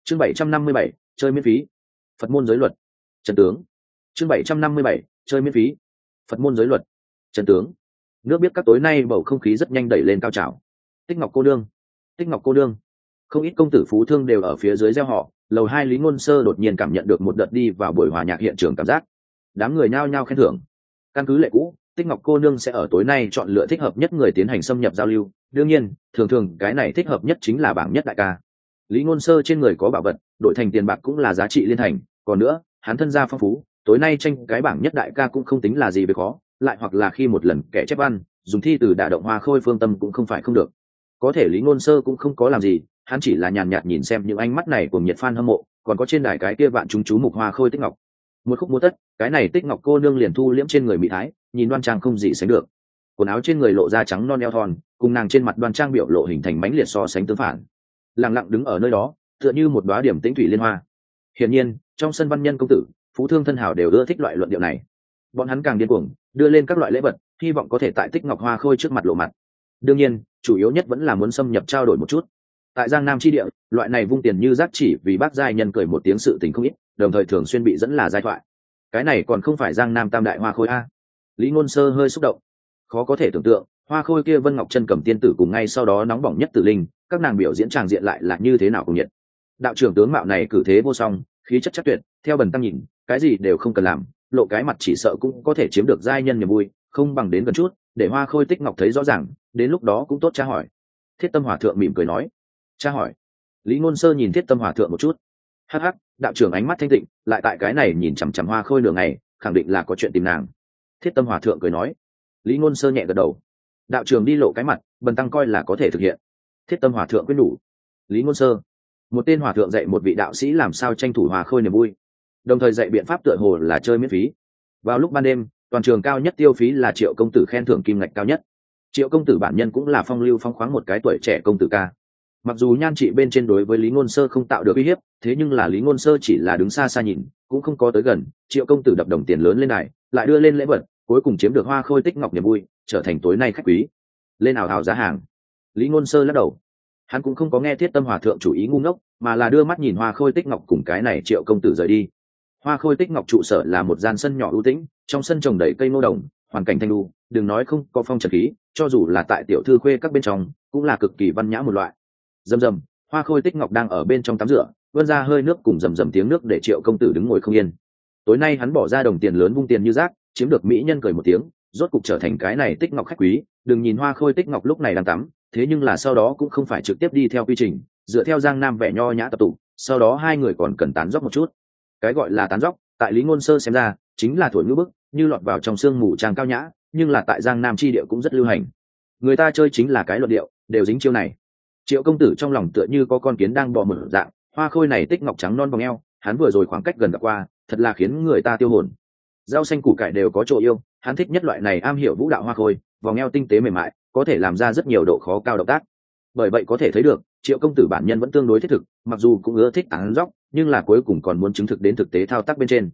Chương 757, chơi miễn phí. Phật môn giới luật. Trần tướng. Chương 757, chơi miễn phí. Phật môn giới luật. Trần tướng. Nước biết các tối nay bầu không khí rất nhanh đẩy lên cao trào. Tích Ngọc cô nương, Tích Ngọc cô nương. Không ít công tử phú thương đều ở phía dưới reo họ. Lầu 2 Lý Ngôn Sơ đột nhiên cảm nhận được một đợt đi vào buổi hòa nhạc hiện trường cảm giác. Đám người nhao nhao khen thưởng. Căn cứ lệ cũ, Tích Ngọc cô nương sẽ ở tối nay chọn lựa thích hợp nhất người tiến hành xâm nhập giao lưu. Đương nhiên, thường cái này thích hợp nhất chính là bảng nhất đại ca. Lý Ngôn Sơ trên người có bảo vật, đổi thành tiền bạc cũng là giá trị liên thành. Còn nữa, hắn thân gia phong phú, tối nay tranh cái bảng nhất đại ca cũng không tính là gì về khó. Lại hoặc là khi một lần kẻ chép văn, dùng thi từ đả động Hoa Khôi phương tâm cũng không phải không được. Có thể Lý Ngôn Sơ cũng không có làm gì, hắn chỉ là nhàn nhạt nhìn xem những ánh mắt này của nhiệt fan hâm mộ, còn có trên đài cái kia vạn chúng chú mục Hoa Khôi Tích Ngọc. Một khúc múa tất, cái này Tích Ngọc cô nương liền thu liễm trên người mỹ thái, nhìn đoan trang không gì sánh được. Quần áo trên người lộ ra trắng non eo thon, cùng nàng trên mặt đoan trang biểu lộ hình thành mãnh liệt so sánh tương phản. Lặng lặng đứng ở nơi đó, tựa như một đóa điểm tĩnh thủy liên hoa. Hiển nhiên, trong sân văn nhân công tử, phú thương thân hảo đều ưa thích loại luận điệu này. Bọn hắn càng điên cuồng, đưa lên các loại lễ vật, hy vọng có thể tại Tích Ngọc Hoa Khôi trước mặt lộ mặt. Đương nhiên, chủ yếu nhất vẫn là muốn xâm nhập trao đổi một chút. Tại Giang Nam chi địa, loại này vung tiền như rác chỉ vì bác giai nhân cười một tiếng sự tình không ít, đồng thời thường xuyên bị dẫn là giai thoại. Cái này còn không phải Giang Nam tam đại Hoa Khôi a. Lý Ngôn Sơ hơi xúc động. Khó có thể tưởng tượng, Hoa Khôi kia Vân Ngọc Chân cầm tiên tử cùng ngay sau đó nóng bỏng nhất tử linh, các nàng biểu diễn tràng diện lại là như thế nào cùng nhiệt. Đạo trưởng tướng mạo này cử thế vô song, khí chất chắc tuyệt, theo bần tăng nhìn, cái gì đều không cần làm, lộ cái mặt chỉ sợ cũng có thể chiếm được giai nhân niềm vui, không bằng đến gần chút, để Hoa Khôi Tích Ngọc thấy rõ ràng, đến lúc đó cũng tốt tra hỏi. Thiết Tâm Hòa thượng mỉm cười nói. Tra hỏi. Lý Ngôn Sơ nhìn Thiết Tâm Hòa thượng một chút. Hắc hắc, đạo trưởng ánh mắt thanh tịnh, lại tại cái này nhìn chằm chằm Hoa Khôi nửa ngày, khẳng định là có chuyện tìm nàng. Thiết Tâm Hòa thượng cười nói. Lý Ngôn Sơ nhẹ gật đầu. Đạo trưởng đi lộ cái mặt, bần tăng coi là có thể thực hiện. Thiết Tâm Hòa thượng quyết đủ. Lý Ngôn Sơ. Một tên hòa thượng dạy một vị đạo sĩ làm sao tranh thủ Hoa Khôi niềm vui, đồng thời dạy biện pháp tựa hồ là chơi miễn phí. Vào lúc ban đêm, toàn trường cao nhất tiêu phí là Triệu công tử khen thưởng kim ngạch cao nhất. Triệu công tử bản nhân cũng là phong lưu phong khoáng một cái tuổi trẻ công tử ca. Mặc dù nhan trị bên trên đối với Lý Ngôn Sơ không tạo được uy hiếp, thế nhưng là Lý Ngôn Sơ chỉ là đứng xa xa nhìn, cũng không có tới gần. Triệu công tử đập đồng tiền lớn lên này, lại đưa lên lễ vật, cuối cùng chiếm được Hoa Khôi Tích Ngọc niềm vui, trở thành tối nay khách quý. Lên ảo hào giá hàng. Lý Ngôn Sơ lắc đầu. Hắn cũng không có nghe Thiết Tâm Hòa thượng chủ ý ngu ngốc, mà là đưa mắt nhìn Hoa Khôi Tích Ngọc cùng cái này Triệu công tử rời đi. Hoa Khôi Tích Ngọc trụ sở là một gian sân nhỏ ưu tĩnh, trong sân trồng đầy cây ngô đồng, hoàn cảnh thanh lưu, đừng nói không có phong trần khí, cho dù là tại tiểu thư khuê các bên trong, cũng là cực kỳ văn nhã một loại. Rầm rầm, Hoa Khôi Tích Ngọc đang ở bên trong tắm rửa, vươn ra hơi nước cùng rầm rầm tiếng nước để Triệu công tử đứng ngồi không yên. Tối nay hắn bỏ ra đồng tiền lớn vung tiền như rác, chiếm được mỹ nhân cười một tiếng, rốt cục trở thành cái này Tích Ngọc khách quý. Đừng nhìn Hoa Khôi Tích Ngọc lúc này đang tắm, thế nhưng là sau đó cũng không phải trực tiếp đi theo quy trình, dựa theo Giang Nam vẻ nho nhã tập tụ, sau đó hai người còn cần tán dóc một chút. Cái gọi là tán dóc, tại Lý Ngôn Sơ xem ra, chính là thổi ngữ bức, như lọt vào trong sương mù trang cao nhã, nhưng là tại Giang Nam chi địa cũng rất lưu hành. Người ta chơi chính là cái luận điệu, đều dính chiêu này. Triệu công tử trong lòng tựa như có con kiến đang bò mở dạng, Hoa Khôi này Tích Ngọc trắng non vòng eo, hắn vừa rồi khoảng cách gần gặp qua, thật là khiến người ta tiêu hồn. Rau xanh củ cải đều có chỗ yêu, hắn thích nhất loại này am hiểu vũ đạo Hoa Khôi, vòng eo tinh tế mềm mại, có thể làm ra rất nhiều độ khó cao động tác. Bởi vậy có thể thấy được, Triệu công tử bản nhân vẫn tương đối thiết thực, mặc dù cũng ưa thích tán dóc, nhưng là cuối cùng còn muốn chứng thực đến thực tế thao tác bên trên.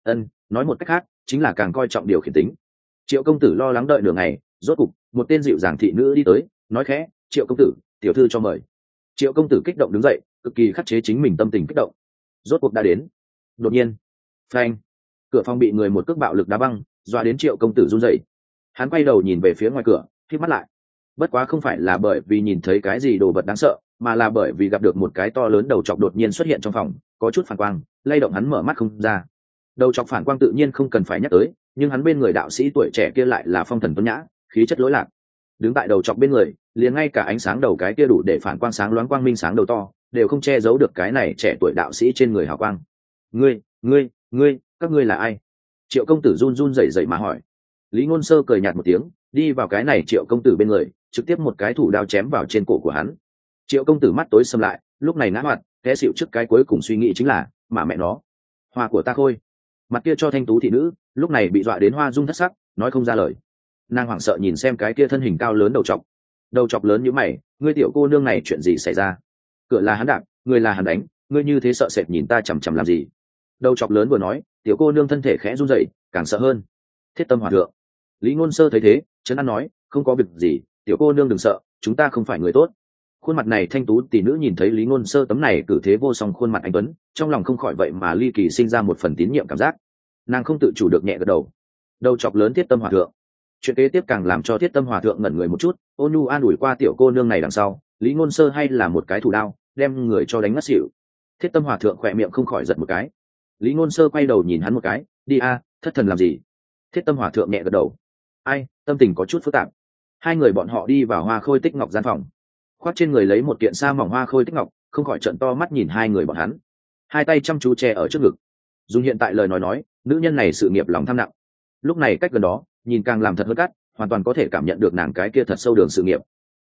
Nói một cách khác, chính là càng coi trọng điều khiển tính. Triệu công tử lo lắng đợi nửa ngày, rốt cục một tên dịu dàng thị nữ đi tới, nói khẽ, Triệu công tử, tiểu thư cho mời. Triệu công tử kích động đứng dậy, cực kỳ khắc chế chính mình tâm tình kích động. Rốt cuộc đã đến. Đột nhiên, phanh, cửa phòng bị người một cước bạo lực đá văng, dọa đến Triệu công tử run rẩy. Hắn quay đầu nhìn về phía ngoài cửa, khép mắt lại. Bất quá không phải là bởi vì nhìn thấy cái gì đồ vật đáng sợ, mà là bởi vì gặp được một cái to lớn đầu chọc đột nhiên xuất hiện trong phòng, có chút phản quang, lay động hắn mở mắt không ra. Đầu chọc phản quang tự nhiên không cần phải nhắc tới, nhưng hắn bên người đạo sĩ tuổi trẻ kia lại là phong thần tuấn nhã, khí chất lỗi lạc. Đứng tại đầu chọc bên người, liền ngay cả ánh sáng đầu cái kia đủ để phản quang sáng loáng quang minh sáng đầu to, đều không che giấu được cái này trẻ tuổi đạo sĩ trên người hào quang. Ngươi, các ngươi là ai? Triệu công tử run run rẩy rẩy mà hỏi. Lý Ngôn Sơ cười nhạt một tiếng, đi vào cái này Triệu công tử bên người, trực tiếp một cái thủ đao chém vào trên cổ của hắn. Triệu công tử mắt tối sầm lại, lúc này ngã mặt, té xỉu trước cái cuối cùng suy nghĩ chính là, mà mẹ nó, hoa của ta Khôi. Mặt kia cho thanh tú thị nữ, lúc này bị dọa đến hoa dung thất sắc, nói không ra lời. Nàng hoảng sợ nhìn xem cái kia thân hình cao lớn đầu chọc lớn như mày, ngươi tiểu cô nương này chuyện gì xảy ra? Cửa là hắn đạp, người là hắn đánh, ngươi như thế sợ sệt nhìn ta chằm chằm làm gì? Đầu chọc lớn vừa nói, tiểu cô nương thân thể khẽ run rẩy, càng sợ hơn. Thiết Tâm Hòa thượng. Lý Ngôn Sơ thấy thế, trấn an nói, không có việc gì, tiểu cô nương đừng sợ, chúng ta không phải người tốt. Khuôn mặt này thanh tú tỷ nữ nhìn thấy Lý Ngôn Sơ tấm này cử thế vô song khuôn mặt anh tuấn, trong lòng không khỏi vậy mà ly kỳ sinh ra một phần tín nhiệm cảm giác. Nàng không tự chủ được nhẹ gật đầu. Đầu chọc lớn Thiết Tâm Hòa thượng. Chuyện kế tiếp càng làm cho Thiết Tâm Hòa thượng ngẩn người một chút, ôn nhu an ủi qua tiểu cô nương này đằng sau, Lý Ngôn Sơ hay là một cái thủ đao, đem người cho đánh ngất xỉu. Thiết Tâm Hòa thượng khỏe miệng không khỏi giật một cái. Lý Ngôn Sơ quay đầu nhìn hắn một cái, đi a, thất thần làm gì? Thiết Tâm Hòa thượng nhẹ gật đầu. Ai, tâm tình có chút phức tạp. Hai người bọn họ đi vào Hoa Khôi Tích Ngọc gian phòng, khoác trên người lấy một kiện sa mỏng Hoa Khôi Tích Ngọc, không khỏi trợn to mắt nhìn hai người bọn hắn, hai tay chăm chú che ở trước ngực. Dùng hiện tại lời nói, nữ nhân này sự nghiệp lòng tham nặng. Lúc này cách gần đó, nhìn càng làm thật hơn cắt, hoàn toàn có thể cảm nhận được nàng cái kia thật sâu đường sự nghiệp.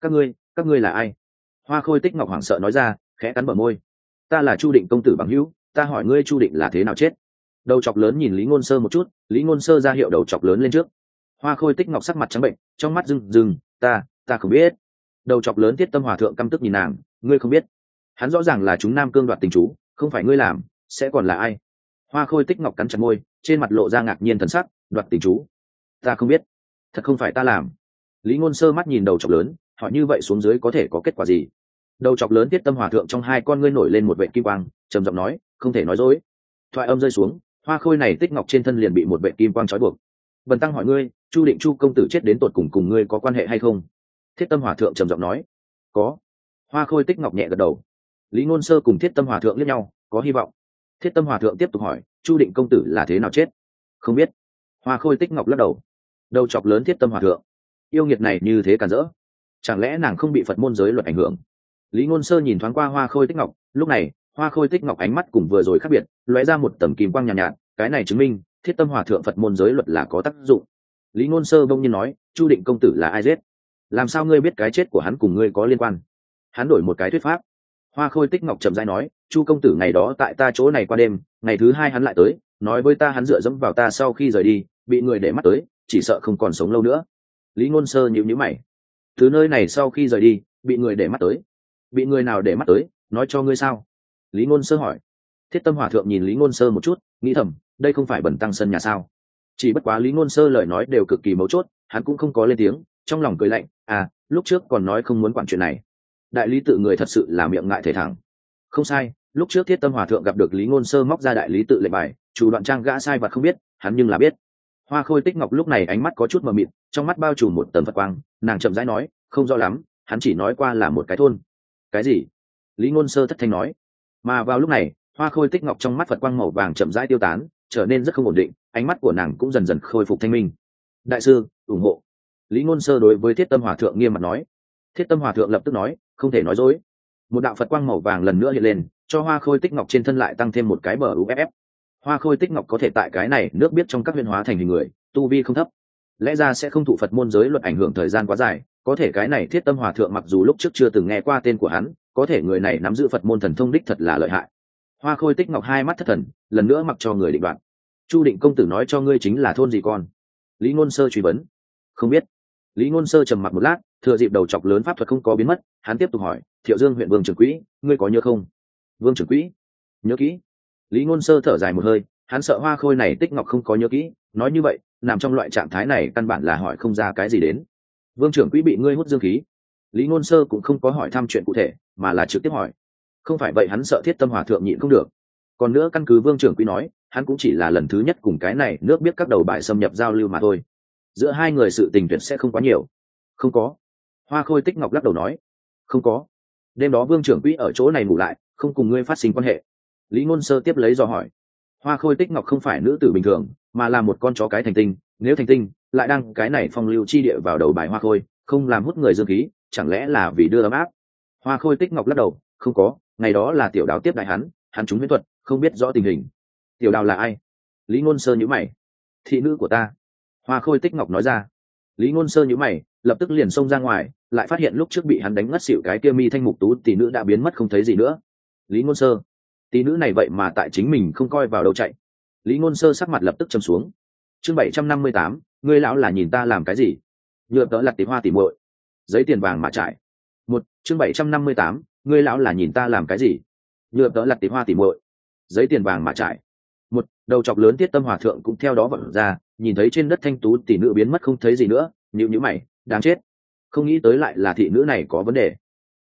Các ngươi là ai? Hoa Khôi Tích Ngọc hoảng sợ nói ra, khẽ cắn bờ môi. Ta là Chu Định công tử bằng hữu, ta hỏi ngươi Chu Định là thế nào chết? Đầu chọc lớn nhìn Lý Ngôn Sơ một chút, Lý Ngôn Sơ ra hiệu đầu chọc lớn lên trước. Hoa Khôi Tích Ngọc sắc mặt trắng bệnh, trong mắt rừng, ta không biết. Đầu chọc lớn Thiết Tâm Hòa thượng căm tức nhìn nàng, ngươi không biết? Hắn rõ ràng là chúng Nam Cương đoạt tình chú, không phải ngươi làm, sẽ còn là ai? Hoa Khôi Tích Ngọc cắn chặt môi, trên mặt lộ ra ngạc nhiên thần sắc, đoạt tình chú? Ta không biết, thật không phải ta làm. Lý Ngôn Sơ mắt nhìn đầu chọc lớn, hỏi như vậy xuống dưới có thể có kết quả gì? Đầu chọc lớn Thiết Tâm Hòa thượng trong hai con ngươi nổi lên một vệt kim quang, trầm giọng nói, không thể nói dối. Thoại âm rơi xuống, Hoa Khôi này Tích Ngọc trên thân liền bị một vệt kim quang trói buộc. Bần tăng hỏi ngươi, Chu Định Chu công tử chết đến tột cùng ngươi có quan hệ hay không? Thiết Tâm Hòa thượng trầm giọng nói, có. Hoa Khôi Tích Ngọc nhẹ gật đầu. Lý Ngôn Sơ cùng Thiết Tâm Hòa thượng liếc nhau, có hy vọng. Thiết Tâm Hòa thượng tiếp tục hỏi, Chu Định công tử là thế nào chết? Không biết. Hoa Khôi Tích Ngọc lắc đầu. Đầu chọc lớn Thiết Tâm Hòa thượng, yêu nghiệt này như thế cản rỡ, chẳng lẽ nàng không bị Phật môn giới luật ảnh hưởng? Lý Ngôn Sơ nhìn thoáng qua Hoa Khôi Tích Ngọc, lúc này Hoa Khôi Tích Ngọc ánh mắt cùng vừa rồi khác biệt, lóe ra một tầng kim quang nhàn nhạt, cái này chứng minh Thiết Tâm Hòa thượng Phật môn giới luật là có tác dụng. Lý Ngôn Sơ bỗng nhiên nói, Chu Định công tử là ai giết? Làm sao ngươi biết cái chết của hắn cùng ngươi có liên quan? Hắn đổi một cái thuyết pháp. Hoa Khôi Tích Ngọc trầm rãi nói, Chu công tử ngày đó tại ta chỗ này qua đêm, ngày thứ hai hắn lại tới, nói với ta hắn dựa dẫm vào ta sau khi rời đi, bị người để mắt tới, chỉ sợ không còn sống lâu nữa. Lý Ngôn Sơ nhíu nhíu mày. Từ nơi này sau khi rời đi, bị người để mắt tới. Bị người nào để mắt tới, nói cho ngươi sao? Lý Ngôn Sơ hỏi. Thiết Tâm Hòa thượng nhìn Lý Ngôn Sơ một chút, nghĩ thầm, đây không phải bẩn tăng sân nhà sao? Chỉ bất quá Lý Ngôn Sơ lời nói đều cực kỳ mấu chốt, hắn cũng không có lên tiếng, trong lòng cười lạnh, lúc trước còn nói không muốn quản chuyện này. Đại lý tự người thật sự là miệng ngại thể thẳng. Không sai, lúc trước Thiết Tâm Hòa thượng gặp được Lý Ngôn Sơ móc ra đại lý tự lệnh bài, chủ đoạn trang gã sai vật không biết, hắn nhưng là biết. Hoa Khôi Tích Ngọc lúc này ánh mắt có chút mờ mịt, trong mắt bao trùm một tầng Phật quang, nàng chậm rãi nói, không rõ lắm, hắn chỉ nói qua là một cái thôn. Cái gì? Lý Ngôn Sơ thất thanh nói. Mà vào lúc này, Hoa Khôi Tích Ngọc trong mắt Phật quang màu vàng chậm rãi tiêu tán, trở nên rất không ổn định, ánh mắt của nàng cũng dần dần khôi phục thanh minh. Đại sư, ủng hộ. Lý Ngôn Sơ đối với Thiết Tâm Hòa thượng nghiêm mặt nói. Thiết Tâm Hòa thượng lập tức nói, không thể nói dối. Một đạo Phật quang màu vàng lần nữa hiện lên, cho Hoa Khôi Tích Ngọc trên thân lại tăng thêm một cái bờ UFF. Hoa Khôi Tích Ngọc có thể tại cái này nước biết trong các huyền hóa thành hình người, tu vi không thấp, lẽ ra sẽ không thụ Phật môn giới luật ảnh hưởng thời gian quá dài, có thể cái này Thiết Tâm Hòa thượng mặc dù lúc trước chưa từng nghe qua tên của hắn, có thể người này nắm giữ Phật môn thần thông đích thật là lợi hại. Hoa Khôi Tích Ngọc hai mắt thất thần, lần nữa mặc cho người định đoạt. Chu Định công tử nói cho ngươi chính là thôn gì con? Lý Ngôn Sơ truy vấn. Không biết. Lý Ngôn Sơ trầm mặc một lát, thừa dịp đầu chọc lớn pháp thuật không có biến mất, hắn tiếp tục hỏi, Thiệu Dương huyện Vương trưởng quỹ, ngươi có nhớ không? Vương trưởng quỹ? Nhớ kỹ. Lý Ngôn Sơ thở dài một hơi, hắn sợ Hoa Khôi này Tích Ngọc không có nhớ kỹ, nói như vậy, nằm trong loại trạng thái này căn bản là hỏi không ra cái gì đến. Vương trưởng quỹ bị ngươi hút dương khí. Lý Ngôn Sơ cũng không có hỏi thăm chuyện cụ thể, mà là trực tiếp hỏi. Không phải vậy hắn sợ Thiết Tâm Hòa thượng nhịn không được. Còn nữa căn cứ Vương trưởng quỹ nói, hắn cũng chỉ là lần thứ nhất cùng cái này nước biết các đầu bại xâm nhập giao lưu mà thôi. Giữa hai người sự tình tuyệt sẽ không quá nhiều. Không có. Hoa Khôi Tích Ngọc lắc đầu nói. Không có. Đêm đó Vương trưởng quỹ ở chỗ này ngủ lại, không cùng ngươi phát sinh quan hệ. Lý Ngôn Sơ tiếp lấy dò hỏi. Hoa Khôi Tích Ngọc không phải nữ tử bình thường, mà là một con chó cái thành tinh, nếu thành tinh lại đăng cái này phong lưu chi địa vào đầu bài Hoa Khôi, không làm hút người dương khí, chẳng lẽ là vì đưa ấm áp? Hoa Khôi Tích Ngọc lắc đầu, không có, ngày đó là Tiểu Đào tiếp đại hắn trúng huyễn thuật, không biết rõ tình hình. Tiểu Đào là ai? Lý Ngôn Sơ nhíu mày. Thị nữ của ta. Hoa Khôi Tích Ngọc nói ra. Lý Ngôn Sơ nhíu mày, lập tức liền xông ra ngoài, lại phát hiện lúc trước bị hắn đánh ngất xỉu cái kia mi thanh mục tú tỷ nữ đã biến mất không thấy gì nữa. Lý Ngôn Sơ, tỷ nữ này vậy mà tại chính mình không coi vào đâu chạy. Lý Ngôn Sơ sắc mặt lập tức trầm xuống. Chương 758, ngươi lão là nhìn ta làm cái gì? Nhựa tớ lật tí hoa tỉ muội, giấy tiền vàng mà trải. Chương 758, ngươi lão là nhìn ta làm cái gì? Nhựa tớ lật tí hoa tỉ muội, giấy tiền vàng mà trải. Đầu chọc lớn Thiết Tâm Hòa thượng cũng theo đó vọt ra, nhìn thấy trên đất thanh tú tỷ nữ biến mất không thấy gì nữa, nhíu nhíu mày, đáng chết. Không nghĩ tới lại là thị nữ này có vấn đề.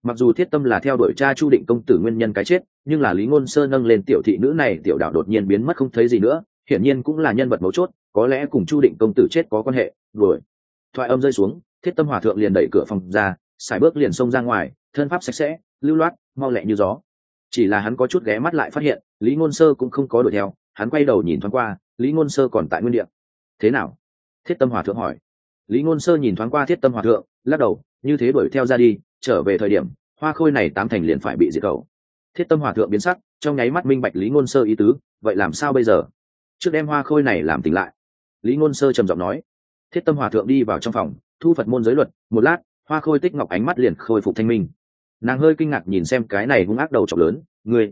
Mặc dù thiết tâm là theo đuổi cha Chu Định công tử nguyên nhân cái chết, nhưng là Lý Ngôn Sơ nâng lên tiểu thị nữ này tiểu đạo đột nhiên biến mất không thấy gì nữa, hiển nhiên cũng là nhân vật mấu chốt, có lẽ cùng Chu Định công tử chết có quan hệ. Rồi thoại âm rơi xuống, thiết tâm hòa thượng liền đẩy cửa phòng ra, sải bước liền xông ra ngoài, thân pháp sạch sẽ lưu loát, mau lẹ như gió. Chỉ là hắn có chút ghé mắt lại phát hiện Lý Ngôn Sơ cũng không có đuổi theo, hắn quay đầu nhìn thoáng qua, Lý Ngôn Sơ còn tại nguyên địa. Thế nào? Thiết tâm hòa thượng hỏi. Lý Ngôn Sơ nhìn thoáng qua thiết tâm hòa thượng, lắc đầu, như thế đuổi theo ra đi, trở về thời điểm hoa khôi này tám thành liền phải bị diệt khẩu. Thiết tâm hòa thượng biến sắc, trong nháy mắt minh bạch Lý Ngôn Sơ ý tứ, vậy làm sao bây giờ? Trước đem hoa khôi này làm tỉnh lại. Lý Ngôn Sơ trầm giọng nói. Thiết tâm hòa thượng đi vào trong phòng, thu Phật môn giới luật, một lát, hoa khôi tích ngọc ánh mắt liền khôi phục thanh minh. Nàng hơi kinh ngạc nhìn xem cái này hung ác đầu trọc lớn,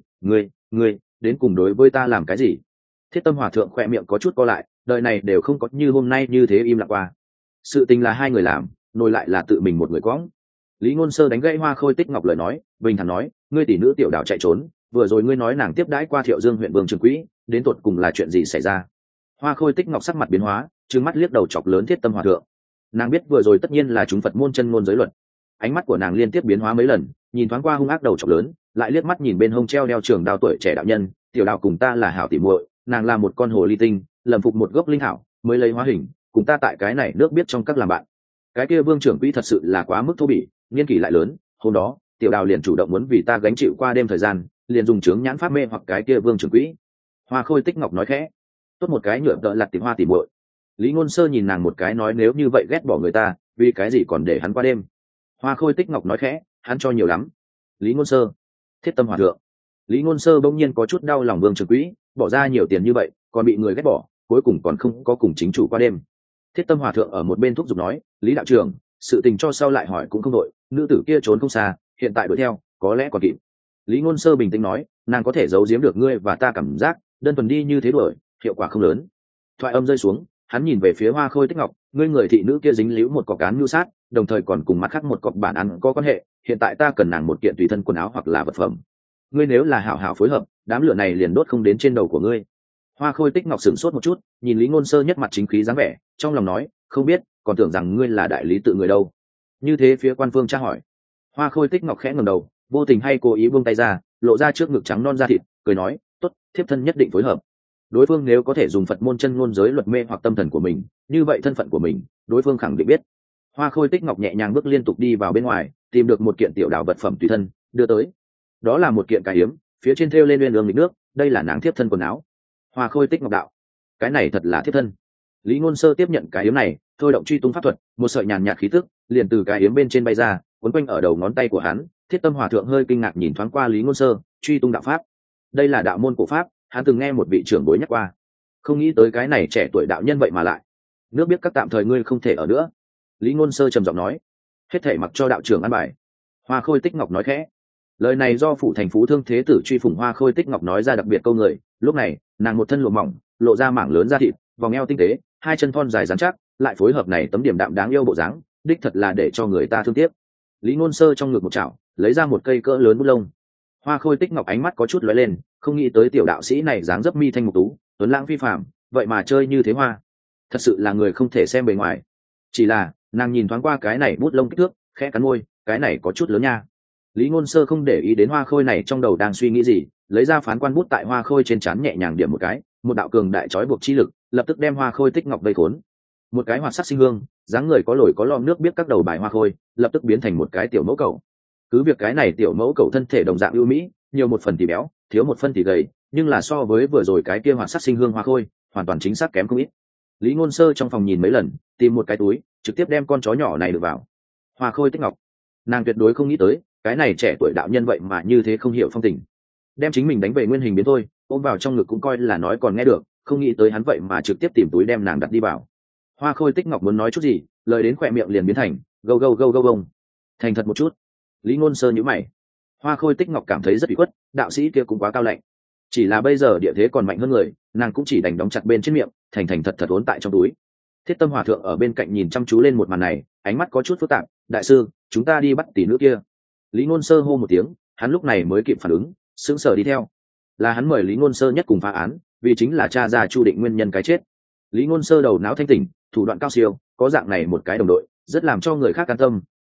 ngươi đến cùng đối với ta làm cái gì? Thiết tâm hòa thượng khỏe miệng có chút co lại, đời này đều không có như hôm nay như thế im lặng qua. Sự tình là hai người làm, nổi lại là tự mình một người quõng. Lý Ngôn Sơ đánh gãy hoa khôi tích ngọc lời nói, bình thản nói, ngươi tỷ nữ tiểu đạo chạy trốn, vừa rồi ngươi nói nàng tiếp đãi qua Thiệu Dương huyện Vương Trường Quỹ, đến tột cùng là chuyện gì xảy ra? Hoa khôi tích ngọc sắc mặt biến hóa, trừng mắt liếc đầu chọc lớn thiết tâm hòa thượng. Nàng biết vừa rồi tất nhiên là chúng Phật môn chân ngôn giới luật. Ánh mắt của nàng liên tiếp biến hóa mấy lần, nhìn thoáng qua hung ác đầu chọc lớn, lại liếc mắt nhìn bên hông treo đeo trường đao tuổi trẻ đạo nhân, tiểu đạo cùng ta là hảo tỉ muội, nàng là một con hồ ly tinh, lầm phục một gốc linh thảo, mới lấy hóa hình, cùng ta tại cái này nước biết trong các làm bạn. Cái kia Vương trưởng quỹ thật sự là quá mức thô bỉ, niên kỷ lại lớn, hôm đó tiểu đào liền chủ động muốn vì ta gánh chịu qua đêm thời gian, liền dùng chướng nhãn pháp mê hoặc cái kia Vương trưởng quỹ. Hoa khôi tích ngọc nói khẽ, tốt một cái nhựa đỡ lặt tìm hoa tỉ muội. Lý Ngôn Sơ nhìn nàng một cái nói, nếu như vậy ghét bỏ người ta, vì cái gì còn để hắn qua đêm? Hoa khôi tích ngọc nói khẽ, hắn cho nhiều lắm. Lý Ngôn Sơ, thiết tâm hòa thượng. Lý Ngôn Sơ bỗng nhiên có chút đau lòng Vương trưởng quỹ, bỏ ra nhiều tiền như vậy, còn bị người ghét bỏ, cuối cùng còn không có cùng chính chủ qua đêm. Thiết tâm hòa thượng ở một bên thúc giục nói, Lý đạo trưởng, sự tình cho sau lại hỏi cũng không đội, nữ tử kia trốn không xa, hiện tại đuổi theo có lẽ còn kịp. Lý Ngôn Sơ bình tĩnh nói, nàng có thể giấu giếm được ngươi và ta cảm giác, đơn thuần đi như thế đuổi, hiệu quả không lớn. Thoại âm rơi xuống, hắn nhìn về phía hoa khôi tích ngọc, ngươi người thị nữ kia dính líu một cọc án mưu sát, đồng thời còn cùng mặt khác một cọc bản án có quan hệ, hiện tại ta cần nàng một kiện tùy thân quần áo hoặc là vật phẩm. Ngươi nếu là hảo hảo phối hợp, đám lửa này liền đốt không đến trên đầu của ngươi. Hoa khôi tích ngọc sửng sốt một chút, nhìn Lý Ngôn Sơ nhất mặt chính khí dáng vẻ, trong lòng nói, không biết, còn tưởng rằng ngươi là đại lý tự người đâu. Như thế phía quan phương tra hỏi. Hoa khôi tích ngọc khẽ ngẩng đầu, vô tình hay cố ý buông tay ra, lộ ra trước ngực trắng non da thịt, cười nói, tốt, thiếp thân nhất định phối hợp. Đối phương nếu có thể dùng Phật môn chân ngôn giới luật mê hoặc tâm thần của mình, như vậy thân phận của mình đối phương khẳng định biết. Hoa khôi tích ngọc nhẹ nhàng bước liên tục đi vào bên ngoài, tìm được một kiện tiểu đào vật phẩm tùy thân, đưa tới. Đó là một kiện cài hiếm, phía trên thêu lên uyên ương lịch nước, đây là nàng thiếp thân quần áo. Hoa khôi tích ngọc đạo, cái này thật là thiếp thân. Lý Ngôn Sơ tiếp nhận cái hiếm này, thôi động truy tung pháp thuật, một sợi nhàn nhạt khí tức liền từ cái hiếm bên trên bay ra, quấn quanh ở đầu ngón tay của hắn. Thiết tâm hòa thượng hơi kinh ngạc nhìn thoáng qua Lý Ngôn Sơ, truy tung đạo pháp, đây là đạo môn cổ pháp, hắn từng nghe một vị trưởng bối nhắc qua, không nghĩ tới cái này trẻ tuổi đạo nhân vậy mà lại. Nước biết các tạm thời ngươi không thể ở nữa. Lý Ngôn Sơ trầm giọng nói, hết thể mặc cho đạo trưởng ăn bài. Hoa khôi tích ngọc nói khẽ, lời này do phủ thành phú thương thế tử truy phủng Hoa khôi tích ngọc nói ra đặc biệt câu người. Lúc này nàng một thân lụa mỏng, lộ ra mảng lớn da thịt, vòng eo tinh tế, hai chân thon dài rắn chắc, lại phối hợp này tấm điểm đạm đáng yêu bộ dáng, đích thật là để cho người ta thương tiếc. Lý Ngôn Sơ trong ngực một chảo, lấy ra một cây cỡ lớn bút lông. Hoa khôi tích ngọc ánh mắt có chút lóe lên, không nghĩ tới tiểu đạo sĩ này dáng dấp mi thanh mục tú, tuấn lãng phi phàm, vậy mà chơi như thế hoa, thật sự là người không thể xem bề ngoài. Chỉ là nàng nhìn thoáng qua cái này bút lông kích thước, khẽ cắn môi, cái này có chút lớn nha. Lý Ngôn Sơ không để ý đến hoa khôi này trong đầu đang suy nghĩ gì, lấy ra phán quan bút tại hoa khôi trên trán nhẹ nhàng điểm một cái, một đạo cường đại trói buộc chi lực lập tức đem hoa khôi tích ngọc vây khốn. Một cái hoạt sắc sinh hương, dáng người có lồi có lõm nước biết các đầu bài hoa khôi lập tức biến thành một cái tiểu mẫu cầu. Cứ việc cái này tiểu mẫu cầu thân thể đồng dạng ưu mỹ, nhiều một phần thì béo, thiếu một phần thì gầy, nhưng là so với vừa rồi cái kia hoạt sắc sinh hương hoa khôi hoàn toàn chính xác kém không ít. Lý Ngôn Sơ trong phòng nhìn mấy lần, tìm một cái túi, trực tiếp đem con chó nhỏ này được vào. Hoa khôi tích ngọc, nàng tuyệt đối không nghĩ tới cái này trẻ tuổi đạo nhân vậy mà như thế không hiểu phong tình, đem chính mình đánh về nguyên hình biến thôi, ôm vào trong ngực cũng coi là nói còn nghe được, không nghĩ tới hắn vậy mà trực tiếp tìm túi đem nàng đặt đi vào. Hoa khôi tích ngọc muốn nói chút gì, lời đến khỏe miệng liền biến thành gâu gâu gâu gâu gông. Thành thật một chút. Lý Ngôn Sơ nhíu mày. Hoa khôi tích ngọc cảm thấy rất bị khuất, đạo sĩ kia cũng quá cao lạnh. Chỉ là bây giờ địa thế còn mạnh hơn người, nàng cũng chỉ đành đóng chặt bên trên miệng, thành thật ốn tại trong túi. Thiết tâm hòa thượng ở bên cạnh nhìn chăm chú lên một màn này, ánh mắt có chút phức tạp. Đại sư, chúng ta đi bắt tỷ nữ kia. Lý Ngôn Sơ hô một tiếng, hắn lúc này mới kịp phản ứng, sững sờ đi theo. Là hắn mời Lý Ngôn Sơ nhất cùng phá án, vì chính là tra ra Chu Định nguyên nhân cái chết. Lý Ngôn Sơ đầu não thanh tỉnh, thủ đoạn cao siêu, có dạng này một cái đồng đội, rất làm cho người khác an tâm,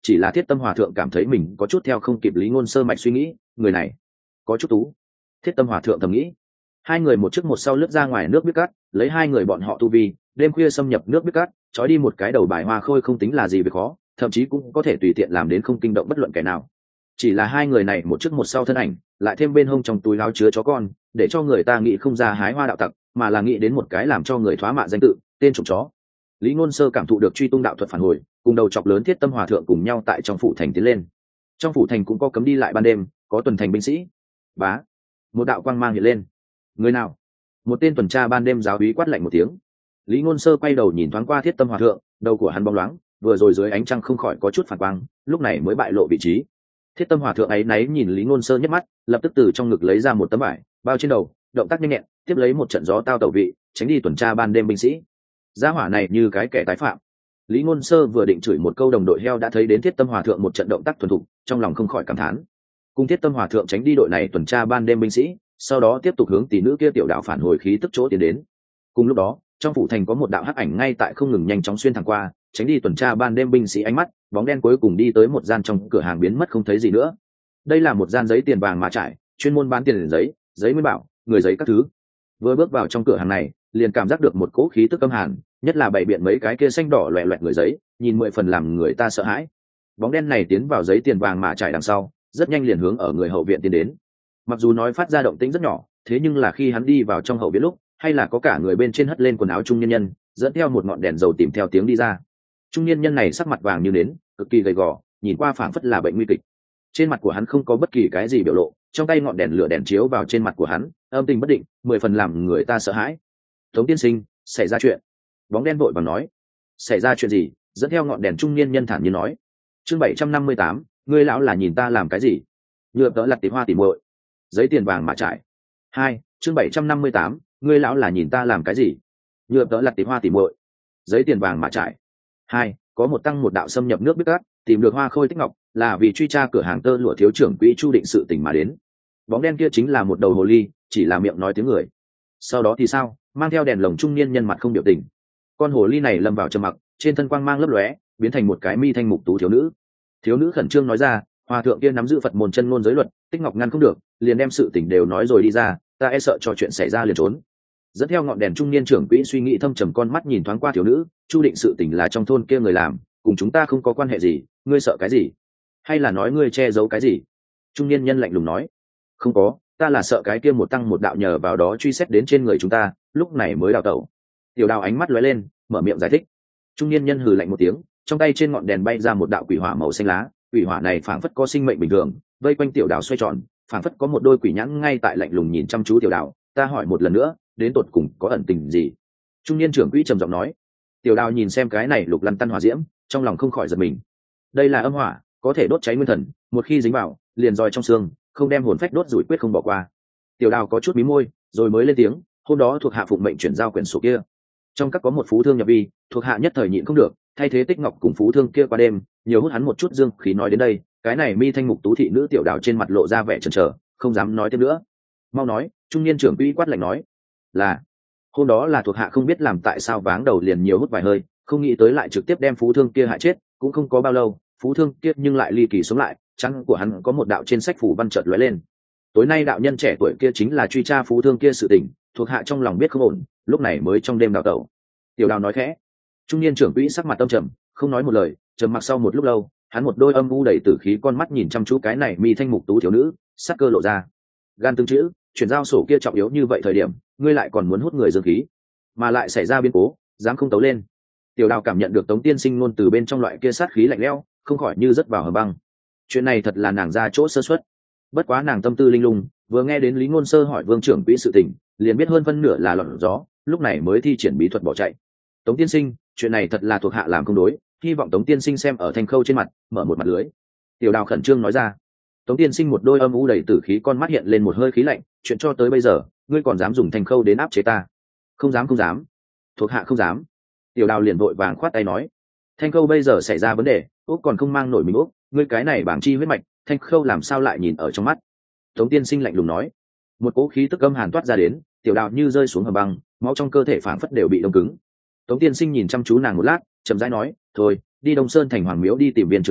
chỉ là thiết tâm hòa thượng cảm thấy mình có chút theo không kịp Lý Ngôn Sơ mạch suy nghĩ, người này có chút tú. Thiết tâm hòa thượng thầm nghĩ. Hai người một trước một sau lướt ra ngoài nước biết cát, lấy hai người bọn họ tu vi, đêm khuya xâm nhập nước biết cát, trói đi một cái đầu bài hoa khôi không tính là gì về khó, thậm chí cũng có thể tùy tiện làm đến không kinh động bất luận kẻ nào. Chỉ là hai người này một trước một sau thân ảnh, lại thêm bên hông trong túi áo chứa chó con, để cho người ta nghĩ không ra hái hoa đạo tặc, mà là nghĩ đến một cái làm cho người thoá mạ danh tự, tên trộm chó. Lý Ngôn Sơ cảm thụ được truy tung đạo thuật phản hồi, cùng đầu chọc lớn thiết tâm hòa thượng cùng nhau tại trong phủ thành tiến lên. Trong phủ thành cũng có cấm đi lại ban đêm, có tuần thành binh sĩ. Bá, một đạo quang mang hiện lên. Người nào? Một tên tuần tra ban đêm giáo úy quát lạnh một tiếng. Lý Ngôn Sơ quay đầu nhìn thoáng qua thiết tâm hòa thượng, đầu của hắn bóng loáng, vừa rồi dưới ánh trăng không khỏi có chút phản quang, lúc này mới bại lộ vị trí. Thiết tâm hòa thượng ấy náy nhìn Lý Ngôn Sơ nhếch mắt, lập tức từ trong ngực lấy ra một tấm vải bao trên đầu, động tác nhanh nhẹn, tiếp lấy một trận gió tao tẩu vị, tránh đi tuần tra ban đêm binh sĩ. Gia hỏa này như cái kẻ tái phạm. Lý Ngôn Sơ vừa định chửi một câu đồng đội heo đã thấy đến thiết tâm hòa thượng một trận động tác thuần thục, trong lòng không khỏi cảm thán. Cùng thiết tâm hòa thượng tránh đi đội này tuần tra ban đêm binh sĩ, sau đó tiếp tục hướng tỷ nữ kia tiểu đạo phản hồi khí tức chỗ tiến đến. Cùng lúc đó, trong phủ thành có một đạo hắc ảnh ngay tại không ngừng nhanh chóng xuyên thẳng qua, tránh đi tuần tra ban đêm binh sĩ ánh mắt, bóng đen cuối cùng đi tới một gian trong cửa hàng biến mất không thấy gì nữa. Đây là một gian giấy tiền vàng mà trải, chuyên môn bán tiền giấy, giấy nguyên bảo, người giấy các thứ. Vừa bước vào trong cửa hàng này, liền cảm giác được một cỗ khí tức âm hàn, nhất là bày biện mấy cái kia xanh đỏ loẹt loẹt người giấy, nhìn 10 phần làm người ta sợ hãi. Bóng đen này tiến vào giấy tiền vàng mà trải đằng sau, rất nhanh liền hướng ở người hậu viện tiến đến. Mặc dù nói phát ra động tĩnh rất nhỏ, thế nhưng là khi hắn đi vào trong hậu viện lúc, hay là có cả người bên trên hất lên quần áo trung niên nhân, dẫn theo một ngọn đèn dầu tìm theo tiếng đi ra. Trung niên nhân này sắc mặt vàng như nến, cực kỳ gầy gò, nhìn qua phảng phất là bệnh nguy kịch. Trên mặt của hắn không có bất kỳ cái gì biểu lộ, trong tay ngọn đèn lửa đèn chiếu vào trên mặt của hắn, âm tình bất định, 10 phần làm người ta sợ hãi. Tống tiên sinh, xảy ra chuyện. Bóng đen vội vàng nói. Xảy ra chuyện gì? Dẫn theo ngọn đèn trung niên nhân thản nhiên nói. Chương 758, ngươi lão là nhìn ta làm cái gì? Nhựa tớ lặt tí hoa tỉ muội. Giấy tiền vàng mà trải. 2, chương 758, ngươi lão là nhìn ta làm cái gì? Nhựa tớ lặt tí hoa tỉ muội. Giấy tiền vàng mà trải. 2, có một tăng một đạo xâm nhập nước biết cát, tìm được hoa khôi tích ngọc, là vì truy tra cửa hàng tơ lụa thiếu trưởng quỹ Chu Định sự tình mà đến. Bóng đen kia chính là một đầu hồ ly, chỉ là miệng nói tiếng người. Sau đó thì sao? Mang theo đèn lồng trung niên nhân mặt không biểu tình. Con hồ ly này lâm vào trầm mặc, trên thân quang mang lấp lóe, biến thành một cái mi thanh mục tú thiếu nữ. Thiếu nữ khẩn trương nói ra, hòa thượng kia nắm giữ Phật môn chân ngôn giới luật, tích ngọc ngăn không được, liền đem sự tình đều nói rồi đi ra, ta e sợ cho chuyện xảy ra liền trốn. Dẫn theo ngọn đèn trung niên trưởng quỹ suy nghĩ thâm trầm con mắt nhìn thoáng qua thiếu nữ, Chu Định sự tình là trong thôn kia người làm, cùng chúng ta không có quan hệ gì, ngươi sợ cái gì? Hay là nói ngươi che giấu cái gì? Trung niên nhân lạnh lùng nói, không có, ta là sợ cái kia một tăng một đạo nhờ vào đó truy xét đến trên người chúng ta, lúc này mới đào tẩu. Tiểu Đào ánh mắt lóe lên, mở miệng giải thích. Trung niên nhân hừ lạnh một tiếng, trong tay trên ngọn đèn bay ra một đạo quỷ hỏa màu xanh lá, quỷ hỏa này phảng phất có sinh mệnh bình thường, vây quanh Tiểu Đào xoay tròn, phảng phất có một đôi quỷ nhãn ngay tại lạnh lùng nhìn chăm chú Tiểu Đào. Ta hỏi một lần nữa, đến tột cùng có ẩn tình gì? Trung niên trưởng quỹ trầm giọng nói. Tiểu Đào nhìn xem cái này lục lăn tăn hỏa diễm, trong lòng không khỏi giật mình. Đây là âm hỏa, có thể đốt cháy nguyên thần, một khi dính vào, liền roi trong xương, không đem hồn phách đốt rủi quyết không bỏ qua. Tiểu Đào có chút mí môi, rồi mới lên tiếng, hôm đó thuộc hạ phụng mệnh chuyển giao quyển sổ kia. Trong các có một phú thương nhập vi, thuộc hạ nhất thời nhịn không được, thay thế tích ngọc cùng phú thương kia qua đêm, nhiều hút hắn một chút dương khí. Nói đến đây, cái này mi thanh mục tú thị nữ Tiểu Đào trên mặt lộ ra vẻ chần chờ, không dám nói tiếp nữa. Mau nói, trung niên trưởng quỹ quát lạnh nói, là hôm đó là thuộc hạ không biết làm tại sao váng đầu liền nhiều hút vài hơi, không nghĩ tới lại trực tiếp đem phú thương kia hại chết, cũng không có bao lâu, phú thương kia nhưng lại ly kỳ sống lại, trắng của hắn có một đạo trên sách phủ văn chợt lóe lên. Tối nay đạo nhân trẻ tuổi kia chính là truy tra phú thương kia sự tình, thuộc hạ trong lòng biết không ổn, lúc này mới trong đêm đào tẩu. Tiểu Đào nói khẽ. Trung niên trưởng quỹ sắc mặt tâm trầm, không nói một lời, trầm mặc sau một lúc lâu, hắn một đôi âm u đầy tử khí con mắt nhìn chăm chú cái này mi thanh mục tú thiếu nữ, sắc cơ lộ ra. Gan tương chữ, chuyển giao sổ kia trọng yếu như vậy thời điểm, ngươi lại còn muốn hút người dương khí, mà lại xảy ra biến cố, dám không tấu lên. Tiểu Đào cảm nhận được Tống tiên sinh ngôn từ bên trong loại kia sát khí lạnh lẽo, không khỏi như rớt vào hầm băng. Chuyện này thật là nàng ra chỗ sơ suất. Bất quá nàng tâm tư linh lung, vừa nghe đến Lý Ngôn Sơ hỏi Vương trưởng quỹ sự tình, liền biết hơn phân nửa là lọt gió, lúc này mới thi triển bí thuật bỏ chạy. Tống tiên sinh, chuyện này thật là thuộc hạ làm không đối, hy vọng Tống tiên sinh xem ở thanh khâu trên mặt, mở một mặt lưới. Tiểu Đào khẩn trương nói ra. Tống tiên sinh một đôi âm u đầy tử khí con mắt hiện lên một hơi khí lạnh, chuyện cho tới bây giờ, ngươi còn dám dùng thanh khâu đến áp chế ta? Không dám, không dám, thuộc hạ không dám. Tiểu Đào liền vội vàng khoát tay nói, thanh khâu bây giờ xảy ra vấn đề, úc còn không mang nổi mình úc, ngươi cái này bảng chi huyết mạch, thanh khâu làm sao lại nhìn ở trong mắt? Tống tiên sinh lạnh lùng nói. Một cỗ khí tức âm hàn toát ra đến, Tiểu Đào như rơi xuống hầm băng, máu trong cơ thể phảng phất đều bị đông cứng. Tống tiên sinh nhìn chăm chú nàng một lát, chậm rãi nói, thôi, đi Đông Sơn thành Hoàng Miếu đi tìm viên trưởng lão,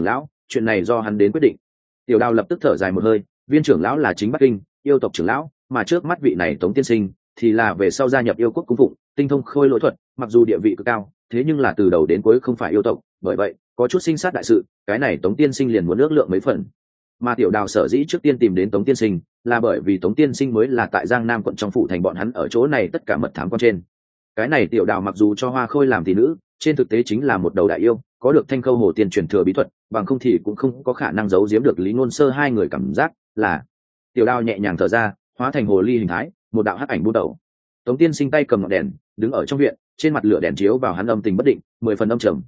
chuyện này do hắn đến quyết định. Tiểu Đào lập tức thở dài một hơi, Viên trưởng lão là chính Bắc Kinh yêu tộc trưởng lão, mà trước mắt vị này Tống tiên sinh thì là về sau gia nhập yêu quốc cung phụng, tinh thông khôi lỗi thuật, mặc dù địa vị cực cao, thế nhưng là từ đầu đến cuối không phải yêu tộc, bởi vậy có chút sinh sát đại sự, cái này Tống tiên sinh liền muốn ước lượng mấy phần. Mà Tiểu Đào sở dĩ trước tiên tìm đến Tống tiên sinh là bởi vì Tống tiên sinh mới là tại Giang Nam quận trong phủ thành bọn hắn ở chỗ này tất cả mật thám quan trên. Cái này Tiểu Đào mặc dù cho Hoa Khôi làm tỷ nữ, trên thực tế chính là một đầu đại yêu, có được Thanh Khâu Hồ Tiên truyền thừa bí thuật, bằng không thì cũng không có khả năng giấu giếm được Lý Ngôn Sơ hai người cảm giác là. Tiểu Đào nhẹ nhàng thở ra, hóa thành hồ ly hình thái, một đạo hắc ảnh bu đầu. Tống tiên sinh tay cầm ngọn đèn, đứng ở trong viện, trên mặt lửa đèn chiếu vào hắn âm tình bất định, 10 phần âm trầm.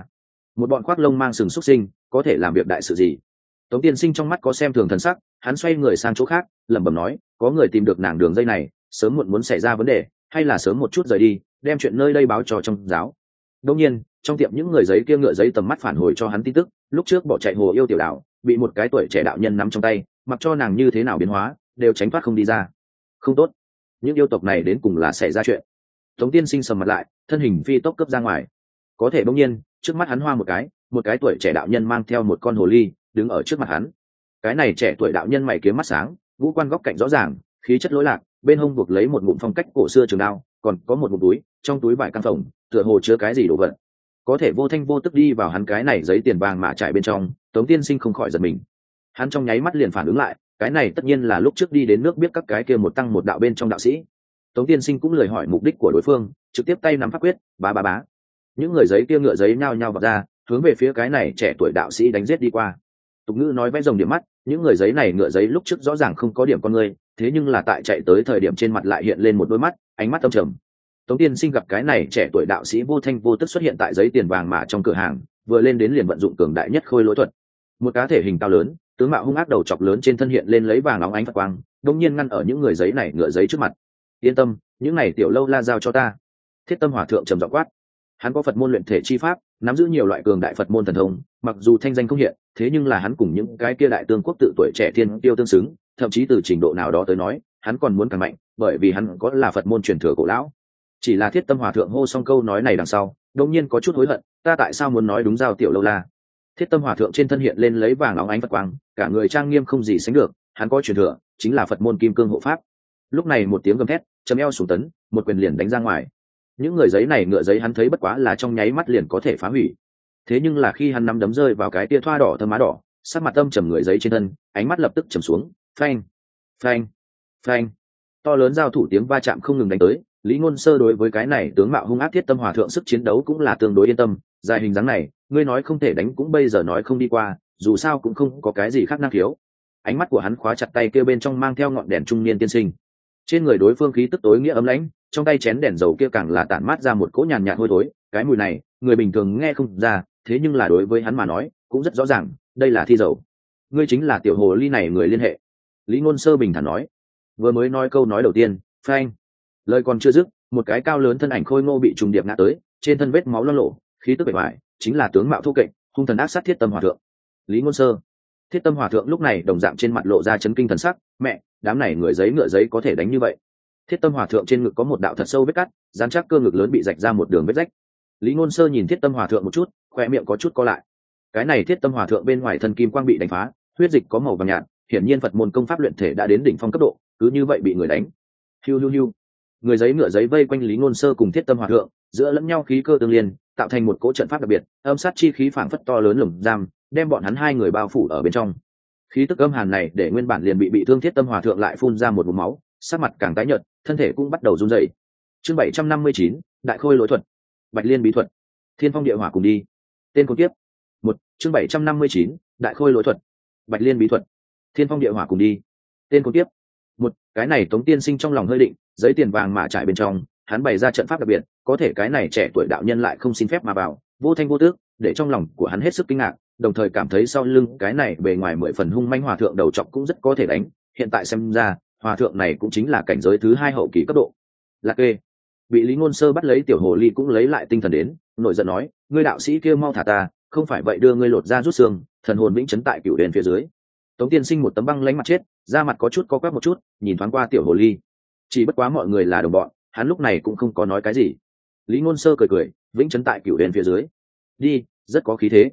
Một bọn khoác lông mang sừng xuất sinh, có thể làm việc đại sự gì? Tống tiên sinh trong mắt có xem thường thần sắc, hắn xoay người sang chỗ khác, lẩm bẩm nói, có người tìm được nàng đường dây này, sớm muộn muốn xảy ra vấn đề, hay là sớm một chút rời đi, đem chuyện nơi đây báo cho trong giáo. Đương nhiên, trong tiệm những người giấy kia ngựa giấy tầm mắt phản hồi cho hắn tin tức, lúc trước bỏ chạy hồ yêu Tiểu Đào, bị một cái tuổi trẻ đạo nhân nắm trong tay, mặc cho nàng như thế nào biến hóa, đều tránh thoát không đi ra. Không tốt, những yêu tộc này đến cùng là xảy ra chuyện. Tống tiên sinh sầm mặt lại, thân hình phi tốc cấp ra ngoài. Có thể bỗng nhiên, trước mắt hắn hoa một cái tuổi trẻ đạo nhân mang theo một con hồ ly, đứng ở trước mặt hắn. Cái này trẻ tuổi đạo nhân mày kiếm mắt sáng, ngũ quan góc cạnh rõ ràng, khí chất lỗi lạc, bên hông buộc lấy một ngụm phong cách cổ xưa trường đao, còn có một ngụm túi, trong túi vải căng phồng, tựa hồ chứa cái gì đồ vật. Có thể vô thanh vô tức đi vào hắn cái này giấy tiền vàng mã trải bên trong, Tống tiên sinh không khỏi giật mình. Hắn trong nháy mắt liền phản ứng lại, cái này tất nhiên là lúc trước đi đến nước biết các cái kia một tăng một đạo bên trong đạo sĩ. Tống tiên sinh cũng lời hỏi mục đích của đối phương, trực tiếp tay nắm pháp quyết, bá bá bá. Những người giấy kia ngựa giấy nhao nhao vào ra, hướng về phía cái này trẻ tuổi đạo sĩ đánh giết đi qua. Tục ngữ nói vẽ rồng điểm mắt, những người giấy này ngựa giấy lúc trước rõ ràng không có điểm con người, thế nhưng là tại chạy tới thời điểm trên mặt lại hiện lên một đôi mắt, ánh mắt âm trầm. Tống tiên sinh gặp cái này trẻ tuổi đạo sĩ vô thanh vô tức xuất hiện tại giấy tiền vàng mà trong cửa hàng, vừa lên đến liền vận dụng cường đại nhất khôi lỗi thuật. Một cá thể hình cao lớn, tướng mạo hung ác đầu chọc lớn trên thân hiện lên lấy vàng óng ánh phật quang, đột nhiên ngăn ở những người giấy này ngựa giấy trước mặt. Yên tâm, những này tiểu lâu la giao cho ta. Thiết Tâm Hòa thượng trầm giọng quát. Hắn có Phật môn luyện thể chi pháp, nắm giữ nhiều loại cường đại Phật môn thần thông, mặc dù thanh danh không hiện, thế nhưng là hắn cùng những cái kia đại tương quốc tự tuổi trẻ thiên tiêu tương xứng, thậm chí từ trình độ nào đó tới nói, hắn còn muốn càng mạnh, bởi vì hắn có là Phật môn truyền thừa cổ lão. Chỉ là Thiết Tâm Hòa thượng hô xong câu nói này đằng sau, đột nhiên có chút hối hận, ta tại sao muốn nói đúng giao tiểu lâu la? Thiết Tâm Hòa thượng trên thân hiện lên lấy vàng óng ánh Phật quang, cả người trang nghiêm không gì sánh được, hắn có truyền thừa, chính là Phật môn kim cương hộ pháp. Lúc này một tiếng gầm thét, chấm eo xuống tấn, một quyền liền đánh ra ngoài. Những người giấy này ngựa giấy hắn thấy bất quá là trong nháy mắt liền có thể phá hủy. Thế nhưng là khi hắn nắm đấm rơi vào cái tia thoa đỏ thơm má đỏ, sắc mặt âm trầm người giấy trên thân, ánh mắt lập tức trầm xuống, phanh, phanh, phanh. To lớn giao thủ tiếng va chạm không ngừng đánh tới, Lý Ngôn Sơ đối với cái này tướng mạo hung ác Thiết Tâm Hòa thượng sức chiến đấu cũng là tương đối yên tâm, dài hình dáng này, ngươi nói không thể đánh cũng bây giờ nói không đi qua, dù sao cũng không có cái gì khác năng khiếu. Ánh mắt của hắn khóa chặt tay kia bên trong mang theo ngọn đèn trung niên tiên sinh. Trên người đối phương khí tức tối nghĩa ấm lãnh, trong tay chén đèn dầu kia càng là tản mát ra một cỗ nhàn nhạt hôi thối, cái mùi này, người bình thường nghe không ra, thế nhưng là đối với hắn mà nói, cũng rất rõ ràng, đây là thi dầu. Ngươi chính là tiểu hồ ly này người liên hệ. Lý Ngôn Sơ bình thản nói. Vừa mới nói câu nói đầu tiên, phanh. Lời còn chưa dứt, một cái cao lớn thân ảnh khôi ngô bị trùng điệp ngã tới, trên thân vết máu loang lổ, khí tức bề ngoài, chính là tướng mạo thô kệch, hung thần ác sát Thiết Tâm Hòa thượng. Lý Ngôn Sơ. Thiết Tâm Hòa thượng lúc này đồng dạng trên mặt lộ ra chấn kinh thần sắc, mẹ, đám này người giấy ngựa giấy có thể đánh như vậy. Thiết Tâm Hòa thượng trên ngực có một đạo thật sâu vết cắt, dán chắc cơ ngực lớn bị rạch ra một đường vết rách. Lý Ngôn Sơ nhìn Thiết Tâm Hòa thượng một chút, khoe miệng có chút co lại. Cái này Thiết Tâm Hòa thượng bên ngoài thân kim quang bị đánh phá, huyết dịch có màu vàng nhạt, hiển nhiên Phật môn công pháp luyện thể đã đến đỉnh phong cấp độ, cứ như vậy bị người đánh. Hiu hiu hiu. Người giấy ngựa giấy vây quanh Lý Ngôn Sơ cùng Thiết Tâm Hòa thượng, giữa lẫn nhau khí cơ tương liên, tạo thành một cỗ trận pháp đặc biệt, âm sát chi khí phảng phất to lớn lồng giam, đem bọn hắn hai người bao phủ ở bên trong. Khí tức âm hàn này để nguyên bản liền bị thương Thiết Tâm Hòa thượng lại phun ra một ngụm máu, sắc mặt càng tái nhợt, thân thể cũng bắt đầu run rẩy. Chương 759, Đại Khôi Lỗi thuật, Bạch Liên bí thuật, Thiên Phong Địa Hỏa cùng đi. Tên cuốn tiếp. Chương 759, Đại Khôi Lỗi thuật, Bạch Liên bí thuật, Thiên Phong Địa Hỏa cùng đi. Tên cuốn tiếp. Cái này Tống tiên sinh trong lòng hơi định, giấy tiền vàng mà trải bên trong, hắn bày ra trận pháp đặc biệt, có thể cái này trẻ tuổi đạo nhân lại không xin phép mà vào, vô thanh vô tước, để trong lòng của hắn hết sức kinh ngạc, đồng thời cảm thấy sau lưng cái này bề ngoài 10 phần hung manh hòa thượng đầu trọc cũng rất có thể đánh, hiện tại xem ra, hòa thượng này cũng chính là cảnh giới thứ 2 hậu kỳ cấp độ. Lạc Kê bị Lý Ngôn Sơ bắt lấy tiểu hồ ly cũng lấy lại tinh thần đến, nổi giận nói, ngươi đạo sĩ kia mau thả ta, không phải vậy đưa ngươi lột ra rút xương, thần hồn vĩnh chấn tại cửu đền phía dưới. Tống tiên sinh một tấm băng lánh mặt chết, da mặt có chút co quắp một chút, nhìn thoáng qua tiểu hồ ly. Chỉ bất quá mọi người là đồng bọn, hắn lúc này cũng không có nói cái gì. Lý Ngôn Sơ cười cười, vĩnh chấn tại cửu đền phía dưới. Đi, rất có khí thế.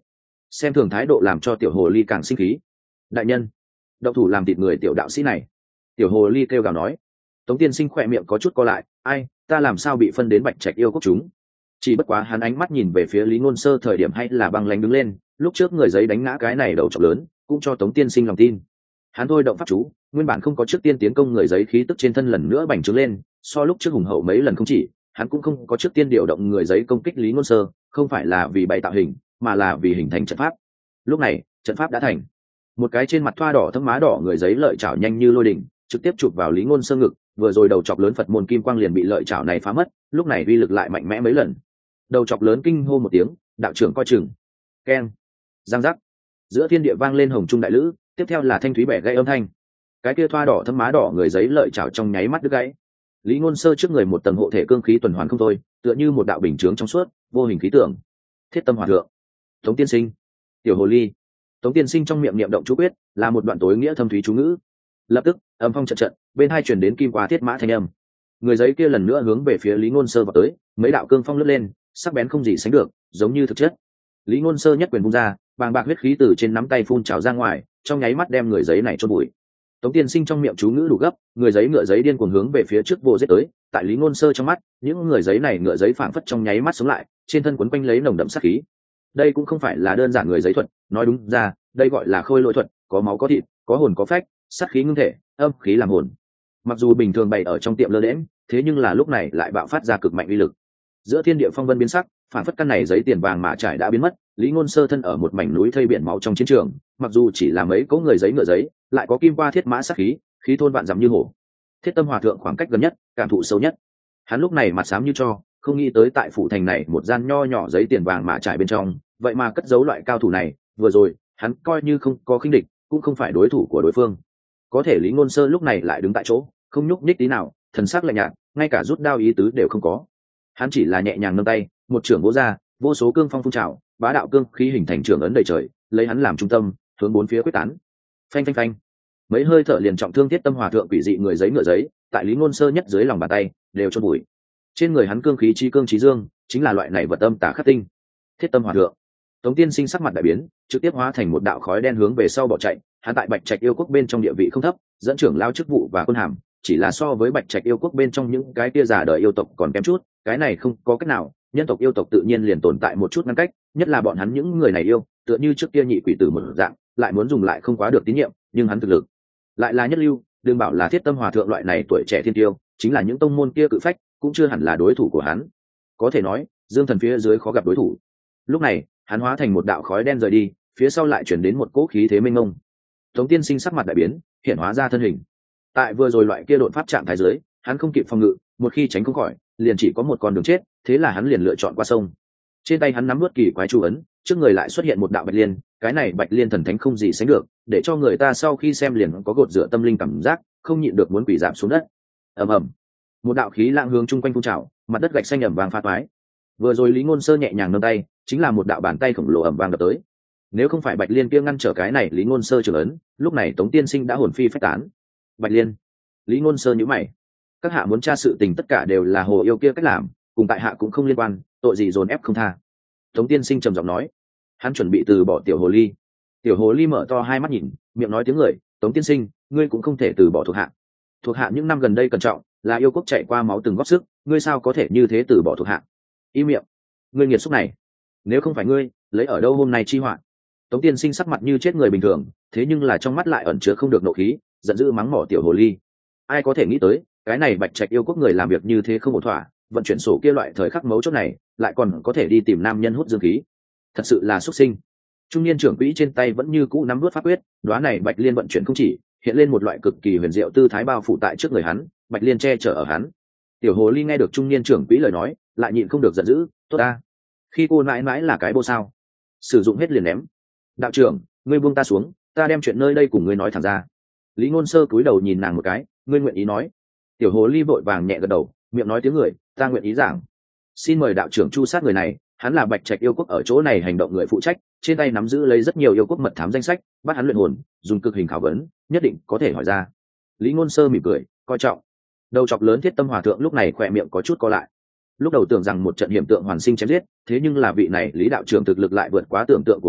xem thường thái độ làm cho tiểu hồ ly càng sinh khí. Đại nhân, động thủ làm thịt người tiểu đạo sĩ này. Tiểu hồ ly kêu gào nói. Tống tiên sinh khỏe miệng có chút co lại, ai, ta làm sao bị phân đến Bạch Trạch yêu quốc chúng. Chỉ bất quá hắn ánh mắt nhìn về phía Lý Ngôn Sơ thời điểm hay là băng lãnh đứng lên, lúc trước người giấy đánh ngã cái này đầu chọc lớn cũng cho Tống tiên sinh lòng tin. Hắn thôi động pháp chú, nguyên bản không có trước tiên tiến công người giấy khí tức trên thân lần nữa bành trướng lên, so lúc trước hùng hậu mấy lần không chỉ, hắn cũng không có trước tiên điều động người giấy công kích Lý Ngôn Sơ, không phải là vì bày tạo hình, mà là vì hình thành trận pháp. Lúc này, trận pháp đã thành. Một cái trên mặt thoa đỏ thấm má đỏ người giấy lợi chảo nhanh như lôi đỉnh, trực tiếp chụp vào Lý Ngôn Sơ ngực, vừa rồi đầu chọc lớn Phật môn kim quang liền bị lợi chảo này phá mất, lúc này uy lực lại mạnh mẽ mấy lần. Đầu chọc lớn kinh hô một tiếng, đạo trưởng coi chừng. Keng. Giang giác. Giữa thiên địa vang lên hồng trung đại lữ, tiếp theo là thanh thúy bẻ gãy âm thanh. Cái kia thoa đỏ thấm má đỏ người giấy lợi chảo trong nháy mắt đứt gãy. Lý Ngôn Sơ trước người một tầng hộ thể cương khí tuần hoàn không thôi, tựa như một đạo bình chướng trong suốt, vô hình khí tượng. Thiết tâm hòa thượng. Tống tiên sinh. Tiểu hồ ly. Tống tiên sinh trong miệng niệm động chú quyết, là một đoạn tối nghĩa thâm thúy chú ngữ. Lập tức, âm phong trận trận, bên hai truyền đến kim qua thiết mã thanh âm. Người giấy kia lần nữa hướng về phía Lý Ngôn Sơ vào tới, mấy đạo cương phong lướt lên, sắc bén không gì sánh được, giống như thực chất. Lý Ngôn Sơ nhất quyền vung ra, bàng bạc huyết khí từ trên nắm tay phun trào ra ngoài, trong nháy mắt đem người giấy này chôn bụi. Tống tiên sinh trong miệng chú ngữ đủ gấp, người giấy ngựa giấy điên cuồng hướng về phía trước vô giết tới, tại Lý Ngôn Sơ trong mắt, những người giấy này ngựa giấy phảng phất trong nháy mắt sống lại, trên thân quấn quanh lấy nồng đậm sát khí. Đây cũng không phải là đơn giản người giấy thuật, nói đúng ra, đây gọi là khôi lỗi thuật, có máu có thịt, có hồn có phách, sát khí ngưng thể, âm khí làm hồn. Mặc dù bình thường bày ở trong tiệm lơ lẽm, thế nhưng là lúc này lại bạo phát ra cực mạnh uy lực. Giữa thiên địa phong vân biến sắc, phản phất căn này giấy tiền vàng mã trải đã biến mất, Lý Ngôn Sơ thân ở một mảnh núi thây biển máu trong chiến trường, mặc dù chỉ là mấy cỗ người giấy ngựa giấy, lại có kim qua thiết mã sát khí, khí thôn vạn dặm như hổ. Thiết Tâm Hòa thượng khoảng cách gần nhất, cảm thụ sâu nhất. Hắn lúc này mặt xám như tro, không nghĩ tới tại phủ thành này một gian nho nhỏ giấy tiền vàng mã trải bên trong, vậy mà cất giấu loại cao thủ này, vừa rồi, hắn coi như không có khinh địch, cũng không phải đối thủ của đối phương. Có thể Lý Ngôn Sơ lúc này lại đứng tại chỗ, không nhúc nhích tí nào, thần sắc lạnh nhạt, ngay cả rút đao ý tứ đều không có. Hắn chỉ là nhẹ nhàng nâng tay, một trưởng vỗ ra, vô số cương phong phun trào, bá đạo cương khí hình thành trưởng ấn đầy trời, lấy hắn làm trung tâm, hướng bốn phía quyết tán. Phanh phanh phanh. Mấy hơi thở liền trọng thương Thiết Tâm Hòa thượng quỷ dị người giấy ngựa giấy, tại Lý Ngôn Sơ nhất dưới lòng bàn tay, đều chôn bụi. Trên người hắn cương khí chi cương chí dương, chính là loại này vật âm tà khắc tinh. Thiết Tâm Hòa thượng. Tống tiên sinh sắc mặt đại biến, trực tiếp hóa thành một đạo khói đen hướng về sau bỏ chạy. Hắn tại Bạch Trạch yêu quốc bên trong địa vị không thấp, dẫn trưởng lao chức vụ và quân hàm, chỉ là so với Bạch Trạch yêu quốc bên trong những cái kia giả đời yêu tộc còn kém chút, cái này không có cách nào, nhân tộc yêu tộc tự nhiên liền tồn tại một chút ngăn cách, nhất là bọn hắn những người này yêu, tựa như trước kia nhị quỷ tử một dạng, lại muốn dùng lại không quá được tín nhiệm, nhưng hắn thực lực lại là nhất lưu, đừng bảo là Thiết Tâm Hòa thượng loại này tuổi trẻ thiên tiêu, chính là những tông môn kia cự phách, cũng chưa hẳn là đối thủ của hắn. Có thể nói, Dương Thần phía dưới khó gặp đối thủ. Lúc này, hắn hóa thành một đạo khói đen rời đi, phía sau lại chuyển đến một cỗ khí thế mênh mông. Tống tiên sinh sắc mặt đại biến, hiện hóa ra thân hình. Tại vừa rồi loại kia đột pháp trạng thái dưới, hắn không kịp phòng ngự, một khi tránh không khỏi, liền chỉ có một con đường chết, thế là hắn liền lựa chọn qua sông. Trên tay hắn nắm nuốt kỳ quái chú ấn, trước người lại xuất hiện một đạo bạch liên, cái này bạch liên thần thánh không gì sánh được, để cho người ta sau khi xem liền có gột rửa tâm linh cảm giác, không nhịn được muốn quỷ giảm xuống đất. Ầm ầm, một đạo khí lạng hướng chung quanh phun trào, mặt đất gạch xanh ẩm vàng pha toái. Vừa rồi Lý Ngôn Sơ nhẹ nhàng nâng tay, chính là một đạo bàn tay khổng lồ ẩm vàng đập tới. Nếu không phải bạch liên kia ngăn trở cái này Lý Ngôn Sơ trưởng ấn, lúc này Tống tiên sinh đã hồn phi phách tán. Bạch liên. Lý Ngôn Sơ nhíu mày. Các hạ muốn tra sự tình tất cả đều là hồ yêu kia cách làm, cùng tại hạ cũng không liên quan, tội gì dồn ép không tha. Tống tiên sinh trầm giọng nói. Hắn chuẩn bị từ bỏ tiểu hồ ly. Tiểu hồ ly mở to hai mắt nhìn, miệng nói tiếng người, Tống tiên sinh, ngươi cũng không thể từ bỏ thuộc hạ. Thuộc hạ những năm gần đây cẩn trọng, là yêu quốc chạy qua máu từng góp sức, ngươi sao có thể như thế từ bỏ thuộc hạ? Im miệng, ngươi nghiệt xúc này, nếu không phải ngươi, lấy ở đâu hôm nay chi họa? Tống tiên sinh sắc mặt như chết người bình thường, thế nhưng là trong mắt lại ẩn chứa không được nộ khí, giận dữ mắng mỏ tiểu hồ ly. Ai có thể nghĩ tới, cái này Bạch Trạch yêu quốc người làm việc như thế không ổn thỏa, vận chuyển sổ kia loại thời khắc mấu chốt này, lại còn có thể đi tìm nam nhân hút dương khí, thật sự là xuất sinh. Trung niên trưởng quỹ trên tay vẫn như cũ nắm vớt pháp quyết, đóa này bạch liên vận chuyển không chỉ, hiện lên một loại cực kỳ huyền diệu tư thái bao phủ tại trước người hắn, bạch liên che chở ở hắn. Tiểu hồ ly nghe được trung niên trưởng quỹ lời nói, lại nhịn không được giận dữ, tốt ta, khi cô mãi mãi là cái bô sao, sử dụng hết liền ném. Đạo trưởng, ngươi buông ta xuống, ta đem chuyện nơi đây cùng ngươi nói thẳng ra. Lý Ngôn Sơ cúi đầu nhìn nàng một cái, ngươi nguyện ý nói. Tiểu hồ ly vội vàng nhẹ gật đầu, miệng nói tiếng người, ta nguyện ý giảng. Xin mời đạo trưởng chu sát người này, hắn là Bạch Trạch yêu quốc ở chỗ này hành động người phụ trách, trên tay nắm giữ lấy rất nhiều yêu quốc mật thám danh sách, bắt hắn luyện hồn, dùng cực hình khảo vấn, nhất định có thể hỏi ra. Lý Ngôn Sơ mỉm cười, coi trọng. Đầu chọc lớn Thiết Tâm Hòa thượng lúc này khỏe miệng có chút co lại. Lúc đầu tưởng rằng một trận hiểm tượng hoàn sinh chém giết, thế nhưng là vị này Lý đạo trưởng thực lực lại vượt quá tưởng tượng của hắn,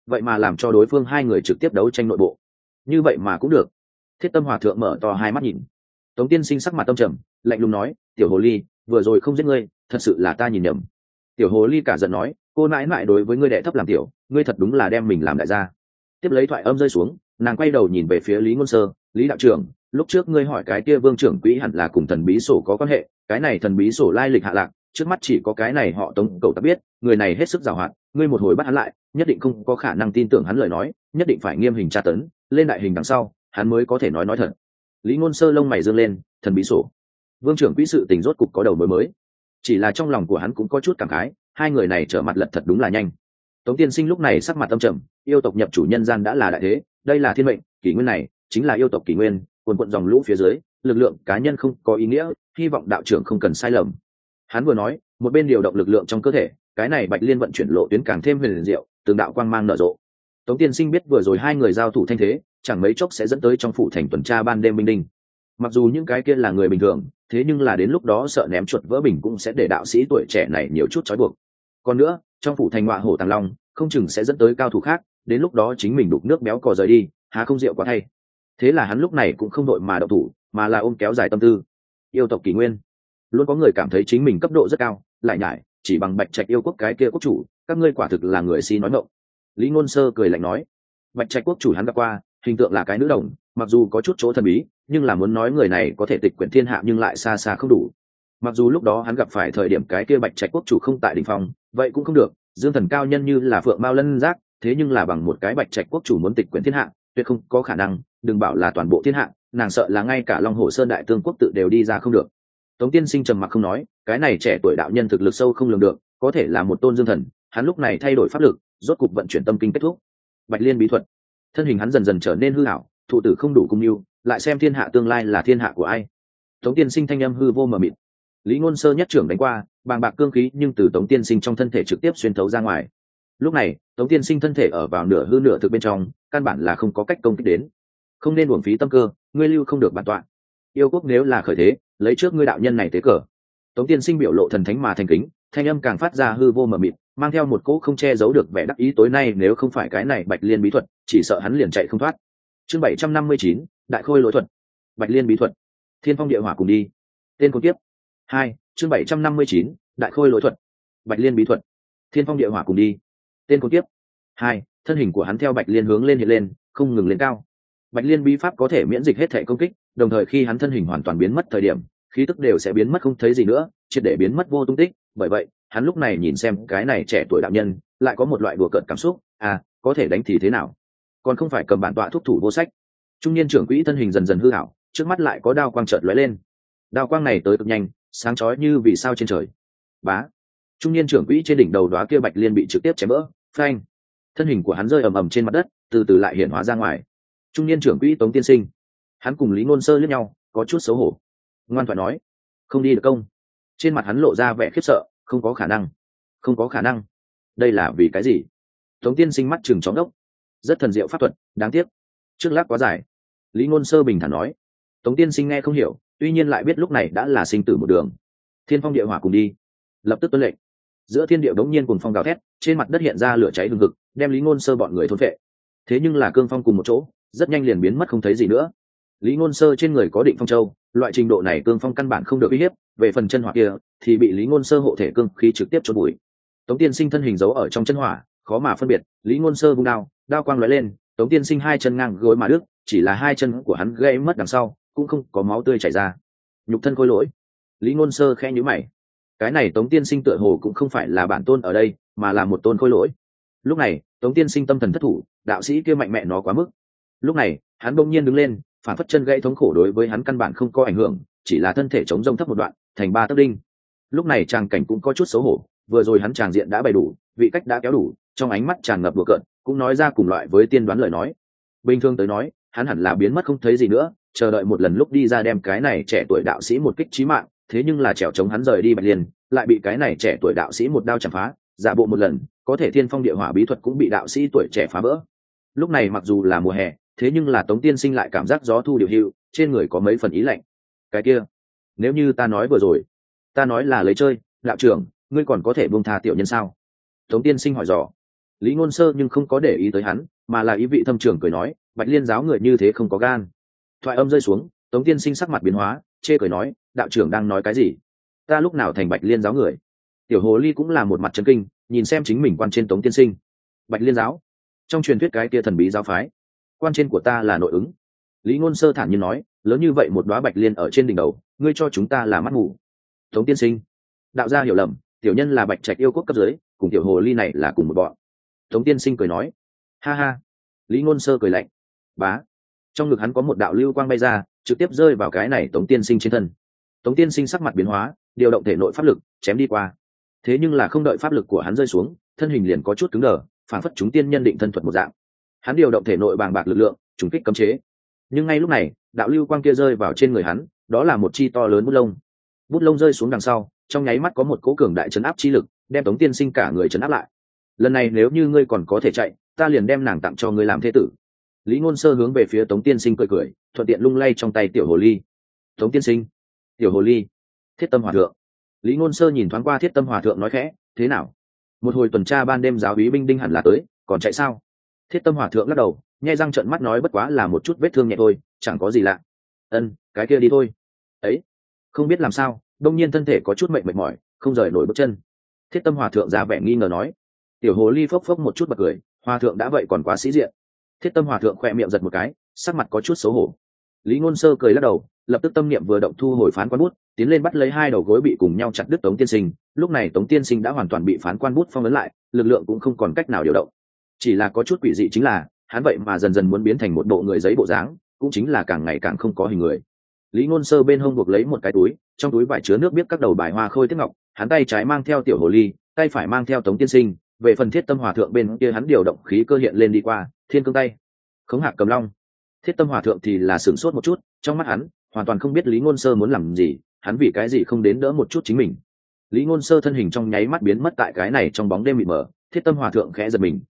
vậy mà làm cho đối phương hai người trực tiếp đấu tranh nội bộ. Như vậy mà cũng được. Thiết Tâm hòa thượng mở to hai mắt nhìn. Tống tiên sinh sắc mặt tâm trầm, lạnh lùng nói, tiểu hồ ly, vừa rồi không giết ngươi, thật sự là ta nhìn nhầm. Tiểu hồ ly cả giận nói, cô nãi nãi đối với ngươi đệ thấp làm tiểu, ngươi thật đúng là đem mình làm đại gia. Tiếp lấy thoại âm rơi xuống, nàng quay đầu nhìn về phía Lý Ngôn Sơ, Lý đạo trưởng, lúc trước ngươi hỏi cái kia Vương trưởng quỹ hẳn là cùng thần bí sổ có quan hệ, cái này thần bí sổ lai lịch hạ lạc, trước mắt chỉ có cái này họ Tống cậu ta biết, người này hết sức giàu hoạt, ngươi một hồi bắt hắn lại, nhất định không có khả năng tin tưởng hắn lời nói, nhất định phải nghiêm hình tra tấn, lên đại hình đằng sau, hắn mới có thể nói thật. Lý Ngôn Sơ lông mày dương lên, thần bí sổ. Vương trưởng quỹ sự tình rốt cục có đầu mối mới. Chỉ là trong lòng của hắn cũng có chút cảm khái, hai người này trở mặt lật thật đúng là nhanh. Tống tiên sinh lúc này sắc mặt âm trầm, yêu tộc nhập chủ nhân gian đã là đại thế, đây là thiên mệnh, kỷ nguyên này chính là yêu tộc kỷ nguyên, cuồn cuộn dòng lũ phía dưới, lực lượng cá nhân không có ý nghĩa, hy vọng đạo trưởng không cần sai lầm. Hắn vừa nói, một bên điều động lực lượng trong cơ thể, cái này Bạch Liên vận chuyển lộ tuyến càng thêm huyền diệu, từng đạo quang mang nở rộ. Tống tiên sinh biết vừa rồi hai người giao thủ thanh thế, chẳng mấy chốc sẽ dẫn tới trong phủ thành tuần tra ban đêm minh đinh. Mặc dù những cái kia là người bình thường, thế nhưng là đến lúc đó sợ ném chuột vỡ bình cũng sẽ để đạo sĩ tuổi trẻ này nhiều chút trói buộc. Còn nữa, trong phủ thành ngọa hổ tàng long, không chừng sẽ dẫn tới cao thủ khác, đến lúc đó chính mình đục nước béo cò rời đi, há không rượu quá thay. Thế là hắn lúc này cũng không đội mà động thủ, mà là ôm kéo dài tâm tư. Yêu tộc kỷ nguyên, luôn có người cảm thấy chính mình cấp độ rất cao, lại nhải, chỉ bằng Bạch Trạch yêu quốc cái kia quốc chủ, các ngươi quả thực là người si nói ngọng. Lý Ngôn Sơ cười lạnh nói, Bạch Trạch quốc chủ hắn gặp qua, hình tượng là cái nữ đồng, mặc dù có chút chỗ thần bí, nhưng là muốn nói người này có thể tịch quyển thiên hạ nhưng lại xa xa không đủ. Mặc dù lúc đó hắn gặp phải thời điểm cái kia Bạch Trạch quốc chủ không tại đỉnh phong, vậy cũng không được, dương thần cao nhân như là phượng mao lân giác, thế nhưng là bằng một cái Bạch Trạch quốc chủ muốn tịch quyển thiên hạ, tuyệt không có khả năng, đừng bảo là toàn bộ thiên hạ, nàng sợ là ngay cả Long Hồ Sơn đại tương quốc tự đều đi ra không được. Tống tiên sinh trầm mặc không nói, cái này trẻ tuổi đạo nhân thực lực sâu không lường được, có thể là một tôn dương thần, hắn lúc này thay đổi pháp lực, rốt cục vận chuyển tâm kinh kết thúc. Bạch Liên bí thuật, thân hình hắn dần dần trở nên hư ảo, thụ tử không đủ cung yêu, lại xem thiên hạ tương lai là thiên hạ của ai. Tống tiên sinh thanh âm hư vô mờ mịt. Lý Ngôn Sơ nhất trưởng đánh qua, bàng bạc cương khí nhưng từ Tống tiên sinh trong thân thể trực tiếp xuyên thấu ra ngoài. Lúc này, Tống tiên sinh thân thể ở vào nửa hư nửa thực bên trong, căn bản là không có cách công kích đến. Không nên uổng phí tâm cơ, ngươi lưu không được bản tọa. Yêu quốc nếu là khởi thế, lấy trước ngươi đạo nhân này tế cờ. Tống tiên sinh biểu lộ thần thánh mà thành kính, thanh âm càng phát ra hư vô mờ mịt, mang theo một cỗ không che giấu được vẻ đắc ý, tối nay nếu không phải cái này Bạch Liên bí thuật, chỉ sợ hắn liền chạy không thoát. Chương 759, Đại Khôi lỗi thuật. Bạch Liên bí thuật. Thiên phong địa hỏa cùng đi. Tên con tiếp. 2, chương 759, Đại Khôi lỗi thuật. Bạch Liên bí thuật. Thiên phong địa hỏa cùng đi. Tên con tiếp. 2, thân hình của hắn theo Bạch Liên hướng lên hiện lên, không ngừng lên cao. Bạch Liên bí pháp có thể miễn dịch hết thể công kích, đồng thời khi hắn thân hình hoàn toàn biến mất thời điểm, khí tức đều sẽ biến mất không thấy gì nữa, triệt để biến mất vô tung tích. Bởi vậy, hắn lúc này nhìn xem cái này trẻ tuổi đạo nhân, lại có một loại đùa cợt cảm xúc, có thể đánh thì thế nào? Còn không phải cầm bản tọa thúc thủ vô sách. Trung niên trưởng quỹ thân hình dần dần hư ảo, trước mắt lại có đao quang chợt lóe lên. Đao quang này tới cực nhanh, sáng chói như vì sao trên trời. Bá. Trung niên trưởng quỹ trên đỉnh đầu đóa kia Bạch Liên bị trực tiếp chém vỡ, phanh. Thân hình của hắn rơi ầm ầm trên mặt đất, từ từ lại hiện hóa ra ngoài. Trung niên trưởng quỹ Tống tiên sinh, hắn cùng Lý Ngôn Sơ liếc nhau, có chút xấu hổ. Ngoan thoại nói, không đi được công. Trên mặt hắn lộ ra vẻ khiếp sợ, không có khả năng, không có khả năng. Đây là vì cái gì? Tống tiên sinh mắt trừng chóng đốc. Rất thần diệu pháp thuật, đáng tiếc trước lát quá dài. Lý Ngôn Sơ bình thản nói. Tống tiên sinh nghe không hiểu, tuy nhiên lại biết lúc này đã là sinh tử một đường. Thiên phong địa hỏa cùng đi. Lập tức tuân lệnh. Giữa thiên địa đống nhiên cùng phong gào thét, trên mặt đất hiện ra lửa cháy hừng hực, đem Lý Ngôn Sơ bọn người thôn phệ. Thế nhưng là cương phong cùng một chỗ, rất nhanh liền biến mất không thấy gì nữa. Lý Ngôn Sơ trên người có Định Phong Châu, loại trình độ này cương phong căn bản không được uy hiếp, về phần chân hỏa kia thì bị Lý Ngôn Sơ hộ thể cương khí trực tiếp chôn bụi. Tống tiên sinh thân hình giấu ở trong chân hỏa, khó mà phân biệt. Lý Ngôn Sơ vung đao, đao quang lóe lên, Tống tiên sinh hai chân ngang gối mà đứt, chỉ là hai chân của hắn gãy mất đằng sau, cũng không có máu tươi chảy ra. Nhục thân khôi lỗi. Lý Ngôn Sơ khẽ nhíu mày. Cái này Tống tiên sinh tựa hồ cũng không phải là bản tôn ở đây, mà là một tôn khôi lỗi. Lúc này, Tống tiên sinh tâm thần thất thủ, đạo sĩ kia mạnh mẽ nó quá mức. Lúc này, hắn bỗng nhiên đứng lên, phản phất chân gãy thống khổ đối với hắn căn bản không có ảnh hưởng, chỉ là thân thể chống rông thấp một đoạn, thành 3 tấc đinh. Lúc này tràng cảnh cũng có chút xấu hổ, vừa rồi hắn tràng diện đã bày đủ, vị cách đã kéo đủ, trong ánh mắt tràn ngập đùa cợt, cũng nói ra cùng loại với tiên đoán lời nói. Bình thường tới nói, hắn hẳn là biến mất không thấy gì nữa, chờ đợi một lần lúc đi ra đem cái này trẻ tuổi đạo sĩ một kích chí mạng, thế nhưng là trèo chống hắn rời đi Bạch Liên, lại bị cái này trẻ tuổi đạo sĩ một đao chém phá, giả bộ một lần, có thể thiên phong địa hỏa bí thuật cũng bị đạo sĩ tuổi trẻ phá vỡ. Lúc này mặc dù là mùa hè, thế nhưng là Tống tiên sinh lại cảm giác gió thu điều hưu, trên người có mấy phần ý lạnh. Cái kia, nếu như ta nói vừa rồi, ta nói là lấy chơi, đạo trưởng, ngươi còn có thể buông tha tiểu nhân sao? Tống tiên sinh hỏi dò. Lý Ngôn Sơ nhưng không có để ý tới hắn, mà là ý vị thâm trường cười nói, Bạch Liên giáo người như thế không có gan. Thoại âm rơi xuống, Tống Tiên Sinh sắc mặt biến hóa, chê cười nói, đạo trưởng đang nói cái gì? Ta lúc nào thành Bạch Liên giáo người? Tiểu hồ ly cũng là một mặt chấn kinh, nhìn xem chính mình quan trên Tống Tiên Sinh. Bạch Liên giáo, trong truyền thuyết cái kia thần bí giáo phái, quan trên của ta là nội ứng. Lý Ngôn Sơ thản nhiên nói, lớn như vậy một đóa bạch liên ở trên đỉnh đầu, ngươi cho chúng ta là mắt mù. Tống Tiên Sinh, đạo gia hiểu lầm, tiểu nhân là Bạch Trạch yêu quốc cấp dưới, cùng tiểu hồ ly này là cùng một bọn. Tống Tiên Sinh cười nói, ha ha. Lý Ngôn Sơ cười lạnh, bá. Trong ngực hắn có một đạo lưu quang bay ra, trực tiếp rơi vào cái này Tống Tiên Sinh trên thân. Tống Tiên Sinh sắc mặt biến hóa, điều động thể nội pháp lực chém đi qua. Thế nhưng là không đợi pháp lực của hắn rơi xuống, thân hình liền có chút cứng đờ, phản phất chúng tiên nhân định thân thuật một dạng. Hắn điều động thể nội bàng bạc lực lượng, trùng kích cấm chế. Nhưng ngay lúc này, đạo lưu quang kia rơi vào trên người hắn, đó là một chi to lớn bút lông. Bút lông rơi xuống đằng sau, trong nháy mắt có một cỗ cường đại chấn áp chi lực, đem Tống Tiên Sinh cả người chấn áp lại. Lần này nếu như ngươi còn có thể chạy, ta liền đem nàng tặng cho ngươi làm thế tử. Lý Ngôn Sơ hướng về phía Tống Tiên Sinh cười cười, thuận tiện lung lay trong tay tiểu hồ ly. Tống Tiên Sinh, tiểu hồ ly, Thiết Tâm Hòa Thượng. Lý Ngôn Sơ nhìn thoáng qua Thiết Tâm Hòa Thượng nói khẽ, thế nào? Một hồi tuần tra ban đêm giáo úy binh đinh hẳn là tới, còn chạy sao? Thiết Tâm Hòa Thượng lắc đầu, nhai răng trợn mắt nói bất quá là một chút vết thương nhẹ thôi, chẳng có gì lạ. Cái kia đi thôi. Ấy, không biết làm sao, đông nhiên thân thể có chút mệt mỏi, không rời nổi bước chân. Thiết Tâm Hòa Thượng ra vẻ nghi ngờ nói. Tiểu hồ ly phốc phốc một chút bật cười, Hòa Thượng đã vậy còn quá sĩ diện. Thiết Tâm Hòa Thượng khẽ miệng giật một cái, sắc mặt có chút xấu hổ. Lý Ngôn Sơ cười lắc đầu, lập tức tâm niệm vừa động thu hồi phán quan bút, tiến lên bắt lấy hai đầu gối bị cùng nhau chặt đứt Tống Tiên Sinh. Lúc này Tống Tiên Sinh đã hoàn toàn bị phán quan bút phong ấn lại, lực lượng cũng không còn cách nào điều động. Chỉ là có chút quỷ dị chính là, hắn vậy mà dần dần muốn biến thành một bộ người giấy bộ dáng, cũng chính là càng ngày càng không có hình người. Lý Ngôn Sơ bên hông buộc lấy một cái túi, trong túi vải chứa nước biết các đầu bài hoa khôi tiếc ngọc, hắn tay trái mang theo tiểu hồ ly, tay phải mang theo Tống Tiên Sinh. Về phần Thiết Tâm Hòa Thượng bên kia hắn điều động khí cơ hiện lên đi qua, thiên cương tay, khống hạc cầm long. Thiết Tâm Hòa Thượng thì là sửng sốt một chút, trong mắt hắn hoàn toàn không biết Lý Ngôn Sơ muốn làm gì, hắn vì cái gì không đến đỡ một chút chính mình. Lý Ngôn Sơ thân hình trong nháy mắt biến mất tại cái này trong bóng đêm mịt mờ. Thiết Tâm Hòa Thượng khẽ giật mình,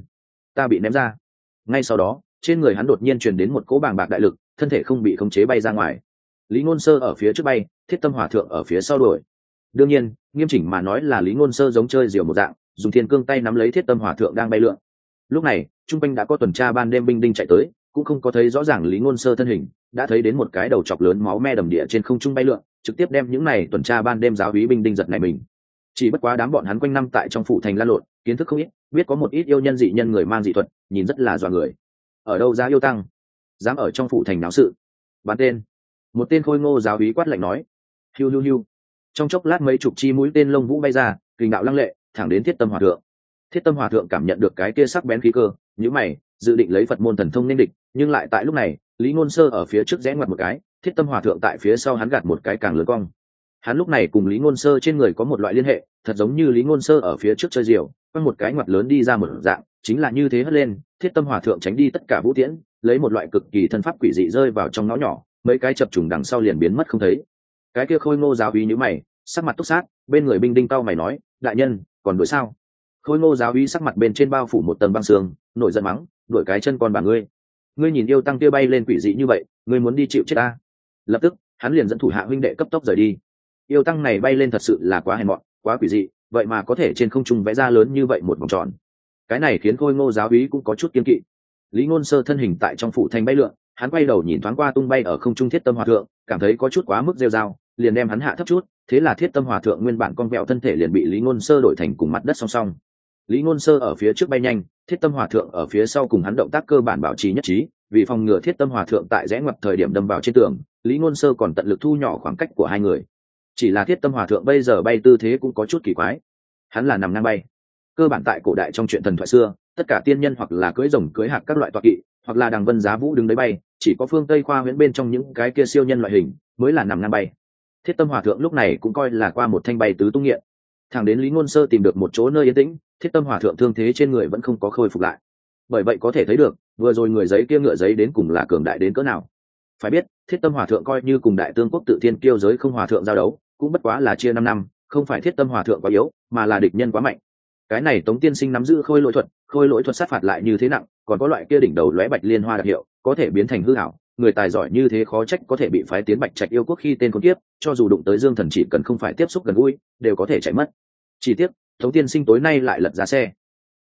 ta bị ném ra. Ngay sau đó, trên người hắn đột nhiên truyền đến một cỗ bàng bạc đại lực, thân thể không bị khống chế bay ra ngoài. Lý Ngôn Sơ ở phía trước bay, Thiết Tâm Hòa Thượng ở phía sau đuổi. Đương nhiên, nghiêm chỉnh mà nói là Lý Ngôn Sơ giống chơi diều một dạng, dùng thiên cương tay nắm lấy Thiết Tâm Hòa Thượng đang bay lượn. Lúc này, trung quanh đã có tuần tra ban đêm binh đinh chạy tới, cũng không có thấy rõ ràng Lý Ngôn Sơ thân hình, đã thấy đến một cái đầu chọc lớn máu me đầm địa trên không trung bay lượn, trực tiếp đem những này tuần tra ban đêm giáo úy binh đinh giật nảy mình. Chỉ bất quá đám bọn hắn quanh năm tại trong phủ thành lan lộn, kiến thức không ít, biết có một ít yêu nhân dị nhân người mang dị thuật, nhìn rất là dọa người. Ở đâu ra yêu tăng, dám ở trong phủ thành náo sự? Bán tên. Một tên khôi ngô giáo úy quát lạnh nói. Hiu hiu hiu. Trong chốc lát mấy chục chi mũi tên lông vũ bay ra, kình đạo lăng lệ, thẳng đến Thiết Tâm Hòa Thượng. Thiết Tâm Hòa Thượng cảm nhận được cái kia sắc bén khí cơ, nhíu mày, dự định lấy Phật môn thần thông nên địch, nhưng lại tại lúc này, Lý Ngôn Sơ ở phía trước rẽ ngoặt một cái, Thiết Tâm Hòa Thượng tại phía sau hắn gạt một cái càng lớn cong. Hắn lúc này cùng Lý Ngôn Sơ trên người có một loại liên hệ, thật giống như Lý Ngôn Sơ ở phía trước chơi diều, quăng một cái ngoặt lớn đi ra một dạng, chính là như thế hất lên, Thiết Tâm Hòa Thượng tránh đi tất cả vũ tiễn, lấy một loại cực kỳ thân pháp quỷ dị rơi vào trong ngõ nhỏ, mấy cái chập trùng đằng sau liền biến mất không thấy. Cái kia khôi ngô giáo úy nhíu mày, sắc mặt túc sát, bên người binh đinh cau mày nói, đại nhân, còn đuổi sao? Khôi ngô giáo úy sắc mặt bên trên bao phủ một tầng băng sương, nổi giận mắng, đuổi cái chân con bà ngươi. Ngươi nhìn yêu tăng kia bay lên quỷ dị như vậy, ngươi muốn đi chịu chết ta? Lập tức, hắn liền dẫn thủ hạ huynh đệ cấp tốc rời đi. Yêu tăng này bay lên thật sự là quá hèn mọn, quá quỷ dị, vậy mà có thể trên không trung vẽ ra lớn như vậy một vòng tròn. Cái này khiến khôi ngô giáo úy cũng có chút kiên kỵ. Lý Ngôn Sơ thân hình tại trong phủ thành bay lượn, hắn quay đầu nhìn thoáng qua tung bay ở không trung Thiết Tâm Hòa Thượng, cảm thấy có chút quá mức rêu rao, liền đem hắn hạ thấp chút. Thế là Thiết Tâm Hòa Thượng nguyên bản con vẹo thân thể liền bị Lý Ngôn Sơ đổi thành cùng mặt đất song song. Lý Ngôn Sơ ở phía trước bay nhanh, Thiết Tâm Hòa Thượng ở phía sau cùng hắn động tác cơ bản bảo trì nhất trí, vì phòng ngừa Thiết Tâm Hòa Thượng tại rẽ ngoặt thời điểm đâm vào trên tường, Lý Ngôn Sơ còn tận lực thu nhỏ khoảng cách của hai người. Chỉ là Thiết Tâm Hòa Thượng bây giờ bay tư thế cũng có chút kỳ quái. Hắn là nằm ngang bay. Cơ bản tại cổ đại trong truyện thần thoại xưa, tất cả tiên nhân hoặc là cưỡi rồng cưỡi hạc các loại tọa kỵ, hoặc là đằng vân giá vũ đứng đấy bay, chỉ có phương Tây khoa huyễn bên trong những cái kia siêu nhân loại hình mới là nằm ngang bay. Thiết Tâm Hòa Thượng lúc này cũng coi là qua một thanh bay tứ tung nghiện. Thẳng đến Lý Ngôn Sơ tìm được một chỗ nơi yên tĩnh, Thiết Tâm Hòa Thượng thương thế trên người vẫn không có khôi phục lại. Bởi vậy có thể thấy được, vừa rồi người giấy kia ngựa giấy đến cùng là cường đại đến cỡ nào. Phải biết, Thiết Tâm Hòa Thượng coi như cùng Đại Tương Quốc Tự Thiên Kiêu giới không hòa thượng giao đấu, cũng bất quá là chia 5 năm, không phải Thiết Tâm Hòa Thượng quá yếu, mà là địch nhân quá mạnh. Cái này Tống tiên sinh nắm giữ khôi lỗi thuật sát phạt lại như thế nặng, còn có loại kia đỉnh đầu lóe bạch liên hoa đặc hiệu, có thể biến thành hư ảo, người tài giỏi như thế khó trách có thể bị phái tiến Bạch Trạch yêu quốc khi tên con kiếp, cho dù đụng tới Dương Thần chỉ cần không phải tiếp xúc gần gũi, đều có thể chạy mất. Chỉ tiếc, Tống tiên sinh tối nay lại lật ra xe.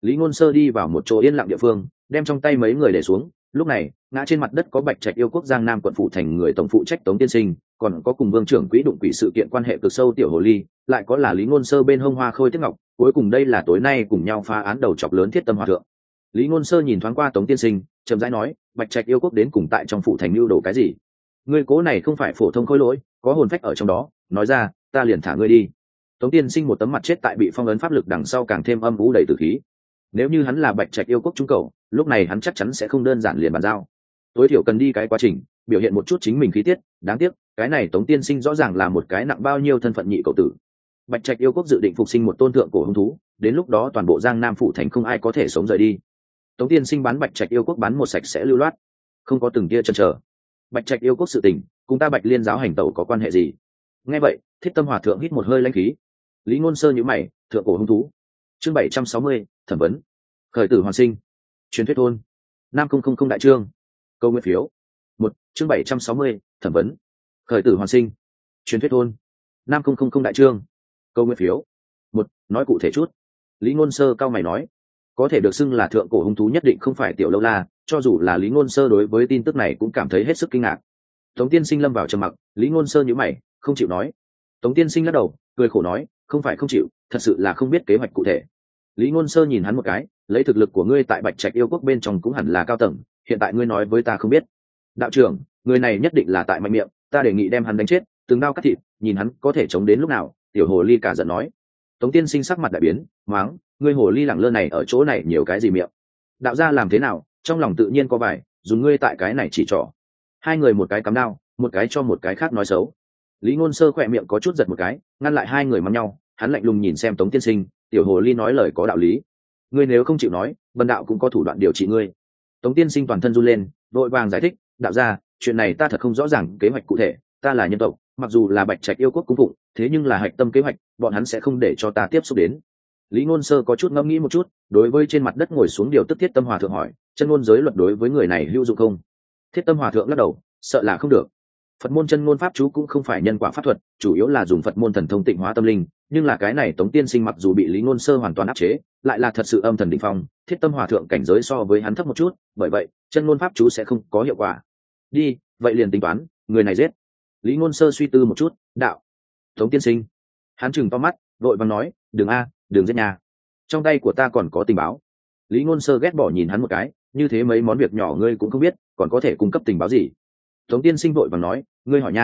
Lý Ngôn Sơ đi vào một chỗ yên lặng địa phương, đem trong tay mấy người để xuống. Lúc này, ngã trên mặt đất có Bạch Trạch yêu quốc Giang Nam quận phụ thành người tổng phụ trách Tống Tiên Sinh, còn có cùng Vương trưởng quỹ đụng quỷ sự kiện quan hệ cực sâu tiểu hồ ly, lại có là Lý Ngôn Sơ bên hông Hoa Khôi Tiết Ngọc, cuối cùng đây là tối nay cùng nhau phá án đầu chọc lớn Thiết Tâm Hòa thượng. Lý Ngôn Sơ nhìn thoáng qua Tống Tiên Sinh, chậm rãi nói, Bạch Trạch yêu quốc đến cùng tại trong phụ thành lưu đồ cái gì? Ngươi cố này không phải phổ thông khối lỗi, có hồn phách ở trong đó, nói ra, ta liền thả ngươi đi. Tống Tiên Sinh một tấm mặt chết tại bị phong ấn pháp lực đằng sau càng thêm âm u đầy tử khí. Nếu như hắn là Bạch Trạch yêu quốc trung cầu, lúc này hắn chắc chắn sẽ không đơn giản liền bàn giao. Tối thiểu cần đi cái quá trình, biểu hiện một chút chính mình khí tiết. Đáng tiếc, cái này Tống Tiên Sinh rõ ràng là một cái nặng bao nhiêu thân phận nhị cậu tử. Bạch Trạch yêu quốc dự định phục sinh một tôn thượng cổ hung thú, đến lúc đó toàn bộ Giang Nam phủ thành không ai có thể sống rời đi. Tống Tiên Sinh bán Bạch Trạch yêu quốc bán một sạch sẽ lưu loát, không có từng tia chần chờ. Bạch Trạch yêu quốc sự tình, cùng ta Bạch Liên giáo hành tẩu có quan hệ gì? Nghe vậy, Thiết Tâm Hòa thượng hít một hơi lãnh khí. Lý Ngôn Sơ nhíu mày, thượng cổ hung thú. Chương 760, thẩm vấn. Khởi tử hoàn sinh. Truyền thuyết thôn. Nam không đại chương. Câu nguyên phiếu. 1, chương 760, thẩm vấn. Khởi tử hoàn sinh. Truyền thuyết thôn. Nam không đại chương. Câu nguyên phiếu. 1, nói cụ thể chút. Lý Ngôn Sơ cao mày nói, có thể được xưng là thượng cổ hung thú nhất định không phải tiểu lâu la, cho dù là Lý Ngôn Sơ đối với tin tức này cũng cảm thấy hết sức kinh ngạc. Tống Tiên Sinh lâm vào trầm mặc, Lý Ngôn Sơ nhíu mày, không chịu nói. Tống Tiên Sinh lắc đầu, cười khổ nói, không phải không chịu, thật sự là không biết kế hoạch cụ thể. Lý Ngôn Sơ nhìn hắn một cái, lấy thực lực của ngươi tại Bạch Trạch yêu quốc bên trong cũng hẳn là cao tầng, hiện tại ngươi nói với ta không biết. Đạo trưởng, người này nhất định là tại mạnh miệng, ta đề nghị đem hắn đánh chết, từng đao cắt thịt, nhìn hắn có thể chống đến lúc nào. Tiểu hồ ly cả giận nói. Tống Tiên Sinh sắc mặt đại biến, mắng, ngươi hồ ly lẳng lơ này ở chỗ này nhiều cái gì miệng? Đạo gia làm thế nào? Trong lòng tự nhiên có vài, dùng ngươi tại cái này chỉ trỏ. Hai người một cái cắm đao, một cái cho một cái khác nói xấu. Lý Ngôn Sơ khỏe miệng có chút giật một cái, ngăn lại hai người mắng nhau. Hắn lạnh lùng nhìn xem Tống Tiên Sinh, tiểu hồ ly nói lời có đạo lý. Ngươi nếu không chịu nói, Vân đạo cũng có thủ đoạn điều trị ngươi. Tống Tiên Sinh toàn thân run lên, vội vàng giải thích, đạo gia, chuyện này ta thật không rõ ràng kế hoạch cụ thể, ta là nhân tộc, mặc dù là Bạch Trạch yêu quốc cung phụng, thế nhưng là hạch tâm kế hoạch, bọn hắn sẽ không để cho ta tiếp xúc đến. Lý Ngôn Sơ có chút ngẫm nghĩ một chút, đối với trên mặt đất ngồi xuống điều tức Thiết Tâm Hòa thượng hỏi, chân ngôn giới luật đối với người này hữu dụng không? Thiết Tâm Hòa thượng lắc đầu, sợ là không được. Phật môn chân ngôn pháp chú cũng không phải nhân quả pháp thuật, chủ yếu là dùng Phật môn thần thông tịnh hóa tâm linh, nhưng là cái này Tống Tiên Sinh mặc dù bị Lý Ngôn Sơ hoàn toàn áp chế, lại là thật sự âm thần đỉnh phong, Thiết Tâm Hòa thượng cảnh giới so với hắn thấp một chút, bởi vậy, chân ngôn pháp chú sẽ không có hiệu quả. Đi, vậy liền tính toán, người này giết. Lý Ngôn Sơ suy tư một chút, đạo. Tống Tiên Sinh. Hắn trừng to mắt, vội vàng nói, đừng giết nhà. Trong tay của ta còn có tình báo. Lý Ngôn Sơ ghét bỏ nhìn hắn một cái, như thế mấy món việc nhỏ ngươi cũng không biết, còn có thể cung cấp tình báo gì? Tống Tiên Sinh vội vàng nói, ngươi hỏi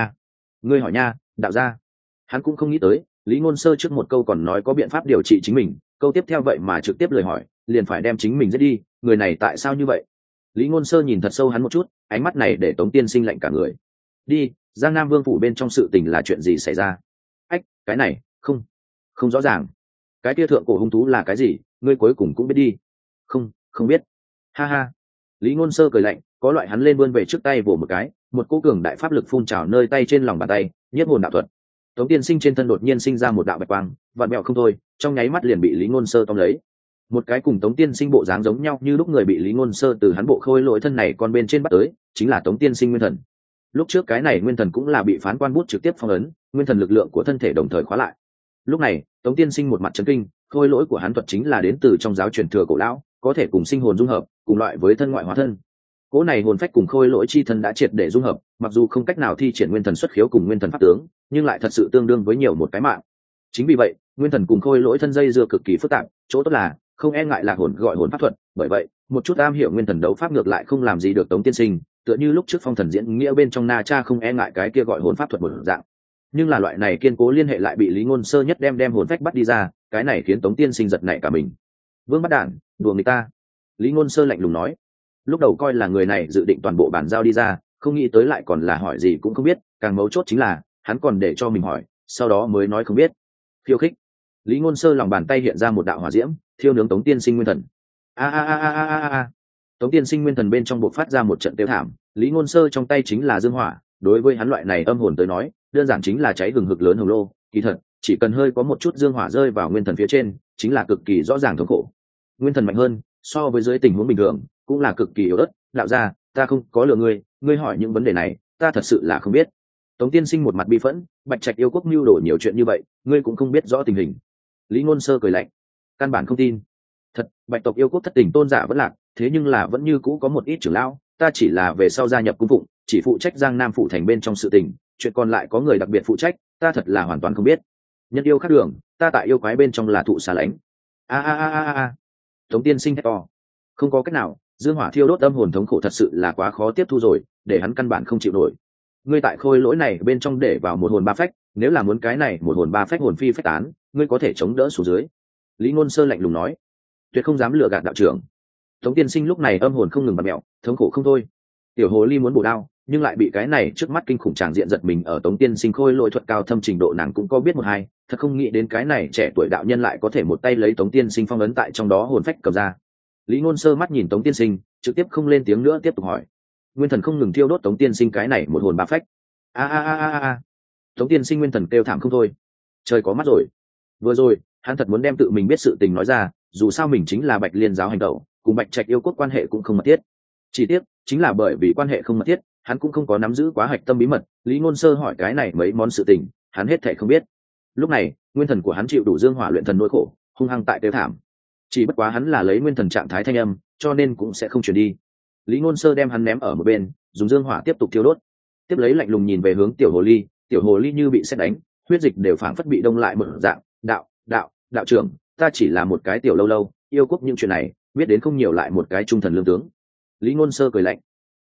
nha, đạo gia. Hắn cũng không nghĩ tới, Lý Ngôn Sơ trước một câu còn nói có biện pháp điều trị chính mình, câu tiếp theo vậy mà trực tiếp lời hỏi, liền phải đem chính mình giết đi, người này tại sao như vậy? Lý Ngôn Sơ nhìn thật sâu hắn một chút, ánh mắt này để Tống Tiên Sinh lạnh cả người. Đi, Giang Nam Vương phủ bên trong sự tình là chuyện gì xảy ra? Ách, cái này, không rõ ràng. Cái kia thượng cổ hung thú là cái gì, ngươi cuối cùng cũng biết đi. Không biết. Ha ha. Lý Ngôn Sơ cười lạnh, có loại hắn lên vươn về trước tay vồ một cái, một cỗ cường đại pháp lực phun trào nơi tay trên lòng bàn tay, nhiếp hồn đạo thuật. Tống Tiên Sinh trên thân đột nhiên sinh ra một đạo bạch quang, vặn mèo không thôi, trong nháy mắt liền bị Lý Ngôn Sơ tóm lấy. Một cái cùng Tống Tiên Sinh bộ dáng giống nhau như lúc người bị Lý Ngôn Sơ từ hắn bộ khôi lỗi thân này con bên trên bắt tới, chính là Tống Tiên Sinh nguyên thần. Lúc trước cái này nguyên thần cũng là bị phán quan bút trực tiếp phong ấn, nguyên thần lực lượng của thân thể đồng thời khóa lại. Lúc này, Tống Tiên Sinh một mặt chấn kinh, khôi lỗi của hắn thuật chính là đến từ trong giáo truyền thừa cổ lão, có thể cùng sinh hồn dung hợp, cùng loại với thân ngoại hóa thân. Cỗ này hồn phách cùng khôi lỗi chi thân đã triệt để dung hợp, mặc dù không cách nào thi triển nguyên thần xuất khiếu cùng nguyên thần pháp tướng, nhưng lại thật sự tương đương với nhiều một cái mạng. Chính vì vậy, nguyên thần cùng khôi lỗi thân dây dưa cực kỳ phức tạp, chỗ tốt là không e ngại là hồn gọi hồn pháp thuật, bởi vậy, một chút am hiểu nguyên thần đấu pháp ngược lại không làm gì được Tống Tiên Sinh, tựa như lúc trước Phong Thần diễn nghĩa bên trong Na Cha không e ngại cái kia gọi hồn pháp thuật một dạng. Nhưng là loại này kiên cố liên hệ lại bị Lý Ngôn Sơ nhất đem hồn phách bắt đi ra, cái này khiến Tống Tiên Sinh giật nảy cả mình. Vương bắt đản, đùa người ta. Lý Ngôn Sơ lạnh lùng nói. Lúc đầu coi là người này dự định toàn bộ bản giao đi ra, không nghĩ tới lại còn là hỏi gì cũng không biết, càng mấu chốt chính là hắn còn để cho mình hỏi, sau đó mới nói không biết. Khiêu khích. Lý Ngôn Sơ lòng bàn tay hiện ra một đạo hỏa diễm, thiêu nướng Tống Tiên Sinh nguyên thần. A. Tống Tiên Sinh nguyên thần bên trong bộc phát ra một trận tiêu thảm, Lý Ngôn Sơ trong tay chính là dương hỏa, đối với hắn loại này âm hồn tới nói, đơn giản chính là cháy hừng hực lớn hồng lô, kỳ thật, chỉ cần hơi có một chút dương hỏa rơi vào nguyên thần phía trên, chính là cực kỳ rõ ràng thống khổ. Nguyên thần mạnh hơn, so với dưới tình huống bình thường, cũng là cực kỳ yếu ớt, đạo gia, ta không có lừa ngươi hỏi những vấn đề này, ta thật sự là không biết. Tống Tiên Sinh một mặt bi phẫn, Bạch Trạch yêu quốc mưu đồ nhiều chuyện như vậy, ngươi cũng không biết rõ tình hình. Lý Ngôn Sơ cười lạnh, căn bản không tin. Thật, bạch tộc yêu quốc thất tình tôn giả vẫn lạc, thế nhưng là vẫn như cũ có một ít trưởng lão, ta chỉ là về sau gia nhập cung phụng, chỉ phụ trách Giang Nam phủ thành bên trong sự tình, chuyện còn lại có người đặc biệt phụ trách, ta thật là hoàn toàn không biết. Nhân yêu khác đường, ta tại yêu quái bên trong là thụ xa lánh. A. Tống tiên sinh hét to. Không có cách nào, dương hỏa thiêu đốt âm hồn thống khổ thật sự là quá khó tiếp thu rồi, để hắn căn bản không chịu nổi. Ngươi tại khôi lỗi này bên trong để vào một hồn ba phách, nếu là muốn cái này một hồn ba phách hồn phi phách tán, ngươi có thể chống đỡ xuống dưới. Lý Ngôn Sơ lạnh lùng nói, tuyệt không dám lừa gạt đạo trưởng. Tống tiên sinh lúc này âm hồn không ngừng bật mẹo, thống khổ không thôi. Tiểu hồ ly muốn bổ đao, nhưng lại bị cái này trước mắt kinh khủng tràng diện giật mình. Ở Tống tiên sinh khôi lỗi thuật cao thâm trình độ nàng cũng có biết một hai, thật không nghĩ đến cái này trẻ tuổi đạo nhân lại có thể một tay lấy Tống tiên sinh phong ấn tại trong đó hồn phách cầm ra. Lý Ngôn Sơ mắt nhìn Tống tiên sinh, trực tiếp không lên tiếng nữa tiếp tục hỏi. Nguyên thần không ngừng thiêu đốt Tống tiên sinh cái này một hồn ba phách. A. Tống tiên sinh nguyên thần kêu thảm không thôi. Trời có mắt rồi. Vừa rồi, hắn thật muốn đem tự mình biết sự tình nói ra, dù sao mình chính là Bạch Liên giáo hành động, cùng Bạch Trạch yêu quốc quan hệ cũng không mật thiết. Chỉ tiếc, chính là bởi vì quan hệ không mật thiết, hắn cũng không có nắm giữ quá hạch tâm bí mật. Lý Ngôn Sơ hỏi cái này mấy món sự tình, hắn hết thảy không biết. Lúc này, nguyên thần của hắn chịu đủ dương hỏa luyện thần nỗi khổ, hung hăng tại tiêu thảm. Chỉ bất quá hắn là lấy nguyên thần trạng thái thanh âm, cho nên cũng sẽ không chuyển đi. Lý Ngôn Sơ đem hắn ném ở một bên, dùng dương hỏa tiếp tục thiêu đốt. Tiếp lấy lạnh lùng nhìn về hướng tiểu hồ ly như bị sét đánh, huyết dịch đều phảng phất bị đông lại một dạng. Đạo trưởng, ta chỉ là một cái tiểu lâu lâu, yêu quốc những chuyện này biết đến không nhiều, lại một cái trung thần lương tướng. Lý Ngôn Sơ cười lạnh,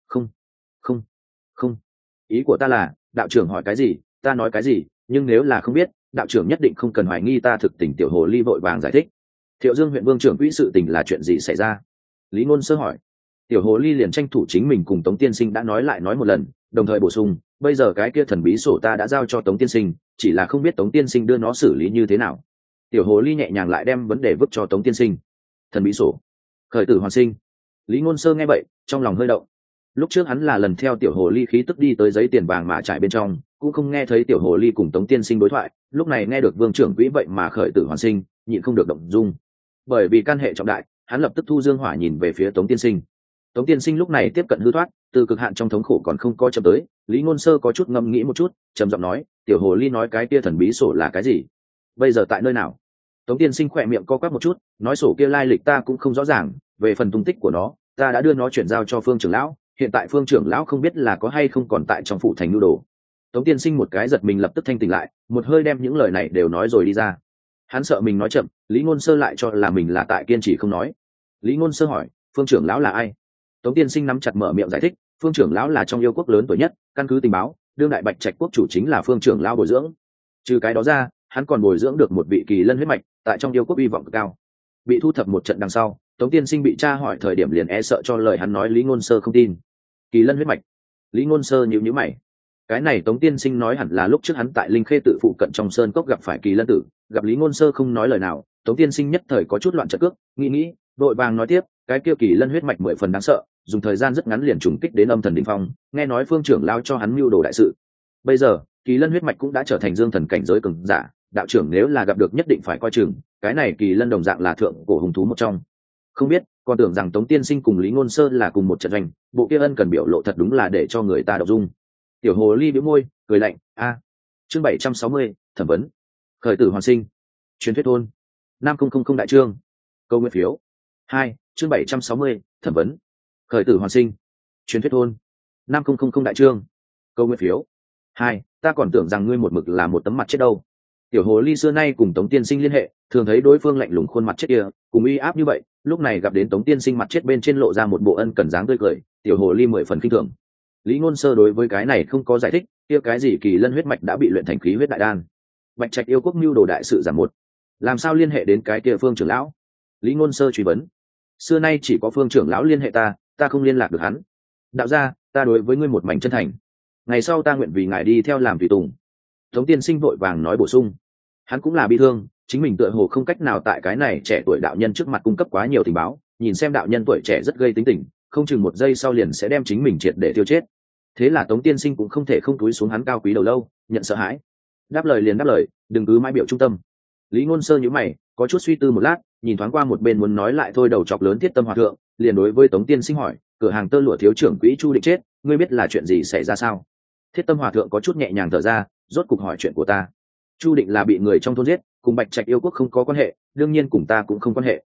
không, ý của ta là đạo trưởng hỏi cái gì ta nói cái gì, nhưng nếu là không biết, đạo trưởng nhất định không cần hoài nghi ta thực tình. Tiểu hồ ly vội vàng giải thích. Thiệu Dương huyện vương trưởng quỹ sự tình là chuyện gì xảy ra? Lý Ngôn Sơ hỏi. Tiểu hồ ly liền tranh thủ chính mình cùng Tống tiên sinh đã nói lại nói một lần, đồng thời bổ sung, bây giờ cái kia thần bí sổ ta đã giao cho Tống tiên sinh, chỉ là không biết Tống tiên sinh đưa nó xử lý như thế nào. Tiểu hồ ly nhẹ nhàng lại đem vấn đề vứt cho Tống tiên sinh. Thần bí sổ, khởi tử hoàn sinh. Lý Ngôn Sơ nghe vậy, trong lòng hơi động. Lúc trước hắn là lần theo tiểu hồ ly khí tức đi tới giấy tiền vàng mã trải bên trong, cũng không nghe thấy tiểu hồ ly cùng Tống tiên sinh đối thoại, lúc này nghe được vương trưởng quỹ vậy mà khởi tử hoàn sinh, nhịn không được động dung. Bởi vì căn hệ trọng đại, hắn lập tức thu dương hỏa nhìn về phía Tống tiên sinh. Tống tiên sinh lúc này tiếp cận hư thoát, từ cực hạn trong thống khổ còn không có chậm tới. Lý Ngôn Sơ có chút ngẫm nghĩ một chút, trầm giọng nói, tiểu hồ ly nói cái kia thần bí sổ là cái gì? Bây giờ tại nơi nào? Tống tiên sinh khỏe miệng co quắp một chút, nói sổ kia lai lịch ta cũng không rõ ràng, về phần tung tích của nó, ta đã đưa nó chuyển giao cho Phương trưởng lão, hiện tại Phương trưởng lão không biết là có hay không còn tại trong phủ thành nhu đồ. Tống tiên sinh một cái giật mình lập tức thanh tỉnh lại, một hơi đem những lời này đều nói rồi đi ra. Hắn sợ mình nói chậm, Lý Ngôn Sơ lại cho là mình là tại kiên trì không nói. Lý Ngôn Sơ hỏi, Phương trưởng lão là ai? Tống tiên sinh nắm chặt mở miệng giải thích, Phương trưởng lão là trong yêu quốc lớn tuổi nhất, căn cứ tình báo, đương đại Bạch Trạch quốc chủ chính là Phương trưởng lão bồi dưỡng. Trừ cái đó ra, hắn còn bồi dưỡng được một vị kỳ lân huyết mạch, tại trong yêu quốc uy vọng cực cao. Bị thu thập một trận đằng sau, Tống tiên sinh bị tra hỏi thời điểm liền e sợ cho lời hắn nói Lý Ngôn Sơ không tin. Kỳ lân huyết mạch? Lý Ngôn Sơ nhíu mày. Cái này Tống tiên sinh nói hẳn là lúc trước hắn tại Linh Khê tự phụ cận trong sơn cốc gặp phải kỳ lân tử, gặp Lý Ngôn Sơ không nói lời nào, Tống tiên sinh nhất thời có chút loạn trận cước, nghĩ, đội vàng nói tiếp, cái kia kỳ lân huyết mạch 10 phần đáng sợ, dùng thời gian rất ngắn liền trùng kích đến âm thần đỉnh phong, nghe nói Phương trưởng lao cho hắn mưu đồ đại sự. Bây giờ, kỳ lân huyết mạch cũng đã trở thành dương thần cảnh giới cường giả, đạo trưởng nếu là gặp được nhất định phải coi chừng, cái này kỳ lân đồng dạng là thượng cổ hùng thú một trong. Không biết, còn tưởng rằng Tống tiên sinh cùng Lý Ngôn Sơ là cùng một trận doanh, bộ kia ân cần biểu lộ thật đúng là để cho người ta động dung. Tiểu hồ ly bĩu môi, cười lạnh, chương 760, thẩm vấn. Khởi tử hoàn sinh. Truyền thuyết thôn. 5000 đại chương. Câu nguyên phiếu. 2, chương 760, thẩm vấn. Khởi tử hoàn sinh. Truyền thuyết thôn. 5000 đại chương. Câu nguyên phiếu. 2, ta còn tưởng rằng ngươi một mực là một tấm mặt chết đâu. Tiểu hồ ly xưa nay cùng Tống tiên sinh liên hệ, thường thấy đối phương lạnh lùng khuôn mặt chết kia, cùng uy áp như vậy, lúc này gặp đến Tống tiên sinh mặt chết bên trên lộ ra một bộ ân cần dáng tươi cười, tiểu hồ ly 10 phần kinh thường. Lý Ngôn Sơ đối với cái này không có giải thích, kia cái gì kỳ lân huyết mạch đã bị luyện thành khí huyết đại đan. Bạch Trạch yêu quốc mưu đồ đại sự giảm một, làm sao liên hệ đến cái kia Phương trưởng lão? Lý Ngôn Sơ truy vấn. Xưa nay chỉ có Phương trưởng lão liên hệ ta không liên lạc được hắn. Đạo gia, ta đối với ngươi một mảnh chân thành, ngày sau ta nguyện vì ngài đi theo làm tùy tùng. Tống tiên sinh vội vàng nói bổ sung. Hắn cũng là bi thương, chính mình tựa hồ không cách nào tại cái này trẻ tuổi đạo nhân trước mặt cung cấp quá nhiều tình báo, nhìn xem đạo nhân tuổi trẻ rất gây tính tình, không chừng một giây sau liền sẽ đem chính mình triệt để tiêu chết. Thế là Tống tiên sinh cũng không thể không túi xuống hắn cao quý đầu lâu, nhận sợ hãi. Đáp lời liền đáp lời, đừng cứ mãi biểu trung tâm. Lý Ngôn Sơ nhíu mày, có chút suy tư một lát, nhìn thoáng qua một bên muốn nói lại thôi đầu chọc lớn Thiết Tâm Hòa thượng, liền đối với Tống tiên sinh hỏi, cửa hàng tơ lụa thiếu trưởng quỹ Chu Định chết, ngươi biết là chuyện gì xảy ra sao? Thiết Tâm Hòa thượng có chút nhẹ nhàng thở ra, rốt cục hỏi chuyện của ta. Chu Định là bị người trong thôn giết, cùng Bạch Trạch yêu quốc không có quan hệ, đương nhiên cùng ta cũng không quan hệ.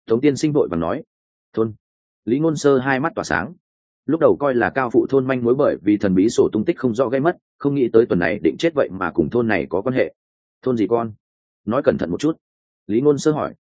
Tống tiên sinh vội vàng nói. Thôn. Lý Ngôn Sơ hai mắt tỏa sáng. Lúc đầu coi là cao phụ thôn manh mối bởi vì thần bí sổ tung tích không rõ gây mất, không nghĩ tới tuần này định chết vậy mà cùng thôn này có quan hệ. Thôn gì con? Nói cẩn thận một chút. Lý Ngôn Sơ hỏi.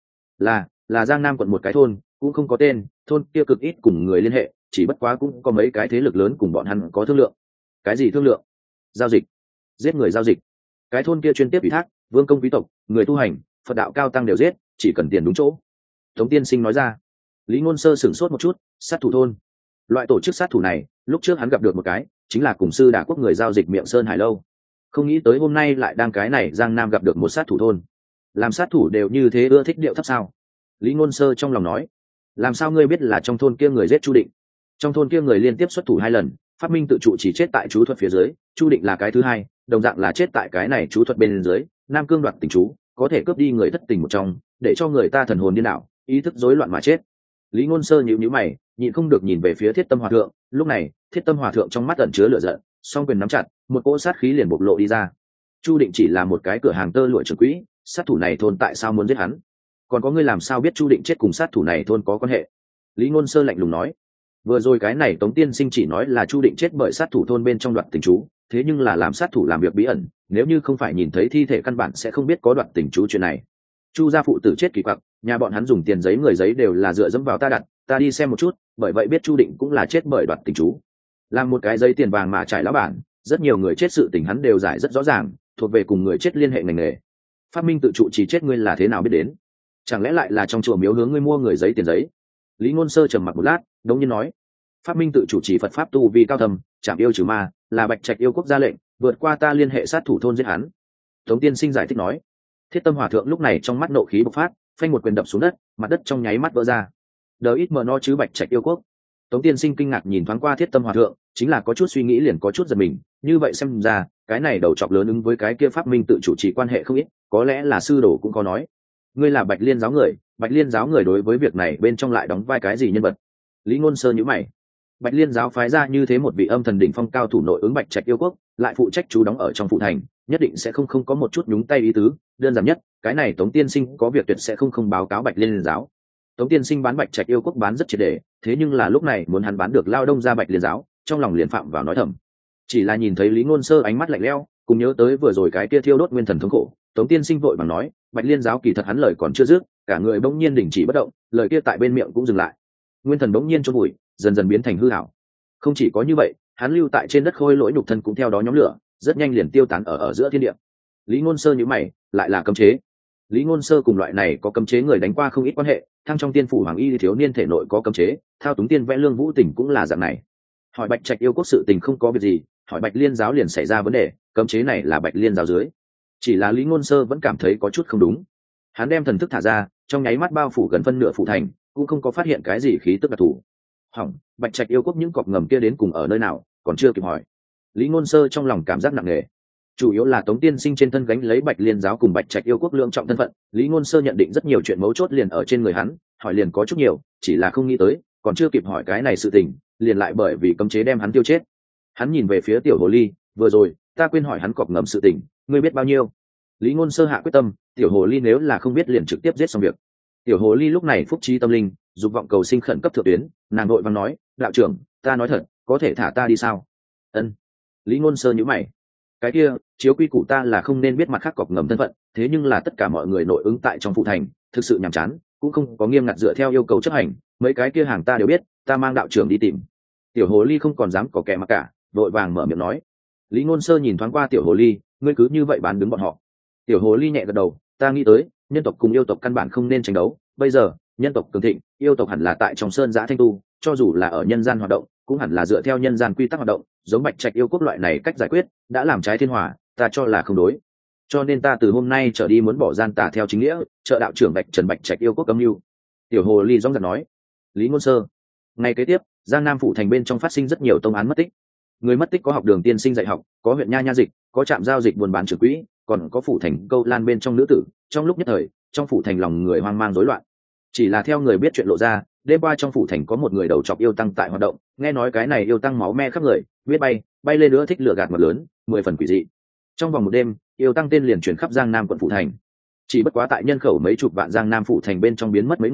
Là Giang Nam quận một cái thôn, cũng không có tên, thôn kia cực ít cùng người liên hệ, chỉ bất quá cũng có mấy cái thế lực lớn cùng bọn hắn có thương lượng. Cái gì thương lượng? Giao dịch. Giết người giao dịch. Cái thôn kia chuyên tiếp ủy thác, vương công quý tộc, người tu hành, Phật đạo cao tăng đều giết, chỉ cần tiền đúng chỗ. Tống tiên sinh nói ra. Lý Ngôn Sơ sửng sốt một chút, sát thủ thôn. Loại tổ chức sát thủ này, lúc trước hắn gặp được một cái, chính là cùng sư Đả Quốc người giao dịch Miệng Sơn Hải Lâu. Không nghĩ tới hôm nay lại đang cái này Giang Nam gặp được một sát thủ thôn. Làm sát thủ đều như thế ưa thích điệu thấp sao? Lý Ngôn Sơ trong lòng nói. Làm sao ngươi biết là trong thôn kia người giết Chu Định? Trong thôn kia người liên tiếp xuất thủ 2 lần, phát minh tự trụ chỉ chết tại chú thuật phía dưới, Chu Định là cái thứ hai, đồng dạng là chết tại cái này chú thuật bên dưới. Nam cương đoạt tình chú, có thể cướp đi người thất tình một trong, để cho người ta thần hồn điên đảo, ý thức rối loạn mà chết. Lý Ngôn Sơ nhíu mày, nhịn không được nhìn về phía Thiết Tâm Hòa thượng. Lúc này, Thiết Tâm Hòa thượng trong mắt ẩn chứa lửa giận, song quyền nắm chặt, một cỗ sát khí liền bộc lộ đi ra. Chu Định chỉ là một cái cửa hàng tơ lụa trưởng quỹ, sát thủ này thôn tại sao muốn giết hắn? Còn có ngươi làm sao biết Chu Định chết cùng sát thủ này thôn có quan hệ? Lý Ngôn Sơ lạnh lùng nói. Vừa rồi cái này Tống tiên sinh chỉ nói là Chu Định chết bởi sát thủ thôn bên trong đoạt tình chú, thế nhưng là làm sát thủ làm việc bí ẩn, nếu như không phải nhìn thấy thi thể căn bản sẽ không biết có đoạt tình chú chuyện này. Chu gia phụ tử chết kỳ quặc, nhà bọn hắn dùng tiền giấy người giấy đều là dựa dẫm vào ta đặt, ta đi xem một chút, bởi vậy biết Chu Định cũng là chết bởi đoạt tình chú. Làm một cái giấy tiền vàng mà trải lão bản, rất nhiều người chết sự tình hắn đều giải rất rõ ràng, thuộc về cùng người chết liên hệ ngành nghề. Phát minh tự trụ chỉ chết ngươi là thế nào biết đến? Chẳng lẽ lại là trong chùa miếu hướng ngươi mua người giấy tiền giấy? Lý Ngôn Sơ trầm mặc một lát, đống nhiên nói. Phát minh tự chủ trì Phật pháp tu vi cao thầm, chạm yêu trừ ma, là Bạch Trạch yêu quốc ra lệnh, vượt qua ta liên hệ sát thủ thôn giết hắn. Tống tiên sinh giải thích nói. Thiết Tâm Hòa thượng lúc này trong mắt nộ khí bộc phát, phanh một quyền đập xuống đất, mặt đất trong nháy mắt vỡ ra. Đờ ít mờ no chứ Bạch Trạch yêu quốc. Tống tiên sinh kinh ngạc nhìn thoáng qua Thiết Tâm Hòa thượng, chính là có chút suy nghĩ liền có chút giật mình, như vậy xem ra, cái này đầu chọc lớn ứng với cái kia Pháp minh tự chủ trì quan hệ không ít, có lẽ là sư đồ cũng có nói. Ngươi là Bạch Liên giáo người, Bạch Liên giáo người đối với việc này bên trong lại đóng vai cái gì nhân vật? Lý Ngôn Sơ nhíu mày. Bạch Liên giáo phái ra như thế một vị âm thần đỉnh phong cao thủ nội ứng Bạch Trạch yêu quốc, lại phụ trách chú đóng ở trong phụ thành, nhất định sẽ không có một chút nhúng tay ý tứ. Đơn giản nhất, cái này Tống tiên sinh có việc tuyệt sẽ không báo cáo Bạch Liên giáo. Tống tiên sinh bán Bạch Trạch yêu quốc bán rất triệt để, thế nhưng là lúc này muốn hắn bán được lao đông ra Bạch Liên giáo, trong lòng liền phạm vào nói thầm. Chỉ là nhìn thấy Lý Ngôn Sơ ánh mắt lạnh lẽo, cùng nhớ tới vừa rồi cái kia thiêu đốt nguyên thần thống khổ, Tống tiên sinh vội vàng nói, Bạch Liên giáo kỳ thật hắn lời còn chưa dứt, cả người bỗng nhiên đình chỉ bất động, lời kia tại bên miệng cũng dừng lại. Nguyên thần bỗng nhiên chôn vùi, dần dần biến thành hư ảo. Không chỉ có như vậy, hắn lưu tại trên đất khôi lỗi nhục thân cũng theo đó nhóm lửa, rất nhanh liền tiêu tán ở giữa thiên địa. Lý Ngôn Sơ nhíu mày, lại là cấm chế. Lý Ngôn Sơ cùng loại này có cấm chế người đánh qua không ít quan hệ, thăng trong tiên phủ hoàng y thiếu niên thể nội có cấm chế, thao túng tiên vẽ lương vũ tình cũng là dạng này. Hỏi Bạch Trạch yêu quốc sự tình không có việc gì, hỏi Bạch Liên giáo liền xảy ra vấn đề, cấm chế này là Bạch Liên giáo dưới. Chỉ là Lý Ngôn Sơ vẫn cảm thấy có chút không đúng. Hắn đem thần thức thả ra, trong nháy mắt bao phủ gần phân nửa phủ thành, cũng không có phát hiện cái gì khí tức đặc thù. Hỏng, Bạch Trạch yêu quốc những cọp ngầm kia đến cùng ở nơi nào, còn chưa kịp hỏi. Lý Ngôn Sơ trong lòng cảm giác nặng nề. Chủ yếu là Tống tiên sinh trên thân gánh lấy Bạch Liên giáo cùng Bạch Trạch yêu quốc lượng trọng thân phận, Lý Ngôn Sơ nhận định rất nhiều chuyện mấu chốt liền ở trên người hắn, hỏi liền có chút nhiều, chỉ là không nghĩ tới, còn chưa kịp hỏi cái này sự tình, liền lại bởi vì cấm chế đem hắn tiêu chết. Hắn nhìn về phía Tiểu Hồ Ly, vừa rồi, ta quên hỏi hắn cọp ngầm sự tình, ngươi biết bao nhiêu? Lý Ngôn Sơ hạ quyết tâm, Tiểu Hồ Ly nếu là không biết liền trực tiếp giết xong việc. Tiểu Hồ Ly lúc này phúc trí tâm linh, dục vọng cầu sinh khẩn cấp thượng tuyến, nàng đội vàng nói, đạo trưởng, ta nói thật, có thể thả ta đi sao? Ân. Lý Ngôn Sơ nhíu mày. Cái kia, chiếu quy củ ta là không nên biết mặt khác cọp ngầm thân phận, thế nhưng là tất cả mọi người nội ứng tại trong phụ thành, thực sự nhàm chán, cũng không có nghiêm ngặt dựa theo yêu cầu chấp hành, mấy cái kia hàng ta đều biết, ta mang đạo trưởng đi tìm. Tiểu Hồ Ly không còn dám có kẻ mà cả, vội vàng mở miệng nói. Lý Ngôn Sơ nhìn thoáng qua Tiểu Hồ Ly, ngươi cứ như vậy bán đứng bọn họ. Tiểu Hồ Ly nhẹ gật đầu, ta nghĩ tới, nhân tộc cùng yêu tộc căn bản không nên tranh đấu, bây giờ, nhân tộc cường thịnh, yêu tộc hẳn là tại trong sơn giã thanh tu, cho dù là ở nhân gian hoạt động, cũng hẳn là dựa theo nhân gian quy tắc hoạt động, giống Bạch Trạch yêu quốc loại này cách giải quyết, đã làm trái thiên hòa, ta cho là không đối. Cho nên ta từ hôm nay trở đi muốn bỏ gian tà theo chính nghĩa, trợ đạo trưởng Bạch Trần Bạch Trạch yêu quốc cấm lưu. Tiểu Hồ Ly rõng rạc nói. Lý Ngôn Sơ. Ngày kế tiếp, Giang Nam phủ thành bên trong phát sinh rất nhiều tông án mất tích. Người mất tích có học đường tiên sinh dạy học, có huyện nha nha dịch, có trạm giao dịch buôn bán trưởng quỹ, còn có phủ thành câu lan bên trong nữ tử. Trong lúc nhất thời, trong phủ thành lòng người hoang mang rối loạn. Chỉ là theo người biết chuyện lộ ra, đêm qua trong phủ thành có một người đầu chọc yêu tăng tại hoạt động, nghe nói cái này yêu tăng máu me khắp người, biết bay lên nữa thích lửa gạt mật lớn, 10 phần quỷ dị. Trong vòng một đêm, yêu tăng tên liền truyền khắp Giang Nam quận phủ thành. Chỉ bất quá tại nhân khẩu mấy chục vạn Giang Nam phủ thành bên trong biến mất mấy người,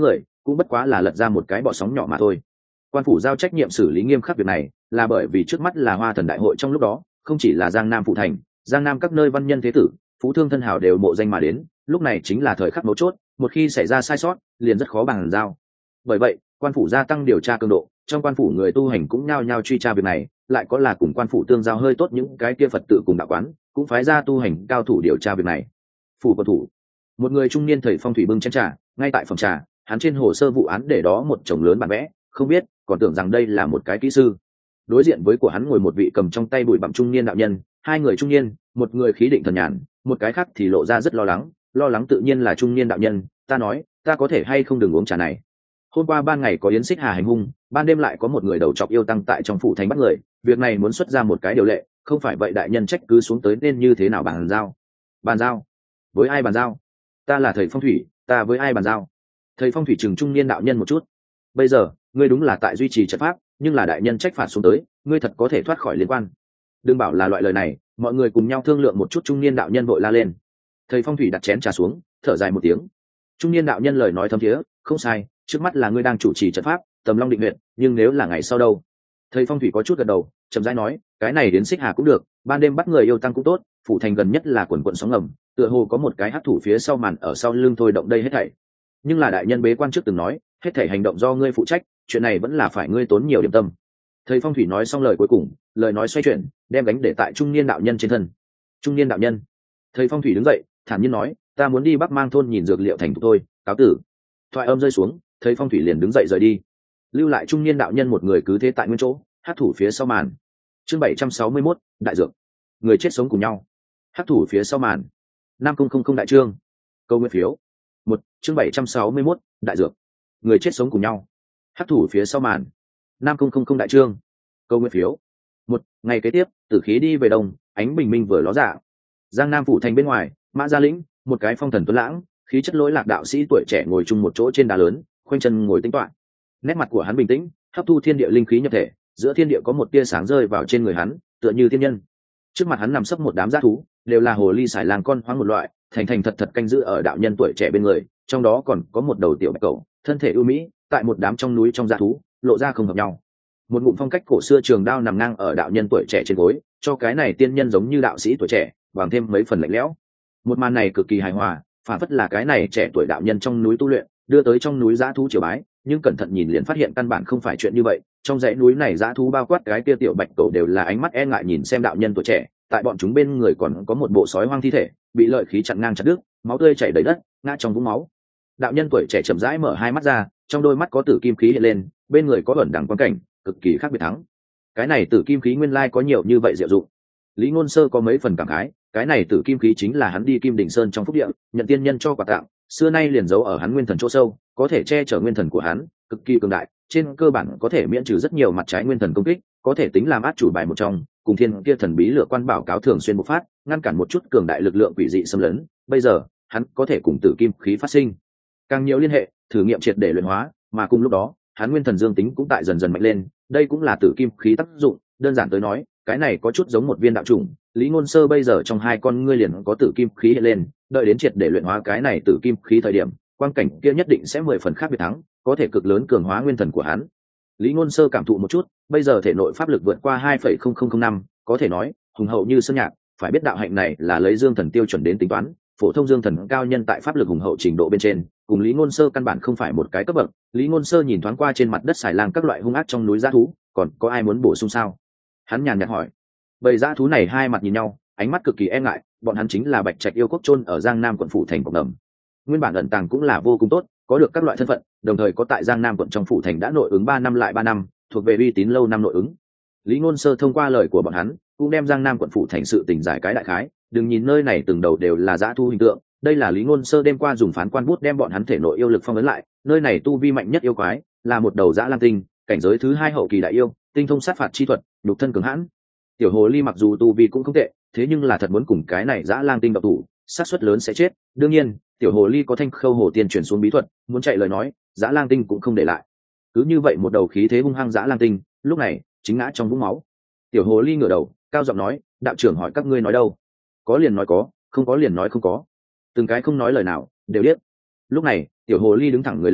cũng bất quá là lật ra một cái bọ sóng nhỏ mà thôi. Quan phủ giao trách nhiệm xử lý nghiêm khắc việc này là bởi vì trước mắt là Hoa Thần đại hội, trong lúc đó không chỉ là Giang Nam phụ thành, Giang Nam các nơi văn nhân thế tử, phú thương thân hào đều mộ danh mà đến, lúc này chính là thời khắc mấu chốt, một khi xảy ra sai sót liền rất khó bàn giao. Bởi vậy quan phủ gia tăng điều tra cường độ, trong quan phủ người tu hành cũng nhao nhao truy tra việc này, lại có là cùng quan phủ tương giao hơi tốt những cái kia Phật tự cùng đạo quán cũng phái ra tu hành cao thủ điều tra việc này. Phủ của thủ, một người trung niên thầy phong thủy bưng chén trà, ngay tại phòng trà, hắn trên hồ sơ vụ án để đó một chồng lớn bản vẽ, không biết còn tưởng rằng đây là một cái kỹ sư. Đối diện với của hắn ngồi một vị cầm trong tay bụi bặm trung niên đạo nhân, hai người trung niên, một người khí định thần nhàn, một cái khác thì lộ ra rất lo lắng tự nhiên là trung niên đạo nhân. Ta nói, ta có thể hay không đừng uống trà này. Hôm qua ban ngày có yến xích hà hành hung, ban đêm lại có một người đầu trọc yêu tăng tại trong phủ thành bắt người, việc này muốn xuất ra một cái điều lệ, không phải vậy đại nhân trách cứ xuống tới nên như thế nào bàn giao? Bàn giao? Với ai bàn giao? Ta là thầy phong thủy, ta với ai bàn giao? Thầy phong thủy chừng trung niên đạo nhân một chút. Bây giờ ngươi đúng là tại duy trì trận pháp, nhưng là đại nhân trách phạt xuống tới, ngươi thật có thể thoát khỏi liên quan. Đừng bảo là loại lời này, mọi người cùng nhau thương lượng một chút. Trung niên đạo nhân vội la lên. Thầy phong thủy đặt chén trà xuống, thở dài một tiếng. Trung niên đạo nhân lời nói thấm thiế, không sai, trước mắt là ngươi đang chủ trì trận pháp, tầm long định nguyện, nhưng nếu là ngày sau đâu? Thầy phong thủy có chút gật đầu, chậm rãi nói, cái này đến xích hà cũng được, ban đêm bắt người yêu tăng cũng tốt, phủ thành gần nhất là quần quận sóng ngầm, tựa hồ có một cái hắc thủ phía sau màn ở sau lưng thôi động đây hết thảy. Nhưng là đại nhân bế quan trước từng nói, hết thảy hành động do ngươi phụ trách, chuyện này vẫn là phải ngươi tốn nhiều điểm tâm. Thầy phong thủy nói xong lời cuối cùng, lời nói xoay chuyển, đem gánh để tại trung niên đạo nhân trên thân. Trung niên đạo nhân. Thầy phong thủy đứng dậy, thản nhiên nói, ta muốn đi Bắc Mang thôn nhìn dược liệu thành thục thôi, cáo tử. Thoại âm rơi xuống, thầy phong thủy liền đứng dậy rời đi, lưu lại trung niên đạo nhân một người cứ thế tại nguyên chỗ, hắc thủ phía sau màn. Chương 761, đại dược. Người chết sống cùng nhau. Hắc thủ phía sau màn. 5000 đại trương. Câu nguyên phiếu. Chương 761, đại dược. Người chết sống cùng nhau. Hắc thủ phía sau màn. 5000 đại trương. Câu nguyên phiếu. Ngày kế tiếp, tử khí đi về đông, ánh bình minh vừa ló dạng. Giang Nam phủ thành bên ngoài, Mã Gia Lĩnh, một cái phong thần tuấn lãng, khí chất lỗi lạc đạo sĩ tuổi trẻ ngồi chung một chỗ trên đá lớn, khoanh chân ngồi tĩnh tọa. Nét mặt của hắn bình tĩnh, hấp thu thiên địa linh khí nhập thể, giữa thiên địa có một tia sáng rơi vào trên người hắn, tựa như thiên nhân. Trước mặt hắn nằm sấp một đám dã thú, đều là hồ ly sải làng con hoang một loại, thành thành thật thật canh giữ ở đạo nhân tuổi trẻ bên người, trong đó còn có một đầu tiểu bạch cẩu, thân thể ưu mỹ, tại một đám trong núi trong dã thú, lộ ra không hợp nhau. Một ngụm phong cách cổ xưa trường đao nằm ngang ở đạo nhân tuổi trẻ trên gối, cho cái này tiên nhân giống như đạo sĩ tuổi trẻ, bằng thêm mấy phần lạnh lẽo. Một màn này cực kỳ hài hòa, phản phất là cái này trẻ tuổi đạo nhân trong núi tu luyện, đưa tới trong núi dã thú triều bái, nhưng cẩn thận nhìn liền phát hiện căn bản không phải chuyện như vậy. Trong dãy núi này dã thú bao quát cái kia tiểu bạch cẩu đều là ánh mắt e ngại nhìn xem đạo nhân tuổi trẻ, tại bọn chúng bên người còn có một bộ sói hoang thi thể, bị lợi khí chặn ngang chặt đứt, máu tươi chảy đầy đất, ngã trong vũng máu. Đạo nhân tuổi trẻ chậm rãi mở hai mắt ra, trong đôi mắt có tử kim khí hiện lên, bên người có ẩn đẳng quan cảnh, cực kỳ khác biệt thắng. Cái này tử kim khí nguyên lai có nhiều như vậy diệu dụng. Lý Ngôn Sơ có mấy phần cảm khái, cái này tử kim khí chính là hắn đi Kim Đỉnh Sơn trong phúc địa, nhận tiên nhân cho quà tặng, xưa nay liền giấu ở hắn nguyên thần chỗ sâu, có thể che chở nguyên thần của hắn, cực kỳ cường đại, trên cơ bản có thể miễn trừ rất nhiều mặt trái nguyên thần công kích, có thể tính làm át chủ bài một trong, cùng thiên kia thần bí lửa quan bảo cáo thường xuyên bộc phát, ngăn cản một chút cường đại lực lượng quỷ dị xâm lấn. Bây giờ, hắn có thể cùng tử kim khí phát sinh càng nhiều liên hệ, thử nghiệm triệt để luyện hóa, mà cùng lúc đó, hắn nguyên thần dương tính cũng tại dần dần mạnh lên, đây cũng là tử kim khí tác dụng, đơn giản tới nói, cái này có chút giống một viên đạo trùng. Lý Ngôn Sơ bây giờ trong hai con ngươi liền có tử kim khí hiện lên, đợi đến triệt để luyện hóa cái này tử kim khí thời điểm, quang cảnh kia nhất định sẽ 10 phần khác biệt thắng, có thể cực lớn cường hóa nguyên thần của hắn. Lý Ngôn Sơ cảm thụ một chút, bây giờ thể nội pháp lực vượt qua 2,0005, có thể nói hùng hậu như sơn nhạc, phải biết đạo hạnh này là lấy dương thần tiêu chuẩn đến tính toán, phổ thông dương thần cao nhân tại pháp lực hùng hậu trình độ bên trên, cùng Lý Ngôn Sơ căn bản không phải một cái cấp bậc. Lý Ngôn Sơ nhìn thoáng qua trên mặt đất xài lang các loại hung ác trong núi dã thú, còn có ai muốn bổ sung sao? Hắn nhàn nhạt hỏi. Bầy dã thú này hai mặt nhìn nhau, ánh mắt cực kỳ e ngại, bọn hắn chính là Bạch Trạch yêu quốc chôn ở Giang Nam quận phủ thành cộng đồng. Nguyên bản ẩn tàng cũng là vô cùng tốt, có được các loại thân phận, đồng thời có tại Giang Nam quận trong phủ thành đã nội ứng 3 năm lại 3 năm, thuộc về uy tín lâu năm nội ứng. Lý Ngôn Sơ thông qua lời của bọn hắn, cũng đem Giang Nam quận phủ thành sự tình giải cái đại khái, đừng nhìn nơi này từng đầu đều là dã thú hình tượng, đây là Lý Ngôn Sơ đêm qua dùng phán quan bút đem bọn hắn thể nội yêu lực phong ấn lại, nơi này tu vi mạnh nhất yêu quái, là một đầu dã lang tinh, cảnh giới thứ 2 hậu kỳ đại yêu, tinh thông sát phạt chi thuật, nhục thân cường hãn. Tiểu hồ ly mặc dù tu vi cũng không tệ, thế nhưng là thật muốn cùng cái này dã lang tinh độc thủ, xác suất lớn sẽ chết. Đương nhiên, tiểu hồ ly có Thanh Khâu hồ tiên truyền xuống bí thuật, muốn chạy lời nói, dã lang tinh cũng không để lại. Cứ như vậy một đầu khí thế hung hăng dã lang tinh, lúc này chính ngã trong vũng máu. Tiểu hồ ly ngửa đầu, cao giọng nói, đạo trưởng hỏi các ngươi nói đâu? Có liền nói có, không có liền nói không có. Từng cái không nói lời nào, đều biết. Lúc này, tiểu hồ ly đứng thẳng người lên,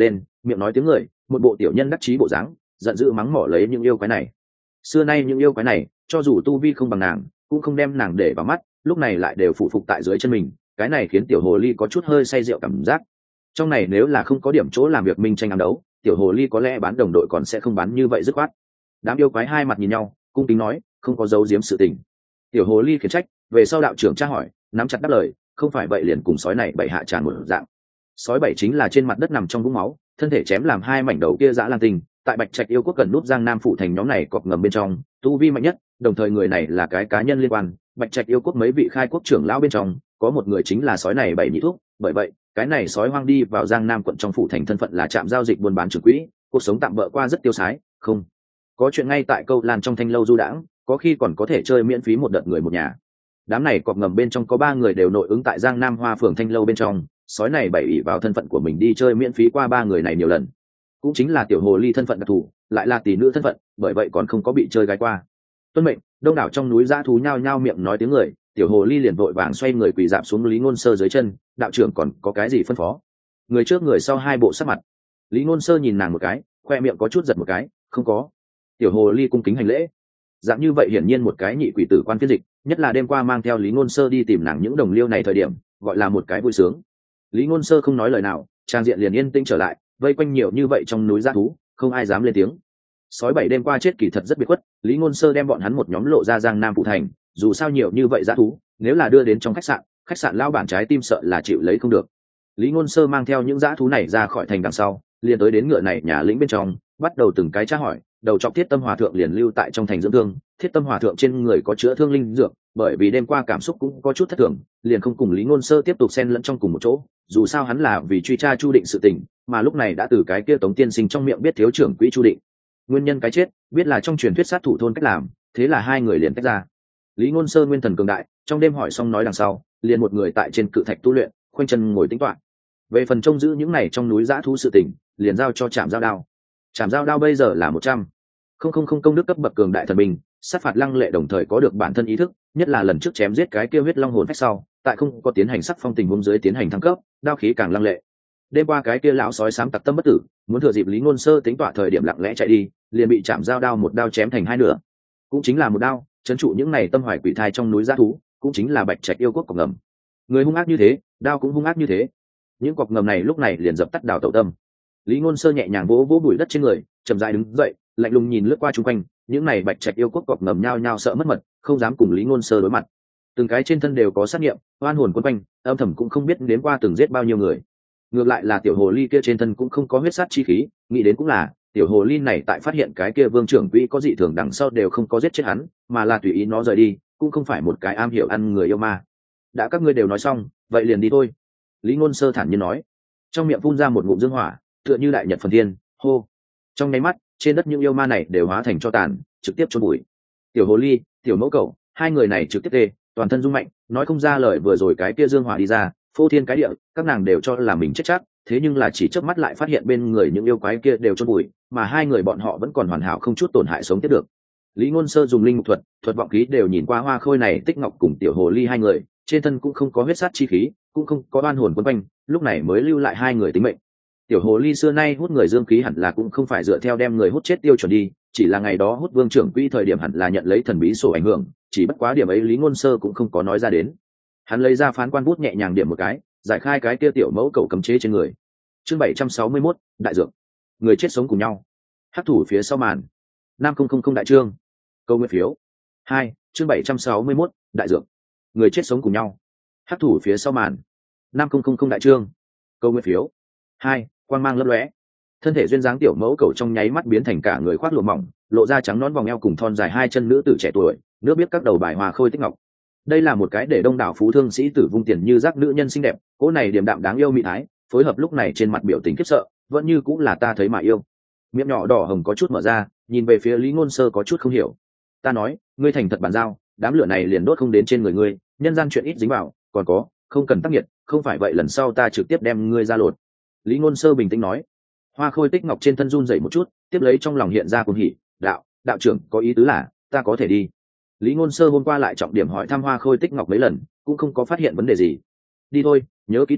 miệng nói tiếng người, một bộ tiểu nhân đắc chí bộ dáng, giận dữ mắng mỏ lấy những yêu quái này. Xưa nay những yêu quái này cho dù tu vi không bằng nàng cũng không đem nàng để vào mắt, lúc này lại đều phụ phục tại dưới chân mình, cái này khiến tiểu hồ ly có chút hơi say rượu cảm giác. Trong này nếu là không có điểm chỗ làm việc minh tranh ám đấu, tiểu hồ ly có lẽ bán đồng đội còn sẽ không bán như vậy dứt khoát. Đám yêu quái hai mặt nhìn nhau, cung kính nói, không có giấu giếm sự tình. Tiểu hồ ly khiển trách, về sau đạo trưởng tra hỏi, nắm chặt đáp lời, không phải vậy liền cùng sói này bảy hạ tràn một dạng. Sói bảy chính là trên mặt đất nằm trong vũng máu, thân thể chém làm hai mảnh đầu kia dã lang tinh, tại Bạch Trạch yêu quốc cần nút Giang Nam phụ thành nhóm này cọp ngầm bên trong, tu vi mạnh nhất, đồng thời người này là cái cá nhân liên quan, Bạch Trạch yêu quốc mấy vị khai quốc trưởng lão bên trong, có một người chính là sói này bảy nhị thuốc, bởi vậy, cái này sói hoang đi vào Giang Nam quận trong phụ thành thân phận là trạm giao dịch buôn bán trưởng quỹ, cuộc sống tạm bỡ qua rất tiêu sái, không có chuyện ngay tại câu lan trong thanh lâu du đãng, có khi còn có thể chơi miễn phí một đợt người một nhà. Đám này cọp ngầm bên trong có 3 người đều nội ứng tại Giang Nam Hoa phường thanh lâu bên trong, sói này bảy ỷ vào thân phận của mình đi chơi miễn phí qua 3 người này nhiều lần, cũng chính là tiểu hồ ly thân phận đặc thù, lại là tỷ nữ thân phận, bởi vậy còn không có bị chơi gái qua. Tuân mệnh. Đông đảo trong núi dã thú nhao nhao miệng nói tiếng người, tiểu hồ ly liền vội vàng xoay người quỳ dạp xuống Lý Ngôn Sơ dưới chân, đạo trưởng còn có cái gì phân phó? Người trước người sau hai bộ sắc mặt. Lý Ngôn Sơ nhìn nàng một cái, khoe miệng có chút giật một cái, không có. Tiểu hồ ly cung kính hành lễ. Dạng như vậy hiển nhiên một cái nhị quỷ tử quan phiên dịch, nhất là đêm qua mang theo Lý Ngôn Sơ đi tìm nàng những đồng liêu này thời điểm, gọi là một cái vui sướng. Lý Ngôn Sơ không nói lời nào, trang diện liền yên tĩnh trở lại, vây quanh nhiều như vậy trong núi dã thú, không ai dám lên tiếng. Sói bảy đêm qua chết kỳ thật rất biệt khuất, Lý Ngôn Sơ đem bọn hắn một nhóm lộ ra Giang Nam phụ thành, dù sao nhiều như vậy dã thú, nếu là đưa đến trong khách sạn lao bản trái tim sợ là chịu lấy không được. Lý Ngôn Sơ mang theo những dã thú này ra khỏi thành đằng sau, liền tới đến ngựa này nhà lĩnh bên trong, bắt đầu từng cái tra hỏi, đầu chọc Thiết Tâm Hòa thượng liền lưu tại trong thành dưỡng thương, Thiết Tâm Hòa thượng trên người có chữa thương linh dược, bởi vì đêm qua cảm xúc cũng có chút thất thường, liền không cùng Lý Ngôn Sơ tiếp tục xen lẫn trong cùng một chỗ, dù sao hắn là vì truy tra Chu Định sự tình, mà lúc này đã từ cái kia Tống tiên sinh trong miệng biết thiếu trưởng quỹ Chu Định nguyên nhân cái chết, biết là trong truyền thuyết sát thủ thôn cách làm, thế là hai người liền tách ra. Lý Ngôn Sơ nguyên thần cường đại, trong đêm hỏi xong nói đằng sau, liền một người tại trên cự thạch tu luyện, khoanh chân ngồi tĩnh tọa. Về phần trông giữ những này trong núi dã thú sự tình, liền giao cho Trảm Giao Đao. Trảm Giao Đao bây giờ là 100,000 công đức cấp bậc cường đại thần binh, sát phạt lăng lệ đồng thời có được bản thân ý thức, nhất là lần trước chém giết cái kia huyết long hồn phách sau, tại không có tiến hành sắc phong tình huống dưới tiến hành thăng cấp, đao khí càng lăng lệ. Đêm qua cái kia lão sói xám tặc tâm bất tử, muốn thừa dịp Lý Ngôn Sơ tính tọa thời điểm lặng lẽ chạy đi, liền bị Trảm Giao Đao một đao chém thành hai nửa. Cũng chính là một đao trấn trụ những này tâm hoài quỷ thai trong núi dã thú, cũng chính là Bạch Trạch yêu quốc cọc ngầm. Người hung ác như thế, đao cũng hung ác như thế. Những cọc ngầm này lúc này liền dập tắt đào tẩu tâm. Lý Ngôn Sơ nhẹ nhàng vỗ vỗ bụi đất trên người, chậm rãi đứng dậy, lạnh lùng nhìn lướt qua xung quanh, những này Bạch Trạch yêu quốc cọc ngầm nhao nhao sợ mất mật, không dám cùng Lý Ngôn Sơ đối mặt. Từng cái trên thân đều có sát nghiệm, oan hồn quấn quanh, âm thầm cũng không biết đến qua từng giết bao nhiêu người. Ngược lại là tiểu hồ ly kia trên thân cũng không có huyết sát chi khí, nghĩ đến cũng là tiểu hồ ly này tại phát hiện cái kia vương trưởng quỹ có dị thường đằng sau đều không có giết chết hắn, mà là tùy ý nó rời đi, cũng không phải một cái am hiểu ăn người yêu ma. Đã các ngươi đều nói xong, vậy liền đi thôi. Lý Ngôn Sơ thản nhiên nói, trong miệng phun ra một ngụm dương hỏa, tựa như đại nhật phần thiên, hô. Trong nháy mắt, trên đất những yêu ma này đều hóa thành tro tàn, trực tiếp chôn bụi. Tiểu hồ ly, tiểu mẫu cẩu, hai người này trực tiếp tê, toàn thân rung mạnh, nói không ra lời, vừa rồi cái kia dương hỏa đi ra, phô thiên cái địa, các nàng đều cho là mình chết chắc, thế nhưng là chỉ chớp mắt lại phát hiện bên người những yêu quái kia đều chôn bụi, mà hai người bọn họ vẫn còn hoàn hảo không chút tổn hại sống tiếp được. Lý Ngôn Sơ dùng linh mục thuật vọng khí đều nhìn qua Hoa Khôi này Tích Ngọc cùng tiểu hồ ly hai người, trên thân cũng không có huyết sát chi khí, cũng không có oan hồn quấn quanh, lúc này mới lưu lại hai người tính mệnh. Tiểu hồ ly xưa nay hút người dương khí hẳn là cũng không phải dựa theo đem người hút chết tiêu chuẩn đi, chỉ là ngày đó hút vương trưởng quỹ thời điểm hẳn là nhận lấy thần bí sổ ảnh hưởng, chỉ bất quá điểm ấy Lý Ngôn Sơ cũng không có nói ra đến. Hắn lấy ra phán quan bút nhẹ nhàng điểm một cái, giải khai cái kia tiểu mẫu cẩu cấm chế trên người. Chương 761, đại dược. Người chết sống cùng nhau. Hắc thủ phía sau màn. 5000 đại trương. Câu nguyện phiếu. 2, chương 761, đại dược. Người chết sống cùng nhau. Hắc thủ phía sau màn. 5000 đại trương. Câu nguyện phiếu. 2, quang mang lấp lóe. Thân thể duyên dáng tiểu mẫu cẩu trong nháy mắt biến thành cả người khoác lụa mỏng, lộ ra trắng nõn vòng eo cùng thon dài hai chân nữ tử trẻ tuổi, nước biết các đầu bài Hoa Khôi Tích Ngọc. Đây là một cái để đông đảo phú thương sĩ tử vung tiền như rác nữ nhân xinh đẹp, cỗ này điềm đạm đáng yêu mỹ thái, phối hợp lúc này trên mặt biểu tình khiếp sợ, vẫn như cũng là ta thấy mà yêu. Miệng nhỏ đỏ hồng có chút mở ra, nhìn về phía Lý Ngôn Sơ có chút không hiểu. Ta nói, ngươi thành thật bàn giao, đám lửa này liền đốt không đến trên người ngươi, nhân gian chuyện ít dính vào, còn có, không cần tác nghiệt, không phải vậy lần sau ta trực tiếp đem ngươi ra lột. Lý Ngôn Sơ bình tĩnh nói. Hoa Khôi Tích Ngọc trên thân run rẩy một chút, tiếp lấy trong lòng hiện ra cuồng hỉ, đạo trưởng có ý tứ là ta có thể đi. Lý Ngôn Sơ hôm qua lại trọng điểm hỏi thăm Hoa Khôi Tích Ngọc mấy lần, cũng không có phát hiện vấn đề gì. Đi thôi, nhớ kỹ ta,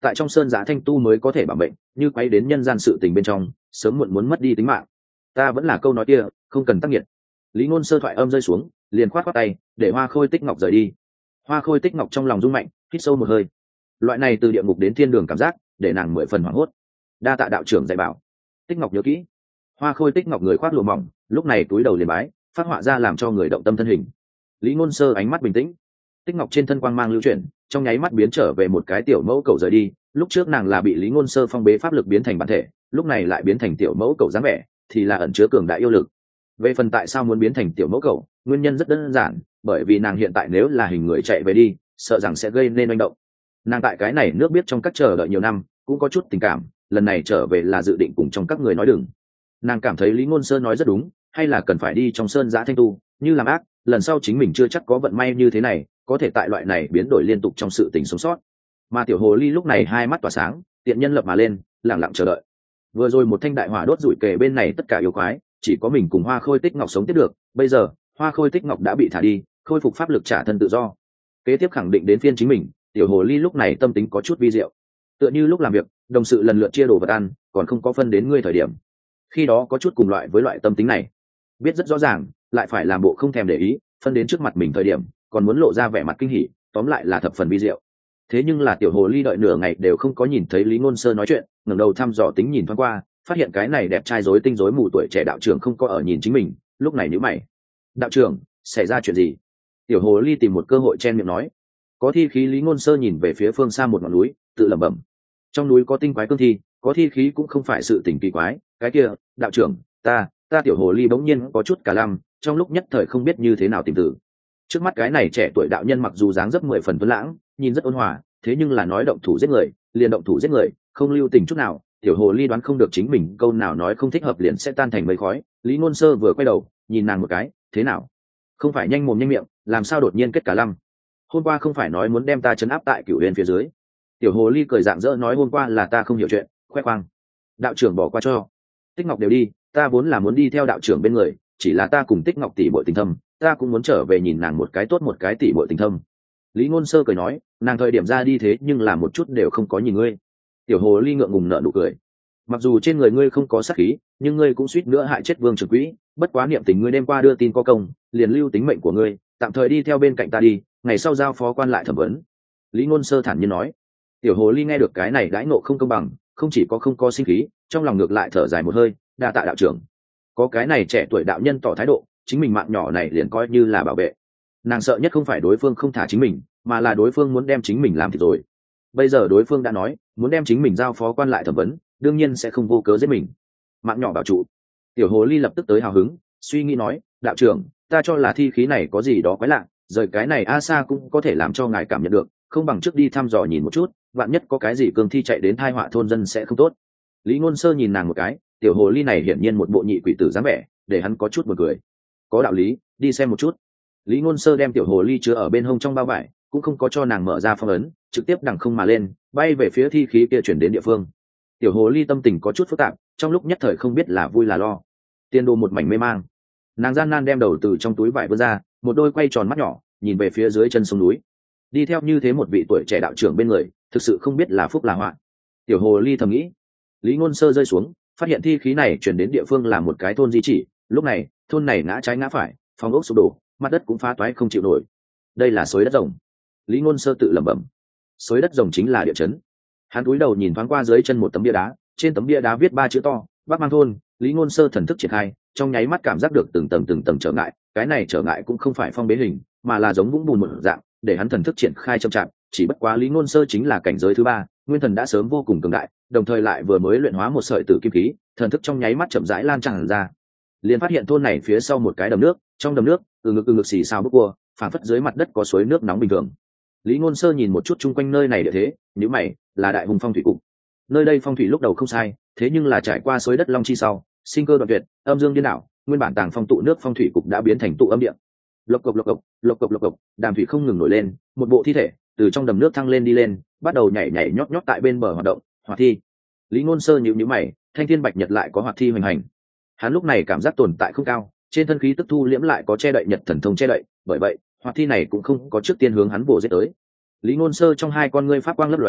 tại trong sơn giã thanh tu mới có thể bảo mệnh, như quay đến nhân gian sự tình bên trong sớm muộn muốn mất đi tính mạng. Ta vẫn là câu nói kia, không cần tác nghiệt. Lý Ngôn Sơ thoại âm rơi xuống, liền khoát khoát tay để Hoa Khôi Tích Ngọc rời đi. Hoa Khôi Tích Ngọc trong lòng rung mạnh, hít sâu một hơi. Loại này từ địa ngục đến thiên đường cảm giác để nàng 10 phần hoảng hốt. Đa tạ đạo trưởng dạy bảo. Tích Ngọc nhớ kỹ. Hoa Khôi Tích Ngọc người khoác lụa mỏng, lúc này túi đầu liền bái, phát họa ra làm cho người động tâm thân hình. Lý Ngôn Sơ ánh mắt bình tĩnh, Tích Ngọc trên thân quang mang lưu chuyển, trong nháy mắt biến trở về một cái tiểu mẫu cầu rời đi. Lúc trước nàng là bị Lý Ngôn Sơ phong bế pháp lực biến thành bản thể, lúc này lại biến thành tiểu mẫu cầu dáng vẻ, thì là ẩn chứa cường đại yêu lực. Về phần tại sao muốn biến thành tiểu mẫu cầu, nguyên nhân rất đơn giản, bởi vì nàng hiện tại nếu là hình người chạy về đi, sợ rằng sẽ gây nên manh động. Nàng tại cái này nước biết trong các chờ đợi nhiều năm, cũng có chút tình cảm, lần này trở về là dự định cùng trong các người nói đừng. Nàng cảm thấy Lý Ngôn Sơ nói rất đúng, hay là cần phải đi trong sơn giã thanh tu, như làm ác, lần sau chính mình chưa chắc có vận may như thế này, có thể tại loại này biến đổi liên tục trong sự tình sống sót. Mà tiểu hồ ly lúc này hai mắt tỏa sáng, tiện nhân lập mà lên, lặng lặng chờ đợi. Vừa rồi một thanh đại hỏa đốt rủi kề bên này tất cả yêu quái, chỉ có mình cùng Hoa Khôi Tích Ngọc sống tiếp được, bây giờ Hoa Khôi Tích Ngọc đã bị thả đi, khôi phục pháp lực trả thân tự do. Kế tiếp khẳng định đến phiên chính mình, tiểu hồ ly lúc này tâm tính có chút vi diệu. Tựa như lúc làm việc, đồng sự lần lượt chia đồ vật ăn, còn không có phân đến ngươi thời điểm. Khi đó có chút cùng loại với loại tâm tính này. Biết rất rõ ràng, lại phải làm bộ không thèm để ý, phân đến trước mặt mình thời điểm, còn muốn lộ ra vẻ mặt kinh hỉ, tóm lại là thập phần vi diệu. Thế nhưng là tiểu hồ ly đợi nửa ngày đều không có nhìn thấy Lý Ngôn Sơ nói chuyện, ngẩng đầu thăm dò tính nhìn thoáng qua, phát hiện cái này đẹp trai rối tinh rối mù tuổi trẻ đạo trưởng không có ở nhìn chính mình, lúc này nhíu mày. Đạo trưởng, xảy ra chuyện gì? Tiểu hồ ly tìm một cơ hội chen miệng nói. Có thi khí. Lý Ngôn Sơ nhìn về phía phương xa một ngọn núi, tự lẩm bẩm. Trong núi có tinh quái cương thi, có thi khí cũng không phải sự tình kỳ quái, cái kia, đạo trưởng, ta tiểu hồ ly bỗng nhiên có chút cả lăm, trong lúc nhất thời không biết như thế nào tìm từ. Trước mắt cái này trẻ tuổi đạo nhân mặc dù dáng dấp 10 phần tuấn lãng, nhìn rất ôn hòa, thế nhưng là nói động thủ giết người, liền động thủ giết người, không lưu tình chút nào. Tiểu hồ ly đoán không được chính mình câu nào nói không thích hợp liền sẽ tan thành mây khói. Lý Ngôn Sơ vừa quay đầu nhìn nàng một cái, thế nào, không phải nhanh mồm nhanh miệng, làm sao đột nhiên kết cả lăm? Hôm qua không phải nói muốn đem ta trấn áp tại Cửu Huyền phía dưới? Tiểu hồ ly cười rạng rỡ nói hôm qua là ta không hiểu chuyện, khoe khoang. Đạo trưởng bỏ qua cho. Tích Ngọc đều đi, ta vốn là muốn đi theo đạo trưởng bên người, chỉ là ta cùng Tích Ngọc tỷ muội tình thâm, ta cũng muốn trở về nhìn nàng một cái tốt một cái tỷ muội tình thâm. Lý Ngôn Sơ cười nói, nàng thời điểm ra đi thế nhưng là một chút đều không có nhìn ngươi. Tiểu hồ ly ngượng ngùng nở nụ cười. Mặc dù trên người ngươi không có sát khí, nhưng ngươi cũng suýt nữa hại chết Vương Trưởng Quỹ, bất quá niệm tình ngươi đêm qua đưa tin có công, liền lưu tính mệnh của ngươi, tạm thời đi theo bên cạnh ta đi, ngày sau giao phó quan lại thẩm vấn. Lý Ngôn Sơ thản nhiên nói. Tiểu hồ ly nghe được cái này đãi ngộ không công bằng, không chỉ có không có sinh khí, trong lòng ngược lại thở dài một hơi, đa tạ đạo trưởng. Có cái này trẻ tuổi đạo nhân tỏ thái độ, chính mình mạng nhỏ này liền coi như là bảo vệ. Nàng sợ nhất không phải đối phương không thả chính mình, mà là đối phương muốn đem chính mình làm thịt rồi. Bây giờ đối phương đã nói muốn đem chính mình giao phó quan lại thẩm vấn, đương nhiên sẽ không vô cớ giết mình. Mạng nhỏ bảo trụ. Tiểu hồ ly lập tức tới hào hứng, suy nghĩ nói, đạo trưởng, ta cho là thi khí này có gì đó quái lạ, rời cái này a xa cũng có thể làm cho ngài cảm nhận được, không bằng trước đi thăm dò nhìn một chút, vạn nhất có cái gì cương thi chạy đến tai họa thôn dân sẽ không tốt. Lý Ngôn Sơ nhìn nàng một cái, tiểu hồ ly này hiển nhiên một bộ nhị quỷ tử dáng vẻ, để hắn có chút buồn cười. Có đạo lý, đi xem một chút. Lý Ngôn Sơ đem tiểu hồ ly chứa ở bên hông trong bao vải, cũng không có cho nàng mở ra phong ấn, trực tiếp đằng không mà lên, bay về phía thi khí kia chuyển đến địa phương. Tiểu hồ ly tâm tình có chút phức tạp, trong lúc nhất thời không biết là vui là lo. Tiên đồ một mảnh mê mang, nàng gian nan đem đầu từ trong túi vải vươn ra, một đôi quay tròn mắt nhỏ nhìn về phía dưới chân sông núi. Đi theo như thế một vị tuổi trẻ đạo trưởng bên người, thực sự không biết là phúc là họa. Tiểu hồ ly thầm nghĩ. Lý Ngôn Sơ rơi xuống, phát hiện thi khí này chuyển đến địa phương là một cái thôn di chỉ. Lúc này thôn này ngã trái ngã phải, phòng ốc sụp đổ, mặt đất cũng phá toái không chịu nổi. Đây là xối đất rồng. Lý Ngôn Sơ tự lẩm bẩm. Xối đất rồng chính là địa chấn. Hắn cúi đầu nhìn thoáng qua dưới chân một tấm bia đá, trên tấm bia đá viết 3 chữ to, Bắc Mang thôn. Lý Ngôn Sơ thần thức triển khai, trong nháy mắt cảm giác được từng tầng trở ngại, cái này trở ngại cũng không phải phong bế hình, mà là giống vũng bùn một dạng, để hắn thần thức triển khai chậm chạp. Chỉ bất quá Lý Ngôn Sơ chính là cảnh giới thứ 3, nguyên thần đã sớm vô cùng cường đại, đồng thời lại vừa mới luyện hóa một sợi tử kim khí, thần thức trong nháy mắt chậm rãi lan tràn ra. Liền phát hiện thôn này phía sau một cái đầm nước, trong đầm nước, từ ngực xì xào bốc cua, phản phất dưới mặt đất có suối nước nóng bình thường. Lý Ngôn Sơ nhìn một chút chung quanh nơi này địa thế, nhíu mày, là Đại Hùng Phong thủy cục. Nơi đây phong thủy lúc đầu không sai, thế nhưng là trải qua suối đất long chi sau, sinh cơ đoạn tuyệt, âm dương điên đảo, nguyên bản tàng phong tụ nước phong thủy cục đã biến thành tụ âm địa. Lộc cộc lộc cộc, lộc cộc lộc cộc, đàm thủy không ngừng nổi lên, một bộ thi thể từ trong đầm nước thăng lên đi lên, bắt đầu nhảy nhót tại bên bờ hoạt động, hoạt thi. Lý Ngôn Sơ nhíu mày, thanh thiên bạch nhật lại có hoạt thi hoành hành. Hắn lúc này cảm giác tồn tại không cao, trên thân khí tức thu liễm lại có che đậy nhật thần thông che đậy, bởi vậy hoạt thi này cũng không có trước tiên hướng hắn bổ giết tới. Lý Ngôn Sơ trong hai con ngươi pháp quang lấp lóe,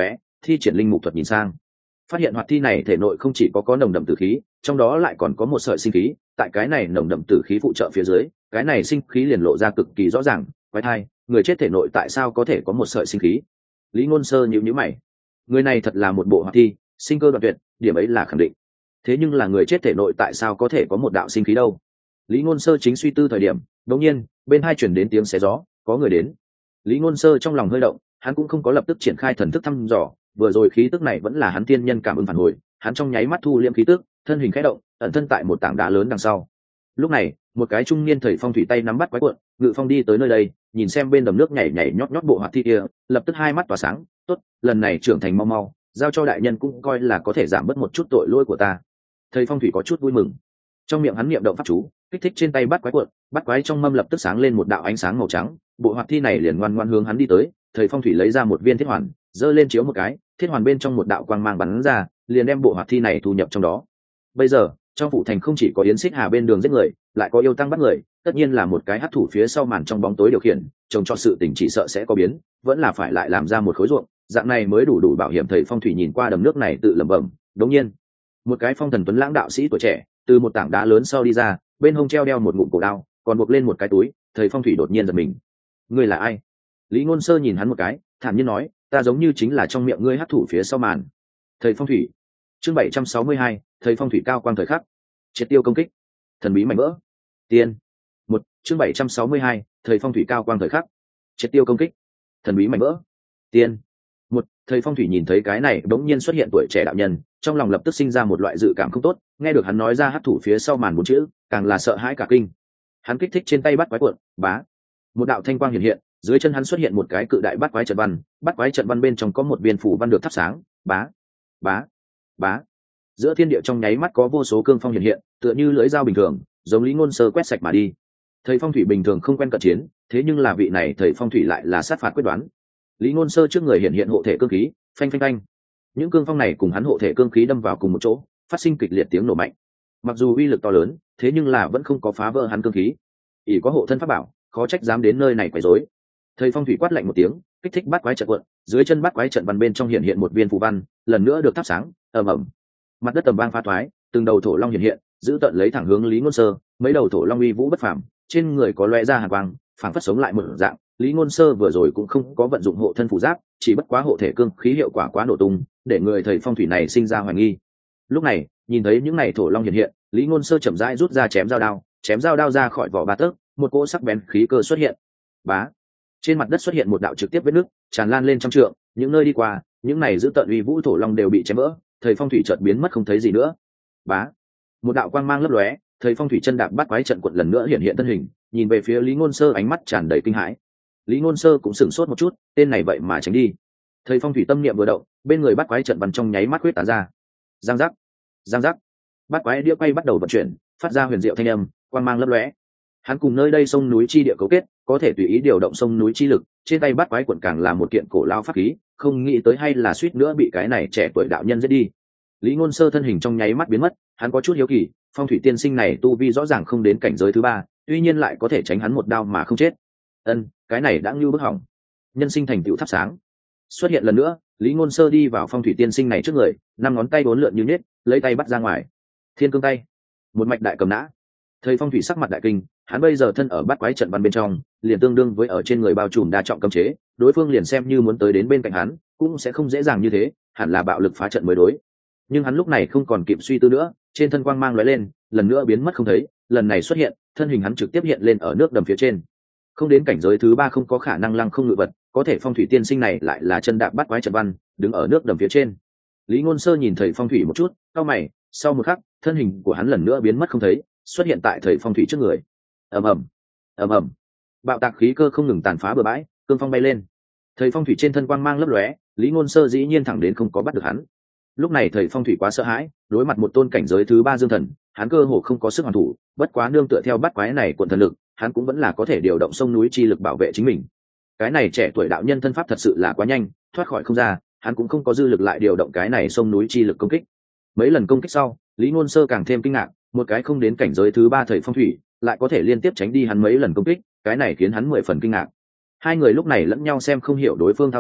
thi triển linh mục thuật nhìn sang, phát hiện hoạt thi này thể nội không chỉ có nồng đậm tử khí, trong đó lại còn có một sợi sinh khí. Tại cái này nồng đậm tử khí phụ trợ phía dưới, cái này sinh khí liền lộ ra cực kỳ rõ ràng. Quái thai, người chết thể nội tại sao có thể có một sợi sinh khí? Lý Ngôn Sơ nhíu nhíu mày. Người này thật là một bộ hoạt thi, sinh cơ đoạn tuyệt, điểm ấy là khẳng định. Thế nhưng là người chết thể nội tại sao có thể có một đạo sinh khí đâu? Lý Ngôn Sơ chính suy tư thời điểm, đột nhiên bên hai chuyển đến tiếng xé gió, có người đến. Lý Ngôn Sơ trong lòng hơi động, hắn cũng không có lập tức triển khai thần thức thăm dò, vừa rồi khí tức này vẫn là hắn tiên nhân cảm ứng phản hồi, hắn trong nháy mắt thu liễm khí tức, thân hình khẽ động, ẩn thân tại một tảng đá lớn đằng sau. Lúc này, một cái trung niên thầy phong thủy tay nắm bắt quái cuộn, ngự phong đi tới nơi đây, nhìn xem bên đầm nước nhảy nhảy nhót nhót bộ hoạt thi kia, lập tức hai mắt tỏa sáng, tốt, lần này trưởng thành mau mau, giao cho đại nhân cũng coi là có thể giảm bớt một chút tội lỗi của ta. Thầy phong thủy có chút vui mừng, trong miệng hắn niệm động pháp chú, kích thích trên tay bắt quái cuộn, bắt quái trong mâm lập tức sáng lên một đạo ánh sáng màu trắng, bộ hoạt thi này liền ngoan ngoãn hướng hắn đi tới. Thầy phong thủy lấy ra một viên thiết hoàn, giơ lên chiếu một cái, thiết hoàn bên trong một đạo quang mang bắn ra, liền đem bộ hoạt thi này thu nhập trong đó. Bây giờ trong phủ thành không chỉ có Yến Xích Hà bên đường giết người, lại có yêu tăng bắt người, tất nhiên là một cái hắc thủ phía sau màn trong bóng tối điều khiển, trông cho sự tình chỉ sợ sẽ có biến, vẫn là phải lại làm ra một khối ruộng, dạng này mới đủ bảo hiểm. Thầy phong thủy nhìn qua đầm nước này tự lẩm bẩm. Đống nhiên, một cái phong thần tuấn lãng đạo sĩ tuổi trẻ từ một tảng đá lớn sau đi ra, bên hông treo đeo một ngụm cổ đao, còn buộc lên một cái túi. Thầy phong thủy đột nhiên giật mình. Ngươi là ai? Lý Ngôn Sơ nhìn hắn một cái, thản nhiên nói, ta giống như chính là trong miệng ngươi hắc thủ phía sau màn. Thầy phong thủy. Chương 762, thầy phong thủy cao quang thời khắc. Triệt tiêu công kích. Thần bí mảnh vỡ. Tiên. Một. Chương 762, thầy phong thủy cao quang thời khắc. Triệt tiêu công kích. Thần bí mảnh vỡ. Tiên. Một. Thầy phong thủy nhìn thấy cái này bỗng nhiên xuất hiện tuổi trẻ đạo nhân, trong lòng lập tức sinh ra một loại dự cảm không tốt, nghe được hắn nói ra hắc thủ phía sau màn bốn chữ, càng là sợ hãi cả kinh. Hắn kích thích trên tay bắt quái cuộn, bá. Một đạo thanh quang hiện hiện, dưới chân hắn xuất hiện một cái cự đại bắt quái trận văn, bắt quái trận văn bên trong có một viên phủ văn được thắp sáng, bá, bá, bá. Giữa thiên địa trong nháy mắt có vô số cương phong hiện hiện, tựa như lưỡi dao bình thường, giống Lý Ngôn Sơ quét sạch mà đi. Thầy phong thủy bình thường không quen cận chiến, thế nhưng là vị này thầy phong thủy lại là sát phạt quyết đoán. Lý Ngôn Sơ trước người hiện hiện hộ thể cương khí, phanh phanh phanh. Những cương phong này cùng hắn hộ thể cương khí đâm vào cùng một chỗ, phát sinh kịch liệt tiếng nổ mạnh. Mặc dù uy lực to lớn, thế nhưng là vẫn không có phá vỡ hắn cương khí. Ỷ có hộ thân pháp bảo, khó trách dám đến nơi này quấy rối. Thầy phong thủy quát lạnh một tiếng, kích thích bắt quái trận cuộn, dưới chân bắt quái trận văn bên trong hiện một viên phù văn, lần nữa được thắp sáng, ầm ầm. Mặt đất tầm vang pha thoái, từng đầu thổ long hiện, giữ tận lấy thẳng hướng Lý Ngôn Sơ. Mấy đầu thổ long uy vũ bất phàm, trên người có lóe ra hàn quang, phảng phất sống lại một dạng. Lý Ngôn Sơ vừa rồi cũng không có vận dụng hộ thân phù giáp, chỉ bất quá hộ thể cương khí hiệu quả quá nổ tung, để người thầy phong thủy này sinh ra hoài nghi. Lúc này, nhìn thấy những này thổ long hiện, Lý Ngôn Sơ chậm rãi rút ra chém dao đao ra khỏi vỏ ba tấc, một cỗ sắc bén khí cơ xuất hiện. Bá. Trên mặt đất xuất hiện một đạo trực tiếp vết nứt, tràn lan lên trăm trượng, những nơi đi qua, những này giữ tận uy vũ thổ long đều bị chém vỡ, thầy phong thủy chợt biến mất không thấy gì nữa. Bá. Một đạo quang mang lấp lóe, thầy phong thủy chân đạp bắt quái trận cuộn lần nữa hiện thân hình, nhìn về phía Lý Ngôn Sơ ánh mắt tràn đầy kinh hãi. Lý Ngôn Sơ cũng sửng sốt một chút, tên này vậy mà tránh đi. Thầy phong thủy tâm niệm vừa động, bên người bắt quái trận văn trong nháy mắt huyết tán ra. Giang giác, giang giác. Bắt quái đĩa quay bắt đầu vận chuyển, phát ra huyền diệu thanh âm, quang mang lấp lóe. Hắn cùng nơi đây sông núi chi địa cấu kết, có thể tùy ý điều động sông núi chi lực, trên tay bắt quái cuộn càng là một kiện cổ lao pháp khí, không nghĩ tới hay là suýt nữa bị cái này trẻ tuổi đạo nhân giết đi. Lý Ngôn Sơ thân hình trong nháy mắt biến mất, hắn có chút hiếu kỳ, phong thủy tiên sinh này tu vi rõ ràng không đến cảnh giới thứ ba, tuy nhiên lại có thể tránh hắn một đao mà không chết. Cái này đã ngưu bức hỏng. Nhân sinh thành tựu thắp sáng. Xuất hiện lần nữa, Lý Ngôn Sơ đi vào phong thủy tiên sinh này trước người, năm ngón tay uốn lượn như nết, lấy tay bắt ra ngoài. Thiên cương tay, một mạch đại cầm nã. Thầy phong thủy sắc mặt đại kinh, hắn bây giờ thân ở bắt quái trận văn bên trong, liền tương đương với ở trên người bao trùm đa trọng cấm chế, đối phương liền xem như muốn tới đến bên cạnh hắn, cũng sẽ không dễ dàng như thế, hẳn là bạo lực phá trận mới đối. Nhưng hắn lúc này không còn kịp suy tư nữa, trên thân quang mang lóe lên, lần nữa biến mất không thấy, lần này xuất hiện, thân hình hắn trực tiếp hiện lên ở nước đầm phía trên. Không đến cảnh giới thứ ba không có khả năng lăng không ngự vật, có thể phong thủy tiên sinh này lại là chân đạp bắt quái trận văn, đứng ở nước đầm phía trên. Lý Ngôn Sơ nhìn thầy phong thủy một chút, cau mày, sau một khắc, thân hình của hắn lần nữa biến mất không thấy, xuất hiện tại thầy phong thủy trước người. Ầm ầm, ầm ầm. Bạo tạc khí cơ không ngừng tàn phá bừa bãi, cương phong bay lên. Thầy phong thủy trên thân quang mang lấp lóe, Lý Ngôn Sơ dĩ nhiên thẳng đến không có bắt được hắn. Lúc này thầy phong thủy quá sợ hãi, đối mặt một tôn cảnh giới thứ ba dương thần, hắn cơ hồ không có sức hoàn thủ, bất quá nương tựa theo bắt quái này cuộn thần lực, hắn cũng vẫn là có thể điều động sông núi chi lực bảo vệ chính mình. Cái này trẻ tuổi đạo nhân thân pháp thật sự là quá nhanh, thoát khỏi không ra, hắn cũng không có dư lực lại điều động cái này sông núi chi lực công kích. Mấy lần công kích sau, Lý Ngôn Sơ càng thêm kinh ngạc, một cái không đến cảnh giới thứ ba thầy phong thủy, lại có thể liên tiếp tránh đi hắn mấy lần công kích, cái này khiến hắn 10 phần kinh ngạc. Hai người lúc này lẫn nhau xem không hiểu đối phương thao tác,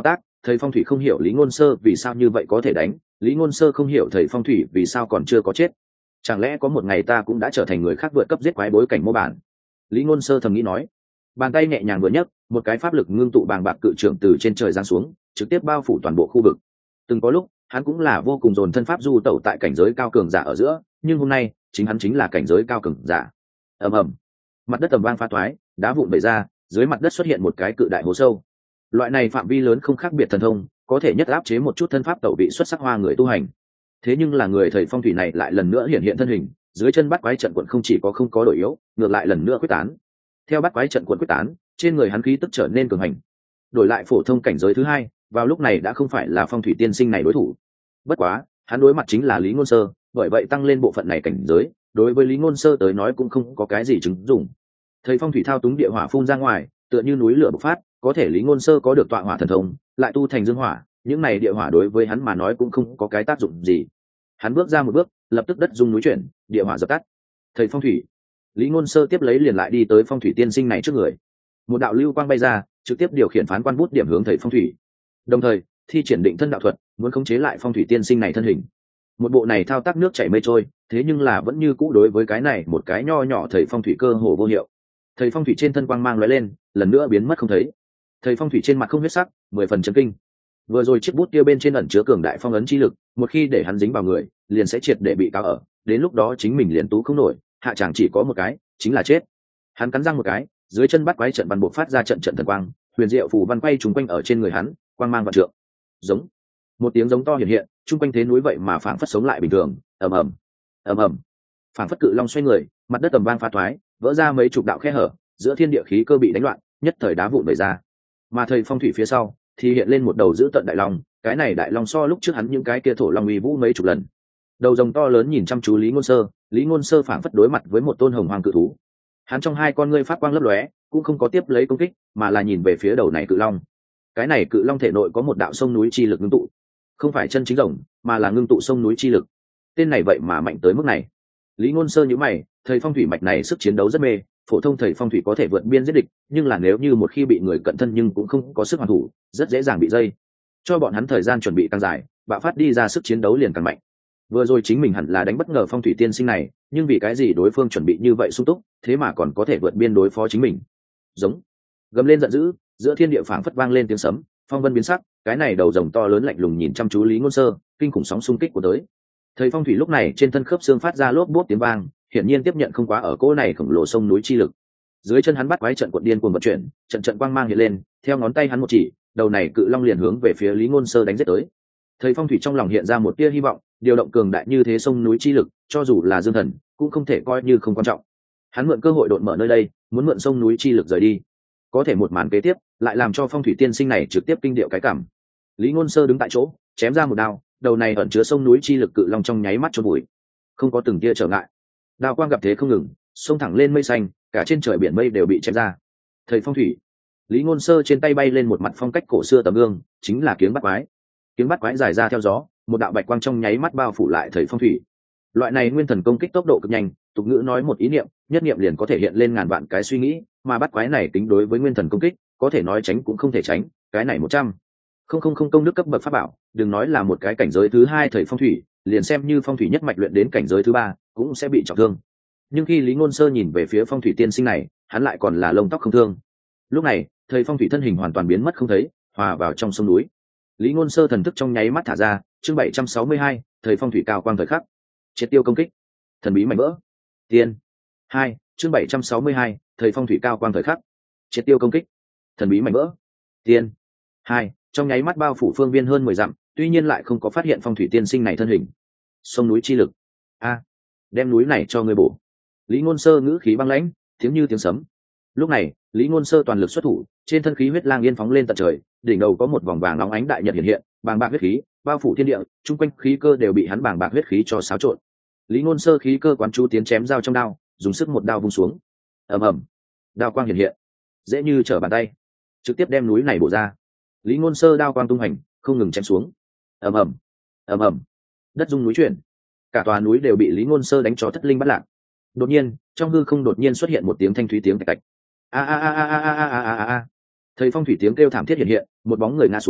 thầy phong thủy không hiểu lý ngôn sơ vì sao như vậy có thể đánh, lý ngôn sơ không hiểu thầy phong thủy vì sao còn chưa có chết. Chẳng lẽ có một ngày ta cũng đã trở thành người khác vượt cấp giết quái bối cảnh mô bản? Lý ngôn sơ thầm nghĩ nói. Bàn tay nhẹ nhàng vừa nhấc, một cái pháp lực ngưng tụ bàng bạc cự trưởng từ trên trời giáng xuống, trực tiếp bao phủ toàn bộ khu vực. Từng có lúc hắn cũng là vô cùng dồn thân pháp du tẩu tại cảnh giới cao cường giả ở giữa, nhưng hôm nay chính hắn chính là cảnh giới cao cường giả. Ầm ầm, mặt đất ầm vang phá toái, đá vụn bể ra, dưới mặt đất xuất hiện một cái cự đại hố sâu. Loại này phạm vi lớn không khác biệt thần thông, có thể nhất áp chế một chút thân pháp tẩu vị xuất sắc hoa người tu hành. Thế nhưng là người thầy phong thủy này lại lần nữa hiện hiện thân hình, dưới chân bắt quái trận quận không chỉ có không có đổi yếu, ngược lại lần nữa quyết tán. Theo bắt quái trận quận quyết tán, trên người hắn khí tức trở nên cường hành. Đổi lại phổ thông cảnh giới thứ hai, vào lúc này đã không phải là phong thủy tiên sinh này đối thủ. Bất quá, hắn đối mặt chính là Lý Ngôn Sơ, bởi vậy tăng lên bộ phận này cảnh giới, đối với Lý Ngôn Sơ tới nói cũng không có cái gì chứng dụng. Thầy phong thủy thao túng địa hỏa phun ra ngoài, tựa như núi lửa bộc phát, có thể Lý Ngôn Sơ có được tọa hỏa thần thông, lại tu thành dương hỏa, những này địa hỏa đối với hắn mà nói cũng không có cái tác dụng gì. Hắn bước ra một bước, lập tức đất rung núi chuyển, địa hỏa dập tắt. Thầy phong thủy, Lý Ngôn Sơ tiếp lấy liền lại đi tới phong thủy tiên sinh này trước người. Một đạo lưu quang bay ra, trực tiếp điều khiển phán quan bút điểm hướng thầy phong thủy. Đồng thời, thi triển định thân đạo thuật, muốn khống chế lại phong thủy tiên sinh này thân hình. Một bộ này thao tác nước chảy mây trôi, thế nhưng là vẫn như cũ đối với cái này một cái nho nhỏ thầy phong thủy cơ hồ vô hiệu. Thầy phong thủy trên thân quang mang lóe lên, lần nữa biến mất không thấy. Thầy phong thủy trên mặt không huyết sắc, 10 phần chấn kinh. Vừa rồi chiếc bút kia bên trên ẩn chứa cường đại phong ấn chi lực, một khi để hắn dính vào người, liền sẽ triệt để bị cáo ở, đến lúc đó chính mình liền tú không nổi, hạ chẳng chỉ có một cái, chính là chết. Hắn cắn răng một cái, dưới chân bắt quái trận văn bộc phát ra trận trận thần quang, huyền diệu phù văn quay trùng quanh ở trên người hắn, quang mang vạn trượng. Giống, một tiếng giống to hiện hiện, trung quanh thế núi vậy mà phảng phất sống lại bình thường, ầm ầm, ầm ầm, phảng phất cự long xoay người, mặt đất tầm vang phá thoái, vỡ ra mấy chục đạo khe hở, giữa thiên địa khí cơ bị đánh loạn, nhất thời đá vụn bể ra. Mà thầy phong thủy phía sau thì hiện lên một đầu dữ tợn đại long, cái này đại long so lúc trước hắn những cái kia thổ long uy vũ mấy chục lần. Đầu rồng to lớn nhìn chăm chú Lý Ngôn Sơ, Lý Ngôn Sơ phảng phất đối mặt với một tôn hồng hoàng cự thú. Hắn trong hai con ngươi phát quang lấp lóe, cũng không có tiếp lấy công kích, mà là nhìn về phía đầu này cự long. Cái này cự long thể nội có một đạo sông núi chi lực ngưng tụ, không phải chân chính rồng, mà là ngưng tụ sông núi chi lực. Tên này vậy mà mạnh tới mức này. Lý Ngôn Sơ nhíu mày, thầy phong thủy mạch này sức chiến đấu rất mê, phổ thông thầy phong thủy có thể vượt biên giết địch, nhưng là nếu như một khi bị người cận thân nhưng cũng không có sức hoàn thủ, rất dễ dàng bị dây. Cho bọn hắn thời gian chuẩn bị càng dài, bạo phát đi ra sức chiến đấu liền càng mạnh. Vừa rồi chính mình hẳn là đánh bất ngờ phong thủy tiên sinh này, nhưng vì cái gì đối phương chuẩn bị như vậy sung túc, thế mà còn có thể vượt biên đối phó chính mình. Giống, gầm lên giận dữ, giữa thiên địa phảng phất vang lên tiếng sấm, phong vân biến sắc, cái này đầu rồng to lớn lạnh lùng nhìn chăm chú Lý Ngôn Sơ, kinh khủng sóng xung kích của tới. Thầy phong thủy lúc này trên thân khớp xương phát ra lốp bốp tiếng vang, hiển nhiên tiếp nhận không quá ở cỗ này khổng lồ sông núi chi lực. Dưới chân hắn bắt quái trận cuộn điên cuồng vận chuyển, trận trận quang mang hiện lên, theo ngón tay hắn một chỉ, đầu này cự long liền hướng về phía Lý Ngôn Sơ đánh giết tới. Thầy phong thủy trong lòng hiện ra một tia hy vọng, điều động cường đại như thế sông núi chi lực, cho dù là dương thần, cũng không thể coi như không quan trọng. Hắn mượn cơ hội độn mở nơi đây, muốn mượn sông núi chi lực rời đi. Có thể một màn kế tiếp, lại làm cho phong thủy tiên sinh này trực tiếp kinh điệu cái cảm. Lý Ngôn Sơ đứng tại chỗ, chém ra một đao, đầu này ẩn chứa sông núi chi lực cự long trong nháy mắt chôn bụi, không có từng tia trở ngại. Đao quang gặp thế không ngừng, xông thẳng lên mây xanh, cả trên trời biển mây đều bị chém ra. Thầy phong thủy, Lý Ngôn Sơ trên tay bay lên một mặt phong cách cổ xưa tấm gương, chính là kiếng bắt quái. Kiếng bắt quái dài ra theo gió, một đạo bạch quang trong nháy mắt bao phủ lại thầy phong thủy. Loại này nguyên thần công kích tốc độ cực nhanh, tục ngữ nói một ý niệm, nhất niệm liền có thể hiện lên ngàn vạn cái suy nghĩ, mà bắt quái này tính đối với nguyên thần công kích, có thể nói tránh cũng không thể tránh, cái này 100 không công đức cấp bậc pháp bảo, đừng nói là một cái cảnh giới thứ hai thầy phong thủy, liền xem như phong thủy nhất mạch luyện đến cảnh giới thứ ba, cũng sẽ bị trọng thương. Nhưng khi Lý Ngôn Sơ nhìn về phía phong thủy tiên sinh này, hắn lại còn là lông tóc không thương. Lúc này, thầy phong thủy thân hình hoàn toàn biến mất không thấy, hòa vào trong sông núi. Lý Ngôn Sơ thần thức trong nháy mắt thả ra, chương 762, thầy phong thủy cao quang thời khắc. Triệt tiêu công kích. Thần bí mảnh vỡ. Tiên. 2, chương 762, thầy phong thủy cao quang thời khắc. Triệt tiêu công kích. Thần bí mảnh vỡ. Tiên. 2, trong nháy mắt bao phủ phương viên hơn 10 dặm, tuy nhiên lại không có phát hiện phong thủy tiên sinh này thân hình. Sông núi chi lực. A, đem núi này cho ngươi bổ. Lý Ngôn Sơ ngữ khí băng lãnh, tiếng như tiếng sấm. Lúc này, Lý Ngôn Sơ toàn lực xuất thủ, trên thân khí huyết lang yên phóng lên tận trời, đỉnh đầu có một vòng vàng nóng ánh đại nhật hiện hiện, bàng bạc huyết khí bao phủ thiên địa, chung quanh khí cơ đều bị hắn bàng bạc huyết khí cho xáo trộn. Lý Ngôn Sơ khí cơ quán chú tiến chém dao trong đao, dùng sức một đao vung xuống. Ầm ầm, đao quang hiện hiện, dễ như trở bàn tay, trực tiếp đem núi này bổ ra. Lý Ngôn Sơ đao quang tung hành, không ngừng chém xuống. Ầm ầm, ầm ầm, đất rung núi chuyển, cả tòa núi đều bị Lý Ngôn Sơ đánh cho thất linh bất lạc. Đột nhiên, trong hư không đột nhiên xuất hiện một tiếng thanh thúy tiếng tạch tạch. A a a a a a a a a. Thầy phong thủy tiếng kêu thảm thiết hiện hiện, một bóng người ngã xuống,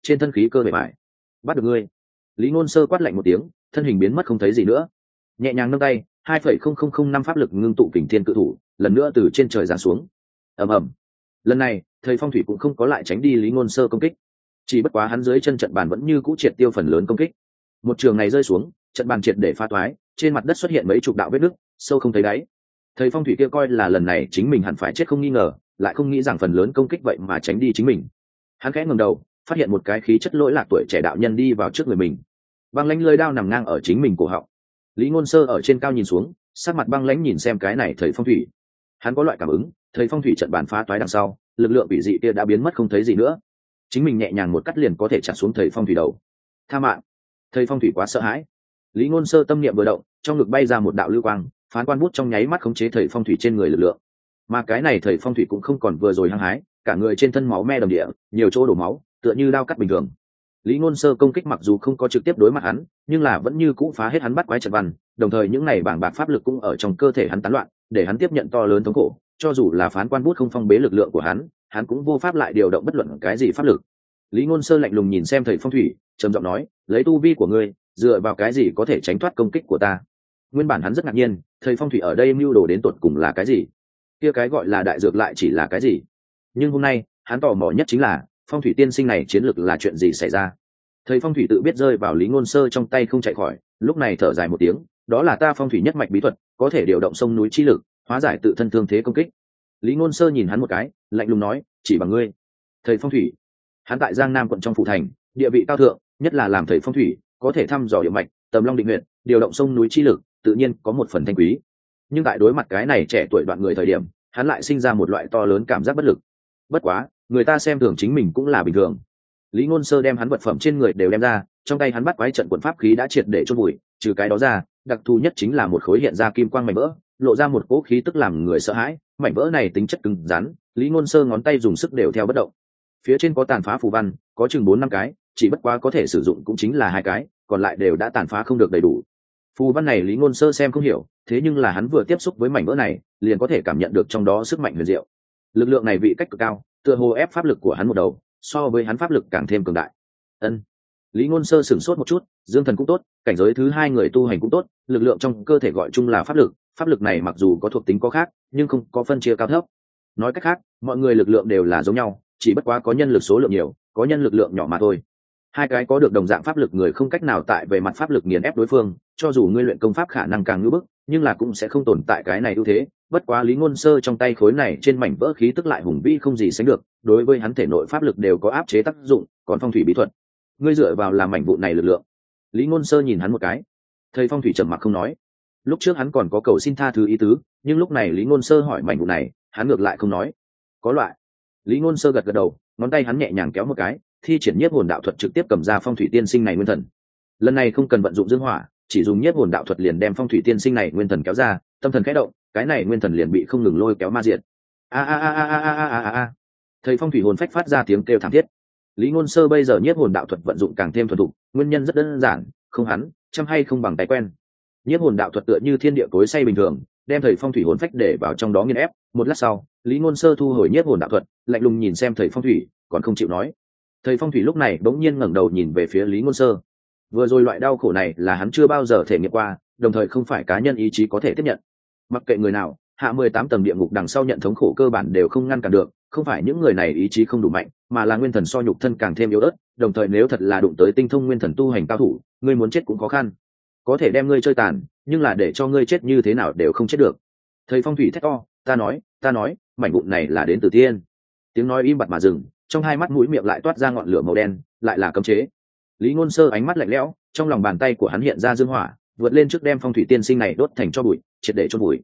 trên thân khí cơ bề mại. Bắt được ngươi. Lý Ngôn Sơ quát lạnh một tiếng, thân hình biến mất không thấy gì nữa. Nhẹ nhàng nâng tay, 2,0005 pháp lực ngưng tụ kình thiên cự thủ, lần nữa từ trên trời giáng xuống. Ầm ầm. Lần này, thầy phong thủy cũng không có lại tránh đi Lý Ngôn Sơ công kích, chỉ bất quá hắn dưới chân trận bàn vẫn như cũ triệt tiêu phần lớn công kích. Một trường này rơi xuống, trận bàn triệt để phá toái, trên mặt đất xuất hiện mấy chục đạo vết nứt, sâu không thấy đáy. Thầy phong thủy kia coi là lần này chính mình hẳn phải chết không nghi ngờ, lại không nghĩ rằng phần lớn công kích vậy mà tránh đi chính mình. Hắn khẽ ngẩng đầu, phát hiện một cái khí chất lỗi lạc tuổi trẻ đạo nhân đi vào trước người mình. Băng lãnh lưỡi đao nằm ngang ở chính mình cổ họng. Lý Ngôn Sơ ở trên cao nhìn xuống, sắc mặt băng lãnh nhìn xem cái này thầy phong thủy. Hắn có loại cảm ứng, thầy phong thủy trận bàn phá toái đằng sau, lực lượng bị dị kia đã biến mất không thấy gì nữa. Chính mình nhẹ nhàng một cắt liền có thể chặt xuống thầy phong thủy đầu. Tha mạng. Thầy phong thủy quá sợ hãi. Lý Ngôn Sơ tâm niệm vừa động, trong ngực bay ra một đạo lưu quang, phán quan bút trong nháy mắt khống chế thầy phong thủy trên người lực lượng. Mà cái này thầy phong thủy cũng không còn vừa rồi hăng hái, cả người trên thân máu me đầm địa, nhiều chỗ đổ máu, tựa như dao cắt bình thường. Lý Ngôn Sơ công kích mặc dù không có trực tiếp đối mặt hắn, nhưng là vẫn như cũ phá hết hắn bắt quái trận văn, đồng thời những này bảng bạc pháp lực cũng ở trong cơ thể hắn tán loạn, để hắn tiếp nhận to lớn thống khổ, cho dù là phán quan bút không phong bế lực lượng của hắn cũng vô pháp lại điều động bất luận cái gì pháp lực. Lý Ngôn Sơ lạnh lùng nhìn xem thầy phong thủy, trầm giọng nói, lấy tu vi của ngươi, dựa vào cái gì có thể tránh thoát công kích của ta? Nguyên bản hắn rất ngạc nhiên, thầy phong thủy ở đây mưu đồ đến tột cùng là cái gì? Kia cái gọi là đại dược lại chỉ là cái gì? Nhưng hôm nay, hắn tò mò nhất chính là, phong thủy tiên sinh này chiến lược là chuyện gì xảy ra? Thầy phong thủy tự biết rơi vào Lý Ngôn Sơ trong tay không chạy khỏi, lúc này thở dài một tiếng, đó là ta phong thủy nhất mạch bí thuật, có thể điều động sông núi chi lực, hóa giải tự thân thương thế công kích. Lý Ngôn Sơ nhìn hắn một cái, lạnh lùng nói, chỉ bằng ngươi. Thầy phong thủy, hắn tại Giang Nam quận trong phủ thành, địa vị cao thượng, nhất là làm thầy phong thủy, có thể thăm dò địa mạch, tầm long định huyện, điều động sông núi chi lực, tự nhiên có một phần thanh quý. Nhưng tại đối mặt cái này trẻ tuổi đoạn người thời điểm, hắn lại sinh ra một loại to lớn cảm giác bất lực. Bất quá, người ta xem thường chính mình cũng là bình thường. Lý Ngôn Sơ đem hắn vật phẩm trên người đều đem ra, trong tay hắn bắt quái trận quận pháp khí đã triệt để chôn bụi, trừ cái đó ra, đặc thù nhất chính là một khối hiện ra kim quang mảnh vỡ, lộ ra một cỗ khí tức làm người sợ hãi, mảnh vỡ này tính chất cứng rắn, Lý Ngôn Sơ ngón tay dùng sức đều theo bất động. Phía trên có tàn phá phù văn, có chừng 4-5 cái, chỉ bất quá có thể sử dụng cũng chính là 2 cái, còn lại đều đã tàn phá không được đầy đủ. Phù văn này Lý Ngôn Sơ xem không hiểu, thế nhưng là hắn vừa tiếp xúc với mảnh vỡ này, liền có thể cảm nhận được trong đó sức mạnh huyền diệu. Lực lượng này vị cách cực cao, tựa hồ ép pháp lực của hắn một đầu, so với hắn pháp lực càng thêm cường đại. Ân. Lý Ngôn Sơ sửng sốt một chút, dương thần cũng tốt, cảnh giới thứ 2 người tu hành cũng tốt, lực lượng trong cơ thể gọi chung là pháp lực này mặc dù có thuộc tính có khác, nhưng không có phân chia cao thấp. Nói cách khác, mọi người lực lượng đều là giống nhau, chỉ bất quá có nhân lực số lượng nhiều, có nhân lực lượng nhỏ mà thôi. Hai cái có được đồng dạng pháp lực người không cách nào tại về mặt pháp lực nghiền ép đối phương, cho dù ngươi luyện công pháp khả năng càng ngưỡng bức, nhưng là cũng sẽ không tồn tại cái này ưu thế. Bất quá Lý Ngôn Sơ trong tay khối này trên mảnh vỡ khí tức lại hùng vĩ không gì sánh được, đối với hắn thể nội pháp lực đều có áp chế tác dụng, còn phong thủy bí thuật, ngươi dựa vào làm mảnh vụn này lực lượng. Lý Ngôn Sơ nhìn hắn một cái. Thầy phong thủy trầm mặc không nói. Lúc trước hắn còn có cầu xin tha thứ ý tứ, nhưng lúc này Lý Ngôn Sơ hỏi mảnh vụn này, hắn ngược lại không nói. Có loại. Lý Ngôn Sơ gật gật đầu, ngón tay hắn nhẹ nhàng kéo một cái, thi triển nhiếp hồn đạo thuật trực tiếp cầm ra phong thủy tiên sinh này nguyên thần. Lần này không cần vận dụng dương hỏa, chỉ dùng nhiếp hồn đạo thuật liền đem phong thủy tiên sinh này nguyên thần kéo ra, tâm thần khẽ động, cái này nguyên thần liền bị không ngừng lôi kéo ma diệt. A a a a a a a a. Thầy phong thủy hồn phách phát ra tiếng kêu thảm thiết. Lý Ngôn Sơ bây giờ nhiếp hồn đạo thuật vận dụng càng thêm thuần thục, nguyên nhân rất đơn giản, không hắn, chăm hay không bằng tay quen. Nhiếp hồn đạo thuật tựa như thiên địa tối say bình thường, đem thầy phong thủy hồn phách để vào trong đó nghiền ép. Một lát sau, Lý Ngôn Sơ thu hồi nhiếp hồn đạo thuật, lạnh lùng nhìn xem thầy phong thủy, còn không chịu nói. Thầy phong thủy lúc này bỗng nhiên ngẩng đầu nhìn về phía Lý Ngôn Sơ. Vừa rồi loại đau khổ này là hắn chưa bao giờ thể nghiệm qua, đồng thời không phải cá nhân ý chí có thể tiếp nhận. Mặc kệ người nào, hạ 18 tầng địa ngục đằng sau nhận thống khổ cơ bản đều không ngăn cản được, không phải những người này ý chí không đủ mạnh, mà là nguyên thần so nhục thân càng thêm yếu ớt, đồng thời nếu thật là đụng tới tinh thông nguyên thần tu hành cao thủ, ngươi muốn chết cũng khó khăn. Có thể đem ngươi chơi tàn, nhưng là để cho ngươi chết như thế nào đều không chết được. Thầy phong thủy thét to, ta nói, mảnh vụn này là đến từ tiên. Tiếng nói im bặt mà dừng, trong hai mắt mũi miệng lại toát ra ngọn lửa màu đen, lại là cấm chế. Lý Ngôn Sơ ánh mắt lạnh lẽo, trong lòng bàn tay của hắn hiện ra dương hỏa, vượt lên trước đem phong thủy tiên sinh này đốt thành tro bụi, triệt để chôn bụi.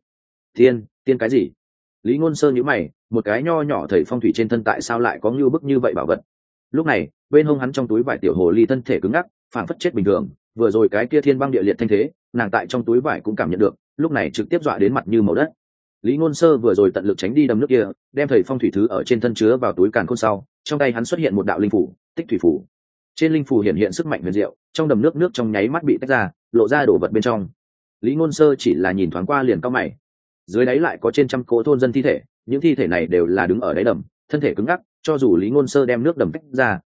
Tiên cái gì? Lý Ngôn Sơ nhíu mày, một cái nho nhỏ thầy phong thủy trên thân tại sao lại có ngưu bức như vậy bảo vật? Lúc này, bên hông hắn trong túi vải tiểu hồ ly thân thể cứng ngắc, phảng phất chết bình thường, vừa rồi cái kia thiên băng địa liệt thanh thế, nàng tại trong túi vải cũng cảm nhận được, lúc này trực tiếp dọa đến mặt như màu đất. Lý Ngôn Sơ vừa rồi tận lực tránh đi đầm nước kia, đem thầy phong thủy thứ ở trên thân chứa vào túi càn khôn sau, trong tay hắn xuất hiện một đạo linh phủ, Tích thủy phủ. Trên linh phủ hiện sức mạnh huyền diệu, trong đầm nước trong nháy mắt bị tách ra, lộ ra đồ vật bên trong. Lý Ngôn Sơ chỉ là nhìn thoáng qua liền cau mày. Dưới đáy lại có trên trăm cỗ thôn dân thi thể, những thi thể này đều là đứng ở đáy đầm, thân thể cứng ngắc, cho dù Lý Ngôn Sơ đem nước đầm tách ra,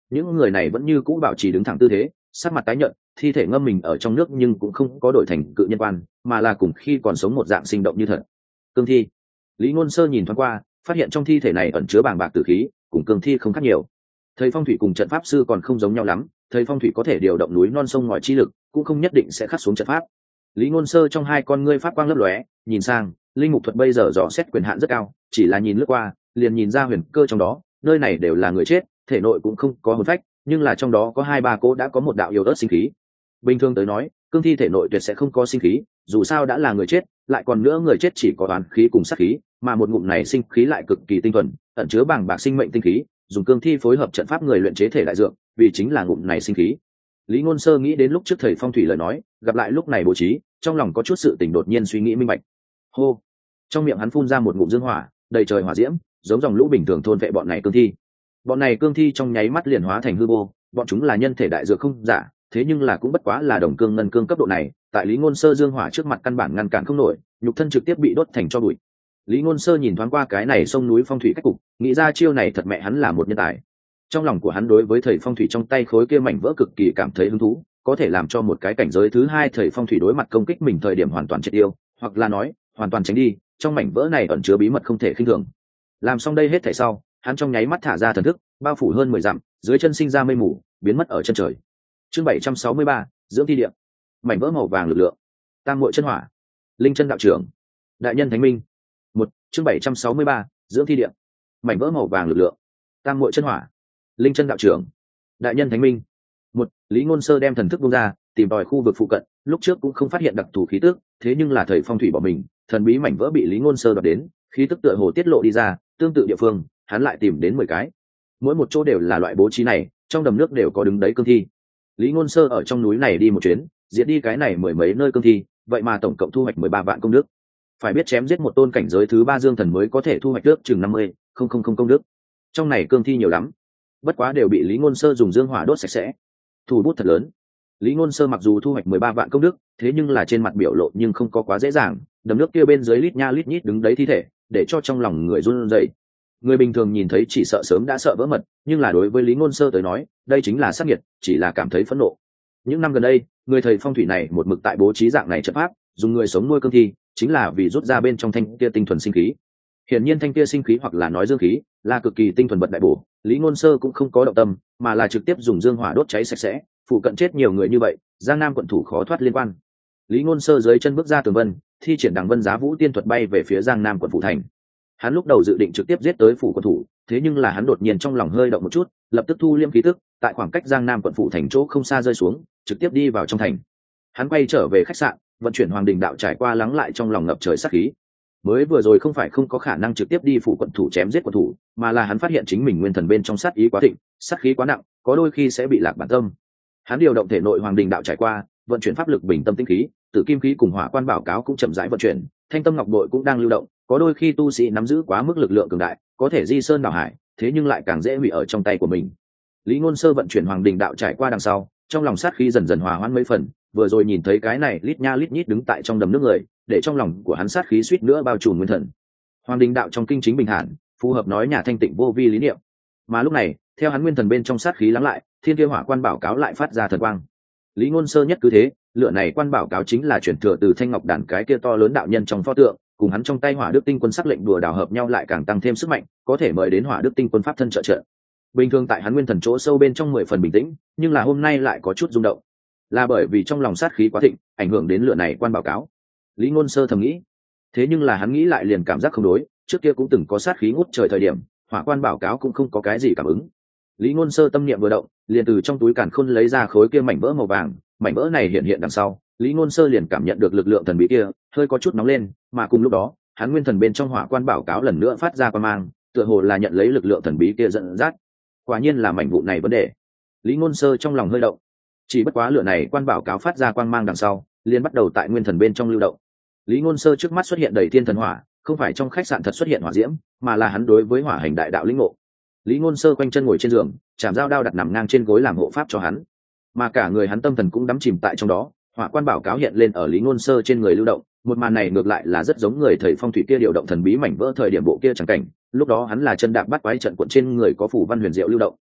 những người này vẫn như cũ bảo trì đứng thẳng tư thế, sắc mặt tái nhợt, thi thể ngâm mình ở trong nước nhưng cũng không có đổi thành cự nhân quan, mà là cùng khi còn sống một dạng sinh động như thật. Cương thi. Lý Ngôn Sơ nhìn thoáng qua, phát hiện trong thi thể này ẩn chứa bàng bạc tử khí, cùng cương thi không khác nhiều. Thầy phong thủy cùng trận pháp sư còn không giống nhau lắm, thầy phong thủy có thể điều động núi non sông ngòi chi lực, cũng không nhất định sẽ khắc xuống trận pháp. Lý Ngôn Sơ trong hai con ngươi pháp quang lấp lóe, nhìn sang, linh mục thuật bây giờ dò xét quyền hạn rất cao, chỉ là nhìn lướt qua, liền nhìn ra huyền cơ trong đó, nơi này đều là người chết, thể nội cũng không có hồn phách, nhưng là trong đó có 2-3 cỗ đã có một đạo yếu ớt sinh khí. Bình thường tới nói, cương thi thể nội tuyệt sẽ không có sinh khí, dù sao đã là người chết, lại còn nữa người chết chỉ có oán khí cùng sát khí, mà một ngụm này sinh khí lại cực kỳ tinh thuần, ẩn chứa bàng bạc sinh mệnh tinh khí, dùng cương thi phối hợp trận pháp người luyện chế thể đại dược, vì chính là ngụm này sinh khí. Lý Ngôn Sơ nghĩ đến lúc trước thầy phong thủy lời nói, gặp lại lúc này bố trí, trong lòng có chút sự tình đột nhiên suy nghĩ minh bạch. Hô, trong miệng hắn phun ra một ngụm dương hỏa, đầy trời hỏa diễm, giống dòng lũ bình thường thôn vệ bọn này cương thi. Bọn này cương thi trong nháy mắt liền hóa thành hư vô, bọn chúng là nhân thể đại dược không giả, thế nhưng là cũng bất quá là đồng cương ngân cương cấp độ này, tại Lý Ngôn Sơ dương hỏa trước mặt căn bản ngăn cản không nổi, nhục thân trực tiếp bị đốt thành tro bụi. Lý Ngôn Sơ nhìn thoáng qua cái này sông núi phong thủy cách cục, nghĩ ra chiêu này thật mẹ hắn là một nhân tài. Trong lòng của hắn đối với thầy phong thủy trong tay khối kia mảnh vỡ cực kỳ cảm thấy hứng thú, có thể làm cho một cái cảnh giới thứ hai thầy phong thủy đối mặt công kích mình thời điểm hoàn toàn triệt tiêu, hoặc là nói, hoàn toàn tránh đi, trong mảnh vỡ này ẩn chứa bí mật không thể khinh thường. Làm xong đây hết thảy sau, hắn trong nháy mắt thả ra thần thức, bao phủ hơn 10 dặm, dưới chân sinh ra mây mù, biến mất ở chân trời. Chương 763, dưỡng thi địa. Mảnh vỡ màu vàng lực lượng. Tam muội chân hỏa. Linh chân đạo trưởng. Đại nhân thánh minh. Chương 763, dưỡng thi địa. Mảnh vỡ màu vàng lực lượng. Tam muội chân hỏa. Linh chân đạo trưởng. Đại nhân thánh minh. Lý Ngôn Sơ đem thần thức buông ra, tìm tòi khu vực phụ cận, lúc trước cũng không phát hiện đặc thù khí tức, thế nhưng là thầy phong thủy bỏ mình, thần bí mảnh vỡ bị Lý Ngôn Sơ đoạt đến, khí tức tựa hồ tiết lộ đi ra, tương tự địa phương, hắn lại tìm đến 10 cái. Mỗi một chỗ đều là loại bố trí này, trong đầm nước đều có đứng đấy cương thi. Lý Ngôn Sơ ở trong núi này đi một chuyến, diệt đi cái này mười mấy nơi cương thi, vậy mà tổng cộng thu hoạch 13 vạn công đức. Phải biết chém giết một tôn cảnh giới thứ 3 dương thần mới có thể thu hoạch được chừng 50 công đức. Trong này cương thi nhiều lắm, bất quá đều bị Lý Ngôn Sơ dùng dương hỏa đốt sạch sẽ. Thủ bút thật lớn. Lý Ngôn Sơ mặc dù thu hoạch 13 vạn công đức, thế nhưng là trên mặt biểu lộ nhưng không có quá dễ dàng, đầm nước kia bên dưới lít nha lít nhít đứng đấy thi thể, để cho trong lòng người run rẩy. Người bình thường nhìn thấy chỉ sợ sớm đã sợ vỡ mật, nhưng là đối với Lý Ngôn Sơ tới nói, đây chính là sát nghiệt, chỉ là cảm thấy phẫn nộ. Những năm gần đây, người thầy phong thủy này một mực tại bố trí dạng này trận pháp, dùng người sống nuôi cương thi, chính là vì rút ra bên trong thanh kia tinh thuần sinh khí. Hiển nhiên thanh kia sinh khí hoặc là nói dương khí, là cực kỳ tinh thuần bật đại bổ, Lý Ngôn Sơ cũng không có động tâm, mà là trực tiếp dùng dương hỏa đốt cháy sạch sẽ, phụ cận chết nhiều người như vậy, Giang Nam quận thủ khó thoát liên quan. Lý Ngôn Sơ dưới chân bước ra tường vân, thi triển Đằng Vân Giá Vũ tiên thuật bay về phía Giang Nam quận phủ thành. Hắn lúc đầu dự định trực tiếp giết tới phủ quận thủ, thế nhưng là hắn đột nhiên trong lòng hơi động một chút, lập tức thu liêm khí tức, tại khoảng cách Giang Nam quận phủ thành chỗ không xa rơi xuống, trực tiếp đi vào trong thành. Hắn quay trở về khách sạn, vận chuyển Hoàng Đình đạo trải qua lắng lại trong lòng ngập trời sát khí. Mới vừa rồi không phải không có khả năng trực tiếp đi phủ quận thủ chém giết quận thủ, mà là hắn phát hiện chính mình nguyên thần bên trong sát ý quá thịnh, sát khí quá nặng, có đôi khi sẽ bị lạc bản tâm. Hắn điều động thể nội Hoàng Đình đạo trải qua, vận chuyển pháp lực bình tâm tinh khí, tử kim khí cùng hỏa quan bảo cáo cũng chậm rãi vận chuyển, thanh tâm ngọc bội cũng đang lưu động, có đôi khi tu sĩ nắm giữ quá mức lực lượng cường đại, có thể di sơn đảo hải, thế nhưng lại càng dễ hủy ở trong tay của mình. Lý Ngôn Sơ vận chuyển Hoàng Đình đạo trải qua đằng sau, trong lòng sát khí dần dần hòa hoãn mấy phần, vừa rồi nhìn thấy cái này lít nha lít nhít đứng tại trong đầm nước người, để trong lòng của hắn sát khí suýt nữa bao trùm nguyên thần. Hoàng Đình đạo trong kinh chính bình thản, phù hợp nói nhà thanh tịnh vô vi lý niệm. Mà lúc này, theo hắn nguyên thần bên trong sát khí lắng lại, thiên kia hỏa quan bảo cáo lại phát ra thần quang. Lý Ngôn Sơ nhất cứ thế, lựa này quan bảo cáo chính là chuyển thừa từ Thanh Ngọc Đàn cái kia to lớn đạo nhân trong pho tượng, cùng hắn trong tay Hỏa Đức Tinh Quân sắc lệnh đùa đào hợp nhau lại càng tăng thêm sức mạnh, có thể mời đến Hỏa Đức Tinh Quân pháp thân trợ trợ. Bình thường tại hắn nguyên thần chỗ sâu bên trong 10 phần bình tĩnh, nhưng là hôm nay lại có chút rung động. Là bởi vì trong lòng sát khí quá thịnh, ảnh hưởng đến lựa này quan bảo cáo. Lý Ngôn Sơ thầm nghĩ. Thế nhưng là hắn nghĩ lại liền cảm giác không đối, trước kia cũng từng có sát khí ngút trời thời điểm, hỏa quan bảo cáo cũng không có cái gì cảm ứng. Lý Ngôn Sơ tâm niệm vừa động, liền từ trong túi càn khôn lấy ra khối kia mảnh vỡ màu vàng, mảnh vỡ này hiện hiện đằng sau, Lý Ngôn Sơ liền cảm nhận được lực lượng thần bí kia, hơi có chút nóng lên, mà cùng lúc đó, hắn nguyên thần bên trong hỏa quan bảo cáo lần nữa phát ra quang mang, tựa hồ là nhận lấy lực lượng thần bí kia dẫn dắt. Quả nhiên là mảnh vụn này vấn đề. Lý Ngôn Sơ trong lòng hơi động. Chỉ bất quá lửa này quan bảo cáo phát ra quang mang đằng sau, liền bắt đầu tại nguyên thần bên trong lưu động. Lý Ngôn Sơ trước mắt xuất hiện đầy thiên thần hỏa, không phải trong khách sạn thật xuất hiện hỏa diễm, mà là hắn đối với hỏa hành đại đạo lĩnh ngộ. Lý Ngôn Sơ quanh chân ngồi trên giường, chạm dao đao đặt nằm ngang trên gối làm hộ pháp cho hắn, mà cả người hắn tâm thần cũng đắm chìm tại trong đó. Hỏa quan bảo cáo hiện lên ở Lý Ngôn Sơ trên người lưu động, một màn này ngược lại là rất giống người thầy phong thủy kia điều động thần bí mảnh vỡ thời điểm bộ kia chẳng cảnh, lúc đó hắn là chân đạp bắt quái trận cuộn trên người có phủ văn huyền diệu lưu động.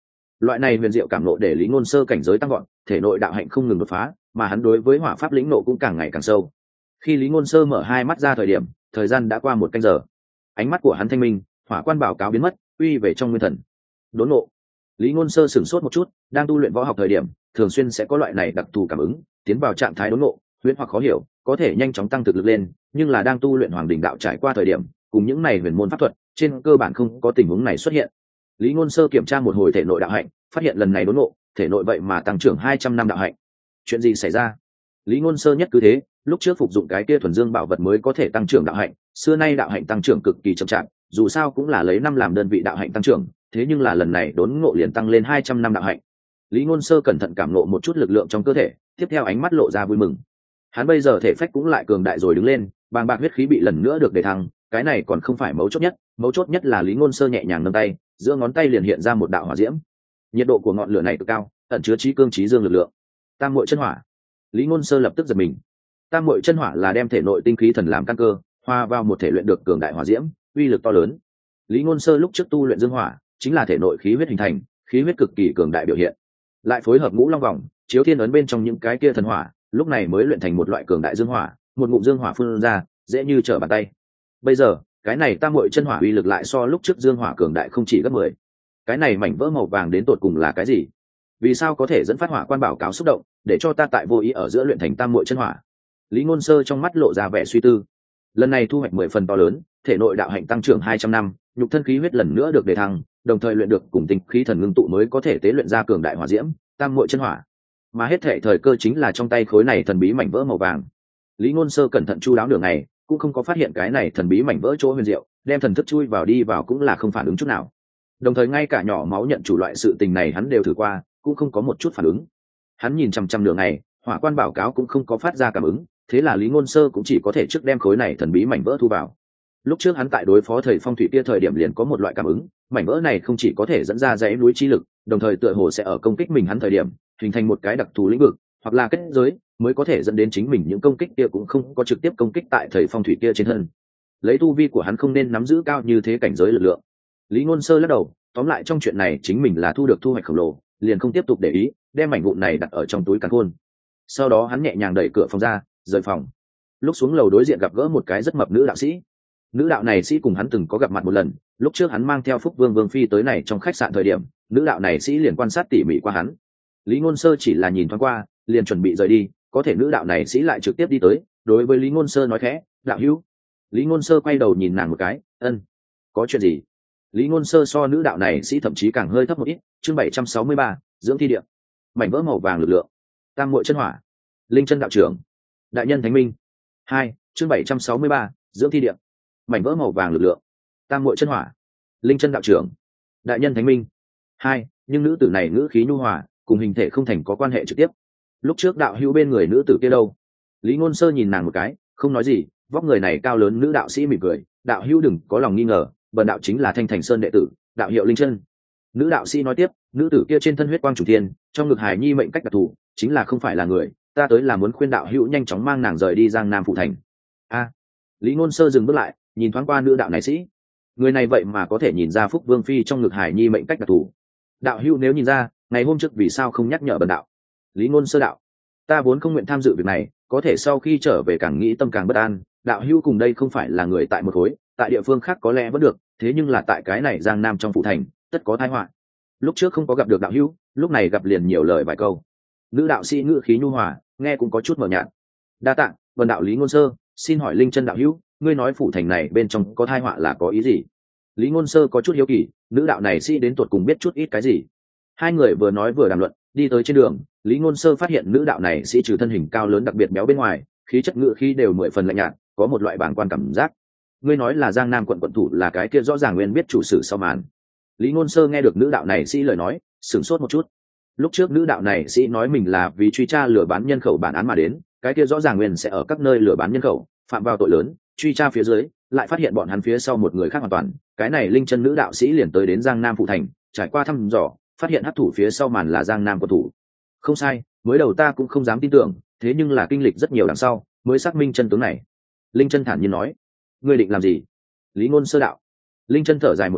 Loại này huyền diệu cảm nộ để Lý Ngôn Sơ cảnh giới tăng gọn, thể nội đạo hạnh không ngừng đột phá, mà hắn đối với hỏa pháp lĩnh nộ cũng càng ngày càng sâu. Khi Lý Ngôn Sơ mở hai mắt ra thời điểm, thời gian đã qua 1 canh giờ. Ánh mắt của hắn thanh minh, hỏa quan bảo cáo biến mất, uy về trong nguyên thần. Đốn ngộ. Lý Ngôn Sơ sửng sốt một chút, đang tu luyện võ học thời điểm, thường xuyên sẽ có loại này đặc thù cảm ứng, tiến vào trạng thái đốn ngộ, huyền hoặc khó hiểu, có thể nhanh chóng tăng thực lực lên, nhưng là đang tu luyện Hoàng đỉnh đạo trải qua thời điểm, cùng những này huyền môn pháp thuật, trên cơ bản không có tình huống này xuất hiện. Lý Ngôn Sơ kiểm tra một hồi thể nội đạo hạnh, phát hiện lần này đốn ngộ, thể nội vậy mà tăng trưởng 200 năm đạo hạnh. Chuyện gì xảy ra? Lý Ngôn Sơ nhất cứ thế, lúc trước phục dụng cái kia thuần dương bảo vật mới có thể tăng trưởng đạo hạnh, xưa nay đạo hạnh tăng trưởng cực kỳ chậm chạp, dù sao cũng là lấy 5 làm đơn vị đạo hạnh tăng trưởng, thế nhưng là lần này đốn ngộ liền tăng lên 200 năm đạo hạnh. Lý Ngôn Sơ cẩn thận cảm ngộ một chút lực lượng trong cơ thể, tiếp theo ánh mắt lộ ra vui mừng. Hắn bây giờ thể phách cũng lại cường đại rồi đứng lên, bàng bạc huyết khí bị lần nữa được đề thăng, cái này còn không phải mấu chốt nhất là Lý Ngôn Sơ nhẹ nhàng nâng tay, giữa ngón tay liền hiện ra một đạo hỏa diễm. Nhiệt độ của ngọn lửa này cực cao, ẩn chứa chí cương chí dương lực lượng. Tam muội chân hỏa. Lý Ngôn Sơ lập tức giật mình. Tam muội chân hỏa là đem thể nội tinh khí thần làm căn cơ, hòa vào một thể luyện được cường đại hỏa diễm, uy lực to lớn. Lý Ngôn Sơ lúc trước tu luyện dương hỏa, chính là thể nội khí huyết hình thành, khí huyết cực kỳ cường đại biểu hiện. Lại phối hợp ngũ long vòng, chiếu thiên ấn bên trong những cái kia thần hỏa, lúc này mới luyện thành một loại cường đại dương hỏa, một ngụm dương hỏa phun ra, dễ như trở bàn tay. Bây giờ, cái này tam muội chân hỏa uy lực lại so lúc trước dương hỏa cường đại không chỉ gấp 10. Cái này mảnh vỡ màu vàng đến tột cùng là cái gì? Vì sao có thể dẫn phát hỏa quan bảo cáo xúc động, để cho ta tại vô ý ở giữa luyện thành tam muội chân hỏa? Lý Ngôn Sơ trong mắt lộ ra vẻ suy tư. Lần này thu hoạch 10 phần to lớn, thể nội đạo hạnh tăng trưởng 200 năm, nhục thân khí huyết lần nữa được đề thăng, đồng thời luyện được cùng tinh khí thần ngưng tụ mới có thể tế luyện ra cường đại hỏa diễm, tam muội chân hỏa. Mà hết thảy thời cơ chính là trong tay khối này thần bí mảnh vỡ màu vàng. Lý Ngôn Sơ cẩn thận chu đáo đường này, cũng không có phát hiện cái này thần bí mảnh vỡ chỗ huyền diệu, đem thần thức chui vào đi vào cũng là không phản ứng chút nào. Đồng thời ngay cả nhỏ máu nhận chủ loại sự tình này hắn đều thử qua, cũng không có một chút phản ứng. Hắn nhìn chằm chằm đường này, hỏa quan bảo cáo cũng không có phát ra cảm ứng, thế là Lý Ngôn Sơ cũng chỉ có thể trước đem khối này thần bí mảnh vỡ thu vào. Lúc trước hắn tại đối phó thầy phong thủy kia thời điểm liền có một loại cảm ứng, mảnh vỡ này không chỉ có thể dẫn ra dãy núi chi lực, đồng thời tựa hồ sẽ ở công kích mình hắn thời điểm, hình thành một cái đặc thù lĩnh vực, hoặc là kết giới, mới có thể dẫn đến chính mình những công kích kia cũng không có trực tiếp công kích tại thầy phong thủy kia trên thân. Lấy tu vi của hắn không nên nắm giữ cao như thế cảnh giới lực lượng. Lý Ngôn Sơ lắc đầu, tóm lại trong chuyện này chính mình là thu được thu hoạch khổng lồ, liền không tiếp tục để ý, đem mảnh vụn này đặt ở trong túi càn khôn. Sau đó hắn nhẹ nhàng đẩy cửa phòng ra, rời phòng. Lúc xuống lầu đối diện gặp gỡ một cái rất mập nữ đạo sĩ. Nữ đạo này sĩ cùng hắn từng có gặp mặt một lần, lúc trước hắn mang theo Phúc Vương Vương phi tới này trong khách sạn thời điểm, nữ đạo này sĩ liền quan sát tỉ mỉ qua hắn. Lý Ngôn Sơ chỉ là nhìn thoáng qua, liền chuẩn bị rời đi, có thể nữ đạo này sĩ lại trực tiếp đi tới, đối với Lý Ngôn Sơ nói khẽ, "Đạo hữu." Lý Ngôn Sơ quay đầu nhìn nàng một cái, "Ân, có chuyện gì?" Lý Ngôn Sơ so nữ đạo này sĩ thậm chí càng hơi thấp một ít. Chương 763, dưỡng thi địa. Mảnh vỡ màu vàng lực lượng. Tam muội chân hỏa. Linh chân đạo trưởng. Đại nhân thánh minh. 2, chương 763, dưỡng thi địa. Mảnh vỡ màu vàng lực lượng. Tam muội chân hỏa. Linh chân đạo trưởng. Đại nhân thánh minh. 2, nhưng nữ tử này ngữ khí nhu hòa, cùng hình thể không thành có quan hệ trực tiếp. Lúc trước đạo hữu bên người nữ tử kia đâu? Lý Ngôn Sơ nhìn nàng một cái, không nói gì. Vóc người này cao lớn nữ đạo sĩ mỉm cười, "Đạo hữu đừng có lòng nghi ngờ, bần đạo chính là Thanh Thành Sơn đệ tử, đạo hiệu Linh Chân." Nữ đạo sĩ nói tiếp, "Nữ tử kia trên thân huyết quang chủ thiên, trong ngực hài nhi mệnh cách đặc thù, chính là không phải là người, ta tới là muốn khuyên đạo hữu nhanh chóng mang nàng rời đi Giang Nam phụ thành." A. Lý Ngôn Sơ dừng bước lại, nhìn thoáng qua nữ đạo này sĩ. Người này vậy mà có thể nhìn ra Phúc Vương phi trong ngực hài nhi mệnh cách đặc thù. Đạo hữu nếu nhìn ra, ngày hôm trước vì sao không nhắc nhở bần đạo? Lý Ngôn Sơ đạo, "Ta vốn không nguyện tham dự việc này, có thể sau khi trở về càng nghĩ tâm càng bất an, đạo hữu cùng đây không phải là người tại một khối, tại địa phương khác có lẽ vẫn được, thế nhưng là tại cái này Giang Nam trong phụ thành, tất có tai họa. Lúc trước không có gặp được đạo hữu, lúc này gặp liền nhiều lời vài câu." Nữ đạo sĩ ngữ khí nhu hòa, nghe cũng có chút mờ nhạt. "Đa tạ, vân đạo Lý Ngôn Sơ, xin hỏi Linh Chân đạo hữu, ngươi nói phụ thành này bên trong có tai họa là có ý gì?" Lý Ngôn Sơ có chút hiếu kỳ, nữ đạo này sĩ đến tuột cùng biết chút ít cái gì. Hai người vừa nói vừa đàm luận, đi tới trên đường, Lý Ngôn Sơ phát hiện nữ đạo này sĩ trừ thân hình cao lớn đặc biệt béo bên ngoài, khí chất ngữ khí đều 10 phần lạnh nhạt, có một loại bàng quan cảm giác. "Ngươi nói là Giang Nam quận quận thủ là cái kia rõ ràng nguyên biết chủ sử sau màn." Lý Ngôn Sơ nghe được nữ đạo này sĩ lời nói, sửng sốt một chút. Lúc trước nữ đạo này sĩ nói mình là vì truy tra lừa bán nhân khẩu bản án mà đến, cái kia rõ ràng nguyên sẽ ở các nơi lừa bán nhân khẩu, phạm vào tội lớn, truy tra phía dưới, lại phát hiện bọn hắn phía sau một người khác hoàn toàn, cái này Linh Chân nữ đạo sĩ liền tới đến Giang Nam phụ thành, trải qua thăm dò, phát hiện hắc thủ phía sau màn là Giang Nam quận thủ. Không sai, mới đầu ta cũng không dám tin tưởng, thế nhưng là kinh lịch rất nhiều đằng sau, mới xác minh chân tướng này. Linh Chân thản nhiên nói, "Ngươi định làm gì?" Lý Ngôn Sơ đạo. Linh Chân thở dài một tiếng,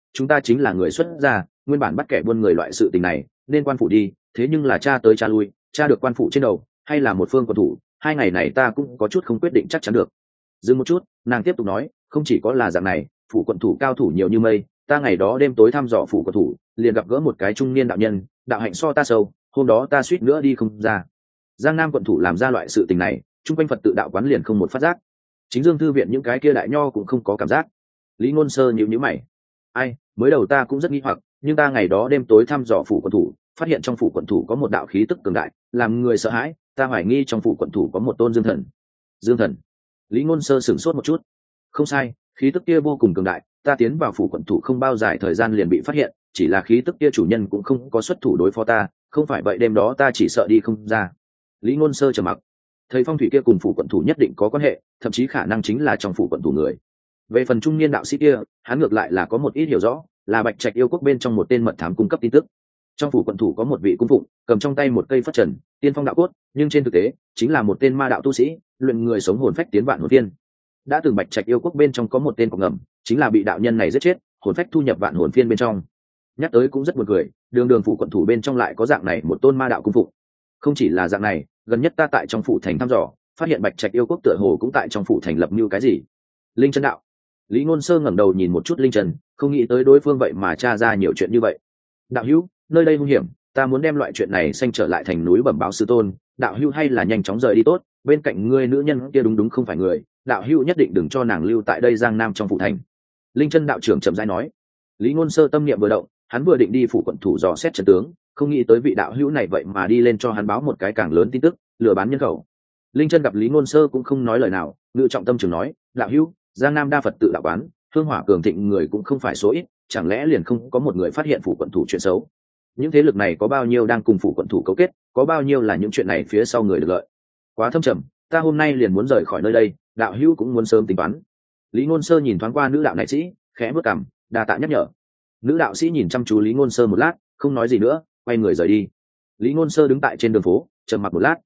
chúng ta chính là người xuất gia, nguyên bản bắt kẻ buôn người loại sự tình này nên quan phủ đi, thế nhưng là cha tới cha lui, cha được quan phủ trên đầu hay là một phương quận thủ, 2 ngày này ta cũng có chút không quyết định chắc chắn được. Dừng một chút, nàng tiếp tục nói, không chỉ có là dạng này, phủ quận thủ cao thủ nhiều như mây, ta ngày đó đêm tối thăm dò phủ quận thủ, liền gặp gỡ một cái trung niên đạo nhân, đạo hạnh so ta sâu, hôm đó ta suýt nữa đi không ra. Giang Nam quận thủ làm ra loại sự tình này, chung quanh Phật tự đạo quán liền không một phát giác. Chính Dương thư viện những cái kia đại nho cũng không có cảm giác. Lý Ngôn Sơ nhíu nhíu mày. Ai, mới đầu ta cũng rất nghi hoặc, nhưng ta ngày đó đêm tối thăm dò phủ quận thủ, phát hiện trong phủ quận thủ có một đạo khí tức cường đại, làm người sợ hãi, ta hoài nghi trong phủ quận thủ có một tôn dương thần. Dương thần? Lý Ngôn Sơ sửng sốt một chút. Không sai, khí tức kia vô cùng cường đại, ta tiến vào phủ quận thủ không bao dài thời gian liền bị phát hiện, chỉ là khí tức kia chủ nhân cũng không có xuất thủ đối phó ta, không phải vậy đêm đó ta chỉ sợ đi không ra. Lý Ngôn Sơ trầm mặc. Thầy phong thủy kia cùng phủ quận thủ nhất định có quan hệ, thậm chí khả năng chính là trong phủ quận thủ người. Về phần trung niên đạo sĩ kia, hắn ngược lại là có một ít hiểu rõ, là Bạch Trạch yêu quốc bên trong một tên mật thám cung cấp tin tức. Trong phủ quận thủ có một vị cung phụng, cầm trong tay một cây phất trần, tiên phong đạo cốt, nhưng trên thực tế chính là một tên ma đạo tu sĩ, luyện người sống hồn phách tiến vạn hồn tiên. Đã từng Bạch Trạch yêu quốc bên trong có một tên cọc ngầm, chính là bị đạo nhân này giết chết, hồn phách thu nhập vạn hồn phiên bên trong. Nhắc tới cũng rất buồn cười, đường phủ quận thủ bên trong lại có dạng này một tôn ma đạo cung phụng. Không chỉ là dạng này, gần nhất ta tại trong phủ thành thăm dò, phát hiện Bạch Trạch yêu quốc tựa hồ cũng tại trong phủ thành lập như cái gì. Linh chân đạo. Lý Ngôn Sơ ngẩng đầu nhìn một chút Linh Trần, không nghĩ tới đối phương vậy mà tra ra nhiều chuyện như vậy. Đạo hữu, nơi đây hung hiểm, ta muốn đem loại chuyện này xanh trở lại thành núi bẩm báo sư tôn, đạo hữu hay là nhanh chóng rời đi tốt, bên cạnh ngươi nữ nhân kia đúng không phải người, đạo hữu nhất định đừng cho nàng lưu tại đây Giang Nam trong phủ thành. Linh Chân đạo trưởng chậm rãi nói. Lý Ngôn Sơ tâm niệm vừa động, hắn vừa định đi phủ quận thủ dò xét trận tướng, không nghĩ tới vị đạo hữu này vậy mà đi lên cho hắn báo một cái càng lớn tin tức, lừa bán nhân khẩu. Linh Chân gặp Lý Ngôn Sơ cũng không nói lời nào, ngự trọng tâm trường nói, đạo hữu, Giang Nam đa Phật tự đạo quán, hương hỏa cường thịnh người cũng không phải số ít, chẳng lẽ liền không có một người phát hiện phủ quận thủ chuyện xấu? Những thế lực này có bao nhiêu đang cùng phủ quận thủ cấu kết, có bao nhiêu là những chuyện này phía sau người được lợi? Quá thâm trầm, ta hôm nay liền muốn rời khỏi nơi đây, đạo hữu cũng muốn sớm tính toán. Lý Ngôn Sơ nhìn thoáng qua nữ đạo này sĩ, khẽ bước cằm, đa tạ nhắc nhở. Nữ đạo sĩ nhìn chăm chú Lý Ngôn Sơ một lát, không nói gì nữa, quay người rời đi. Lý Ngôn Sơ đứng tại trên đường phố, trầm mặc một lát,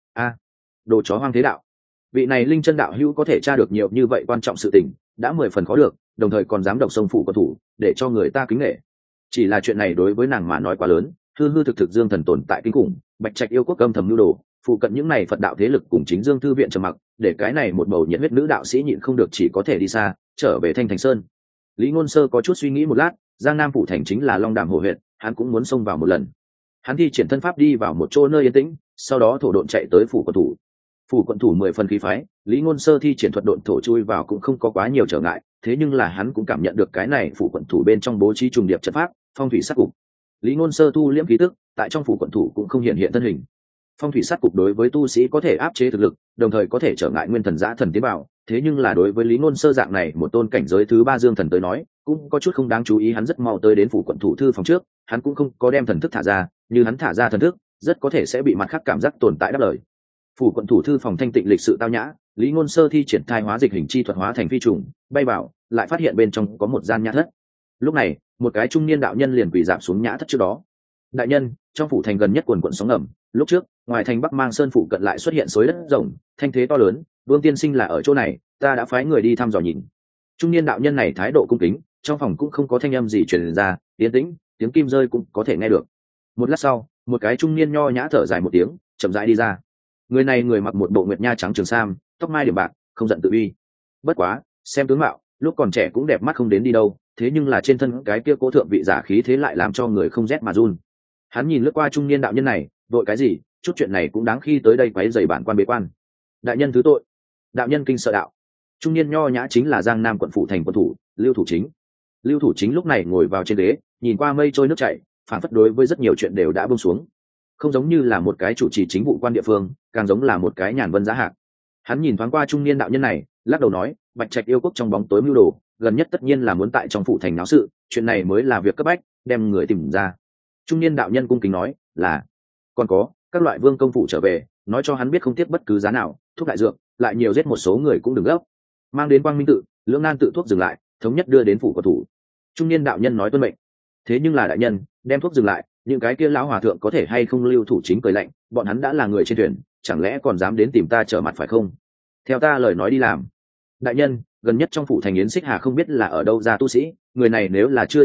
đồ chó hoang thế đạo. Vị này Linh Chân đạo hữu có thể tra được nhiều như vậy quan trọng sự tình, đã 10 phần khó được, đồng thời còn dám độc sông phủ quận thủ, để cho người ta kính nể. Chỉ là chuyện này đối với nàng mà nói quá lớn, hư thực dương thần tồn tại kinh khủng, Bạch Trạch yêu quốc âm thầm nhu đồ, phụ cận những này Phật đạo thế lực cùng chính Dương thư viện trầm mặc, để cái này một bầu nhiệt huyết nữ đạo sĩ nhịn không được chỉ có thể đi xa, trở về Thanh Thành Sơn. Lý Ngôn Sơ có chút suy nghĩ một lát, Giang Nam phủ thành chính là Long Đàm Hồ huyện, hắn cũng muốn xông vào một lần. Hắn thi triển thân pháp đi vào một chỗ nơi yên tĩnh, sau đó thổ độn chạy tới phủ quận thủ. Phủ quận thủ 10 phần khí phái, Lý Ngôn Sơ thi triển thuật độn thổ chui vào cũng không có quá nhiều trở ngại, thế nhưng là hắn cũng cảm nhận được cái này phủ quận thủ bên trong bố trí trùng điệp trận pháp, phong thủy sát cục. Lý Ngôn Sơ thu liễm khí tức, tại trong phủ quận thủ cũng không hiện thân hình. Phong thủy sát cục đối với tu sĩ có thể áp chế thực lực, đồng thời có thể trở ngại nguyên thần dã thần tiến vào, thế nhưng là đối với Lý Ngôn Sơ dạng này một tôn cảnh giới thứ 3 dương thần tới nói, cũng có chút không đáng chú ý. Hắn rất mau tới đến phủ quận thủ thư phòng trước, hắn cũng không có đem thần thức thả ra, như hắn thả ra thần thức, rất có thể sẽ bị mặt khác cảm giác tồn tại đáp lời. Phủ quận thủ thư phòng thanh tịnh lịch sự tao nhã, Lý Ngôn Sơ thi triển thai hóa dịch hình chi thuật hóa thành phi trùng, bay vào, lại phát hiện bên trong có một gian nhã thất. Lúc này, một cái trung niên đạo nhân liền quỳ rạp xuống nhã thất trước đó. Đại nhân, trong phủ thành gần nhất quần quận sóng ngầm, lúc trước, ngoài thành Bắc Mang Sơn phủ cận lại xuất hiện xối đất rộng, thanh thế to lớn, Vương tiên sinh là ở chỗ này, ta đã phái người đi thăm dò nhìn. Trung niên đạo nhân này thái độ cung kính, trong phòng cũng không có thanh âm gì truyền ra, yên tĩnh, tiếng kim rơi cũng có thể nghe được. Một lát sau, một cái trung niên nho nhã thở dài một tiếng, chậm rãi đi ra. Người này người mặc một bộ nguyệt nha trắng trường sam, tóc mai điểm bạc, không giận tự uy. Bất quá, xem tướng mạo, lúc còn trẻ cũng đẹp mắt không đến đi đâu, thế nhưng là trên thân cái kia cố thượng vị giả khí thế lại làm cho người không rét mà run. Hắn nhìn lướt qua trung niên đạo nhân này, vội cái gì, chút chuyện này cũng đáng khi tới đây quấy rầy bản quan bế quan. Đại nhân thứ tội. Đạo nhân kinh sợ đạo. Trung niên nho nhã chính là Giang Nam quận phủ thành quận thủ, Lưu Thủ Chính. Lưu Thủ Chính lúc này ngồi vào trên ghế, nhìn qua mây trôi nước chảy, phản phất đối với rất nhiều chuyện đều đã buông xuống. Không giống như là một cái chủ trì chính vụ quan địa phương, càng giống là một cái nhàn vân giá hạc. Hắn nhìn thoáng qua trung niên đạo nhân này, lắc đầu nói, Bạch Trạch yêu quốc trong bóng tối mưu đồ, gần nhất tất nhiên là muốn tại trong phủ thành náo sự, chuyện này mới là việc cấp bách, đem người tìm ra. Trung niên đạo nhân cung kính nói, là còn có các loại vương công phủ trở về, nói cho hắn biết không tiếc bất cứ giá nào, thuốc lại dược, lại nhiều giết một số người cũng đừng gấp. Mang đến Quang Minh tự, Lưỡng Nan tự thuốc dừng lại, thống nhất đưa đến phủ của thủ. Trung niên đạo nhân nói tuân mệnh. Thế nhưng là đại nhân, đem thuốc dừng lại, những cái kia lão hòa thượng có thể hay không? Lưu Thủ Chính cười lạnh, bọn hắn đã là người trên thuyền, chẳng lẽ còn dám đến tìm ta trở mặt phải không? Theo ta lời nói đi làm. Đại nhân, gần nhất trong phủ thành Yến Xích Hà không biết là ở đâu ra tu sĩ, người này nếu là chưa trừ diện,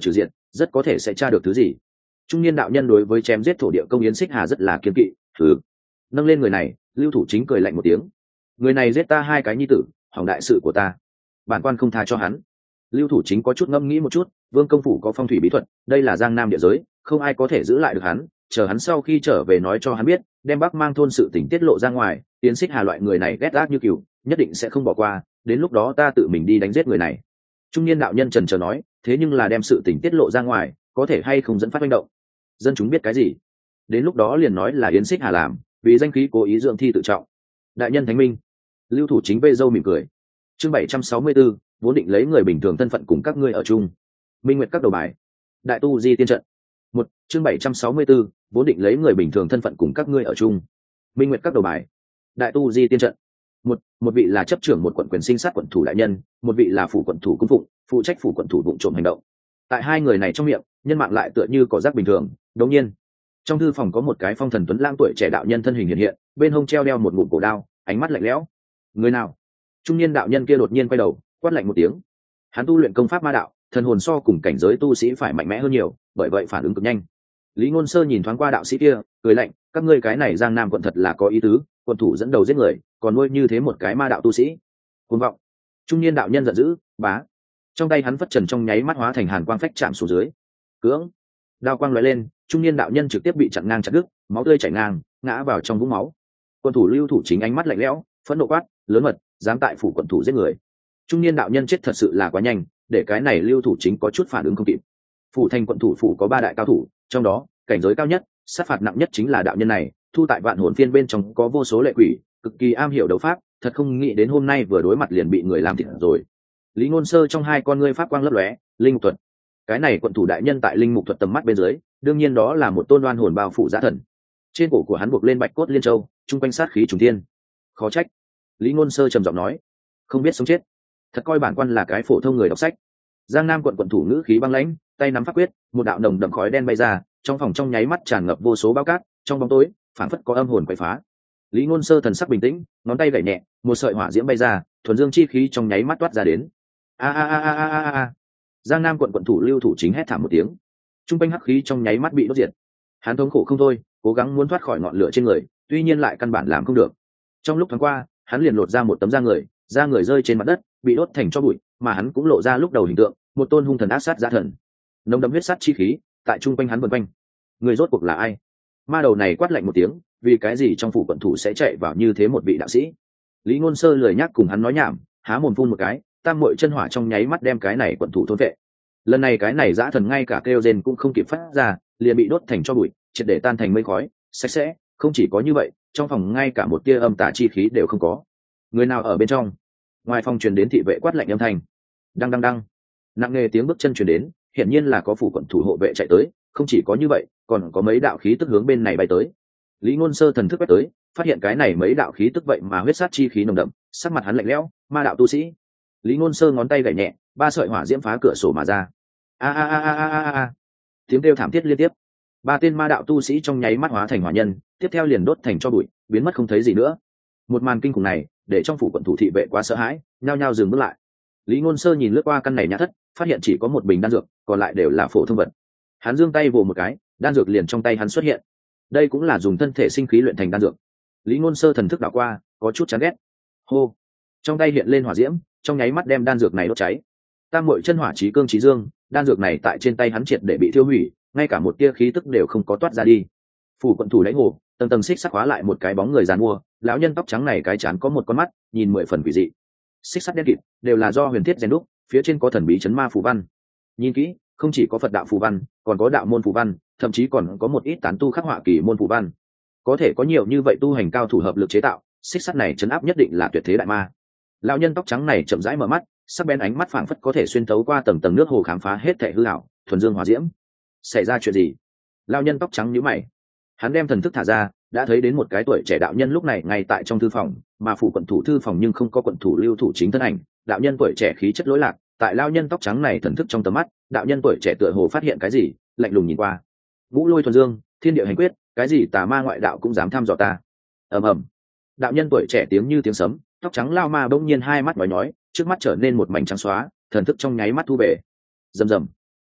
rất có thể sẽ tra được thứ gì. Trung niên đạo nhân đối với chém giết thổ địa công yến xích hà rất là kiên kỵ. Nâng lên người này, Lưu Thủ Chính cười lạnh một tiếng. Người này giết ta 2 cái nhi tử, hỏng đại sự của ta, bản quan không tha cho hắn. Lưu Thủ Chính có chút ngẫm nghĩ một chút, Vương công phủ có phong thủy bí thuật, đây là Giang Nam địa giới, không ai có thể giữ lại được hắn, chờ hắn sau khi trở về nói cho hắn biết, đem Bắc Mang thôn sự tình tiết lộ ra ngoài, Yến Xích Hà loại người này ghét ác như cừu, nhất định sẽ không bỏ qua, đến lúc đó ta tự mình đi đánh giết người này. Trung niên đạo nhân trần chờ nói, thế nhưng là đem sự tình tiết lộ ra ngoài, có thể hay không dẫn phát manh động? Dân chúng biết cái gì? Đến lúc đó liền nói là Yến Xích Hà làm, vì danh khí cố ý dưỡng thi tự trọng. Đại nhân thánh minh. Lưu Thủ Chính vây râu mỉm cười. Chương 764, vốn định lấy người bình thường thân phận cùng các ngươi ở chung. Minh Nguyệt các đầu bài. Đại tu di tiên trận. Chương 764, vốn định lấy người bình thường thân phận cùng các ngươi ở chung. Minh Nguyệt các đầu bài. Đại tu di tiên trận. Một vị là chấp trưởng một quận quyền sinh sát quận thủ đại nhân, một vị là phủ quận thủ cung phụng, phụ trách phủ quận thủ vụng trộm hành động. Tại 2 người này trong miệng, nhân mạng lại tựa như cỏ rác bình thường. Đống nhiên, trong thư phòng có một cái phong thần tuấn lãng tuổi trẻ đạo nhân thân hình hiện hiện, bên hông treo đeo một ngụm cổ đao, ánh mắt lạnh lẽo. Người nào? Trung niên đạo nhân kia đột nhiên quay đầu, quát lạnh một tiếng. Hắn tu luyện công pháp ma đạo, thần hồn so cùng cảnh giới tu sĩ phải mạnh mẽ hơn nhiều, bởi vậy phản ứng cực nhanh. Lý Ngôn Sơ nhìn thoáng qua đạo sĩ kia, cười lạnh, các ngươi cái này Giang Nam quận thật là có ý tứ, quận thủ dẫn đầu giết người, còn nuôi như thế một cái ma đạo tu sĩ. Cuồng vọng. Trung niên đạo nhân giận dữ, bá. Trong tay hắn phất trần trong nháy mắt hóa thành hàn quang phách chạm xuống dưới. Cưỡng. Đao quang lóe lên, trung niên đạo nhân trực tiếp bị chặn ngang chặt đứt, máu tươi chảy ngang, ngã vào trong vũng máu. Quân thủ Lưu Thủ Chính ánh mắt lạnh lẽo, phẫn nộ quát, lớn mật, dám tại phủ quận thủ giết người. Trung niên đạo nhân chết thật sự là quá nhanh, để cái này Lưu Thủ Chính có chút phản ứng không kịp. Phủ thành quận thủ phủ có 3 đại cao thủ, trong đó cảnh giới cao nhất, sát phạt nặng nhất chính là đạo nhân này, thu tại vạn hồn phiên bên trong có vô số lệ quỷ, cực kỳ am hiểu đấu pháp, thật không nghĩ đến hôm nay vừa đối mặt liền bị người làm thịt rồi. Lý Ngôn Sơ trong 2 con ngươi pháp quang lấp lóe, linh mục thuật. Cái này quận thủ đại nhân tại linh mục thuật tầm mắt bên dưới, đương nhiên đó là một tôn oan hồn bao phủ dã thần. Trên cổ của hắn buộc lên bạch cốt liên châu, trung quanh sát khí trùng thiên. Khó trách. Lý Ngôn Sơ trầm giọng nói, không biết sống chết, thật coi bản quan là cái phổ thông người đọc sách. Giang Nam quận quận thủ ngữ khí băng lãnh, tay nắm pháp quyết, một đạo nồng đậm khói đen bay ra, trong phòng trong nháy mắt tràn ngập vô số bao cát, trong bóng tối phảng phất có âm hồn quậy phá. Lý Ngôn Sơ thần sắc bình tĩnh, ngón tay gảy nhẹ, một sợi hỏa diễm bay ra, thuần dương chi khí trong nháy mắt toát ra đến. A a a a a a. Giang Nam quận quận thủ Lưu Thủ Chính hét thảm một tiếng, trung quanh hắc khí trong nháy mắt bị đốt diệt. Hắn thống khổ không thôi, cố gắng muốn thoát khỏi ngọn lửa trên người, tuy nhiên lại căn bản làm không được. Trong lúc thoáng qua, hắn liền lột ra một tấm da người rơi trên mặt đất, bị đốt thành tro bụi, mà hắn cũng lộ ra lúc đầu hình tượng, một tôn hung thần ác sát dã thần. Nồng đậm huyết sát chi khí tại trung quanh hắn vần quanh. Người rốt cuộc là ai? Ma đầu này quát lạnh một tiếng, vì cái gì trong phủ quận thủ sẽ chạy vào như thế một vị đạo sĩ? Lý Ngôn Sơ lười nhắc cùng hắn nói nhảm, há mồm phun một cái, tam muội chân hỏa trong nháy mắt đem cái này quận thủ thôn vệ. Lần này cái này dã thần ngay cả kêu rên cũng không kịp phát ra, liền bị đốt thành tro bụi, triệt để tan thành mây khói, sạch sẽ. Không chỉ có như vậy, trong phòng ngay cả một tia âm tà chi khí đều không có. Người nào ở bên trong? Ngoài phòng truyền đến thị vệ quát lạnh âm thanh. Đăng đăng đăng. Nặng nề tiếng bước chân truyền đến, hiển nhiên là có phủ quận thủ hộ vệ chạy tới. Không chỉ có như vậy, còn có mấy đạo khí tức hướng bên này bay tới. Lý Ngôn Sơ thần thức quét tới, phát hiện cái này mấy đạo khí tức vậy mà huyết sát chi khí nồng đậm, sắc mặt hắn lạnh lẽo, ma đạo tu sĩ. Lý Ngôn Sơ ngón tay gảy nhẹ, 3 sợi hỏa diễm phá cửa sổ mà ra. A a a a a a. Tiếng kêu thảm thiết liên tiếp. 3 tên ma đạo tu sĩ trong nháy mắt hóa thành hỏa nhân, tiếp theo liền đốt thành tro bụi, biến mất không thấy gì nữa. Một màn kinh khủng này, để trong phủ quận thủ thị vệ quá sợ hãi, nhao nhao dừng bước lại. Lý Ngôn Sơ nhìn lướt qua căn này nhã thất, phát hiện chỉ có một bình đan dược, còn lại đều là phổ thông vật. Hắn giương tay vồ một cái, đan dược liền trong tay hắn xuất hiện. Đây cũng là dùng thân thể sinh khí luyện thành đan dược. Lý Ngôn Sơ thần thức đảo qua, có chút chán ghét. Hô, trong tay hiện lên hỏa diễm, trong nháy mắt đem đan dược này đốt cháy. Tam muội chân hỏa chí cương chí dương, đan dược này tại trên tay hắn triệt để bị thiêu hủy, ngay cả một tia khí tức đều không có toát ra đi. Phủ quận thủ đáy hồ, tầng tầng xích sắt khóa lại một cái bóng người giàn mua, lão nhân tóc trắng này cái trán có một con mắt, nhìn 10 phần quỷ dị. Xích sắt đen kịt, đều là do huyền thiết rèn đúc, phía trên có thần bí chấn ma phù văn. Nhìn kỹ, không chỉ có Phật đạo phù văn, còn có đạo môn phù văn, thậm chí còn có một ít tán tu khắc họa kỳ môn phù văn. Có thể có nhiều như vậy tu hành cao thủ hợp lực chế tạo, xích sắt này chấn áp nhất định là tuyệt thế đại ma. Lão nhân tóc trắng này chậm rãi mở mắt, sắc bén ánh mắt phảng phất có thể xuyên thấu qua tầng tầng nước hồ khám phá hết thảy hư ảo, thuần dương hỏa diễm. Xảy ra chuyện gì? Lão nhân tóc trắng nhíu mày. Hắn đem thần thức thả ra, đã thấy đến một cái tuổi trẻ đạo nhân lúc này ngay tại trong thư phòng, mà phủ quận thủ thư phòng nhưng không có quận thủ Lưu Thủ Chính thân ảnh. Đạo nhân tuổi trẻ khí chất lỗi lạc, tại lão nhân tóc trắng này thần thức trong tầm mắt, đạo nhân tuổi trẻ tựa hồ phát hiện cái gì, lạnh lùng nhìn qua. Ngũ lôi thuần dương, thiên địa hành quyết, cái gì tà ma ngoại đạo cũng dám thăm dò ta. Ầm ầm. Đạo nhân tuổi trẻ tiếng như tiếng sấm, tóc trắng lao ma bỗng nhiên hai mắt nhói nhói, trước mắt trở nên một mảnh trắng xóa, thần thức trong nháy mắt thu về. Rầm rầm.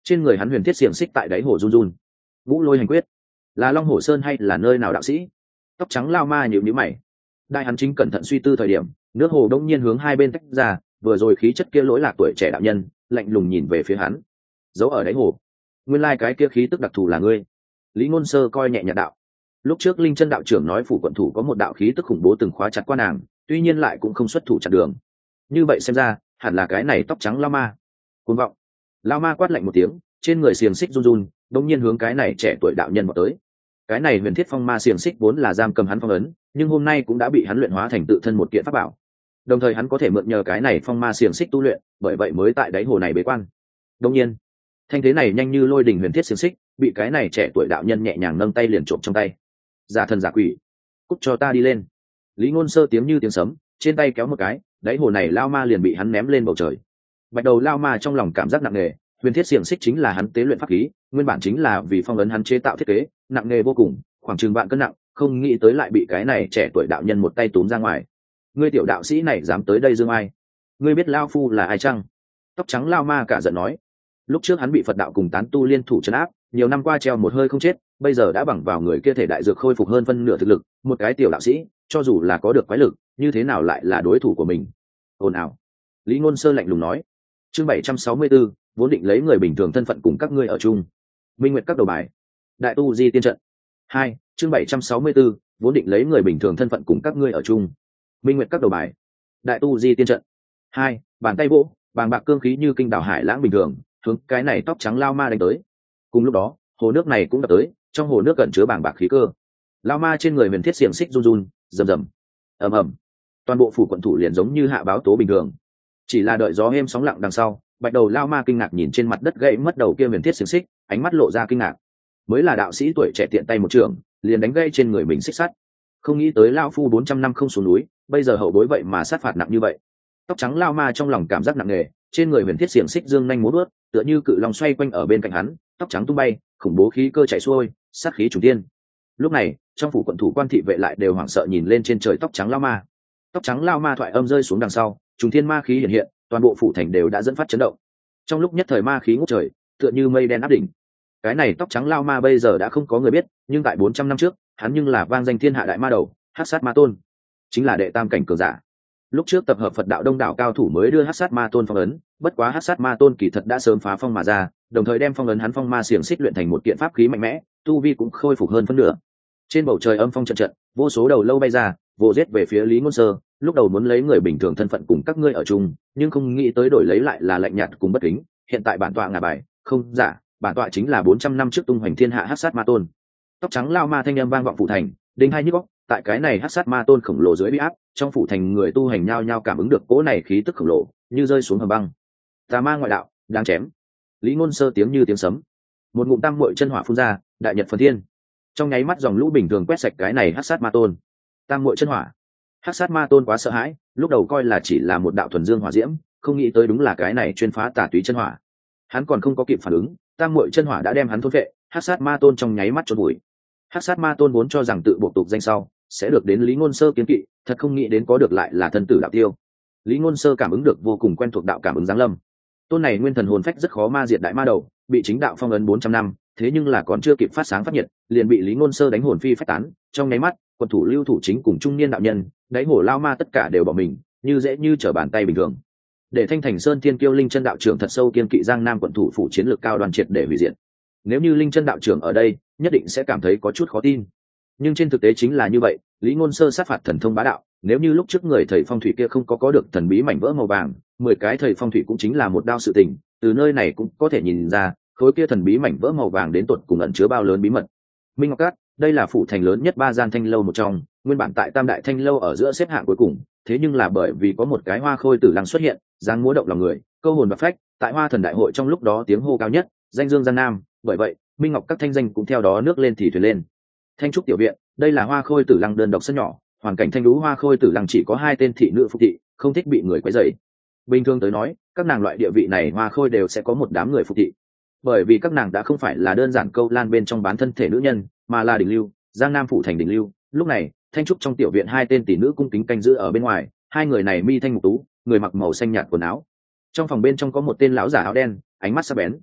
Trên người hắn huyền thiết xiềng xích tại đáy hồ run run. Ngũ Lôi Hành Quyết là Long Hồ Sơn hay là nơi nào đạo sĩ? Tóc trắng lao ma nhíu nhíu mày. Đại hắn chính cẩn thận suy tư thời điểm, nước hồ đông nhiên hướng hai bên tách ra, vừa rồi khí chất kia lỗi lạc tuổi trẻ đạo nhân lạnh lùng nhìn về phía hắn. Giấu ở đáy hồ, nguyên lai cái kia khí tức đặc thù là ngươi. Lý Ngôn Sơ coi nhẹ nhạt đạo. Lúc trước Linh Chân đạo trưởng nói phủ quận thủ có một đạo khí tức khủng bố từng khóa chặt qua nàng, tuy nhiên lại cũng không xuất thủ chặn đường. Như vậy xem ra, hẳn là cái này tóc trắng lao ma. Cuồng vọng. Lao ma quát lạnh một tiếng, trên người xiềng xích run run, đột nhiên hướng cái này trẻ tuổi đạo nhân vọt tới. Cái này huyền thiết phong ma xiềng xích vốn là giam cầm hắn phong ấn, nhưng hôm nay cũng đã bị hắn luyện hóa thành tự thân một kiện pháp bảo. Đồng thời hắn có thể mượn nhờ cái này phong ma xiềng xích tu luyện, bởi vậy mới tại đáy hồ này bế quan. Đương nhiên, thanh thế này nhanh như lôi đình huyền thiết xiềng xích, bị cái này trẻ tuổi đạo nhân nhẹ nhàng nâng tay liền trộm trong tay. Giả thần giả quỷ, cút cho ta đi lên. Lý Ngôn Sơ tiếng như tiếng sấm, trên tay kéo một cái, đáy hồ này lao ma liền bị hắn ném lên bầu trời. Bạch đầu lao ma trong lòng cảm giác nặng nề, huyền thiết xiềng xích chính là hắn tế luyện pháp khí, nguyên bản chính là vì phong ấn hắn chế tạo thiết kế, nặng nề vô cùng, khoảng chừng vạn cân nặng, không nghĩ tới lại bị cái này trẻ tuổi đạo nhân một tay túm ra ngoài. Ngươi tiểu đạo sĩ này dám tới đây dương ai? Ngươi biết lao phu là ai chăng? Tóc trắng lao ma cả giận nói. Lúc trước hắn bị Phật đạo cùng tán tu liên thủ trấn áp, nhiều năm qua treo một hơi không chết, bây giờ đã bằng vào người kia thể đại dược khôi phục hơn phân nửa thực lực, một cái tiểu đạo sĩ, cho dù là có được quái lực, như thế nào lại là đối thủ của mình? Ồn ào. Lý Ngôn Sơ lạnh lùng nói. Chương 764, vốn định lấy người bình thường thân phận cùng các ngươi ở chung. Minh Nguyệt các đầu bài. Đại tu di tiên trận. 2, chương 764, vốn định lấy người bình thường thân phận cùng các ngươi ở chung. Minh Nguyệt các đầu bài. Đại tu di tiên trận. 2, bàn tay vỗ, bàng bạc cương khí như kinh đảo hải lãng bình thường, hướng cái này tóc trắng lao ma đánh tới. Cùng lúc đó, hồ nước này cũng đập tới, trong hồ nước cẩn chứa bàng bạc khí cơ. Lao ma trên người huyền thiết xiềng xích run run, rầm rầm, ầm ầm. Toàn bộ phủ quận thủ liền giống như hạ báo tố bình thường. Chỉ là đợi gió êm sóng lặng đằng sau, bạch đầu lao ma kinh ngạc nhìn trên mặt đất gãy mất đầu kia huyền thiết xiềng xích, ánh mắt lộ ra kinh ngạc. Mới là đạo sĩ tuổi trẻ tiện tay một trường, liền đánh gãy trên người mình xích sắt. Không nghĩ tới lao phu 400 năm không xuống núi, bây giờ hậu bối vậy mà sát phạt nặng như vậy. Tóc trắng lao ma trong lòng cảm giác nặng nề, trên người huyền thiết xiềng xích dương nhanh múa bước, tựa như cự long xoay quanh ở bên cạnh hắn, tóc trắng tung bay, khủng bố khí cơ chảy xuôi, sát khí trùng tiên. Lúc này, trong phủ quận thủ quan thị vệ lại đều hoảng sợ nhìn lên trên trời tóc trắng lao ma. Tóc trắng lao ma thoại âm rơi xuống đằng sau, trùng thiên ma khí hiện hiện, toàn bộ phủ thành đều đã dẫn phát chấn động. Trong lúc nhất thời ma khí ngút trời, tựa như mây đen áp đỉnh. Cái này tóc trắng lao ma bây giờ đã không có người biết, nhưng tại 400 năm trước, hắn nhưng là vang danh thiên hạ đại ma đầu, Hắc Sát Ma Tôn, chính là đệ tam cảnh cường giả. Lúc trước tập hợp Phật đạo đông đảo cao thủ mới đưa Hắc Sát Ma Tôn phong ấn, bất quá Hắc Sát Ma Tôn kỳ thật đã sớm phá phong mà ra, đồng thời đem phong ấn hắn phong ma xiềng xích luyện thành một kiện pháp khí mạnh mẽ, tu vi cũng khôi phục hơn phân nửa. Trên bầu trời âm phong trận trận, vô số đầu lâu bay ra, vồ giết về phía Lý Ngôn Sơ, lúc đầu muốn lấy người bình thường thân phận cùng các ngươi ở chung, nhưng không nghĩ tới đổi lấy lại là lạnh nhạt cùng bất kính, hiện tại bản tọa ngả bài, không giả, bản tọa chính là 400 năm trước tung hoành thiên hạ Hắc Sát Ma Tôn. Tóc trắng lao ma thanh âm vang vọng phủ thành, đinh hai nhức óc, tại cái này Hắc Sát Ma Tôn khổng lồ dưới uy áp, trong phủ thành người tu hành nhao nhao cảm ứng được cỗ này khí tức khổng lồ, như rơi xuống hầm băng. Tà ma ngoại đạo, đang chém. Lý Ngôn Sơ tiếng như tiếng sấm, một ngụm tam muội chân hỏa phun ra, đại nhật phần thiên. Trong nháy mắt dòng lũ bình thường quét sạch cái này Hắc Sát Ma Tôn. Tam muội chân hỏa. Hắc Sát Ma Tôn quá sợ hãi, lúc đầu coi là chỉ là một đạo thuần dương hỏa diễm, không nghĩ tới đúng là cái này chuyên phá tà túy chân hỏa. Hắn còn không có kịp phản ứng, tam muội chân hỏa đã đem hắn thôn phệ, Hắc Sát Ma Tôn trong nháy mắt chôn bụi. Hắc Sát Ma Tôn vốn cho rằng tự buộc tục danh sau sẽ được đến Lý Ngôn Sơ kiên kỵ, thật không nghĩ đến có được lại là thân tử đạo tiêu. Lý Ngôn Sơ cảm ứng được vô cùng quen thuộc đạo cảm ứng giáng lâm. Tôn này nguyên thần hồn phách rất khó ma diệt đại ma đầu, bị chính đạo phong ấn 400 năm, thế nhưng là còn chưa kịp phát sáng phát nhiệt, liền bị Lý Ngôn Sơ đánh hồn phi phách tán, trong nháy mắt, quận thủ lưu thủ chính cùng trung niên đạo nhân, đáy hổ lao ma tất cả đều bỏ mình, như dễ như trở bàn tay bình thường. Để Thanh Thành Sơn Thiên Kiêu Linh Chân đạo trưởng thật sâu kiên kỵ Giang Nam quận thủ phủ chiến lược cao đoàn triệt để hủy diệt. Nếu như Linh Chân đạo trưởng ở đây, nhất định sẽ cảm thấy có chút khó tin. Nhưng trên thực tế chính là như vậy, Lý Ngôn Sơ sát phạt thần thông bá đạo, nếu như lúc trước người thầy phong thủy kia không có được thần bí mảnh vỡ màu vàng, 10 cái thầy phong thủy cũng chính là một đao sự tình, từ nơi này cũng có thể nhìn ra, khối kia thần bí mảnh vỡ màu vàng đến tột cùng ẩn chứa bao lớn bí mật. Minh Ngọc Cát, đây là phủ thành lớn nhất 3 gian thanh lâu một trong, nguyên bản tại Tam đại thanh lâu ở giữa xếp hạng cuối cùng, thế nhưng là bởi vì có một cái Hoa Khôi Tử Lăng xuất hiện, dáng múa động lòng người, câu hồn và phách, tại Hoa Thần đại hội trong lúc đó tiếng hô cao nhất, danh dương Giang Nam, bởi vậy, Minh Ngọc Các thanh danh cũng theo đó nước lên thì thuyền lên. Thanh trúc tiểu viện, đây là Hoa Khôi Tử Lăng đơn độc sân nhỏ, hoàn cảnh thanh lũ Hoa Khôi Tử Lăng chỉ có 2 tên thị nữ phục thị, không thích bị người quấy rầy. Bình thường tới nói, các nàng loại địa vị này Hoa Khôi đều sẽ có một đám người phục thị, bởi vì các nàng đã không phải là đơn giản câu lan bên trong bán thân thể nữ nhân, mà là đỉnh lưu, Giang Nam phủ thành đỉnh lưu. Lúc này, thanh trúc trong tiểu viện 2 tên tỷ nữ cung kính canh giữ ở bên ngoài, 2 người này mi thanh mục tú, người mặc màu xanh nhạt quần áo. Trong phòng bên trong có một tên lão giả áo đen, ánh mắt sắc bén.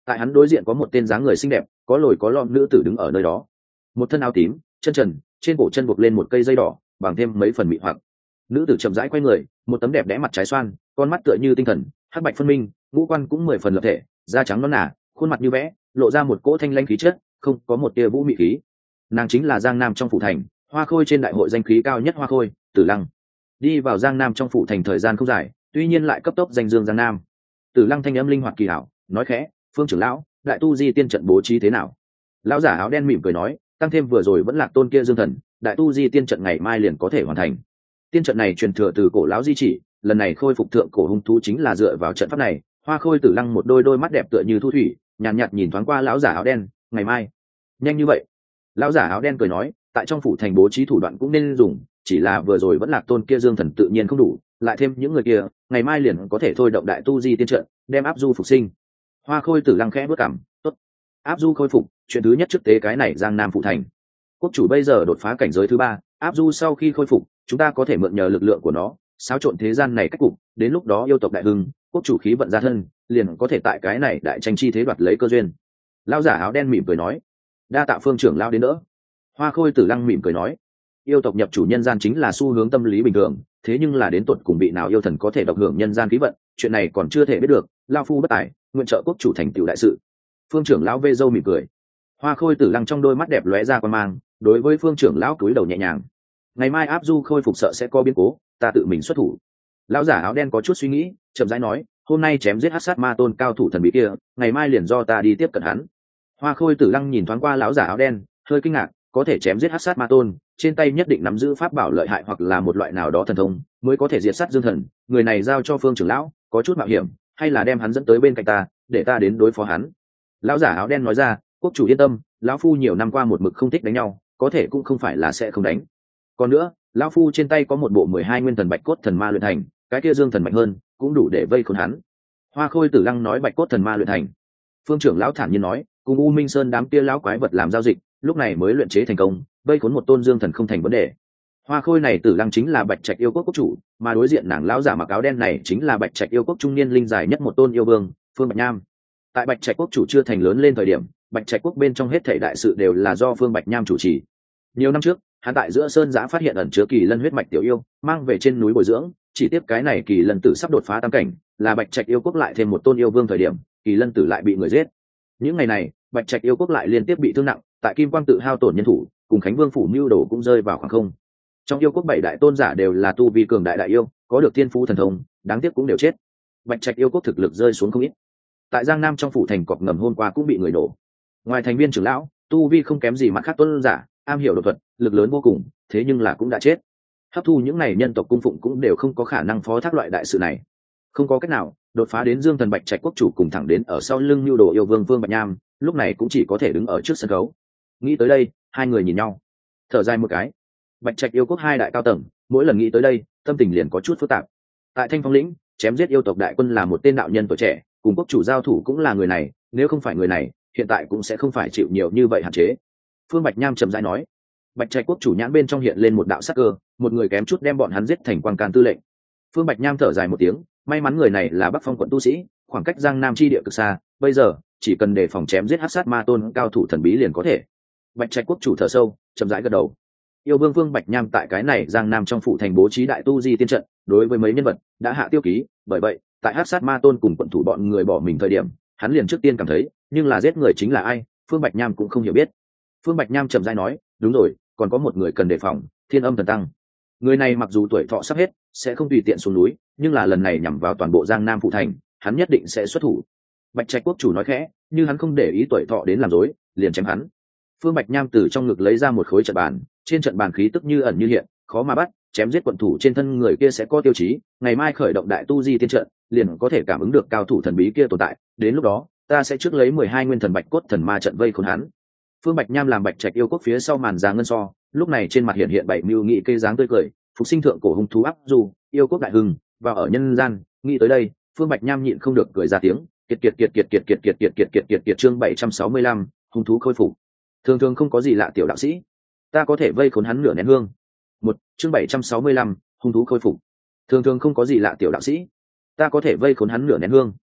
Tại hắn đối diện có một tên dáng người xinh đẹp, có lồi có lõm nữ tử đứng ở nơi đó. Một thân áo tím, chân trần, trên cổ chân buộc lên một cây dây đỏ, bằng thêm mấy phần mị hoặc. Nữ tử chậm rãi quay người, một tấm đẹp đẽ mặt trái xoan, con mắt tựa như tinh thần, hắc bạch phân minh, ngũ quan cũng 10 phần lập thể, da trắng nõn nà, khuôn mặt như vẽ, lộ ra một cỗ thanh lãnh khí chất, không có một tia vũ mị khí. Nàng chính là Giang Nam trong phủ thành, hoa khôi trên đại hội danh khí cao nhất hoa khôi, Tử Lăng. Đi vào Giang Nam trong phủ thành thời gian không dài, tuy nhiên lại cấp tốc danh dương Giang Nam. Tử Lăng thanh âm linh hoạt kỳ hảo, nói khẽ, "Phương trưởng lão, đại tu di tiên trận bố trí thế nào?" Lão giả áo đen mỉm cười nói, "Tăng thêm vừa rồi vẫn lạc tôn kia dương thần, đại tu di tiên trận ngày mai liền có thể hoàn thành." Tiên trận này truyền thừa từ cổ lão di chỉ, lần này khôi phục thượng cổ hung thú chính là dựa vào trận pháp này. Hoa khôi Tử Lăng một đôi mắt đẹp tựa như thu thủy, nhàn nhạt nhìn thoáng qua lão giả áo đen, "Ngày mai?" "Nhanh như vậy?" Lão giả áo đen cười nói, "Tại trong phủ thành bố trí thủ đoạn cũng nên dùng, chỉ là vừa rồi vẫn lạc tôn kia dương thần tự nhiên không đủ, lại thêm những người kia, ngày mai liền có thể thôi động đại tu di tiên trận, đem áp du phục sinh." Hoa khôi Tử Lăng khẽ bước cằm, "Tốt." Áp du khôi phục, chuyện thứ nhất trước tế cái này Giang Nam phủ thành. Quốc chủ bây giờ đột phá cảnh giới thứ 3, áp du sau khi khôi phục, chúng ta có thể mượn nhờ lực lượng của nó, xáo trộn thế gian này cách cục, đến lúc đó yêu tộc đại hưng, quốc chủ khí vận ra thân, liền có thể tại cái này đại tranh chi thế đoạt lấy cơ duyên. Lão giả áo đen mỉm cười nói, "Đa tạ Phương trưởng lão đến đỡ." Hoa khôi Tử Lăng mỉm cười nói, "Yêu tộc nhập chủ nhân gian chính là xu hướng tâm lý bình thường, thế nhưng là đến tuột cùng bị nào yêu thần có thể độc hưởng nhân gian khí vận, chuyện này còn chưa thể biết được, lão phu bất tài, nguyện trợ quốc chủ thành tựu đại sự." Phương trưởng lão vê râu mỉm cười. Hoa khôi Tử Lăng trong đôi mắt đẹp lóe ra quan mang, đối với Phương trưởng lão cúi đầu nhẹ nhàng. "Ngày mai áp du khôi phục sợ sẽ có biến cố, ta tự mình xuất thủ." Lão giả áo đen có chút suy nghĩ, chậm rãi nói, "Hôm nay chém giết hắc sát ma tôn cao thủ thần bí kia, ngày mai liền do ta đi tiếp cận hắn." Hoa khôi Tử Lăng nhìn thoáng qua lão giả áo đen, hơi kinh ngạc, có thể chém giết hắc sát ma tôn, trên tay nhất định nắm giữ pháp bảo lợi hại hoặc là một loại nào đó thần thông, mới có thể diệt sát dương thần. Người này giao cho Phương trưởng lão, có chút mạo hiểm, hay là đem hắn dẫn tới bên cạnh ta, để ta đến đối phó hắn. Lão giả áo đen nói ra, "Quốc chủ yên tâm, lão phu nhiều năm qua một mực không thích đánh nhau, có thể cũng không phải là sẽ không đánh. Còn nữa, lão phu trên tay có một bộ 12 nguyên thần bạch cốt thần ma luyện thành, cái kia dương thần mạnh hơn, cũng đủ để vây khốn hắn." Hoa khôi Tử Lăng nói bạch cốt thần ma luyện thành. Phương trưởng lão thản nhiên nói, "Cùng U Minh Sơn đám kia lão quái vật làm giao dịch, lúc này mới luyện chế thành công, vây khốn một tôn dương thần không thành vấn đề." Hoa khôi này Tử Lăng chính là Bạch Trạch yêu quốc quốc chủ, mà đối diện nàng lão giả mặc áo đen này chính là Bạch Trạch yêu quốc trung niên linh dài nhất một tôn yêu vương, Phương Bạch Nham. Tại Bạch Trạch quốc chủ chưa thành lớn lên thời điểm, Bạch Trạch quốc bên trong hết thảy đại sự đều là do Phương Bạch Nham chủ trì. Nhiều năm trước, hắn tại giữa sơn giã phát hiện ẩn chứa kỳ lân huyết mạch tiểu yêu, mang về trên núi bồi dưỡng, chỉ tiếp cái này kỳ lân tử sắp đột phá tam cảnh, là Bạch Trạch yêu quốc lại thêm một tôn yêu vương thời điểm, kỳ lân tử lại bị người giết. Những ngày này, Bạch Trạch yêu quốc lại liên tiếp bị thương nặng, tại Kim Quang tự hao tổn nhân thủ, cùng Khánh Vương phủ mưu đồ cũng rơi vào khoảng không. Trong yêu quốc 7 đại tôn giả đều là tu vi cường đại đại yêu, có được thiên phú thần thông, đáng tiếc cũng đều chết. Bạch Trạch yêu quốc thực lực rơi xuống không ít. Tại Giang Nam trong phủ thành cọp ngầm hôm qua cũng bị người nổ. Ngoài thành viên trưởng lão, tu vi không kém gì mặt khác tôn giả, am hiểu đột thuật, lực lớn vô cùng, thế nhưng là cũng đã chết. Hấp thu những này nhân tộc cung phụng cũng đều không có khả năng phó thác loại đại sự này. Không có cách nào, đột phá đến Dương Thần Bạch Trạch quốc chủ cùng thẳng đến ở sau lưng Nưu Đồ yêu vương Vương Bạch Nham, lúc này cũng chỉ có thể đứng ở trước sân khấu. Nghĩ tới đây, hai người nhìn nhau, thở dài một cái. Bạch Trạch yêu quốc hai đại cao tầng, mỗi lần nghĩ tới đây, tâm tình liền có chút phức tạp. Tại Thanh Phong lĩnh, chém giết yêu tộc đại quân là một tên đạo nhân tuổi trẻ, cùng quốc chủ giao thủ cũng là người này, nếu không phải người này, hiện tại cũng sẽ không phải chịu nhiều như vậy hạn chế. Phương Bạch Nham trầm rãi nói. Bạch Trạch quốc chủ nhãn bên trong hiện lên một đạo sắc cơ, một người kém chút đem bọn hắn giết thành quan can tư lệnh. Phương Bạch Nham thở dài một tiếng, may mắn người này là Bắc Phong quận tu sĩ, khoảng cách Giang Nam chi địa cực xa, bây giờ chỉ cần đề phòng chém giết hắc sát ma tôn cao thủ thần bí liền có thể. Bạch Trạch quốc chủ thở sâu, chậm rãi gật đầu. Yêu vương Vương Bạch Nham tại cái này Giang Nam trong phủ thành bố trí đại tu di tiên trận, đối với mấy nhân vật đã hạ tiêu ký, bởi vậy tại hắc sát ma tôn cùng quận thủ bọn người bỏ mình thời điểm, hắn liền trước tiên cảm thấy, nhưng là giết người chính là ai, Phương Bạch Nham cũng không hiểu biết. Phương Bạch Nham chậm rãi nói, đúng rồi, còn có một người cần đề phòng, Thiên Âm Thần Tăng. Người này mặc dù tuổi thọ sắp hết, sẽ không tùy tiện xuống núi, nhưng là lần này nhằm vào toàn bộ Giang Nam phụ thành, hắn nhất định sẽ xuất thủ. Bạch Trạch quốc chủ nói khẽ, như hắn không để ý tuổi thọ đến làm rối, liền chém hắn. Phương Bạch Nham từ trong ngực lấy ra một khối trận bàn, trên trận bàn khí tức như ẩn như hiện, khó mà bắt, chém giết quận thủ trên thân người kia sẽ có tiêu chí, ngày mai khởi động đại tu di tiên trận, liền có thể cảm ứng được cao thủ thần bí kia tồn tại, đến lúc đó, ta sẽ trước lấy 12 nguyên thần bạch cốt thần ma trận vây khốn hắn. Phương Bạch Nham làm Bạch Trạch yêu quốc phía sau màn giá ngân so, lúc này trên mặt hiện bảy mưu nghị cây dáng tươi cười, phục sinh thượng cổ hung thú áp du, yêu quốc đại hưng, vào ở nhân gian, nghĩ tới đây, Phương Bạch Nham nhịn không được cười ra tiếng, kiệt chương 765, hung thú khôi phục. Thường thường không có gì lạ tiểu đạo sĩ, ta có thể vây khốn hắn nửa nén hương. Chương 765, hung thú khôi phục. Thường thường không có gì lạ tiểu đạo sĩ, ta có thể vây khốn hắn nửa nén hương.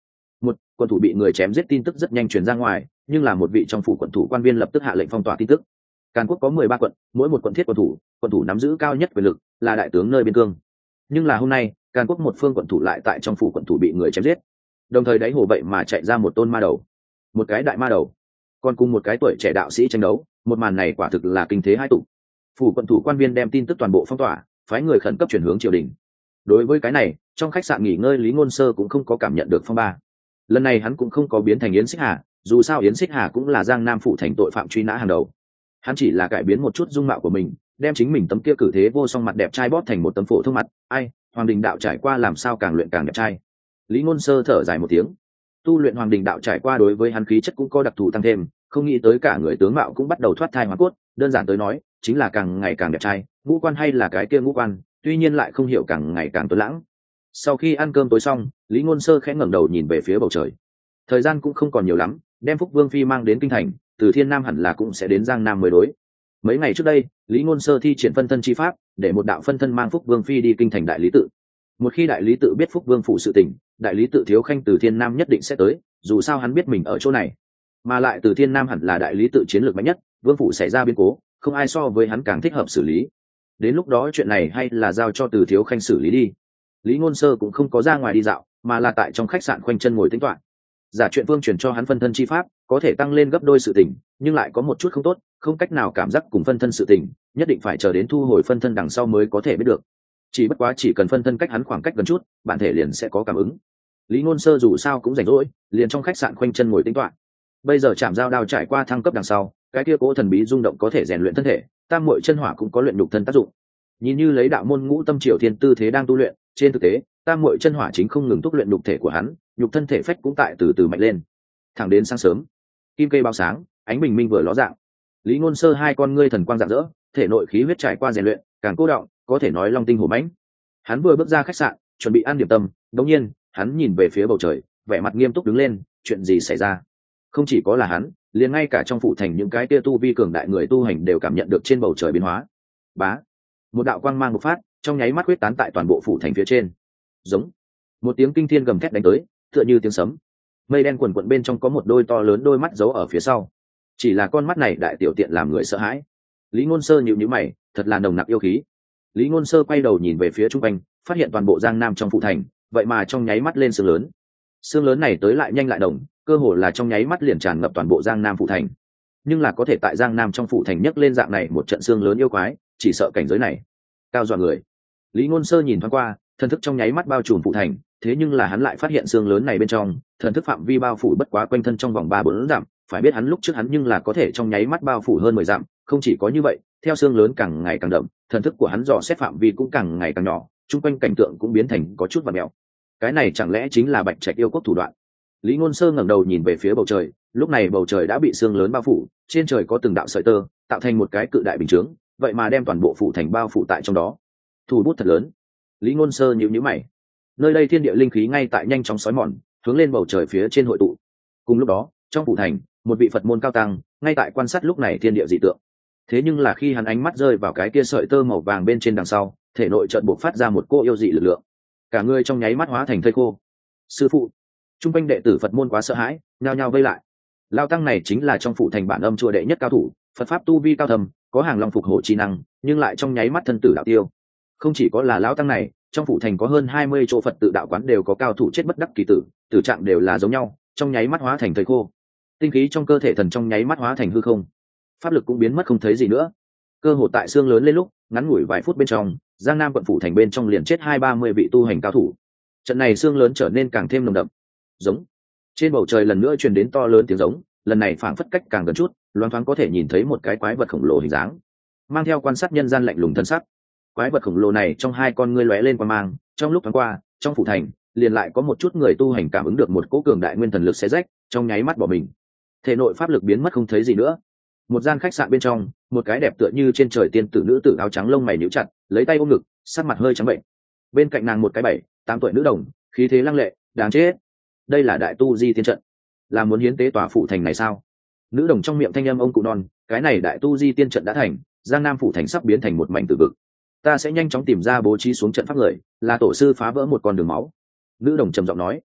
Một quận thủ bị người chém giết tin tức rất nhanh truyền ra ngoài, nhưng là một vị trong phủ quận thủ quan viên lập tức hạ lệnh phong tỏa tin tức. Càn Quốc có 13 quận, mỗi một quận thiết quận thủ nắm giữ cao nhất quyền lực, là đại tướng nơi biên cương. Nhưng là hôm nay, Càn Quốc một phương quận thủ lại tại trong phủ quận thủ bị người chém giết. Đồng thời đáy hồ vậy mà chạy ra một tôn ma đầu, một cái đại ma đầu, còn cùng một cái tuổi trẻ đạo sĩ tranh đấu, một màn này quả thực là kinh thế hai tụ. Phủ quận thủ quan viên đem tin tức toàn bộ phong tỏa, phái người khẩn cấp chuyển hướng triều đình. Đối với cái này, trong khách sạn nghỉ ngơi Lý Ngôn Sơ cũng không có cảm nhận được phong ba. Lần này hắn cũng không có biến thành Yến Xích Hà, dù sao Yến Xích Hà cũng là Giang Nam phủ thành tội phạm truy nã hàng đầu. Hắn chỉ là cải biến một chút dung mạo của mình, đem chính mình tấm kia cử thế vô song mặt đẹp trai bóp thành một tấm phổ thông mặt. Ai, Hoàng Đình đạo trải qua làm sao càng luyện càng đẹp trai. Lý Ngôn Sơ thở dài một tiếng. Tu luyện Hoàng Đình đạo trải qua đối với hắn khí chất cũng có đặc thù tăng thêm, không nghĩ tới cả người tướng mạo cũng bắt đầu thoát thai hóa cốt, đơn giản tới nói, chính là càng ngày càng đẹp trai. Ngũ quan hay là cái kia ngũ quan, tuy nhiên lại không hiểu càng ngày càng tuấn lãng. Sau khi ăn cơm tối xong, Lý Ngôn Sơ khẽ ngẩng đầu nhìn về phía bầu trời. Thời gian cũng không còn nhiều lắm, đem Phúc Vương phi mang đến kinh thành, từ Thiên Nam hẳn là cũng sẽ đến Giang Nam mới đối. Mấy ngày trước đây, Lý Ngôn Sơ thi triển phân thân chi pháp, để một đạo phân thân mang Phúc Vương phi đi kinh thành đại lý tự. Một khi đại lý tự biết Phúc Vương phủ sự tình, đại lý tự thiếu khanh từ Thiên Nam nhất định sẽ tới, dù sao hắn biết mình ở chỗ này, mà lại từ Thiên Nam hẳn là đại lý tự chiến lược mạnh nhất, Vương phủ xảy ra biến cố, không ai so với hắn càng thích hợp xử lý. Đến lúc đó chuyện này hay là giao cho từ thiếu khanh xử lý đi. Lý Ngôn Sơ cũng không có ra ngoài đi dạo, mà là tại trong khách sạn khoanh chân ngồi tĩnh tọa. Giả chuyện Vương truyền cho hắn phân thân chi pháp, có thể tăng lên gấp đôi sự tình, nhưng lại có một chút không tốt, không cách nào cảm giác cùng phân thân sự tình, nhất định phải chờ đến thu hồi phân thân đằng sau mới có thể biết được. Chỉ bất quá chỉ cần phân thân cách hắn khoảng cách gần chút, bản thể liền sẽ có cảm ứng. Lý Ngôn Sơ dù sao cũng rảnh rỗi, liền trong khách sạn khoanh chân ngồi tĩnh tọa. Bây giờ Trảm Dao Đao trải qua thăng cấp đằng sau, cái kia cố thần bí rung động có thể rèn luyện thân thể, Tam Muội chân hỏa cũng có luyện nhục thân tác dụng. Nhìn như lấy đạo môn ngũ tâm triều thiên tư thế đang tu luyện, trên thực tế, Tam Muội chân hỏa chính không ngừng thúc luyện nhục thể của hắn, nhục thân thể phách cũng tại từ từ mạnh lên. Thẳng đến sáng sớm, kim cây bao sáng, ánh bình minh vừa ló dạng. Lý Ngôn Sơ hai con ngươi thần quang rạng rỡ, thể nội khí huyết trải qua rèn luyện, càng cô đọng, có thể nói long tinh hổ mãnh. Hắn vừa bước ra khách sạn, chuẩn bị ăn điểm tâm, đột nhiên, hắn nhìn về phía bầu trời, vẻ mặt nghiêm túc đứng lên, chuyện gì xảy ra? Không chỉ có là hắn, liền ngay cả trong phủ thành những cái kia tu vi cường đại người tu hành đều cảm nhận được trên bầu trời biến hóa. Bá, một đạo quang mang bộc phát, trong nháy mắt huyết tán tại toàn bộ phủ thành phía trên. Giống, một tiếng kinh thiên gầm thét đánh tới, tựa như tiếng sấm. Mây đen quần quận bên trong có một đôi to lớn đôi mắt giấu ở phía sau. Chỉ là con mắt này đại tiểu tiện làm người sợ hãi. Lý Ngôn Sơ nhíu nhíu mày, thật là nồng nặc yêu khí. Lý Ngôn Sơ quay đầu nhìn về phía trung quanh, phát hiện toàn bộ Giang Nam trong phủ thành, vậy mà trong nháy mắt lên sương lớn. Sương lớn này tới lại nhanh lại đồng, cơ hồ là trong nháy mắt liền tràn ngập toàn bộ Giang Nam phủ thành. Nhưng là có thể tại Giang Nam trong phủ thành nhấc lên dạng này một trận sương lớn yêu quái, chỉ sợ cảnh giới này cao dọa người. Lý Ngôn Sơ nhìn thoáng qua, thần thức trong nháy mắt bao trùm phủ thành, thế nhưng là hắn lại phát hiện sương lớn này bên trong, thần thức phạm vi bao phủ bất quá quanh thân trong vòng 3-4 dặm, phải biết hắn lúc trước hắn nhưng là có thể trong nháy mắt bao phủ hơn 10 dặm, không chỉ có như vậy, theo sương lớn càng ngày càng đậm, thần thức của hắn dò xét phạm vi cũng càng ngày càng nhỏ, chung quanh cảnh tượng cũng biến thành có chút vặn mèo. Cái này chẳng lẽ chính là Bạch Trạch yêu quốc thủ đoạn? Lý Ngôn Sơ ngẩng đầu nhìn về phía bầu trời, lúc này bầu trời đã bị sương lớn bao phủ, trên trời có từng đạo sợi tơ, tạo thành một cái cự đại bình chướng, vậy mà đem toàn bộ phủ thành bao phủ tại trong đó. Thủ bút thật lớn. Lý Ngôn Sơ nhíu nhíu mày. Nơi đây thiên địa linh khí ngay tại nhanh chóng xói mòn, hướng lên bầu trời phía trên hội tụ. Cùng lúc đó, trong phủ thành, một vị Phật môn cao tăng ngay tại quan sát lúc này thiên địa dị tượng. Thế nhưng là khi hắn ánh mắt rơi vào cái kia sợi tơ màu vàng bên trên đằng sau, thể nội chợt bộc phát ra một cô yêu dị lực lượng. Cả người trong nháy mắt hóa thành thây khô. Sư phụ! Trung quanh đệ tử Phật môn quá sợ hãi, nhao nhao vây lại. Lão tăng này chính là trong phủ thành bản âm chùa đệ nhất cao thủ, Phật pháp tu vi cao thầm, có hàng long phục hổ chi năng, nhưng lại trong nháy mắt thân tử đạo tiêu. Không chỉ có là lão tăng này, trong phủ thành có hơn 20 chỗ Phật tự đạo quán đều có cao thủ chết bất đắc kỳ tử, tử trạng đều là giống nhau, trong nháy mắt hóa thành thây khô. Tinh khí trong cơ thể thần trong nháy mắt hóa thành hư không, pháp lực cũng biến mất không thấy gì nữa. Cơ hồ tại xương lớn lên lúc, ngắn ngủi vài phút bên trong, Giang Nam quận phủ thành bên trong liền chết 20-30 vị tu hành cao thủ. Trận này xương lớn trở nên càng thêm nồng đậm. Giống. Trên bầu trời lần nữa truyền đến to lớn tiếng giống, lần này phảng phất cách càng gần chút, loáng thoáng có thể nhìn thấy một cái quái vật khổng lồ hình dáng, mang theo quan sát nhân gian lạnh lùng thân sắc. Quái vật khổng lồ này trong hai con ngươi lóe lên quang mang, trong lúc thoáng qua, trong phủ thành liền lại có một chút người tu hành cảm ứng được một cỗ cường đại nguyên thần lực xé rách, trong nháy mắt bỏ mình. Thể nội pháp lực biến mất không thấy gì nữa. Một gian khách sạn bên trong, một cái đẹp tựa như trên trời tiên tử nữ tử áo trắng lông mày nhíu chặt, lấy tay ôm ngực, sắc mặt hơi trắng bệnh. Bên cạnh nàng một cái 7-8 tuổi nữ đồng, khí thế lăng lệ, đáng chết. Đây là đại tu di tiên trận, là muốn hiến tế tòa phủ thành này sao? Nữ đồng trong miệng thanh âm ông cụ non, cái này đại tu di tiên trận đã thành, Giang Nam phủ thành sắp biến thành một mảnh tử vực. Ta sẽ nhanh chóng tìm ra bố trí xuống trận pháp người, là tổ sư phá vỡ một con đường máu. Nữ đồng trầm giọng nói.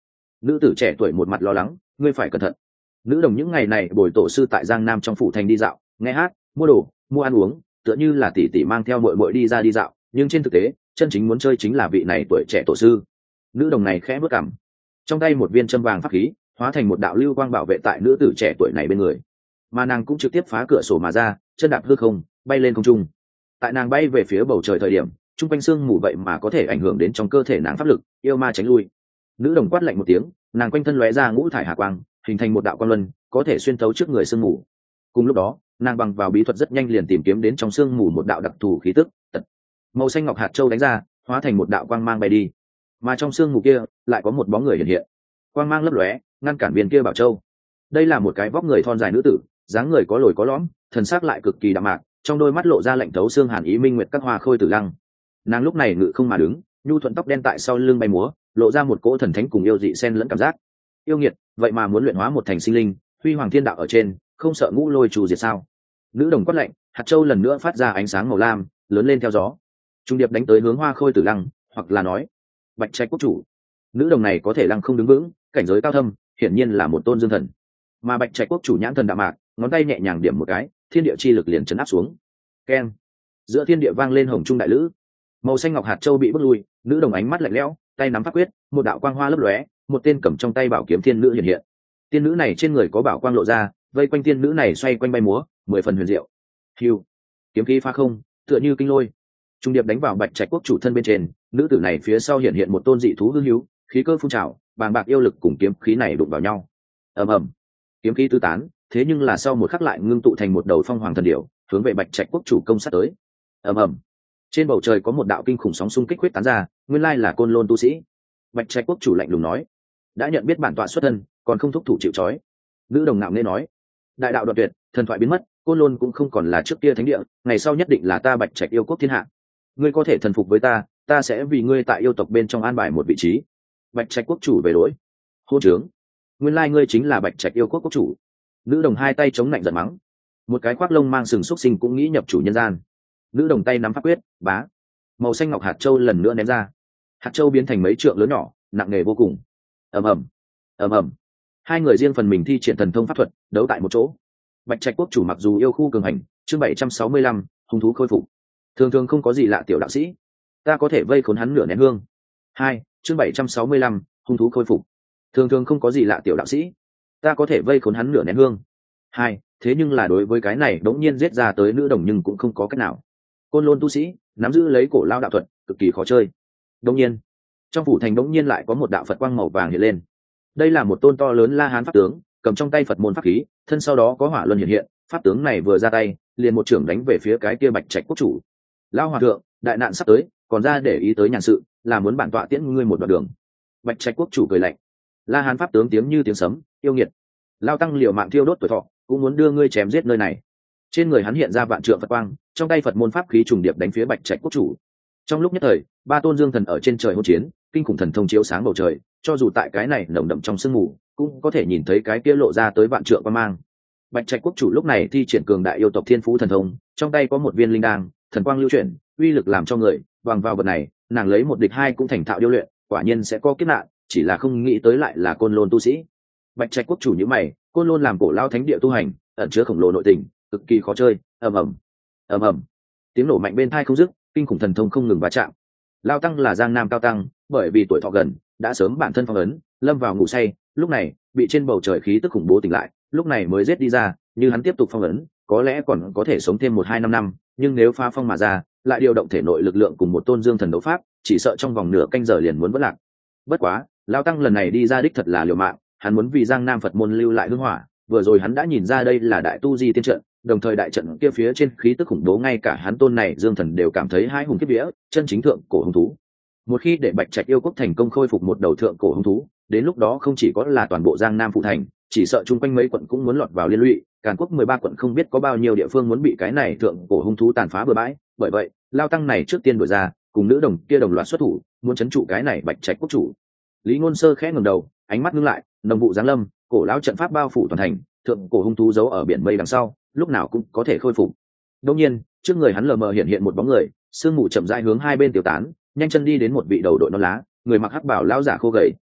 Nữ tử trẻ tuổi một mặt lo lắng, ngươi phải cẩn thận. Nữ đồng những ngày này bồi tổ sư tại Giang Nam trong phủ thành đi dạo, nghe hát, mua đồ, mua ăn uống, tựa như là tỷ tỷ mang theo muội muội đi ra đi dạo, nhưng trên thực tế chân chính muốn chơi chính là vị này tuổi trẻ tổ sư. Nữ đồng này khẽ bước cằm, trong tay một viên châm vàng pháp khí hóa thành một đạo lưu quang bảo vệ tại nữ tử trẻ tuổi này bên người, mà nàng cũng trực tiếp phá cửa sổ mà ra, chân đạp hư không bay lên không trung. Tại nàng bay về phía bầu trời thời điểm, trung quanh sương mù vậy mà có thể ảnh hưởng đến trong cơ thể nàng pháp lực, yêu ma tránh lui. Nữ đồng quát lạnh một tiếng, nàng quanh thân lóe ra ngũ thải hà quang, hình thành một đạo quang luân, có thể xuyên thấu trước người sương mù. Cùng lúc đó, nàng bằng vào bí thuật rất nhanh liền tìm kiếm đến trong sương mù một đạo đặc thù khí tức, màu xanh ngọc hạt châu đánh ra, hóa thành một đạo quang mang bay đi. Mà trong sương mù kia lại có một bóng người hiện hiện, quang mang lấp lóe, ngăn cản viên kia bảo châu. Đây là một cái vóc người thon dài nữ tử, dáng người có lồi có lõm, thần sắc lại cực kỳ đạm mạc, trong đôi mắt lộ ra lạnh thấu xương hàn ý minh nguyệt các hoa khôi tử lăng. Nàng lúc này ngự không mà đứng, nhu thuận tóc đen tại sau lưng bay múa, lộ ra một cỗ thần thánh cùng yêu dị xen lẫn cảm giác. Yêu nghiệt, vậy mà muốn luyện hóa một thành sinh linh, huy hoàng thiên đạo ở trên, không sợ ngũ lôi trù diệt sao? Nữ đồng quát lạnh, hạt châu lần nữa phát ra ánh sáng màu lam, lớn lên theo gió. Trung điệp đánh tới hướng hoa khôi tử lăng, hoặc là nói Bạch Trạch quốc chủ. Nữ đồng này có thể lăng không đứng vững, cảnh giới cao thâm, hiển nhiên là một tôn dương thần. Mà Bạch Trạch quốc chủ nhãn thần đạm mạc, ngón tay nhẹ nhàng điểm một cái, thiên địa chi lực liền chấn áp xuống. Keng! Giữa thiên địa vang lên hồng trung đại lữ. Màu xanh ngọc hạt châu bị bước lui, nữ đồng ánh mắt lạnh lẽo, tay nắm pháp quyết, một đạo quang hoa lấp lóe, một tên cầm trong tay bảo kiếm thiên nữ hiện hiện. Tiên nữ này trên người có bảo quang lộ ra, vây quanh tiên nữ này xoay quanh bay múa, 10 phần huyền diệu. Hưu! Kiếm khí phá không, tựa như kinh lôi. Trung điệp đánh vào Bạch Trạch quốc chủ thân bên trên, nữ tử này phía sau hiện hiện một tôn dị thú hư hữu, khí cơ phun trào, bàng bạc yêu lực cùng kiếm khí này đụng vào nhau. Ầm ầm, kiếm khí tứ tán, thế nhưng là sau một khắc lại ngưng tụ thành một đầu phong hoàng thần điểu, hướng về Bạch Trạch quốc chủ công sát tới. Ầm ầm, trên bầu trời có một đạo kinh khủng sóng xung kích huyết tán ra, nguyên lai là Côn Lôn tu sĩ. Bạch Trạch quốc chủ lạnh lùng nói, đã nhận biết bản tọa xuất thân, còn không thúc thủ chịu trói. Nữ đồng ngạo nghễ nói, đại đạo đoạn tuyệt, thần thoại biến mất, Côn Lôn cũng không còn là trước kia thánh địa, ngày sau nhất định là ta Bạch Trạch yêu quốc thiên hạ. Ngươi có thể thần phục với ta, ta sẽ vì ngươi tại yêu tộc bên trong an bài một vị trí. Bạch Trạch quốc chủ về đối. Hôn trướng, nguyên lai ngươi chính là Bạch Trạch yêu quốc quốc chủ. Nữ đồng hai tay chống lạnh giận mắng, một cái khoác lông mang sừng xúc sinh cũng nghĩ nhập chủ nhân gian. Nữ đồng tay nắm pháp quyết, bá, màu xanh ngọc hạt châu lần nữa ném ra, hạt châu biến thành mấy trượng lớn nhỏ, nặng nề vô cùng. Ầm ầm, ầm ầm, hai người riêng phần mình thi triển thần thông pháp thuật, đấu tại một chỗ. Bạch Trạch quốc chủ mặc dù yêu khu cường hành, chương 765, hung thú khôi phục. Thường thường không có gì lạ tiểu đạo sĩ, ta có thể vây khốn hắn nửa nén hương. Hai, chương 765, hung thú khôi phục. Thường thường không có gì lạ tiểu đạo sĩ, ta có thể vây khốn hắn nửa nén hương. Hai, thế nhưng là đối với cái này đống nhiên giết ra tới nữ đồng nhưng cũng không có cách nào. Côn Lôn tu sĩ nắm giữ lấy cổ lao đạo thuật, cực kỳ khó chơi. Đống nhiên, trong phủ thành đống nhiên lại có một đạo Phật quang màu vàng hiện lên. Đây là một tôn to lớn La Hán pháp tướng, cầm trong tay Phật môn pháp khí, thân sau đó có hỏa luân hiện hiện. Pháp tướng này vừa ra tay, liền một trưởng đánh về phía cái kia Bạch Trạch quốc chủ. Lao hòa thượng, đại nạn sắp tới, còn ra để ý tới nhàn sự, là muốn bản tọa tiễn ngươi một đoạn đường. Bạch Trạch quốc chủ cười lạnh. La Hán pháp tướng tiếng như tiếng sấm, yêu nghiệt. Lao tăng liều mạng thiêu đốt tuổi thọ, cũng muốn đưa ngươi chém giết nơi này. Trên người hắn hiện ra vạn trượng Phật quang, trong tay Phật môn pháp khí trùng điệp đánh phía Bạch Trạch quốc chủ. Trong lúc nhất thời, ba tôn dương thần ở trên trời hỗn chiến, kinh khủng thần thông chiếu sáng bầu trời, cho dù tại cái này nồng đậm trong sương mù, cũng có thể nhìn thấy cái kia lộ ra tới vạn trượng quang mang. Bạch Trạch quốc chủ lúc này thi triển cường đại yêu tộc thiên phú thần thông, trong tay có một viên linh đan, thần quang lưu chuyển, uy lực làm cho người bằng vào vật này, nàng lấy một địch hai cũng thành thạo điêu luyện, quả nhiên sẽ có kiếp nạn, chỉ là không nghĩ tới lại là Côn Lôn tu sĩ. Bạch Trạch quốc chủ như mày, Côn Lôn làm cổ lao thánh địa tu hành, ẩn chứa khổng lồ nội tình, cực kỳ khó chơi. Ầm ầm, ầm ầm, tiếng nổ mạnh bên tai không dứt, kinh khủng thần thông không ngừng va chạm. Lao tăng là Giang Nam cao tăng, bởi vì tuổi thọ gần, đã sớm bản thân phong ấn, lâm vào ngủ say, lúc này bị trên bầu trời khí tức khủng bố tỉnh lại, lúc này mới giết đi ra. Như hắn tiếp tục phong ấn, có lẽ còn có thể sống thêm 1-2-5 năm, nhưng nếu phá phong mà ra, lại điều động thể nội lực lượng cùng một tôn dương thần đấu pháp, chỉ sợ trong vòng nửa canh giờ liền muốn vỡ lạc. Bất quá, Lao tăng lần này đi ra đích thật là liều mạng, hắn muốn vì Giang Nam Phật môn lưu lại hương hỏa. Vừa rồi hắn đã nhìn ra đây là đại tu di tiên trận, đồng thời đại trận kia phía trên khí tức khủng bố, ngay cả hắn tôn này dương thần đều cảm thấy hai hùng kiếp vía, chân chính thượng cổ hung thú. Một khi để Bạch Trạch yêu quốc thành công khôi phục một đầu thượng cổ hung thú, đến lúc đó không chỉ có là toàn bộ Giang Nam phụ thành, chỉ sợ chung quanh mấy quận cũng muốn lọt vào liên lụy. Càn quốc 13 quận không biết có bao nhiêu địa phương muốn bị cái này thượng cổ hung thú tàn phá bừa bãi. Bởi vậy, Lao tăng này trước tiên đổi ra, cùng nữ đồng kia đồng loạt xuất thủ, muốn trấn trụ cái này Bạch Trạch quốc chủ. Lý Ngôn Sơ khẽ ngẩng đầu, ánh mắt ngưng lại, nồng vụ giáng lâm, cổ lão trận pháp bao phủ toàn thành, thượng cổ hung thú giấu ở biển mây đằng sau, lúc nào cũng có thể khôi phục. Đương nhiên, trước người hắn lờ mờ hiện hiện một bóng người, sương mù chậm rãi hướng hai bên tiêu tán, nhanh chân đi đến một vị đầu đội nón lá, người mặc hắc bào lão giả khô gầy.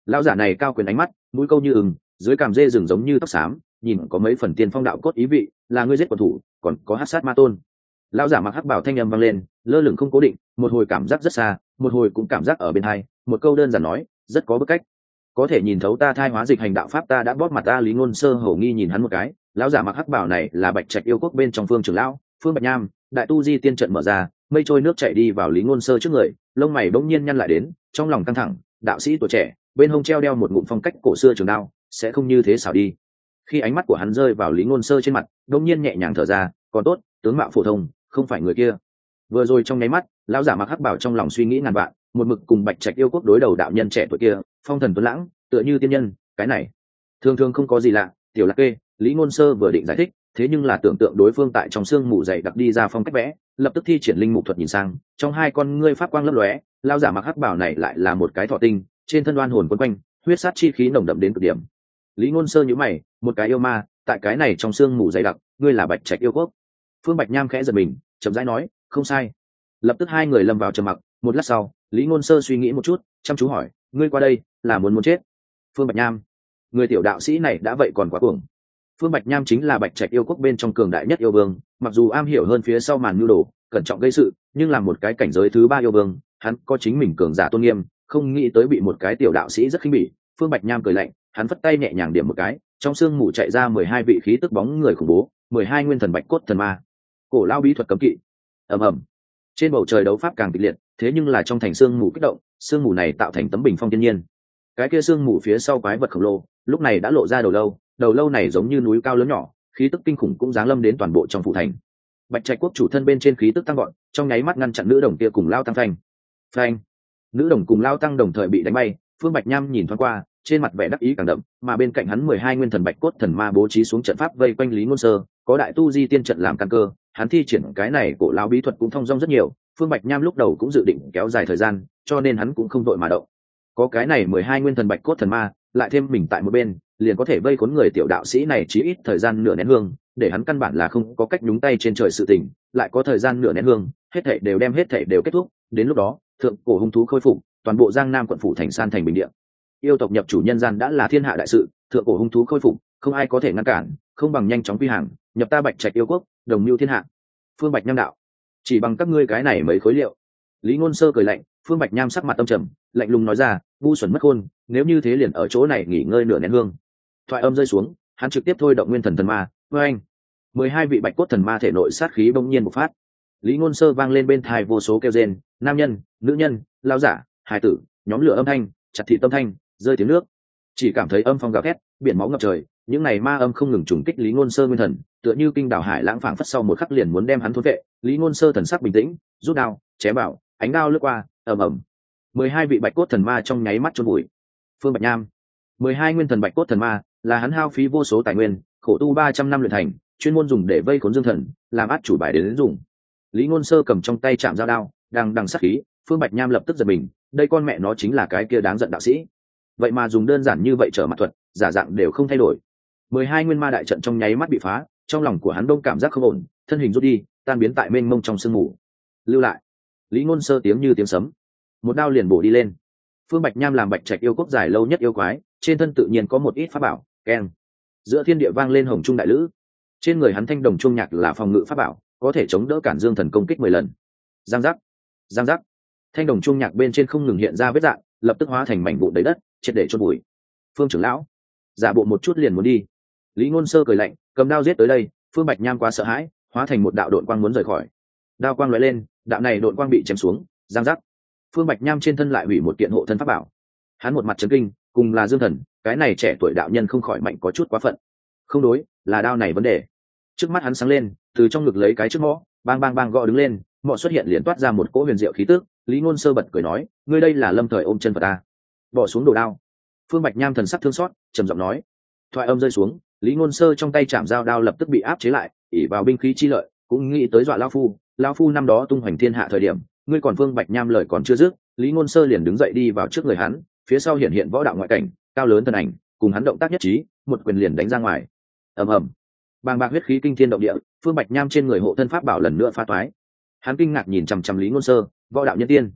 Lão giả này cao quyền ánh mắt, mũi câu như ừng, dưới cằm rê rừng giống như tóc xám, nhìn có mấy phần tiên phong đạo cốt ý vị, là ngươi giết quần thủ, còn có hắc sát ma tôn. Lão giả mặc hắc bảo thanh âm vang lên, lơ lửng không cố định, một hồi cảm giác rất xa, một hồi cũng cảm giác ở bên hai, một câu đơn giản nói, rất có bức cách. Có thể nhìn thấu ta thai hóa dịch hành đạo pháp, ta đã bóp mặt ta. Lý Ngôn Sơ hổ nghi nhìn hắn một cái. Lão giả mặc hắc bảo này là Bạch Trạch yêu quốc bên trong Phương trưởng lão, Phương Bạch Nham. Đại tu di tiên trận mở ra, mây trôi nước chảy đi vào Lý Ngôn Sơ trước người, lông mày bỗng nhiên nhăn lại đến, trong lòng căng thẳng. Đạo sĩ tuổi trẻ, bên hông treo đeo một ngụm phong cách cổ xưa trường đao, sẽ không như thế xảo đi. Khi ánh mắt của hắn rơi vào Lý Ngôn Sơ trên mặt, bỗng nhiên nhẹ nhàng thở ra, còn tốt, tướng mạo phổ thông, không phải người kia. Vừa rồi trong nháy mắt, lão giả mặc hắc bảo trong lòng suy nghĩ ngàn vạn, một mực cùng Bạch Trạch yêu quốc đối đầu đạo nhân trẻ tuổi kia, phong thần tuấn lãng, tựa như tiên nhân, cái này thường thường không có gì lạ. Tiểu Lạc Kê, Lý Ngôn Sơ vừa định giải thích, thế nhưng là tưởng tượng đối phương tại trong xương mù dày đặc đi ra phong cách vẽ, lập tức thi triển linh mục thuật nhìn sang, trong hai con ngươi pháp quang lấp lóe, lão giả mặc hắc bảo này lại là một cái thọ tinh, trên thân đoan hồn quấn quanh, huyết sát chi khí nồng đậm đến cực điểm. Lý Ngôn Sơ nhíu mày, một cái yêu ma, tại cái này trong xương mù dày đặc, ngươi là Bạch Trạch yêu quốc. Phương Bạch Nham khẽ giật mình, chậm rãi nói, không sai. Lập tức hai người lâm vào trầm mặc, một lát sau, Lý Ngôn Sơ suy nghĩ một chút, chăm chú hỏi, ngươi qua đây là muốn chết? Phương Bạch Nham, người tiểu đạo sĩ này đã vậy còn quá cuồng. Phương Bạch Nham chính là Bạch Trạch yêu quốc bên trong cường đại nhất yêu vương, mặc dù am hiểu hơn phía sau màn nhu đồ, cẩn trọng gây sự, nhưng là một cái cảnh giới thứ ba yêu vương, hắn có chính mình cường giả tôn nghiêm, không nghĩ tới bị một cái tiểu đạo sĩ rất khinh bỉ. Phương Bạch Nham cười lạnh, hắn phất tay nhẹ nhàng điểm một cái, trong xương mù chạy ra 12 vị khí tức bóng người khủng bố, 12 nguyên thần bạch cốt thần ma. Cổ lao bí thuật cấm kỵ. Ầm ầm. Trên bầu trời đấu pháp càng kịch liệt, thế nhưng là trong thành xương mù kích động, xương mù này tạo thành tấm bình phong thiên nhiên. Cái kia xương mù phía sau quái vật khổng lồ, lúc này đã lộ ra đầu lâu này giống như núi cao lớn nhỏ, khí tức kinh khủng cũng giáng lâm đến toàn bộ trong phủ thành. Bạch Trạch quốc chủ thân bên trên khí tức tăng gọn, trong nháy mắt ngăn chặn nữ đồng kia cùng lao tăng phanh. Phanh. Nữ đồng cùng lao tăng đồng thời bị đánh bay, Phương Bạch Nham nhìn thoáng qua, trên mặt vẻ đắc ý càng đậm, mà bên cạnh hắn 12 nguyên thần bạch cốt thần ma bố trí xuống trận pháp vây quanh Lý Ngôn Sơ, có đại tu di tiên trận làm căn cơ, hắn thi triển cái này cổ lão bí thuật cũng thông dong rất nhiều. Phương Bạch Nham lúc đầu cũng dự định kéo dài thời gian, cho nên hắn cũng không đội mà động. Có cái này 12 nguyên thần bạch cốt thần ma, lại thêm mình tại một bên, liền có thể vây khốn người tiểu đạo sĩ này chí ít thời gian nửa nén hương, để hắn căn bản là không có cách nhúng tay trên trời sự tình, lại có thời gian nửa nén hương, hết thảy đều kết thúc, đến lúc đó, thượng cổ hung thú khôi phục, toàn bộ Giang Nam quận phủ thành san thành bình địa. Yêu tộc nhập chủ nhân gian đã là thiên hạ đại sự, thượng cổ hung thú khôi phục, không ai có thể ngăn cản, không bằng nhanh chóng quy hàng, nhập ta Bạch Trạch yêu quốc, đồng mưu thiên hạ. Phương Bạch Nham đạo, chỉ bằng các ngươi cái này mấy khối liệu. Lý Ngôn Sơ cười lạnh, Phương Bạch Nham sắc mặt tâm trầm, lạnh lùng nói ra, ngu xuẩn mất khôn, nếu như thế liền ở chỗ này nghỉ ngơi nửa nén hương. Thoại âm rơi xuống, hắn trực tiếp thôi động nguyên thần thần ma, với anh 12 vị bạch cốt thần ma thể nội sát khí bỗng nhiên bộc phát. Lý Ngôn Sơ vang lên bên tai vô số kêu rên, nam nhân, nữ nhân, lão giả, hài tử, nhóm lửa âm thanh, chặt thị tâm thanh, rơi tiếng nước. Chỉ cảm thấy âm phong gào thét, biển máu ngập trời, những này ma âm không ngừng trùng kích Lý Ngôn Sơ nguyên thần, tựa như kinh đảo hải lãng phảng phất sau một khắc liền muốn đem hắn thôn vệ. Lý Ngôn Sơ thần sắc bình tĩnh, rút đao, chém bảo, ánh đao lướt qua, ầm ầm. 12 vị bạch cốt thần ma trong nháy mắt chôn bụi. Phương Bạch Nham, 12 nguyên thần bạch cốt thần ma, là hắn hao phí vô số tài nguyên, khổ tu 300 năm luyện thành, chuyên môn dùng để vây khốn dương thần, làm át chủ bài đến dùng. Lý Ngôn Sơ cầm trong tay chạm dao đao, đang đằng sát khí, Phương Bạch Nham lập tức giật mình, đây con mẹ nó chính là cái kia đáng giận đạo sĩ. Vậy mà dùng đơn giản như vậy trở mặt thuật, giả dạng đều không thay đổi. 12 nguyên ma đại trận trong nháy mắt bị phá, trong lòng của hắn đông cảm giác không ổn, thân hình rút đi, tan biến tại mênh mông trong sương mù. Lưu lại. Lý Ngôn Sơ tiếng như tiếng sấm, một đao liền bổ đi lên. Phương Bạch Nham làm Bạch Trạch yêu quốc dài lâu nhất yêu quái, trên thân tự nhiên có một ít pháp bảo, keng. Giữa thiên địa vang lên hồng trung đại lữ. Trên người hắn thanh đồng chuông nhạc là phòng ngự pháp bảo, có thể chống đỡ cản dương thần công kích 10 lần. Giang giác, giang giác. Thanh đồng chuông nhạc bên trên không ngừng hiện ra vết rạn, lập tức hóa thành mảnh vụn đầy đất, triệt để chôn bụi. Phương trưởng lão, giả bộ một chút liền muốn đi. Lý Ngôn Sơ cười lạnh, cầm đao giết tới đây. Phương Bạch Nham quá sợ hãi, hóa thành một đạo độn quang muốn rời khỏi. Đao quang lóe lên, đạo này độn quang bị chém xuống, giang giác. Phương Bạch Nham trên thân lại hủy một kiện hộ thân pháp bảo. Hắn một mặt chấn kinh, cùng là dương thần, cái này trẻ tuổi đạo nhân không khỏi mạnh có chút quá phận. Không đối, là đao này vấn đề. Trước mắt hắn sáng lên, từ trong ngực lấy cái trước mõ, bang bang bang gõ đứng lên, mọ xuất hiện liền toát ra một cỗ huyền diệu khí tức. Lý Ngôn Sơ bật cười nói, ngươi đây là lâm thời ôm chân vào ta. Bỏ xuống đồ đao. Phương Bạch Nham thần sắc thương xót, trầm giọng nói. Thoại âm rơi xuống, Lý Ngôn Sơ trong tay chạm dao đao lập tức bị áp chế lại, ỷ vào binh khí chi lợi, cũng nghĩ tới dọa lão phu năm đó tung hoành thiên hạ thời điểm, ngươi còn Phương Bạch Nham lời còn chưa dứt, Lý Ngôn Sơ liền đứng dậy đi vào trước người hắn, phía sau hiện võ đạo ngoại cảnh, cao lớn thân ảnh, cùng hắn động tác nhất trí, một quyền liền đánh ra ngoài. Ầm ầm. Bàng bạc huyết khí kinh thiên động địa, Phương Bạch Nham trên người hộ thân pháp bảo lần nữa phá toái. Hắn kinh ngạc nhìn chằm chằm Lý Ngôn Sơ, võ đạo nhân tiên.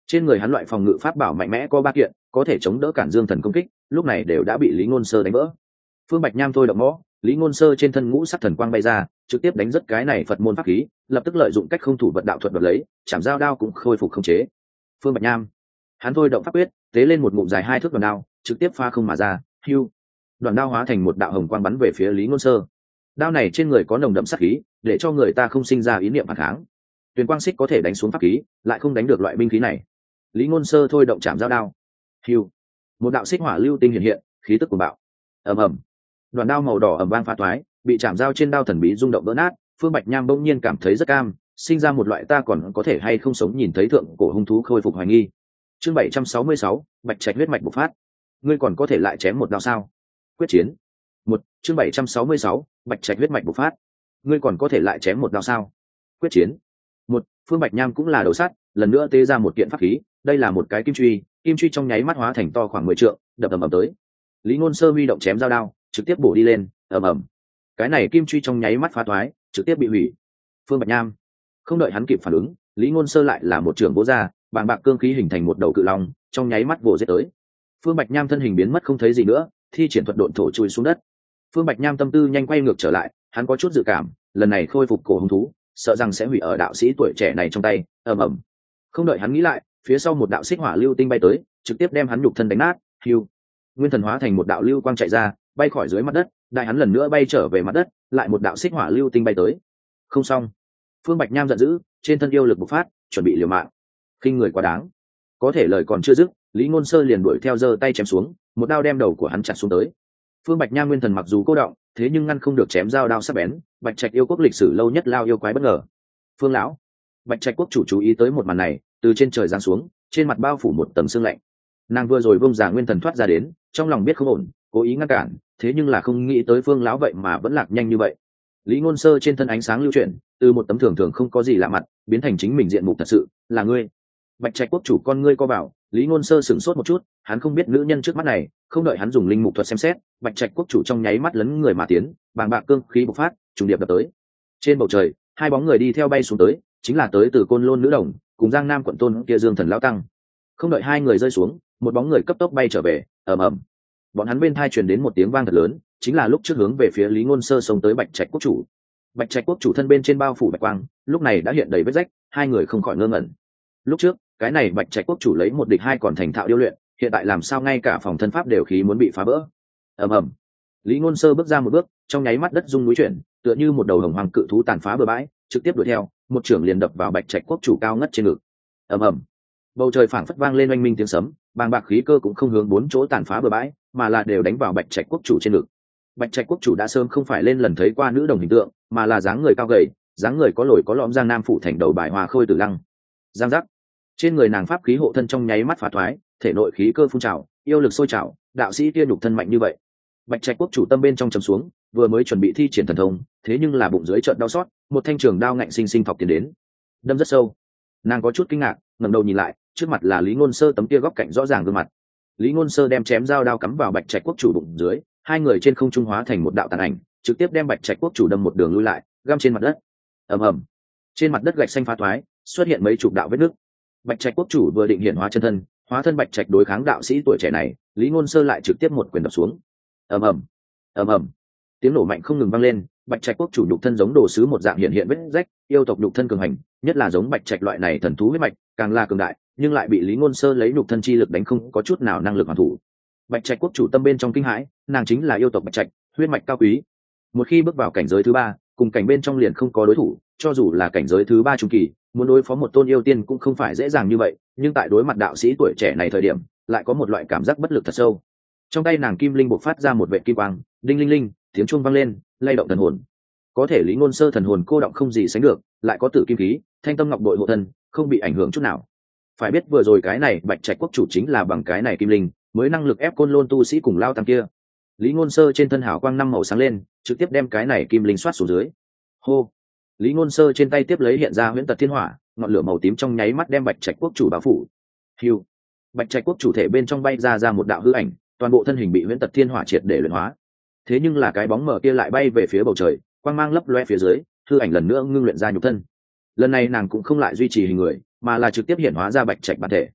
Trên người hắn loại phòng ngự pháp bảo mạnh mẽ có 3 kiện, có thể chống đỡ cản dương thần công kích, lúc này đều đã bị Lý Ngôn Sơ đánh vỡ. Phương Bạch Nham thôi động mõ, Lý Ngôn Sơ trên thân ngũ sắc thần quang bay ra, trực tiếp đánh rất cái này Phật môn pháp khí, lập tức lợi dụng cách không thủ vật đạo thuật đoạt lấy, chạm dao đao cũng khôi phục khống chế. Phương Bạch Nham, hắn thôi động pháp quyết, tế lên một ngụm dài 2 thước đoàn đao, trực tiếp pha không mà ra, hưu. Đoàn đao hóa thành một đạo hồng quang bắn về phía Lý Ngôn Sơ. Đao này trên người có nồng đậm sát khí, để cho người ta không sinh ra ý niệm phản kháng. Tuyền quang xích có thể đánh xuống pháp khí, lại không đánh được loại binh khí này. Lý Ngôn Sơ thôi động chạm dao đao, hưu. Một đạo xích hỏa lưu tinh hiện hiện, khí tức cuồng bạo. Ầm ầm. Đoàn đao màu đỏ ầm vang phá toái, bị chạm dao trên đao thần bí rung động vỡ nát. Phương Bạch Nham bỗng nhiên cảm thấy rất cam, sinh ra một loại ta còn có thể hay không sống nhìn thấy thượng cổ hung thú khôi phục hoài nghi. Chương 766, Bạch Trạch huyết mạch bộc phát. Ngươi còn có thể lại chém một đao sao? Quyết chiến. Chương 766, Bạch Trạch huyết mạch bộc phát. Ngươi còn có thể lại chém một đao sao? Quyết chiến. Phương Bạch Nham cũng là đầu sắt, lần nữa tế ra một kiện pháp khí, đây là một cái kim truy trong nháy mắt hóa thành to khoảng 10 trượng, đập ầm ầm tới. Lý Ngôn Sơ huy động chém dao đao, trực tiếp bổ đi lên, ầm ầm. Cái này kim truy trong nháy mắt phá toái, trực tiếp bị hủy. Phương Bạch Nham, không đợi hắn kịp phản ứng, Lý Ngôn Sơ lại là một trường vỗ ra, bàng bạc cương khí hình thành một đầu cự long, trong nháy mắt vồ giết tới. Phương Bạch Nham thân hình biến mất không thấy gì nữa, thi triển thuật độn thổ chui xuống đất. Phương Bạch Nham tâm tư nhanh quay ngược trở lại, hắn có chút dự cảm, lần này khôi phục cổ hung thú, sợ rằng sẽ hủy ở đạo sĩ tuổi trẻ này trong tay. Ầm ầm. Không đợi hắn nghĩ lại, phía sau một đạo xích hỏa lưu tinh bay tới, trực tiếp đem hắn nhục thân đánh nát. Hưu. Nguyên thần hóa thành một đạo lưu quang chạy ra, bay khỏi dưới mặt đất, đại hắn lần nữa bay trở về mặt đất, lại một đạo xích hỏa lưu tinh bay tới. Không xong. Phương Bạch Nham giận dữ, trên thân yêu lực bộc phát, chuẩn bị liều mạng. Khinh người quá đáng. Có thể lời còn chưa dứt, Lý Ngôn Sơ liền đuổi theo giơ tay chém xuống, một đao đem đầu của hắn chặt xuống tới. Phương Bạch Nham nguyên thần mặc dù cô động, thế nhưng ngăn không được chém dao đao sắc bén. Bạch Trạch yêu quốc lịch sử lâu nhất lao yêu quái bất ngờ. Phương lão. Bạch Trạch quốc chủ chú ý tới một màn này, từ trên trời giáng xuống, trên mặt bao phủ một tầng sương lạnh. Nàng vừa rồi vung giả nguyên thần thoát ra đến, trong lòng biết không ổn, cố ý ngăn cản, thế nhưng là không nghĩ tới Phương lão vậy mà vẫn lạc nhanh như vậy. Lý Ngôn Sơ trên thân ánh sáng lưu chuyển, từ một tấm thường thường không có gì lạ mặt, biến thành chính mình diện mục thật sự, là ngươi. Bạch Trạch quốc chủ con ngươi co bảo, Lý Ngôn Sơ sửng sốt một chút, hắn không biết nữ nhân trước mắt này, không đợi hắn dùng linh mục thuật xem xét, Bạch Trạch quốc chủ trong nháy mắt lấn người mà tiến, bàng bạc cương khí bộc phát, trùng điệp đập tới. Trên bầu trời, hai bóng người đi theo bay xuống tới, chính là tới từ Côn Lôn nữ đồng, cùng Giang Nam quận tôn kia Dương Thần lão tăng. Không đợi hai người rơi xuống, một bóng người cấp tốc bay trở về, ầm ầm. Bọn hắn bên tai truyền đến một tiếng vang thật lớn, chính là lúc trước hướng về phía Lý Ngôn Sơ xông tới Bạch Trạch quốc chủ. Bạch Trạch quốc chủ thân bên trên bao phủ bạch quang, lúc này đã hiện đầy vết rách, hai người không khỏi ngơ ngẩn. Lúc trước, cái này Bạch Trạch quốc chủ lấy một địch hai còn thành thạo điêu luyện, hiện tại làm sao ngay cả phòng thân pháp đều khí muốn bị phá vỡ. Ầm ầm. Lý Ngôn Sơ bước ra một bước, trong nháy mắt đất rung núi chuyển, tựa như một đầu hồng hoàng cự thú tàn phá bừa bãi, trực tiếp đuổi theo, một chưởng liền đập vào Bạch Trạch quốc chủ cao ngất trên ngực. Ầm ầm. Bầu trời phảng phất vang lên oanh minh tiếng sấm, bàng bạc khí cơ cũng không hướng bốn chỗ tàn phá bừa bãi, mà là đều đánh vào Bạch Trạch quốc chủ trên ngực. Bạch Trạch quốc chủ đã sớm không phải lên lần thấy qua nữ đồng hình tượng, mà là dáng người cao gầy, dáng người có lồi có lõm Giang Nam phủ thành đầu bài hòa khôi tử lăng. Giang giác. Trên người nàng pháp khí hộ thân trong nháy mắt phá thoái, thể nội khí cơ phun trào, yêu lực sôi trào, đạo sĩ kia nhục thân mạnh như vậy. Bạch Trạch quốc chủ tâm bên trong trầm xuống, vừa mới chuẩn bị thi triển thần thông, thế nhưng là bụng dưới chợt đau xót, một thanh trường đao ngạnh sinh sinh thọc tiến đến, đâm rất sâu. Nàng có chút kinh ngạc, ngẩng đầu nhìn lại, trước mặt là Lý Ngôn Sơ tấm kia góc cạnh rõ ràng gương mặt. Lý Ngôn Sơ đem chém dao đao cắm vào Bạch Trạch quốc chủ bụng dưới, hai người trên không trung hóa thành một đạo tàn ảnh, trực tiếp đem Bạch Trạch quốc chủ đâm một đường lui lại, găm trên mặt đất. Ầm ầm. Trên mặt đất gạch xanh phá thoái, xuất hiện mấy chục đạo vết nứt. Bạch Trạch quốc chủ vừa định hiện hóa chân thân, hóa thân Bạch Trạch đối kháng đạo sĩ tuổi trẻ này, Lý Ngôn Sơ lại trực tiếp một quyền đập xuống. Ầm ầm. Ầm ầm. Tiếng nổ mạnh không ngừng vang lên, Bạch Trạch quốc chủ nhục thân giống đồ sứ một dạng hiện vết rách, yêu tộc nhục thân cường hành, nhất là giống Bạch Trạch loại này thần thú huyết mạch, càng là cường đại, nhưng lại bị Lý Ngôn Sơ lấy nhục thân chi lực đánh không có chút nào năng lực hoàn thủ. Bạch Trạch quốc chủ tâm bên trong kinh hãi, nàng chính là yêu tộc Bạch Trạch, huyết mạch cao quý. Một khi bước vào cảnh giới thứ ba, cùng cảnh bên trong liền không có đối thủ, cho dù là cảnh giới thứ ba trung kỳ, muốn đối phó một tôn yêu tiên cũng không phải dễ dàng như vậy, nhưng tại đối mặt đạo sĩ tuổi trẻ này thời điểm, lại có một loại cảm giác bất lực thật sâu. Trong tay nàng kim linh bộc phát ra một vệt kim quang, đinh linh linh, tiếng chuông vang lên, lay động thần hồn. Có thể Lý Ngôn Sơ thần hồn cô động không gì sánh được, lại có tử kim khí, thanh tâm ngọc bội hộ thân, không bị ảnh hưởng chút nào. Phải biết vừa rồi cái này Bạch Trạch quốc chủ chính là bằng cái này kim linh mới năng lực ép Côn Lôn tu sĩ cùng lao tăng kia. Lý Ngôn Sơ trên thân hào quang năm màu sáng lên, trực tiếp đem cái này kim linh xoát xuống dưới. Hô. Lý Ngôn Sơ trên tay tiếp lấy hiện ra huyễn tật thiên hỏa, ngọn lửa màu tím trong nháy mắt đem Bạch Trạch quốc chủ bao phủ. Hưu. Bạch Trạch quốc chủ thể bên trong bay ra một đạo hư ảnh, toàn bộ thân hình bị huyễn tật thiên hỏa triệt để luyện hóa. Thế nhưng là cái bóng mờ kia lại bay về phía bầu trời, quang mang lấp loe phía dưới, hư ảnh lần nữa ngưng luyện ra nhục thân. Lần này nàng cũng không lại duy trì hình người, mà là trực tiếp hiện hóa ra Bạch Trạch bản thể,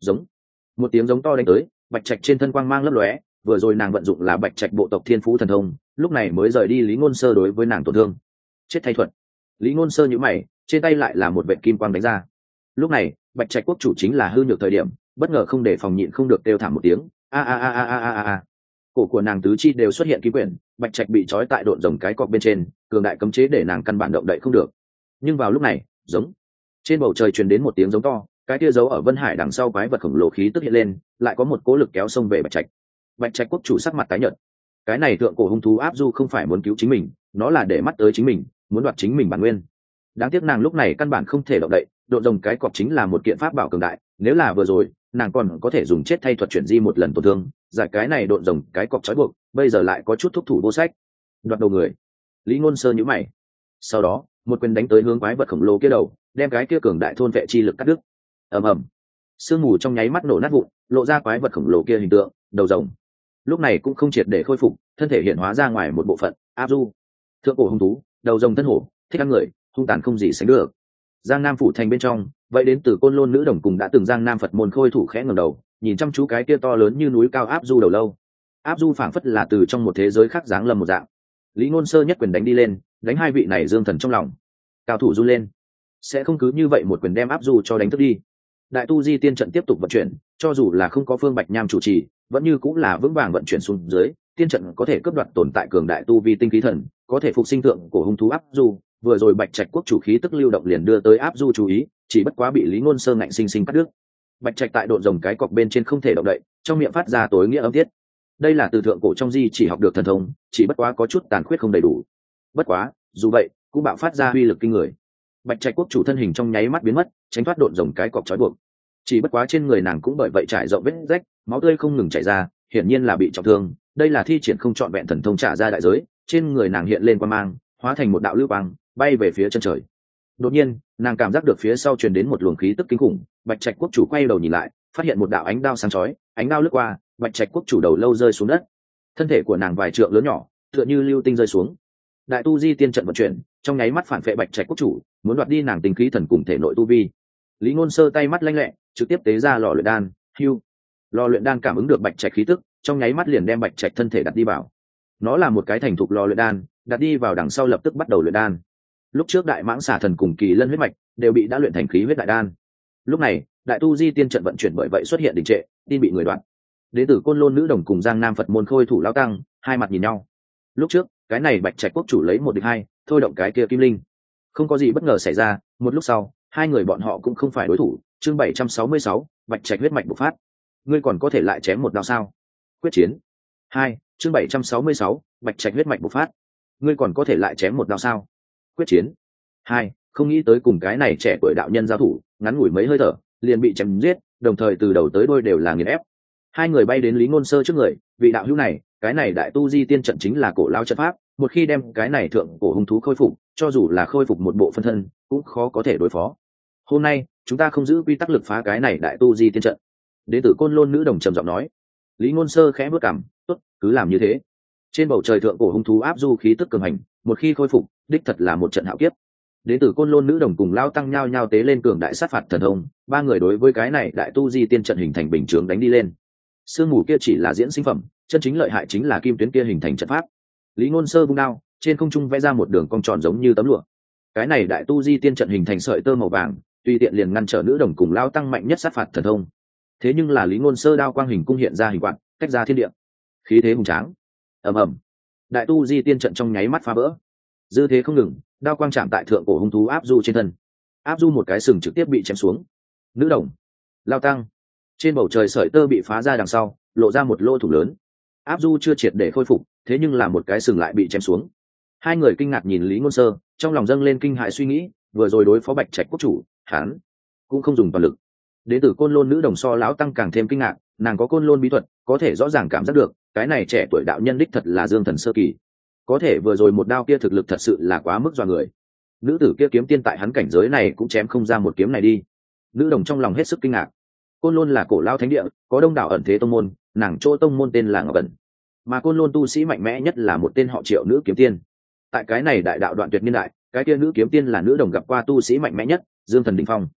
giống. Một tiếng giống to đánh tới, bạch trạch trên thân quang mang lấp lóe, vừa rồi nàng vận dụng là bạch trạch bộ tộc thiên phú thần thông, lúc này mới rời đi Lý Ngôn Sơ đối với nàng tổn thương. Chết thay thuật. Lý Ngôn Sơ nhíu mày, trên tay lại là một vệt kim quang đánh ra. Lúc này bạch trạch quốc chủ chính là hư nhược thời điểm, bất ngờ không để phòng nhịn không được kêu thảm một tiếng a a a a a a a. Cổ của nàng tứ chi đều xuất hiện kim quyển, bạch trạch bị trói tại độn rồng cái cọc bên trên, cường đại cấm chế để nàng căn bản động đậy không được. Nhưng vào lúc này, giống, trên bầu trời truyền đến một tiếng giống to, cái kia giấu ở Vân Hải đằng sau quái vật khổng lồ khí tức hiện lên, lại có một cỗ lực kéo xông về bạch trạch. Bạch trạch quốc chủ sắc mặt tái nhợt. Cái này thượng cổ hung thú áp du không phải muốn cứu chính mình, nó là để mắt tới chính mình, muốn đoạt chính mình bản nguyên. Đáng tiếc nàng lúc này căn bản không thể động đậy, độn rồng cái cọc chính là một kiện pháp bảo cường đại, nếu là vừa rồi nàng còn có thể dùng chết thay thuật chuyển di một lần tổn thương, giải cái này độn rồng cái cọc trói buộc, bây giờ lại có chút thúc thủ vô sách. Đoạt đầu người. Lý Ngôn Sơ nhíu mày. Sau đó một quyền đánh tới hướng quái vật khổng lồ kia đầu, đem cái kia cường đại thôn vệ chi lực cắt đứt. Ầm ầm, sương mù trong nháy mắt nổ nát vụn, lộ ra quái vật khổng lồ kia hình tượng, đầu rồng. Lúc này cũng không triệt để khôi phục, thân thể hiện hóa ra ngoài một bộ phận. Áp du, thượng cổ hung thú, đầu rồng thân hổ, thích ăn người, hung tàn không gì sánh được. Giang Nam phủ thành bên trong, vậy đến từ Côn Lôn nữ đồng cùng đã từng Giang Nam Phật môn khôi thủ khẽ ngẩng đầu, nhìn chăm chú cái kia to lớn như núi cao áp du đầu lâu. Áp du phảng phất là từ trong một thế giới khác giáng lâm một dạng. Lý Ngôn Sơ nhất quyền đánh đi lên, đánh hai vị này dương thần trong lòng. Cao thủ run lên, sẽ không cứ như vậy một quyền đem áp du cho đánh thức đi. Đại tu di tiên trận tiếp tục vận chuyển, cho dù là không có Phương Bạch Nham chủ trì, vẫn như cũng là vững vàng vận chuyển xuống dưới. Tiên trận có thể cướp đoạt tồn tại cường đại tu vi tinh khí thần, có thể phục sinh thượng của hung thú áp du. Vừa rồi bạch trạch quốc chủ khí tức lưu động liền đưa tới áp du chú ý, chỉ bất quá bị Lý Ngôn Sơ ngạnh sinh sinh cắt đứt. Bạch trạch tại độn rồng cái cọc bên trên không thể động đậy, trong miệng phát ra tối nghĩa âm tiết. Đây là từ thượng cổ trong di chỉ học được thần thông, chỉ bất quá có chút tàn khuyết không đầy đủ. Bất quá dù vậy cũng bạo phát ra uy lực kinh người. Bạch trạch quốc chủ thân hình trong nháy mắt biến mất, tránh thoát độn rồng cái cọc trói buộc. Chỉ bất quá trên người nàng cũng bởi vậy trải rộng vết rách, máu tươi không ngừng chảy ra, hiển nhiên là bị trọng thương. Đây là thi triển không trọn vẹn thần thông trả ra đại giới. Trên người nàng hiện lên quang mang, hóa thành một đạo lưu quang, bay về phía chân trời. Đột nhiên nàng cảm giác được phía sau truyền đến một luồng khí tức kinh khủng, bạch trạch quốc chủ quay đầu nhìn lại, phát hiện một đạo ánh đao sáng chói, ánh đao lướt qua, bạch trạch quốc chủ đầu lâu rơi xuống đất. Thân thể của nàng vài trượng lớn nhỏ, tựa như lưu tinh rơi xuống. Đại tu di tiên trận vận chuyển, trong nháy mắt phản vệ bạch trạch quốc chủ, muốn đoạt đi nàng tinh khí thần cùng thể nội tu vi. Lý Ngôn Sơ tay mắt lanh lẹ, trực tiếp tế ra lò luyện đan. Hưu, lò luyện đan cảm ứng được bạch trạch khí tức, trong nháy mắt liền đem bạch trạch thân thể đặt đi vào. Nó là một cái thành thục lò luyện đan, đặt đi vào đằng sau lập tức bắt đầu luyện đan. Lúc trước đại mãng xà thần cùng kỳ lân huyết mạch đều bị đã luyện thành khí huyết đại đan. Lúc này đại tu di tiên trận vận chuyển bởi vậy xuất hiện đình trệ, tin bị người đoạn. Đến từ Côn Lôn nữ đồng cùng Giang Nam Phật môn khôi thủ lão tăng hai mặt nhìn nhau. Lúc trước cái này bạch trạch quốc chủ lấy một địch hai, thôi động cái kia kim linh, không có gì bất ngờ xảy ra. Một lúc sau hai người bọn họ cũng không phải đối thủ. Chương 766, bạch trạch huyết mạch bộc phát. Ngươi còn có thể lại chém một đao sao? Quyết chiến 2. Chương 766, bạch trạch huyết mạch bộc phát. Ngươi còn có thể lại chém một đao sao? Quyết chiến 2. Không nghĩ tới cùng cái này trẻ tuổi đạo nhân giao thủ, ngắn ngủi mấy hơi thở liền bị chém giết, đồng thời từ đầu tới đuôi đều là nghiền ép. Hai người bay đến Lý Ngôn Sơ trước người, vị đạo hữu này, cái này đại tu di tiên trận chính là cổ lao trận pháp, một khi đem cái này thượng cổ hung thú khôi phục, cho dù là khôi phục một bộ phân thân cũng khó có thể đối phó. Hôm nay chúng ta không giữ quy tắc lực phá cái này đại tu di tiên trận. Đến từ Côn Lôn nữ đồng trầm giọng nói. Lý Ngôn Sơ khẽ bước cằm, tốt, cứ làm như thế. Trên bầu trời thượng cổ hung thú áp du khí tức cường hành, một khi khôi phục đích thật là một trận hạo kiếp. Đến từ Côn Lôn nữ đồng cùng lao tăng nhao nhao tế lên cường đại sát phạt thần thông, ba người đối với cái này đại tu di tiên trận hình thành bình chướng đánh đi lên. Sương mù kia chỉ là diễn sinh phẩm, chân chính lợi hại chính là kim tuyến kia hình thành trận pháp. Lý Ngôn Sơ vung đao, trên không trung vẽ ra một đường cong tròn giống như tấm lụa. Cái này đại tu di tiên trận hình thành sợi tơ màu vàng, tùy tiện liền ngăn trở nữ đồng cùng lao tăng mạnh nhất sát phạt thần thông. Thế nhưng là Lý Ngôn Sơ đao quang hình cung hiện ra hình quạt, tách ra thiên địa, khí thế hùng tráng. Ầm ầm, đại tu di tiên trận trong nháy mắt phá vỡ. Dư thế không ngừng, đao quang chạm tại thượng cổ hung thú áp du trên thân. Áp du một cái sừng trực tiếp bị chém xuống. Nữ đồng, lao tăng, trên bầu trời sợi tơ bị phá ra đằng sau, lộ ra một lỗ thủng lớn. Áp du chưa triệt để khôi phục, thế nhưng là một cái sừng lại bị chém xuống. Hai người kinh ngạc nhìn Lý Ngôn Sơ, trong lòng dâng lên kinh hãi suy nghĩ, vừa rồi đối phó bạch trạch quốc chủ, hắn cũng không dùng toàn lực. Đến từ Côn Lôn nữ đồng so lão tăng càng thêm kinh ngạc, nàng có Côn Lôn bí thuật, có thể rõ ràng cảm giác được cái này trẻ tuổi đạo nhân đích thật là dương thần sơ kỳ. Có thể vừa rồi một đao kia thực lực thật sự là quá mức dọa người. Nữ tử kia kiếm tiên tại hắn cảnh giới này cũng chém không ra một kiếm này đi. Nữ đồng trong lòng hết sức kinh ngạc. Côn Lôn là cổ lao thánh địa, có đông đảo ẩn thế tông môn, nàng chỗ tông môn tên là Ngọc Ẩn. Mà Côn Lôn tu sĩ mạnh mẽ nhất là một tên họ Triệu nữ kiếm tiên. Tại cái này đại đạo đoạn tuyệt niên đại, cái kia nữ kiếm tiên là nữ đồng gặp qua tu sĩ mạnh mẽ nhất, Dương Thần đỉnh phong.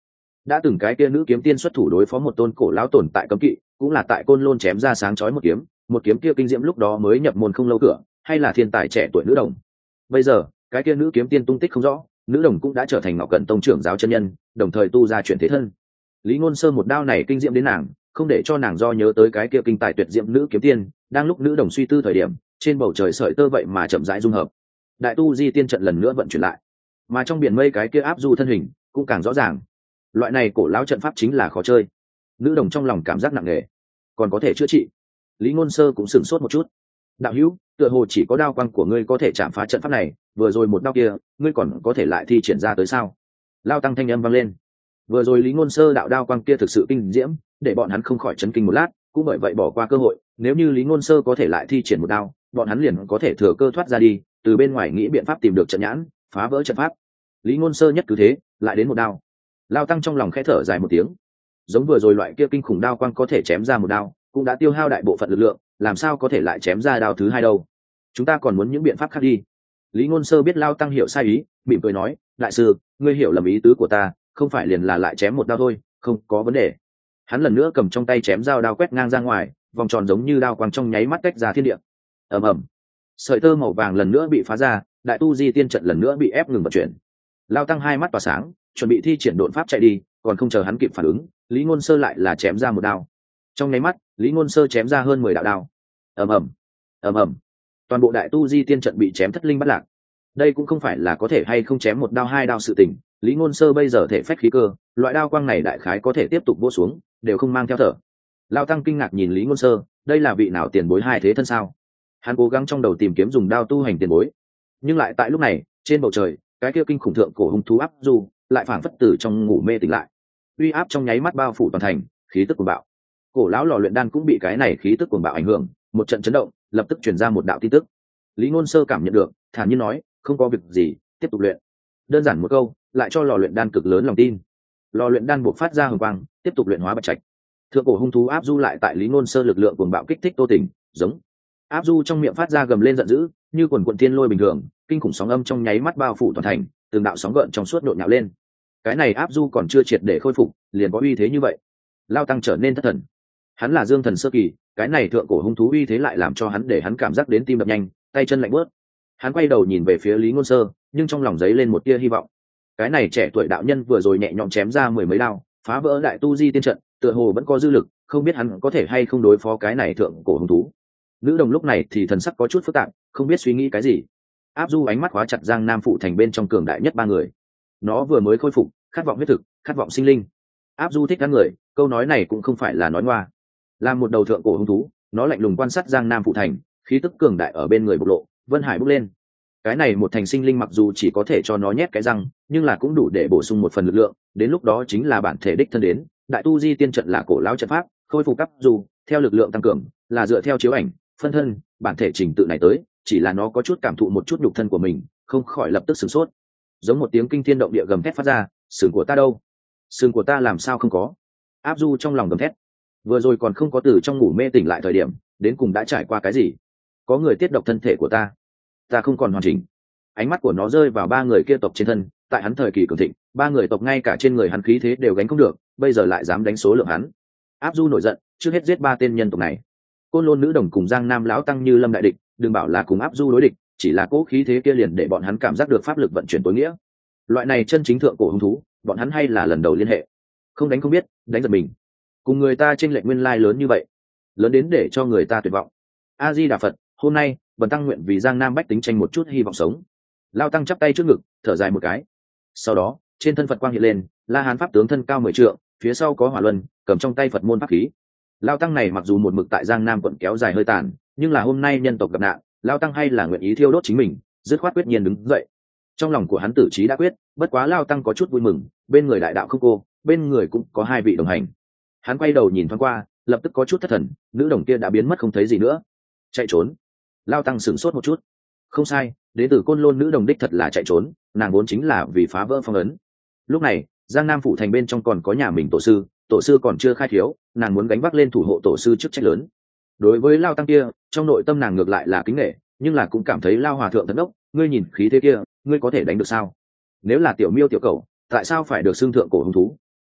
đã từng cái kia nữ kiếm tiên xuất thủ đối phó một tôn cổ lão tồn tại cấm kỵ, cũng là tại Côn Lôn chém ra sáng chói một kiếm kia kinh diễm lúc đó mới nhập môn không lâu cửa, hay là thiên tài trẻ tuổi nữ đồng. Bây giờ cái kia nữ kiếm tiên tung tích không rõ, nữ đồng cũng đã trở thành Ngọc Cẩn tông trưởng giáo chân nhân, đồng thời tu ra chuyển thế thân. Lý Ngôn Sơ một đao này kinh diễm đến nàng, không để cho nàng do nhớ tới cái kia kinh tài tuyệt diễm nữ kiếm tiên. Đang lúc nữ đồng suy tư thời điểm, trên bầu trời sợi tơ vậy mà chậm rãi dung hợp, đại tu di tiên trận lần nữa vận chuyển lại, mà trong biển mây cái kia áp du thân hình cũng càng rõ ràng. Loại này cổ lão trận pháp chính là khó chơi. Nữ đồng trong lòng cảm giác nặng nề, còn có thể chữa trị. Lý Ngôn Sơ cũng sửng sốt một chút. Đạo hữu, tựa hồ chỉ có đao quang của ngươi có thể chạm phá trận pháp này, vừa rồi một đao kia ngươi còn có thể lại thi triển ra tới sao? Lao tăng thanh âm vang lên. Vừa rồi Lý Ngôn Sơ đạo đao quang kia thực sự kinh diễm, để bọn hắn không khỏi chấn kinh một lát, cũng bởi vậy bỏ qua cơ hội. Nếu như Lý Ngôn Sơ có thể lại thi triển một đao, bọn hắn liền có thể thừa cơ thoát ra đi, từ bên ngoài nghĩ biện pháp tìm được trận nhãn, phá vỡ trận pháp. Lý Ngôn Sơ nhất cứ thế, lại đến một đao. Lao tăng trong lòng khẽ thở dài một tiếng. Giống vừa rồi loại kia kinh khủng đao quang có thể chém ra một đao, cũng đã tiêu hao đại bộ phận lực lượng, làm sao có thể lại chém ra đao thứ hai đâu? Chúng ta còn muốn những biện pháp khác đi. Lý Ngôn Sơ biết Lao tăng hiểu sai ý, mỉm cười nói, đại sư, ngươi hiểu lầm ý tứ của ta, không phải liền là lại chém một đao thôi, không có vấn đề. Hắn lần nữa cầm trong tay chém dao đao quét ngang ra ngoài, vòng tròn giống như đao quang trong nháy mắt cách ra thiên địa. Ầm ầm, sợi tơ màu vàng lần nữa bị phá ra, đại tu di tiên trận lần nữa bị ép ngừng vận chuyển. Lao tăng hai mắt tỏa sáng, chuẩn bị thi triển độn pháp chạy đi, còn không chờ hắn kịp phản ứng, Lý Ngôn Sơ lại là chém ra một đao. Trong nháy mắt, Lý Ngôn Sơ chém ra hơn 10 đạo đao. Ầm ầm, ầm ầm, toàn bộ đại tu di tiên trận bị chém thất linh bắt lạc. Đây cũng không phải là có thể hay không chém một đao hai đao sự tình, Lý Ngôn Sơ bây giờ thể phách khí cơ, loại đao quang này đại khái có thể tiếp tục vỗ xuống, đều không mang theo thở. Lao tăng kinh ngạc nhìn Lý Ngôn Sơ, đây là vị nào tiền bối hai thế thân sao? Hắn cố gắng trong đầu tìm kiếm dùng đao tu hành tiền bối, nhưng lại tại lúc này, trên bầu trời, cái kia kinh khủng thượng cổ hung thú áp du, lại phảng phất tử trong ngủ mê tỉnh lại. Uy áp trong nháy mắt bao phủ toàn thành, khí tức cuồng bạo. Cổ lão lò luyện đan cũng bị cái này khí tức cuồng bạo ảnh hưởng, một trận chấn động, lập tức truyền ra một đạo tin tức. Lý Ngôn Sơ cảm nhận được, thản nhiên nói, không có việc gì, tiếp tục luyện. Đơn giản một câu, lại cho lò luyện đan cực lớn lòng tin. Lò luyện đan buộc phát ra hồng quang, tiếp tục luyện hóa bạch trạch. Thượng cổ hung thú áp du lại tại Lý Ngôn Sơ lực lượng cuồng bạo kích thích Tô Tỉnh, giống. Áp du trong miệng phát ra gầm lên giận dữ, như quần quần thiên lôi bình thường, kinh khủng sóng âm trong nháy mắt bao phủ toàn thành, từng đạo sóng gợn trong suốt nhộn nhạo lên. Cái này áp du còn chưa triệt để khôi phục, liền có uy thế như vậy. Lao tăng trở nên thất thần. Hắn là Dương Thần sơ kỳ, cái này thượng cổ hung thú uy thế lại làm cho hắn để hắn cảm giác đến tim đập nhanh, tay chân lạnh bớt. Hắn quay đầu nhìn về phía Lý Ngôn Sơ, nhưng trong lòng dấy lên một tia hy vọng. Cái này trẻ tuổi đạo nhân vừa rồi nhẹ nhõm chém ra mười mấy đao, phá vỡ đại tu di tiên trận, tựa hồ vẫn có dư lực, không biết hắn có thể hay không đối phó cái này thượng cổ hung thú. Nữ đồng lúc này thì thần sắc có chút phức tạp, không biết suy nghĩ cái gì. Áp du ánh mắt khóa chặt Giang Nam phụ thành bên trong cường đại nhất ba người. Nó vừa mới khôi phục, khát vọng huyết thực, khát vọng sinh linh. Áp du thích ăn người, câu nói này cũng không phải là nói ngoa. Làm một đầu thượng cổ hung thú, nó lạnh lùng quan sát Giang Nam phụ thành, khí tức cường đại ở bên người bộc lộ, Vân Hải bốc lên. Cái này một thành sinh linh mặc dù chỉ có thể cho nó nhét cái răng, nhưng là cũng đủ để bổ sung một phần lực lượng, đến lúc đó chính là bản thể đích thân đến. Đại tu di tiên trận là cổ lão trận pháp, khôi phục cấp dù theo lực lượng tăng cường, là dựa theo chiếu ảnh, phân thân, bản thể trình tự này tới, chỉ là nó có chút cảm thụ một chút nhục thân của mình, không khỏi lập tức sửng sốt. Giống một tiếng kinh thiên động địa gầm thét phát ra, sừng của ta đâu? Sừng của ta làm sao không có? Áp du trong lòng gầm thét. Vừa rồi còn không có từ trong ngủ mê tỉnh lại thời điểm, đến cùng đã trải qua cái gì? Có người tiết độc thân thể của ta, ta không còn hoàn chỉnh. Ánh mắt của nó rơi vào ba người kia tộc trên thân, tại hắn thời kỳ cường thịnh, ba người tộc ngay cả trên người hắn khí thế đều gánh không được, bây giờ lại dám đánh số lượng hắn. Áp du nổi giận, trước hết giết ba tên nhân tộc này. Côn Lôn nữ đồng cùng Giang Nam lão tăng như lâm đại địch, đừng bảo là cùng Áp du đối địch, chỉ là cố khí thế kia liền để bọn hắn cảm giác được pháp lực vận chuyển tối nghĩa. Loại này chân chính thượng cổ hung thú, bọn hắn hay là lần đầu liên hệ. Không đánh không biết, đánh giật mình. Cùng người ta chênh lệch nguyên lai lớn như vậy, lớn đến để cho người ta tuyệt vọng. A Di Đà Phật, hôm nay bần tăng nguyện vì Giang Nam bách tính tranh một chút hy vọng sống. Lao tăng chắp tay trước ngực, thở dài một cái. Sau đó, trên thân Phật quang hiện lên, La Hán pháp tướng thân cao 10 trượng, phía sau có hỏa luân, cầm trong tay Phật môn pháp khí. Lao tăng này mặc dù một mực tại Giang Nam quận kéo dài hơi tàn, nhưng là hôm nay nhân tộc gặp nạn, Lao tăng hay là nguyện ý thiêu đốt chính mình, dứt khoát quyết nhiên đứng dậy. Trong lòng của hắn tử chí đã quyết, bất quá Lao tăng có chút vui mừng, bên người đại đạo không cô, bên người cũng có hai vị đồng hành. Hắn quay đầu nhìn thoáng qua, lập tức có chút thất thần, nữ đồng kia đã biến mất không thấy gì nữa. Chạy trốn. Lao tăng sửng sốt một chút. Không sai, đến từ Côn Lôn nữ đồng đích thật là chạy trốn, nàng vốn chính là vì phá vỡ phong ấn. Lúc này, Giang Nam phủ thành bên trong còn có nhà mình tổ sư còn chưa khai thiếu, nàng muốn gánh vác lên thủ hộ tổ sư chức trách lớn. Đối với Lao tăng kia, trong nội tâm nàng ngược lại là kính nể, nhưng là cũng cảm thấy Lao hòa thượng thần đốc, ngươi nhìn khí thế kia, ngươi có thể đánh được sao? Nếu là tiểu miêu tiểu cầu, tại sao phải được xưng thượng cổ hung thú?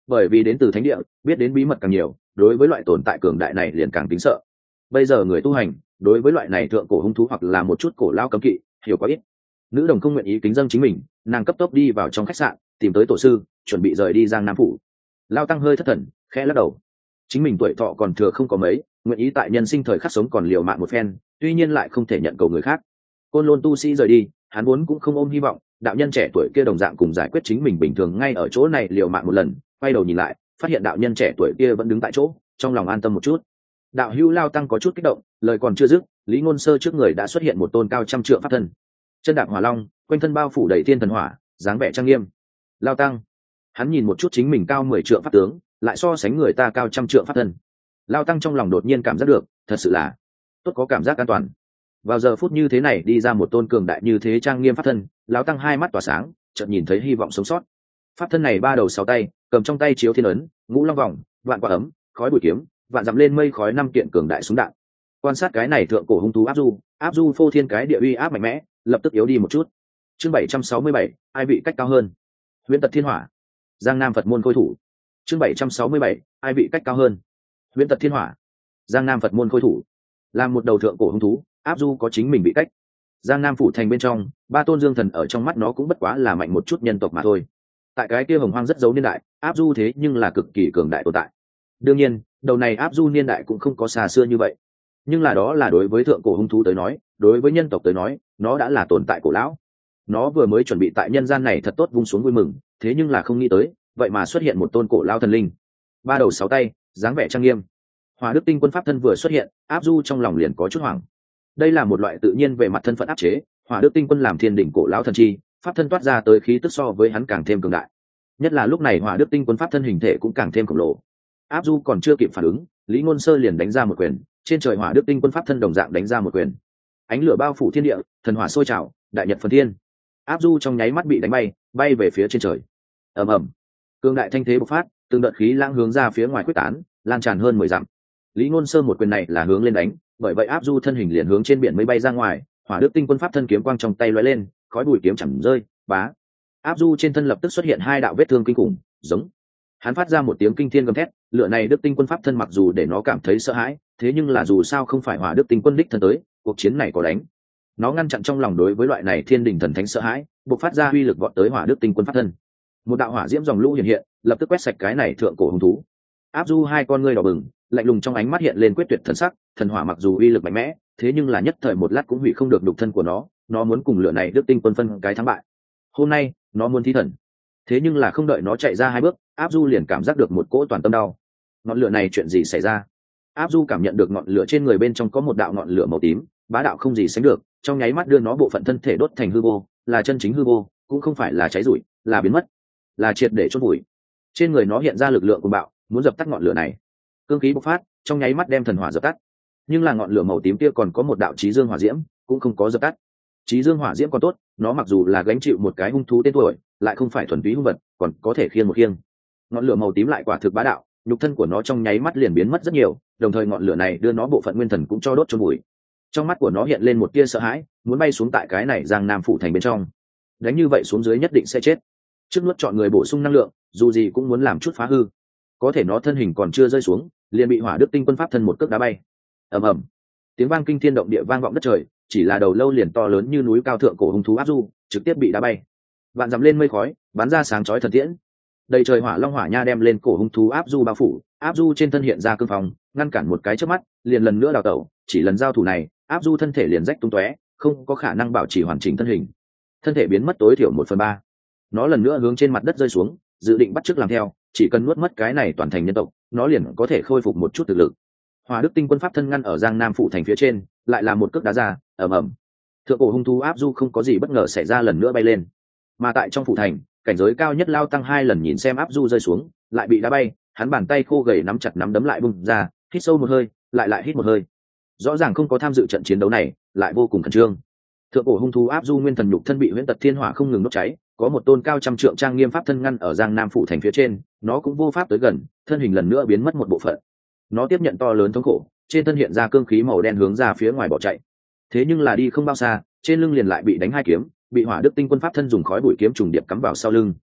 bởi vì đến từ thánh địa, biết đến bí mật càng nhiều, đối với loại tồn tại cường đại này liền càng kính sợ. Bây giờ người tu hành đối với loại này thượng cổ hung thú hoặc là một chút cổ lao cấm kỵ hiểu quá ít. Nữ đồng không nguyện ý kính dâng chính mình, nàng cấp tốc đi vào trong khách sạn tìm tới tổ sư, chuẩn bị rời đi Giang Nam phủ. Lao tăng hơi thất thần, khẽ lắc đầu. Chính mình tuổi thọ còn thừa không có mấy, nguyện ý tại nhân sinh thời khắc sống còn liều mạng một phen, tuy nhiên lại không thể nhận cầu người khác. Côn Lôn tu sĩ rời đi, hắn vốn cũng không ôm hy vọng đạo nhân trẻ tuổi kia đồng dạng cùng giải quyết chính mình bình thường ngay ở chỗ này liều mạng một lần. Quay đầu nhìn lại, phát hiện đạo nhân trẻ tuổi kia vẫn đứng tại chỗ, trong lòng an tâm một chút. Đạo hữu Lao tăng có chút kích động, lời còn chưa dứt, Lý Ngôn Sơ trước người đã xuất hiện một tôn cao trăm trượng pháp thân, chân đạp hỏa long, quanh thân bao phủ đầy thiên thần hỏa, dáng vẻ trang nghiêm. Lao tăng, hắn nhìn một chút chính mình cao 10 trượng pháp tướng, lại so sánh người ta cao trăm trượng pháp thân. Lao tăng trong lòng đột nhiên cảm giác được, thật sự là tốt, có cảm giác an toàn. Vào giờ phút như thế này đi ra một tôn cường đại như thế trang nghiêm pháp thân, Lao tăng hai mắt tỏa sáng, chợt nhìn thấy hy vọng sống sót. Pháp thân này ba đầu sáu tay, cầm trong tay chiếu thiên ấn, ngũ long vòng, vạn quả ấm, khói bụi kiếm, vạn dặm lên mây khói 5 kiện cường đại súng đạn. Quan sát cái này thượng cổ hung thú áp du phô thiên cái địa uy áp mạnh mẽ, lập tức yếu đi một chút. Chương 767, ai vị cách cao hơn? Huyễn tật thiên hỏa. Giang Nam Phật môn khôi thủ. Chương 767, ai vị cách cao hơn? Huyễn tật thiên hỏa. Giang Nam Phật môn khôi thủ. Làm một đầu thượng cổ hung thú, áp du có chính mình bị cách. Giang Nam phủ thành bên trong, ba tôn dương thần ở trong mắt nó cũng bất quá là mạnh một chút nhân tộc mà thôi. Tại cái kia hồng hoang rất giấu niên đại, áp du thế nhưng là cực kỳ cường đại tồn tại. Đương nhiên, đầu này áp du niên đại cũng không có xa xưa như vậy, nhưng là đó là đối với thượng cổ hung thú tới nói, đối với nhân tộc tới nói, nó đã là tồn tại cổ lão. Nó vừa mới chuẩn bị tại nhân gian này thật tốt vung xuống vui mừng, thế nhưng là không nghĩ tới, vậy mà xuất hiện một tôn cổ lão thần linh, ba đầu sáu tay, dáng vẻ trang nghiêm. Hỏa Đức Tinh Quân pháp thân vừa xuất hiện, áp du trong lòng liền có chút hoảng. Đây là một loại tự nhiên về mặt thân phận áp chế, Hỏa Đức Tinh Quân làm thiên đỉnh cổ lão thần chi, pháp thân toát ra tới khí tức so với hắn càng thêm cường đại. Nhất là lúc này Hỏa Đức Tinh Quân pháp thân hình thể cũng càng thêm khổng lồ. Áp du còn chưa kịp phản ứng, Lý Ngôn Sơ liền đánh ra một quyền, trên trời Hỏa Đức Tinh Quân pháp thân đồng dạng đánh ra một quyền. Ánh lửa bao phủ thiên địa, thần hỏa sôi trào, đại nhật phần thiên. Áp du trong nháy mắt bị đánh bay về phía trên trời. Ầm ầm, cương đại thanh thế bộc phát, từng đợt khí lãng hướng ra phía ngoài quyết tán, lan tràn hơn 10 dặm. Lý Ngôn Sơ một quyền này là hướng lên đánh, bởi vậy áp du thân hình liền hướng trên biển mây bay ra ngoài. Hỏa Đức Tinh Quân pháp thân kiếm quang trong tay lóe lên, khói bụi kiếm chẳng rơi, bá. Áp du trên thân lập tức xuất hiện hai đạo vết thương kinh khủng, giống. Hắn phát ra một tiếng kinh thiên gầm thét, lửa này Đức Tinh Quân pháp thân mặc dù để nó cảm thấy sợ hãi, thế nhưng là dù sao không phải Hỏa Đức Tinh Quân đích thân tới, cuộc chiến này có đánh. Nó ngăn chặn trong lòng đối với loại này thiên đình thần thánh sợ hãi, bộc phát ra uy lực vọt tới Hỏa Đức Tinh Quân pháp thân. Một đạo hỏa diễm dòng lũ hiện, lập tức quét sạch cái này thượng cổ hung thú. Áp du hai con ngươi đỏ bừng, lạnh lùng trong ánh mắt hiện lên quyết tuyệt thần sắc, thần hỏa mặc dù uy lực mạnh mẽ, thế nhưng là nhất thời một lát cũng hủy không được nhục thân của nó muốn cùng lửa này Đức Tinh Quân phân cái thắng bại. Hôm nay, nó muốn thí thần. Thế nhưng là không đợi nó chạy ra hai bước, áp du liền cảm giác được một cỗ toàn tâm đau. Ngọn lửa này chuyện gì xảy ra? Áp du cảm nhận được ngọn lửa trên người bên trong có một đạo ngọn lửa màu tím, bá đạo không gì sánh được, trong nháy mắt đưa nó bộ phận thân thể đốt thành hư vô, là chân chính hư vô, cũng không phải là cháy rủi, là biến mất, là triệt để chôn vùi. Trên người nó hiện ra lực lượng cuồng bạo, muốn dập tắt ngọn lửa này. Cương khí bộc phát, trong nháy mắt đem thần hỏa dập tắt. Nhưng là ngọn lửa màu tím kia còn có một đạo chí dương hỏa diễm, cũng không có dập tắt. Chí dương hỏa diễm còn tốt, nó mặc dù là gánh chịu một cái hung thú tên tuổi, lại không phải thuần túy hung vật, còn có thể khiêng một khiêng. Ngọn lửa màu tím lại quả thực bá đạo, nhục thân của nó trong nháy mắt liền biến mất rất nhiều, đồng thời ngọn lửa này đưa nó bộ phận nguyên thần cũng cho đốt chôn bụi. Trong mắt của nó hiện lên một tia sợ hãi, muốn bay xuống tại cái này Giang Nam phủ thành bên trong. Đánh như vậy xuống dưới nhất định sẽ chết. Trước nuốt chọn người bổ sung năng lượng, dù gì cũng muốn làm chút phá hư. Có thể nó thân hình còn chưa rơi xuống, liền bị Hỏa Đức Tinh Quân pháp thân một cước đá bay. Ầm ầm, tiếng vang kinh thiên động địa vang vọng đất trời, chỉ là đầu lâu liền to lớn như núi cao thượng cổ hung thú áp du, trực tiếp bị đá bay. Vạn dặm lên mây khói, bắn ra sáng chói thần tiễn. Đầy trời hỏa long hỏa nha đem lên cổ hung thú áp du bao phủ, áp du trên thân hiện ra cương phong, ngăn cản một cái chớp mắt, liền lần nữa đào tẩu. Chỉ lần giao thủ này, áp du thân thể liền rách tung tóe, không có khả năng bảo trì hoàn chỉnh thân hình, thân thể biến mất tối thiểu 1/3. Nó lần nữa hướng trên mặt đất rơi xuống, dự định bắt chước làm theo, chỉ cần nuốt mất cái này toàn thành nhân tộc, nó liền có thể khôi phục một chút thực lực. Hỏa Đức Tinh Quân pháp thân ngăn ở Giang Nam phủ thành phía trên, lại là một cước đá ra, ầm ầm. Thượng cổ hung thú áp du không có gì bất ngờ xảy ra lần nữa bay lên. Mà tại trong phủ thành, cảnh giới cao nhất Lao tăng 2 lần nhìn xem áp du rơi xuống, lại bị đá bay, hắn bàn tay khô gầy nắm chặt nắm đấm lại bung ra, hít sâu một hơi, lại hít một hơi. Rõ ràng không có tham dự trận chiến đấu này, lại vô cùng khẩn trương. Thượng cổ hung thú áp du nguyên thần nhục thân bị huyễn tật thiên hỏa không ngừng đốt cháy, có một tôn cao trăm trượng trang nghiêm pháp thân ngăn ở Giang Nam phủ thành phía trên, nó cũng vô pháp tới gần, thân hình lần nữa biến mất một bộ phận. Nó tiếp nhận to lớn thống khổ, trên thân hiện ra cương khí màu đen hướng ra phía ngoài bỏ chạy. Thế nhưng là đi không bao xa, trên lưng liền lại bị đánh 2 kiếm, bị Hỏa Đức Tinh Quân pháp thân dùng khói bụi kiếm trùng điệp cắm vào sau lưng.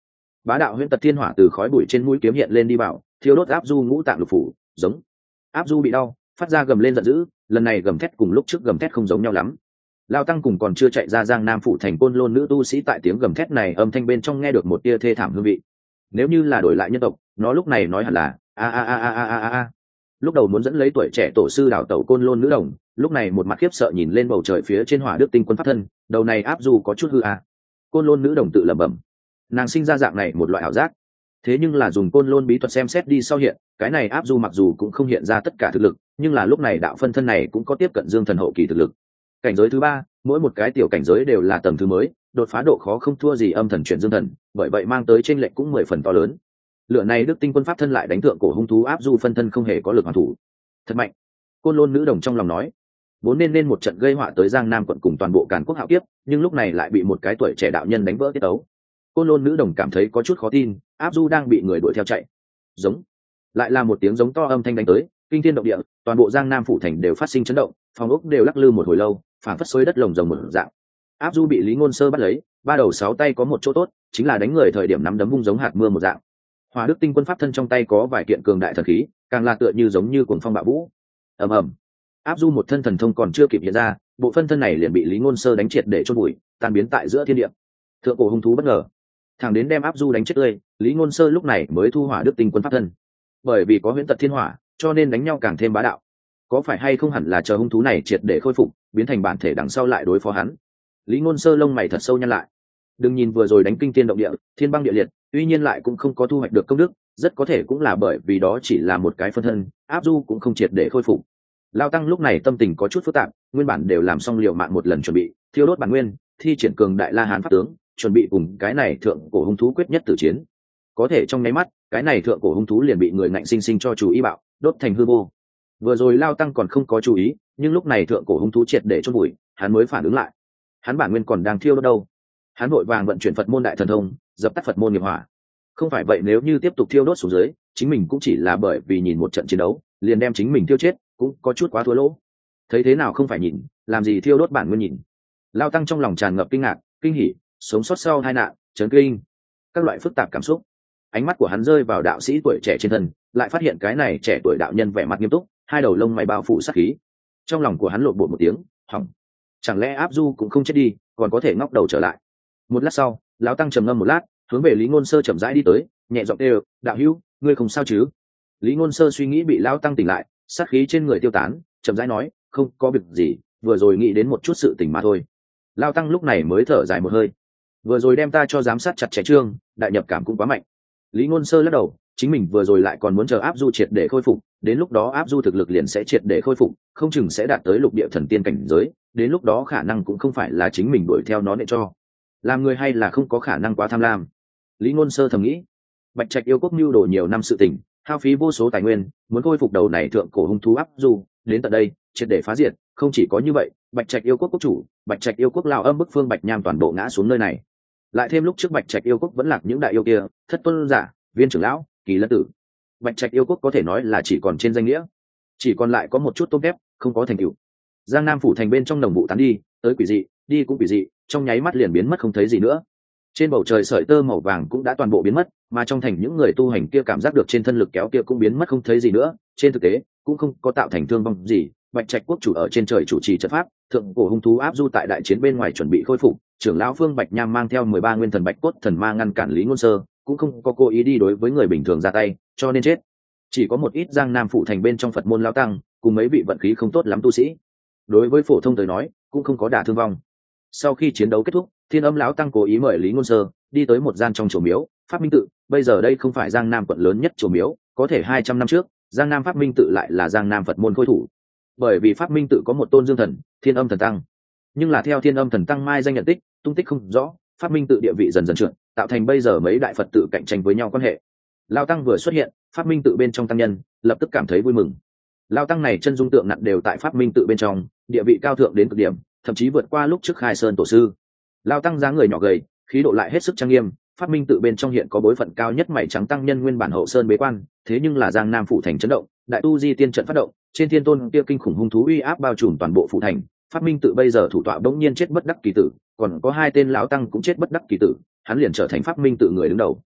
Bá đạo huyễn tật thiên hỏa từ khói bụi trên mũi kiếm hiện lên đi vào, thiêu đốt áp du ngũ tạng lục phủ, giống. Áp du bị đau, phát ra gầm lên giận dữ, lần này gầm thét cùng lúc trước gầm thét không giống nhau lắm. Lao tăng cùng còn chưa chạy ra Giang Nam phủ thành Côn Lôn nữ tu sĩ tại tiếng gầm thét này âm thanh bên trong nghe được một tia thê thảm hương vị. Nếu như là đổi lại nhân tộc, nó lúc này nói hẳn là a a a a a a a. Lúc đầu muốn dẫn lấy tuổi trẻ tổ sư đảo tẩu Côn Lôn nữ đồng, lúc này một mặt khiếp sợ nhìn lên bầu trời phía trên hỏa đức tinh quân pháp thân, đầu này áp du có chút hư a. Côn Lôn nữ đồng tự lẩm bẩm, nàng sinh ra dạng này một loại ảo giác. Thế nhưng là dùng Côn Lôn bí thuật xem xét đi sau hiện, cái này áp du mặc dù cũng không hiện ra tất cả thực lực, nhưng là lúc này đạo phân thân này cũng có tiếp cận dương thần hậu kỳ thực lực. Cảnh giới thứ ba, mỗi một cái tiểu cảnh giới đều là tầng thứ mới, đột phá độ khó không thua gì âm thần chuyển dương thần, bởi vậy mang tới chênh lệch cũng 10 phần to lớn. Lửa này đức tinh quân pháp thân lại đánh thượng cổ hung thú áp du phân thân không hề có lực hoàn thủ. Thật mạnh. Côn Lôn nữ đồng trong lòng nói, vốn nên một trận gây họa tới Giang Nam quận cùng toàn bộ Càn Quốc hạo kiếp, nhưng lúc này lại bị một cái tuổi trẻ đạo nhân đánh vỡ tiết tấu. Côn Lôn nữ đồng cảm thấy có chút khó tin, áp du đang bị người đuổi theo chạy. Giống. Lại là một tiếng giống to âm thanh đánh tới, kinh thiên động địa, toàn bộ Giang Nam phủ thành đều phát sinh chấn động, phòng ốc đều lắc lư một hồi lâu, phảng phất xối đất lồng rồng một dạng. Áp du bị Lý Ngôn Sơ bắt lấy, ba đầu sáu tay có một chỗ tốt, chính là đánh người thời điểm nắm đấm vung giống hạt mưa một dạng. Hỏa đức tinh quân pháp thân trong tay có vài kiện cường đại thần khí, càng là tựa như giống như cuồng phong bạo vũ. Ầm ầm. Áp du một thân thần thông còn chưa kịp hiện ra, bộ phân thân này liền bị Lý Ngôn Sơ đánh triệt để chôn bụi, tan biến tại giữa thiên địa. Thượng cổ hung thú bất ngờ, thẳng đến đem áp du đánh chết tươi, Lý Ngôn Sơ lúc này mới thu hỏa đức tinh quân pháp thân. Bởi vì có huyễn tật thiên hỏa, cho nên đánh nhau càng thêm bá đạo. Có phải hay không hẳn là chờ hung thú này triệt để khôi phục, biến thành bản thể đằng sau lại đối phó hắn. Lý Ngôn Sơ lông mày thật sâu nhăn lại. Đừng nhìn vừa rồi đánh kinh thiên động địa, thiên băng địa liệt, tuy nhiên lại cũng không có thu hoạch được công đức, rất có thể cũng là bởi vì đó chỉ là một cái phân thân, áp du cũng không triệt để khôi phục. Lao tăng lúc này tâm tình có chút phức tạp, nguyên bản đều làm xong liều mạng một lần chuẩn bị, thiêu đốt bản nguyên, thi triển cường đại La Hán pháp tướng, chuẩn bị cùng cái này thượng cổ hung thú quyết nhất tử chiến. Có thể trong nháy mắt, cái này thượng cổ hung thú liền bị người ngạnh sinh sinh cho chú ý bạo, đốt thành hư vô. Vừa rồi Lao tăng còn không có chú ý, nhưng lúc này thượng cổ hung thú triệt để chôn bụi, hắn mới phản ứng lại. Hắn bản nguyên còn đang thiêu đốt đâu? Hắn vội vàng vận chuyển Phật môn đại thần thông, dập tắt Phật môn nghiệp hỏa. Không phải vậy nếu như tiếp tục thiêu đốt xuống dưới, chính mình cũng chỉ là bởi vì nhìn một trận chiến đấu, liền đem chính mình thiêu chết, cũng có chút quá thua lỗ. Thấy thế nào không phải nhìn, làm gì thiêu đốt bản nguyên nhìn. Lao tăng trong lòng tràn ngập kinh ngạc, kinh hỉ, sống sót sau tai nạn, chấn kinh, các loại phức tạp cảm xúc. Ánh mắt của hắn rơi vào đạo sĩ tuổi trẻ trên thân, lại phát hiện cái này trẻ tuổi đạo nhân vẻ mặt nghiêm túc, hai đầu lông mày bao phủ sát khí. Trong lòng của hắn lộn bột một tiếng, hỏng. Chẳng lẽ áp du cũng không chết đi, còn có thể ngóc đầu trở lại. Một lát sau, lão tăng trầm ngâm một lát, hướng về Lý Ngôn Sơ chậm rãi đi tới, nhẹ giọng kêu, đạo hữu, ngươi không sao chứ? Lý Ngôn Sơ suy nghĩ bị lão tăng tỉnh lại, sát khí trên người tiêu tán, chậm rãi nói, không có việc gì, vừa rồi nghĩ đến một chút sự tình mà thôi. Lão tăng lúc này mới thở dài một hơi, vừa rồi đem ta cho giám sát chặt chẽ trương, đại nhập cảm cũng quá mạnh. Lý Ngôn Sơ lắc đầu, chính mình vừa rồi lại còn muốn chờ áp du triệt để khôi phục, đến lúc đó áp du thực lực liền sẽ triệt để khôi phục, không chừng sẽ đạt tới lục địa thần tiên cảnh giới, đến lúc đó khả năng cũng không phải là chính mình đuổi theo nó để cho. Làm người hay là không có khả năng quá tham lam. Lý Ngôn Sơ thầm nghĩ, Bạch Trạch yêu quốc mưu đồ nhiều năm sự tình, hao phí vô số tài nguyên, muốn khôi phục đầu này thượng cổ hung thú áp du, đến tận đây, triệt để phá diệt, không chỉ có như vậy, Bạch Trạch yêu quốc quốc chủ, Bạch Trạch yêu quốc lão âm bức Phương Bạch Nham toàn bộ ngã xuống nơi này. Lại thêm lúc trước Bạch Trạch yêu quốc vẫn lạc những đại yêu kia, Thất Tuân giả, Viên trưởng lão, Kỳ Lân tử. Bạch Trạch yêu quốc có thể nói là chỉ còn trên danh nghĩa, chỉ còn lại có một chút tôm thép, không có thành tựu. Giang Nam phủ thành bên trong đồng vụ tán đi, tới quỷ dị, đi cũng quỷ dị, trong nháy mắt liền biến mất không thấy gì nữa. Trên bầu trời sợi tơ màu vàng cũng đã toàn bộ biến mất, mà trong thành những người tu hành kia cảm giác được trên thân lực kéo kia cũng biến mất không thấy gì nữa, trên thực tế cũng không có tạo thành thương vong gì. Bạch Trạch quốc chủ ở trên trời chủ trì trận pháp, thượng cổ hung thú áp du tại đại chiến bên ngoài chuẩn bị khôi phục, trưởng lão Phương Bạch Nham mang theo 13 nguyên thần bạch cốt thần ma ngăn cản Lý Ngôn Sơ, cũng không có cố ý đi đối với người bình thường ra tay, cho nên chết. Chỉ có một ít Giang Nam phụ thành bên trong Phật môn lão tăng, cùng mấy vị vận khí không tốt lắm tu sĩ. Đối với phổ thông tới nói, cũng không có đả thương vong. Sau khi chiến đấu kết thúc, Thiên Âm lão tăng cố ý mời Lý Ngôn Sơ đi tới một gian trong chùa miếu, Pháp Minh tự, bây giờ đây không phải Giang Nam quận lớn nhất chùa miếu, có thể 200 năm trước, Giang Nam Pháp Minh tự lại là Giang Nam Phật môn khôi thủ. Bởi vì Pháp Minh tự có một tôn dương thần, Thiên Âm thần tăng. Nhưng là theo Thiên Âm thần tăng mai danh nhận tích, tung tích không rõ, Pháp Minh tự địa vị dần dần trượt, tạo thành bây giờ mấy đại Phật tự cạnh tranh với nhau quan hệ. Lão tăng vừa xuất hiện, Pháp Minh tự bên trong tăng nhân lập tức cảm thấy vui mừng. Lão tăng này chân dung tượng nặng đều tại Pháp Minh tự bên trong, địa vị cao thượng đến cực điểm, thậm chí vượt qua lúc trước Khai Sơn tổ sư. Lão tăng dáng người nhỏ gầy, khí độ lại hết sức trang nghiêm. Pháp Minh tự bên trong hiện có bối phận cao nhất mảy trắng tăng nhân nguyên bản hậu sơn bế quan, thế nhưng là Giang Nam phủ thành chấn động, đại tu di tiên trận phát động, trên thiên tôn kia kinh khủng hung thú uy áp bao trùm toàn bộ phủ thành. Pháp Minh tự bây giờ thủ tọa bỗng nhiên chết bất đắc kỳ tử, còn có hai tên lão tăng cũng chết bất đắc kỳ tử, hắn liền trở thành Pháp Minh tự người đứng đầu.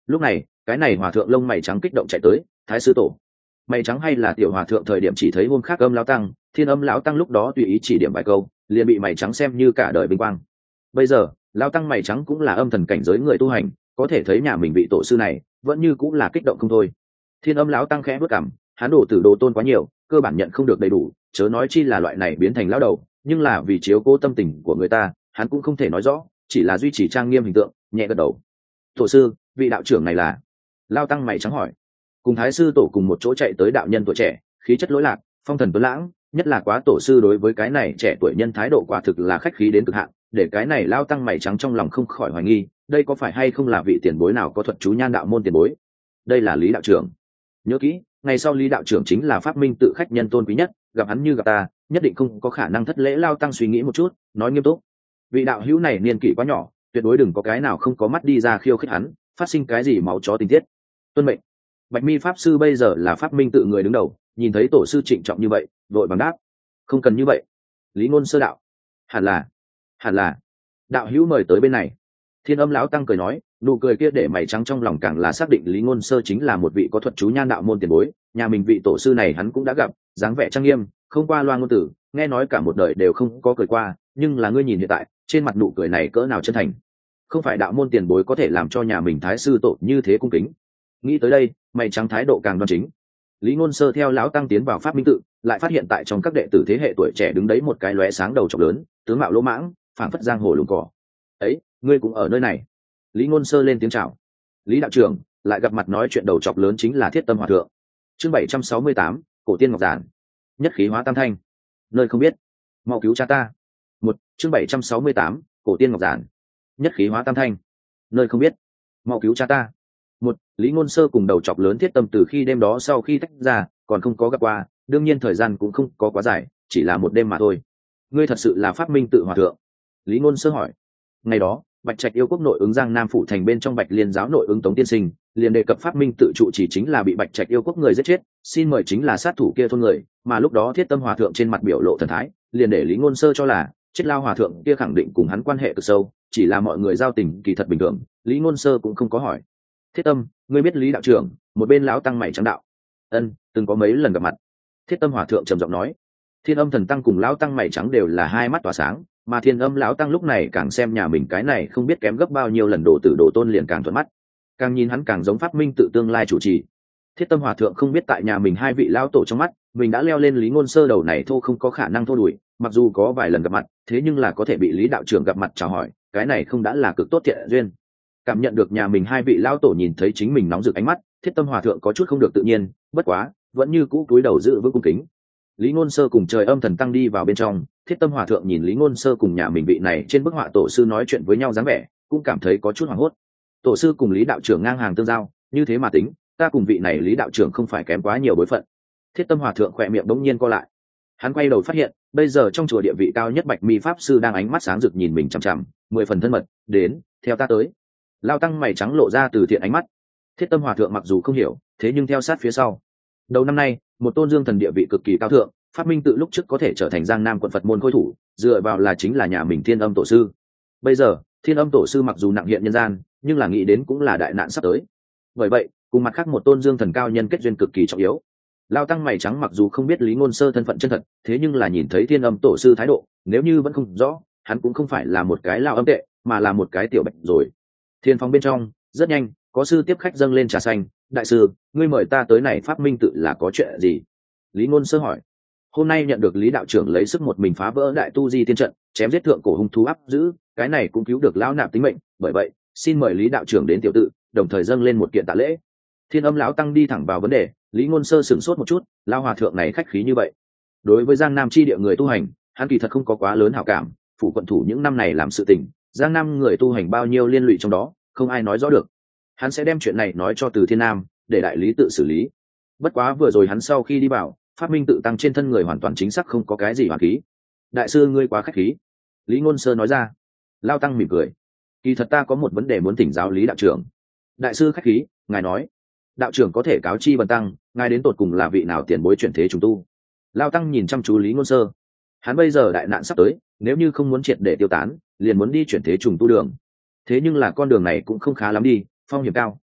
Lúc này cái này hòa thượng lông mày trắng kích động chạy tới. Thái sư tổ, mày trắng hay là tiểu hòa thượng thời điểm chỉ thấy hôm khác âm lão tăng, thiên âm lão tăng lúc đó tùy ý chỉ điểm vài câu liền bị mày trắng xem như cả đời vinh quang. Bây giờ lão tăng mày trắng cũng là âm thần cảnh giới người tu hành, có thể thấy nhà mình vị tổ sư này vẫn như cũng là kích động không thôi. Thiên âm lão tăng khẽ bước cằm, hắn đổ tử đồ tôn quá nhiều, cơ bản nhận không được đầy đủ, chớ nói chi là loại này biến thành lão đầu, nhưng là vì chiếu cố tâm tình của người ta, hắn cũng không thể nói rõ, chỉ là duy trì trang nghiêm hình tượng, nhẹ gật đầu. Tổ sư, vị đạo trưởng này là? Lão tăng mày trắng hỏi. Cùng thái sư tổ cùng một chỗ chạy tới đạo nhân tuổi trẻ, khí chất lỗi lạc, phong thần tuấn lãng, nhất là quá tổ sư đối với cái này trẻ tuổi nhân thái độ quả thực là khách khí đến cực hạn, để cái này Lão tăng mày trắng trong lòng không khỏi hoài nghi, đây có phải hay không là vị tiền bối nào có thuật chú nhan đạo môn tiền bối? Đây là Lý đạo trưởng. Nhớ kỹ, ngày sau Lý đạo trưởng chính là pháp minh tự khách nhân tôn quý nhất, gặp hắn như gặp ta, nhất định không có khả năng thất lễ. Lao tăng suy nghĩ một chút, nói nghiêm túc. Vị đạo hữu này niên kỷ quá nhỏ, tuyệt đối đừng có cái nào không có mắt đi ra khiêu khích hắn, phát sinh cái gì máu chó tình tiết. Tuân mệnh. Bạch Mi pháp sư bây giờ là pháp minh tự người đứng đầu, nhìn thấy tổ sư trịnh trọng như vậy, vội bằng đáp. Không cần như vậy. Lý Ngôn Sơ đạo. Hẳn là. Đạo hữu mời tới bên này. Thiên âm lão tăng cười nói, nụ cười kia để mày trắng trong lòng càng là xác định Lý Ngôn Sơ chính là một vị có thuật chú nhan đạo môn tiền bối, nhà mình vị tổ sư này hắn cũng đã gặp, dáng vẻ trang nghiêm, không qua loa ngôn tử, nghe nói cả một đời đều không có cười qua, nhưng là ngươi nhìn hiện tại, trên mặt nụ cười này cỡ nào chân thành. Không phải đạo môn tiền bối có thể làm cho nhà mình thái sư tổ như thế cung kính. Nghĩ tới đây, mày trắng thái độ càng đoan chính. Lý Ngôn Sơ theo lão tăng tiến vào pháp minh tự, lại phát hiện tại trong các đệ tử thế hệ tuổi trẻ đứng đấy một cái lóe sáng đầu trọc lớn, tướng mạo lỗ mãng, phảng phất giang hồ lùm cỏ. Ấy, ngươi cũng ở nơi này? Lý Ngôn Sơ lên tiếng chào. Lý đạo trưởng, lại gặp mặt nói chuyện đầu trọc lớn chính là Thiết Tâm hòa thượng. Chương 768, cổ tiên ngọc giản. Nhất khí hóa tam thanh. Nơi không biết, mau cứu cha ta. Chương 768, cổ tiên ngọc giản. Nhất khí hóa tam thanh. Nơi không biết, mau cứu cha ta. Lý Ngôn Sơ cùng đầu trọc lớn Thiết Tâm từ khi đêm đó sau khi tách ra, còn không có gặp qua, đương nhiên thời gian cũng không có quá dài, chỉ là một đêm mà thôi. Ngươi thật sự là pháp minh tự hòa thượng? Lý Ngôn Sơ hỏi. Ngày đó, Bạch Trạch yêu quốc nội ứng Giang Nam phủ thành bên trong Bạch Liên giáo nội ứng Tống tiên sinh liền đề cập pháp minh tự trụ chỉ chính là bị Bạch Trạch yêu quốc người giết chết, xin mời chính là sát thủ kia thôn người, mà lúc đó Thiết Tâm hòa thượng trên mặt biểu lộ thần thái, liền để Lý Ngôn Sơ cho là chết lao hòa thượng kia khẳng định cùng hắn quan hệ cực sâu, chỉ là mọi người giao tình kỳ thật bình thường, Lý Ngôn Sơ cũng không có hỏi. Thiết Tâm, ngươi biết Lý đạo trưởng? Một bên lão tăng mày trắng đạo. Ân, từng có mấy lần gặp mặt. Thiết Tâm hòa thượng trầm giọng nói. Thiên Âm thần tăng cùng lão tăng mày trắng đều là hai mắt tỏa sáng, mà Thiên Âm lão tăng lúc này càng xem nhà mình cái này không biết kém gấp bao nhiêu lần đồ tử đồ tôn liền càng thuận mắt, càng nhìn hắn càng giống pháp minh tự tương lai chủ trì. Thiết Tâm hòa thượng không biết tại nhà mình hai vị lão tổ trong mắt mình đã leo lên Lý Ngôn Sơ đầu này thô không có khả năng thô đuổi, mặc dù có vài lần gặp mặt, thế nhưng là có thể bị Lý đạo trưởng gặp mặt chào hỏi, cái này không đã là cực tốt thiện duyên. Cảm nhận được nhà mình hai vị lão tổ nhìn thấy chính mình nóng rực ánh mắt, Thiết Tâm hòa thượng có chút không được tự nhiên, bất quá vẫn như cũ cúi đầu giữ vững cung kính. Lý Ngôn Sơ cùng Trời Âm thần tăng đi vào bên trong, Thiết Tâm hòa thượng nhìn Lý Ngôn Sơ cùng nhà mình vị này trên bức họa tổ sư nói chuyện với nhau dáng vẻ, cũng cảm thấy có chút hoảng hốt. Tổ sư cùng Lý đạo trưởng ngang hàng tương giao, như thế mà tính, ta cùng vị này Lý đạo trưởng không phải kém quá nhiều bối phận. Thiết Tâm hòa thượng khẽ miệng bỗng nhiên co lại. Hắn quay đầu phát hiện, bây giờ trong chùa địa vị cao nhất Bạch Mi pháp sư đang ánh mắt sáng rực nhìn mình chằm chằm, 10 phần thân mật, "Đến, theo ta tới." Lao tăng mày trắng lộ ra từ thiện ánh mắt. Thiết Tâm hòa thượng mặc dù không hiểu, thế nhưng theo sát phía sau. Đầu năm nay, một tôn dương thần địa vị cực kỳ cao thượng, pháp minh tự lúc trước có thể trở thành Giang Nam quận Phật môn khôi thủ, dựa vào là chính là nhà mình Thiên Âm tổ sư. Bây giờ, Thiên Âm tổ sư mặc dù nặng hiện nhân gian, nhưng là nghĩ đến cũng là đại nạn sắp tới. Bởi vậy, cùng mặt khác một tôn dương thần cao nhân kết duyên cực kỳ trọng yếu. Lao tăng mày trắng mặc dù không biết Lý Ngôn Sơ thân phận chân thật, thế nhưng là nhìn thấy Thiên Âm tổ sư thái độ, nếu như vẫn không rõ, hắn cũng không phải là một cái lao âm tệ, mà là một cái tiểu bạch rồi. Thiên phòng bên trong, rất nhanh, có sư tiếp khách dâng lên trà xanh. "Đại sư, ngươi mời ta tới này pháp minh tự là có chuyện gì?" Lý Ngôn Sơ hỏi. Hôm nay nhận được Lý đạo trưởng lấy sức một mình phá vỡ đại tu di tiên trận, chém giết thượng cổ hung thú áp giữ, cái này cũng cứu được lão nạp tính mệnh, bởi vậy xin mời Lý đạo trưởng đến tiểu tự, đồng thời dâng lên một kiện tạ lễ. Thiên Âm lão tăng đi thẳng vào vấn đề. Lý Ngôn Sơ sửng sốt một chút, lão hòa thượng này khách khí như vậy. Đối với Giang Nam chi địa người tu hành, hắn kỳ thật không có quá lớn hảo cảm, phủ quận thủ những năm này làm sự tình, Giang Nam người tu hành bao nhiêu liên lụy trong đó, không ai nói rõ được. Hắn sẽ đem chuyện này nói cho Từ Thiên Nam, để đại lý tự xử lý. Bất quá vừa rồi hắn sau khi đi vào, pháp minh tự tăng trên thân người hoàn toàn chính xác không có cái gì hoàn khí. "Đại sư ngươi quá khách khí." Lý Ngôn Sơ nói ra. Lao tăng mỉm cười. "Kỳ thật ta có một vấn đề muốn thỉnh giáo Lý đạo trưởng." "Đại sư khách khí, ngài nói." "Đạo trưởng có thể cáo chi bần tăng, ngài đến tột cùng là vị nào tiền bối chuyển thế trùng tu?" Lao tăng nhìn chăm chú Lý Ngôn Sơ. Hắn bây giờ đại nạn sắp tới, nếu như không muốn triệt để tiêu tán, liền muốn đi chuyển thế trùng tu đường. Thế nhưng là con đường này cũng không khá lắm đi, phong hiểm cao,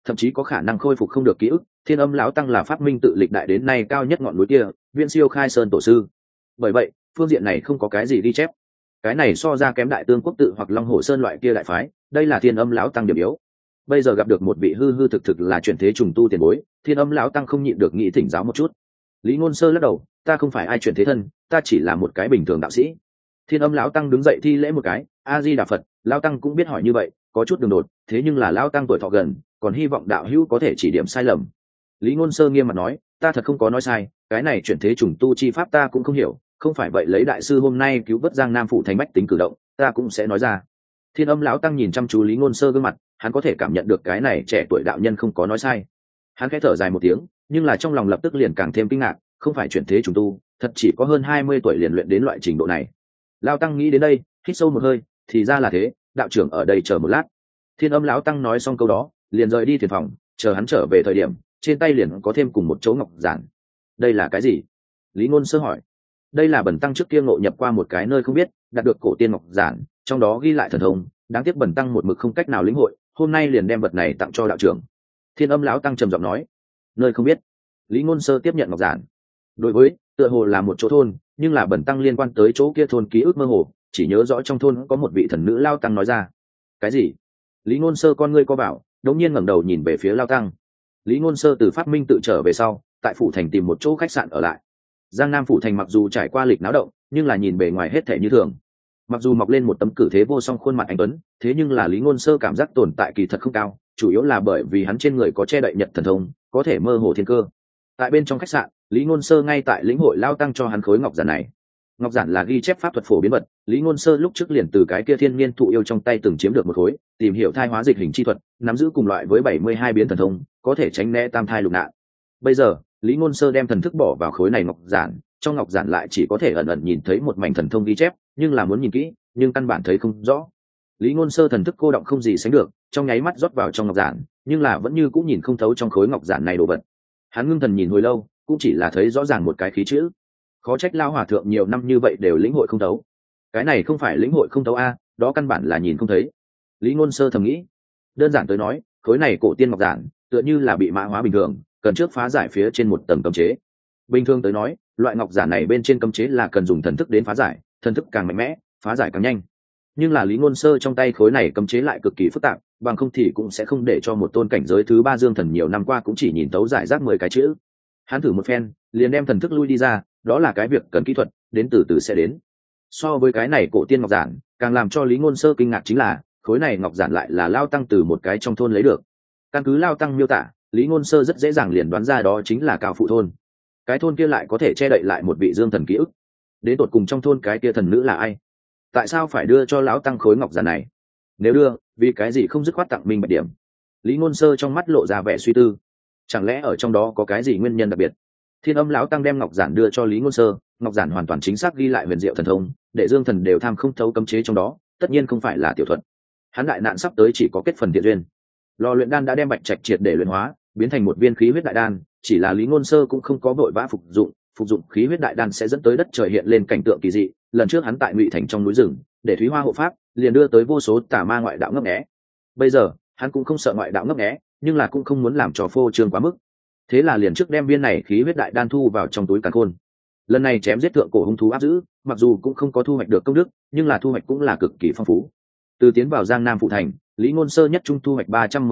thậm chí có khả năng khôi phục không được ký ức. Thiên Âm lão tăng là phát minh tự lịch đại đến nay cao nhất ngọn núi kia, viễn siêu Khai Sơn tổ sư. Bởi vậy phương diện này không có cái gì ghi chép. Cái này so ra kém Đại Tương Quốc tự hoặc Long Hồ Sơn loại kia đại phái, đây là Thiên Âm lão tăng điểm yếu. Bây giờ gặp được một vị hư hư thực thực là chuyển thế trùng tu tiền bối, Thiên Âm lão tăng không nhịn được nghĩ thỉnh giáo một chút. Lý Ngôn Sơ lắc đầu, ta không phải ai chuyển thế thân, ta chỉ là một cái bình thường đạo sĩ. Thiên Âm lão tăng đứng dậy thi lễ một cái, A Di Đà Phật. Lão tăng cũng biết hỏi như vậy, có chút đường đột, thế nhưng là lão tăng tuổi thọ gần, còn hy vọng đạo hữu có thể chỉ điểm sai lầm. Lý Ngôn Sơ nghiêm mặt nói, ta thật không có nói sai, cái này chuyển thế trùng tu chi pháp ta cũng không hiểu, không phải vậy lấy đại sư hôm nay cứu vớt Giang Nam phủ thành bách tính cử động, ta cũng sẽ nói ra. Thiên Âm lão tăng nhìn chăm chú Lý Ngôn Sơ gương mặt, hắn có thể cảm nhận được cái này trẻ tuổi đạo nhân không có nói sai. Hắn khẽ thở dài một tiếng, nhưng là trong lòng lập tức liền càng thêm kinh ngạc, không phải chuyển thế trùng tu, thật chỉ có hơn 20 tuổi liền luyện đến loại trình độ này. Lão tăng nghĩ đến đây, hít sâu một hơi, thì ra là thế, đạo trưởng ở đây chờ một lát. Thiên Âm lão tăng nói xong câu đó, liền rời đi thiền phòng, chờ hắn trở về thời điểm, trên tay liền có thêm cùng một chỗ ngọc giản. Đây là cái gì? Lý Ngôn Sơ hỏi. Đây là bần tăng trước kia ngộ nhập qua một cái nơi không biết, đạt được cổ tiên ngọc giản, trong đó ghi lại thần thông, đáng tiếc bần tăng một mực không cách nào lĩnh hội, hôm nay liền đem vật này tặng cho đạo trưởng. Thiên Âm lão tăng trầm giọng nói. Nơi không biết. Lý Ngôn Sơ tiếp nhận ngọc giản. Đối với, tựa hồ là một chỗ thôn, nhưng là bần tăng liên quan tới chỗ kia thôn ký ức mơ hồ, chỉ nhớ rõ trong thôn có một vị thần nữ lao tăng nói ra. Cái gì? Lý Ngôn Sơ con ngươi co bảo, đột nhiên ngẩng đầu nhìn về phía lao tăng. Lý Ngôn Sơ từ Phát Minh tự trở về sau, tại phủ thành tìm một chỗ khách sạn ở lại. Giang Nam phủ thành mặc dù trải qua lịch náo động, nhưng là nhìn bề ngoài hết thể như thường. Mặc dù mọc lên một tấm cử thế vô song khuôn mặt anh tuấn, thế nhưng là Lý Ngôn Sơ cảm giác tồn tại kỳ thật không cao, chủ yếu là bởi vì hắn trên người có che đậy nhật thần thông, có thể mơ hồ thiên cơ. Tại bên trong khách sạn, Lý Ngôn Sơ ngay tại lĩnh hội lao tăng cho hắn khối ngọc giản này. Ngọc giản là ghi chép pháp thuật phổ biến vật, Lý Ngôn Sơ lúc trước liền từ cái kia thiên niên thụ yêu trong tay từng chiếm được một khối, tìm hiểu thai hóa dịch hình chi thuật, nắm giữ cùng loại với 72 biến thần thông, có thể tránh né tam thai lục nạn. Bây giờ, Lý Ngôn Sơ đem thần thức bỏ vào khối này ngọc giản, trong ngọc giản lại chỉ có thể ẩn ẩn nhìn thấy một mảnh thần thông ghi chép, nhưng là muốn nhìn kỹ, nhưng căn bản thấy không rõ. Lý Ngôn Sơ thần thức cô động không gì sánh được, trong nháy mắt rót vào trong ngọc giản, nhưng là vẫn như cũng nhìn không thấu trong khối ngọc giản này đồ vật. Hắn ngưng thần nhìn hồi lâu, cũng chỉ là thấy rõ ràng một cái khí chữ. Khó trách lao hòa thượng nhiều năm như vậy đều lĩnh hội không thấu. Cái này không phải lĩnh hội không thấu a, đó căn bản là nhìn không thấy. Lý Ngôn Sơ thầm nghĩ. Đơn giản tới nói, khối này cổ tiên ngọc giản, tựa như là bị mã hóa bình thường, cần trước phá giải phía trên một tầng cấm chế. Bình thường tới nói, loại ngọc giản này bên trên cấm chế là cần dùng thần thức đến phá giải, thần thức càng mạnh mẽ, phá giải càng nhanh. Nhưng là Lý Ngôn Sơ trong tay khối này cấm chế lại cực kỳ phức tạp, bằng không thì cũng sẽ không để cho một tôn cảnh giới thứ 3 dương thần nhiều năm qua cũng chỉ nhìn tấu giải rác 10 cái chữ. Hắn thử một phen, liền đem thần thức lui đi ra, đó là cái việc cần kỹ thuật, đến từ từ sẽ đến. So với cái này cổ tiên ngọc giản, càng làm cho Lý Ngôn Sơ kinh ngạc chính là, khối này ngọc giản lại là lao tăng từ một cái trong thôn lấy được. Căn cứ lao tăng miêu tả, Lý Ngôn Sơ rất dễ dàng liền đoán ra đó chính là Cao Phụ thôn. Cái thôn kia lại có thể che đậy lại một vị dương thần ký ức. Đến tột cùng trong thôn cái kia thần nữ là ai? Tại sao phải đưa cho lão tăng khối ngọc giản này? Nếu đưa, vì cái gì không dứt khoát tặng minh bạch điểm? Lý Ngôn Sơ trong mắt lộ ra vẻ suy tư. Chẳng lẽ ở trong đó có cái gì nguyên nhân đặc biệt? Thiên Âm lão tăng đem ngọc giản đưa cho Lý Ngôn Sơ, ngọc giản hoàn toàn chính xác ghi lại huyền diệu thần thông, để dương thần đều tham không thấu cấm chế trong đó, tất nhiên không phải là tiểu thuật. Hắn đại nạn sắp tới chỉ có kết phần thiện duyên. Lò luyện đan đã đem bạch trạch triệt để luyện hóa, biến thành một viên khí huyết đại đan, chỉ là Lý Ngôn Sơ cũng không có vội vã phục dụng khí huyết đại đan sẽ dẫn tới đất trời hiện lên cảnh tượng kỳ dị. Lần trước hắn tại Ngụy Thành trong núi rừng, để Thúy Hoa hộ pháp, liền đưa tới vô số tà ma ngoại đạo ngấp nghé. Bây giờ, hắn cũng không sợ ngoại đạo ngấp nghé, nhưng là cũng không muốn làm trò phô trương quá mức. Thế là liền trước đem viên này khí huyết đại đan thu vào trong túi càn khôn. Lần này chém giết thượng cổ hung thú áp giữ, mặc dù cũng không có thu hoạch được công đức, nhưng là thu hoạch cũng là cực kỳ phong phú. Từ tiến vào Giang Nam phụ thành, Lý Ngôn Sơ nhất trung thu hoạch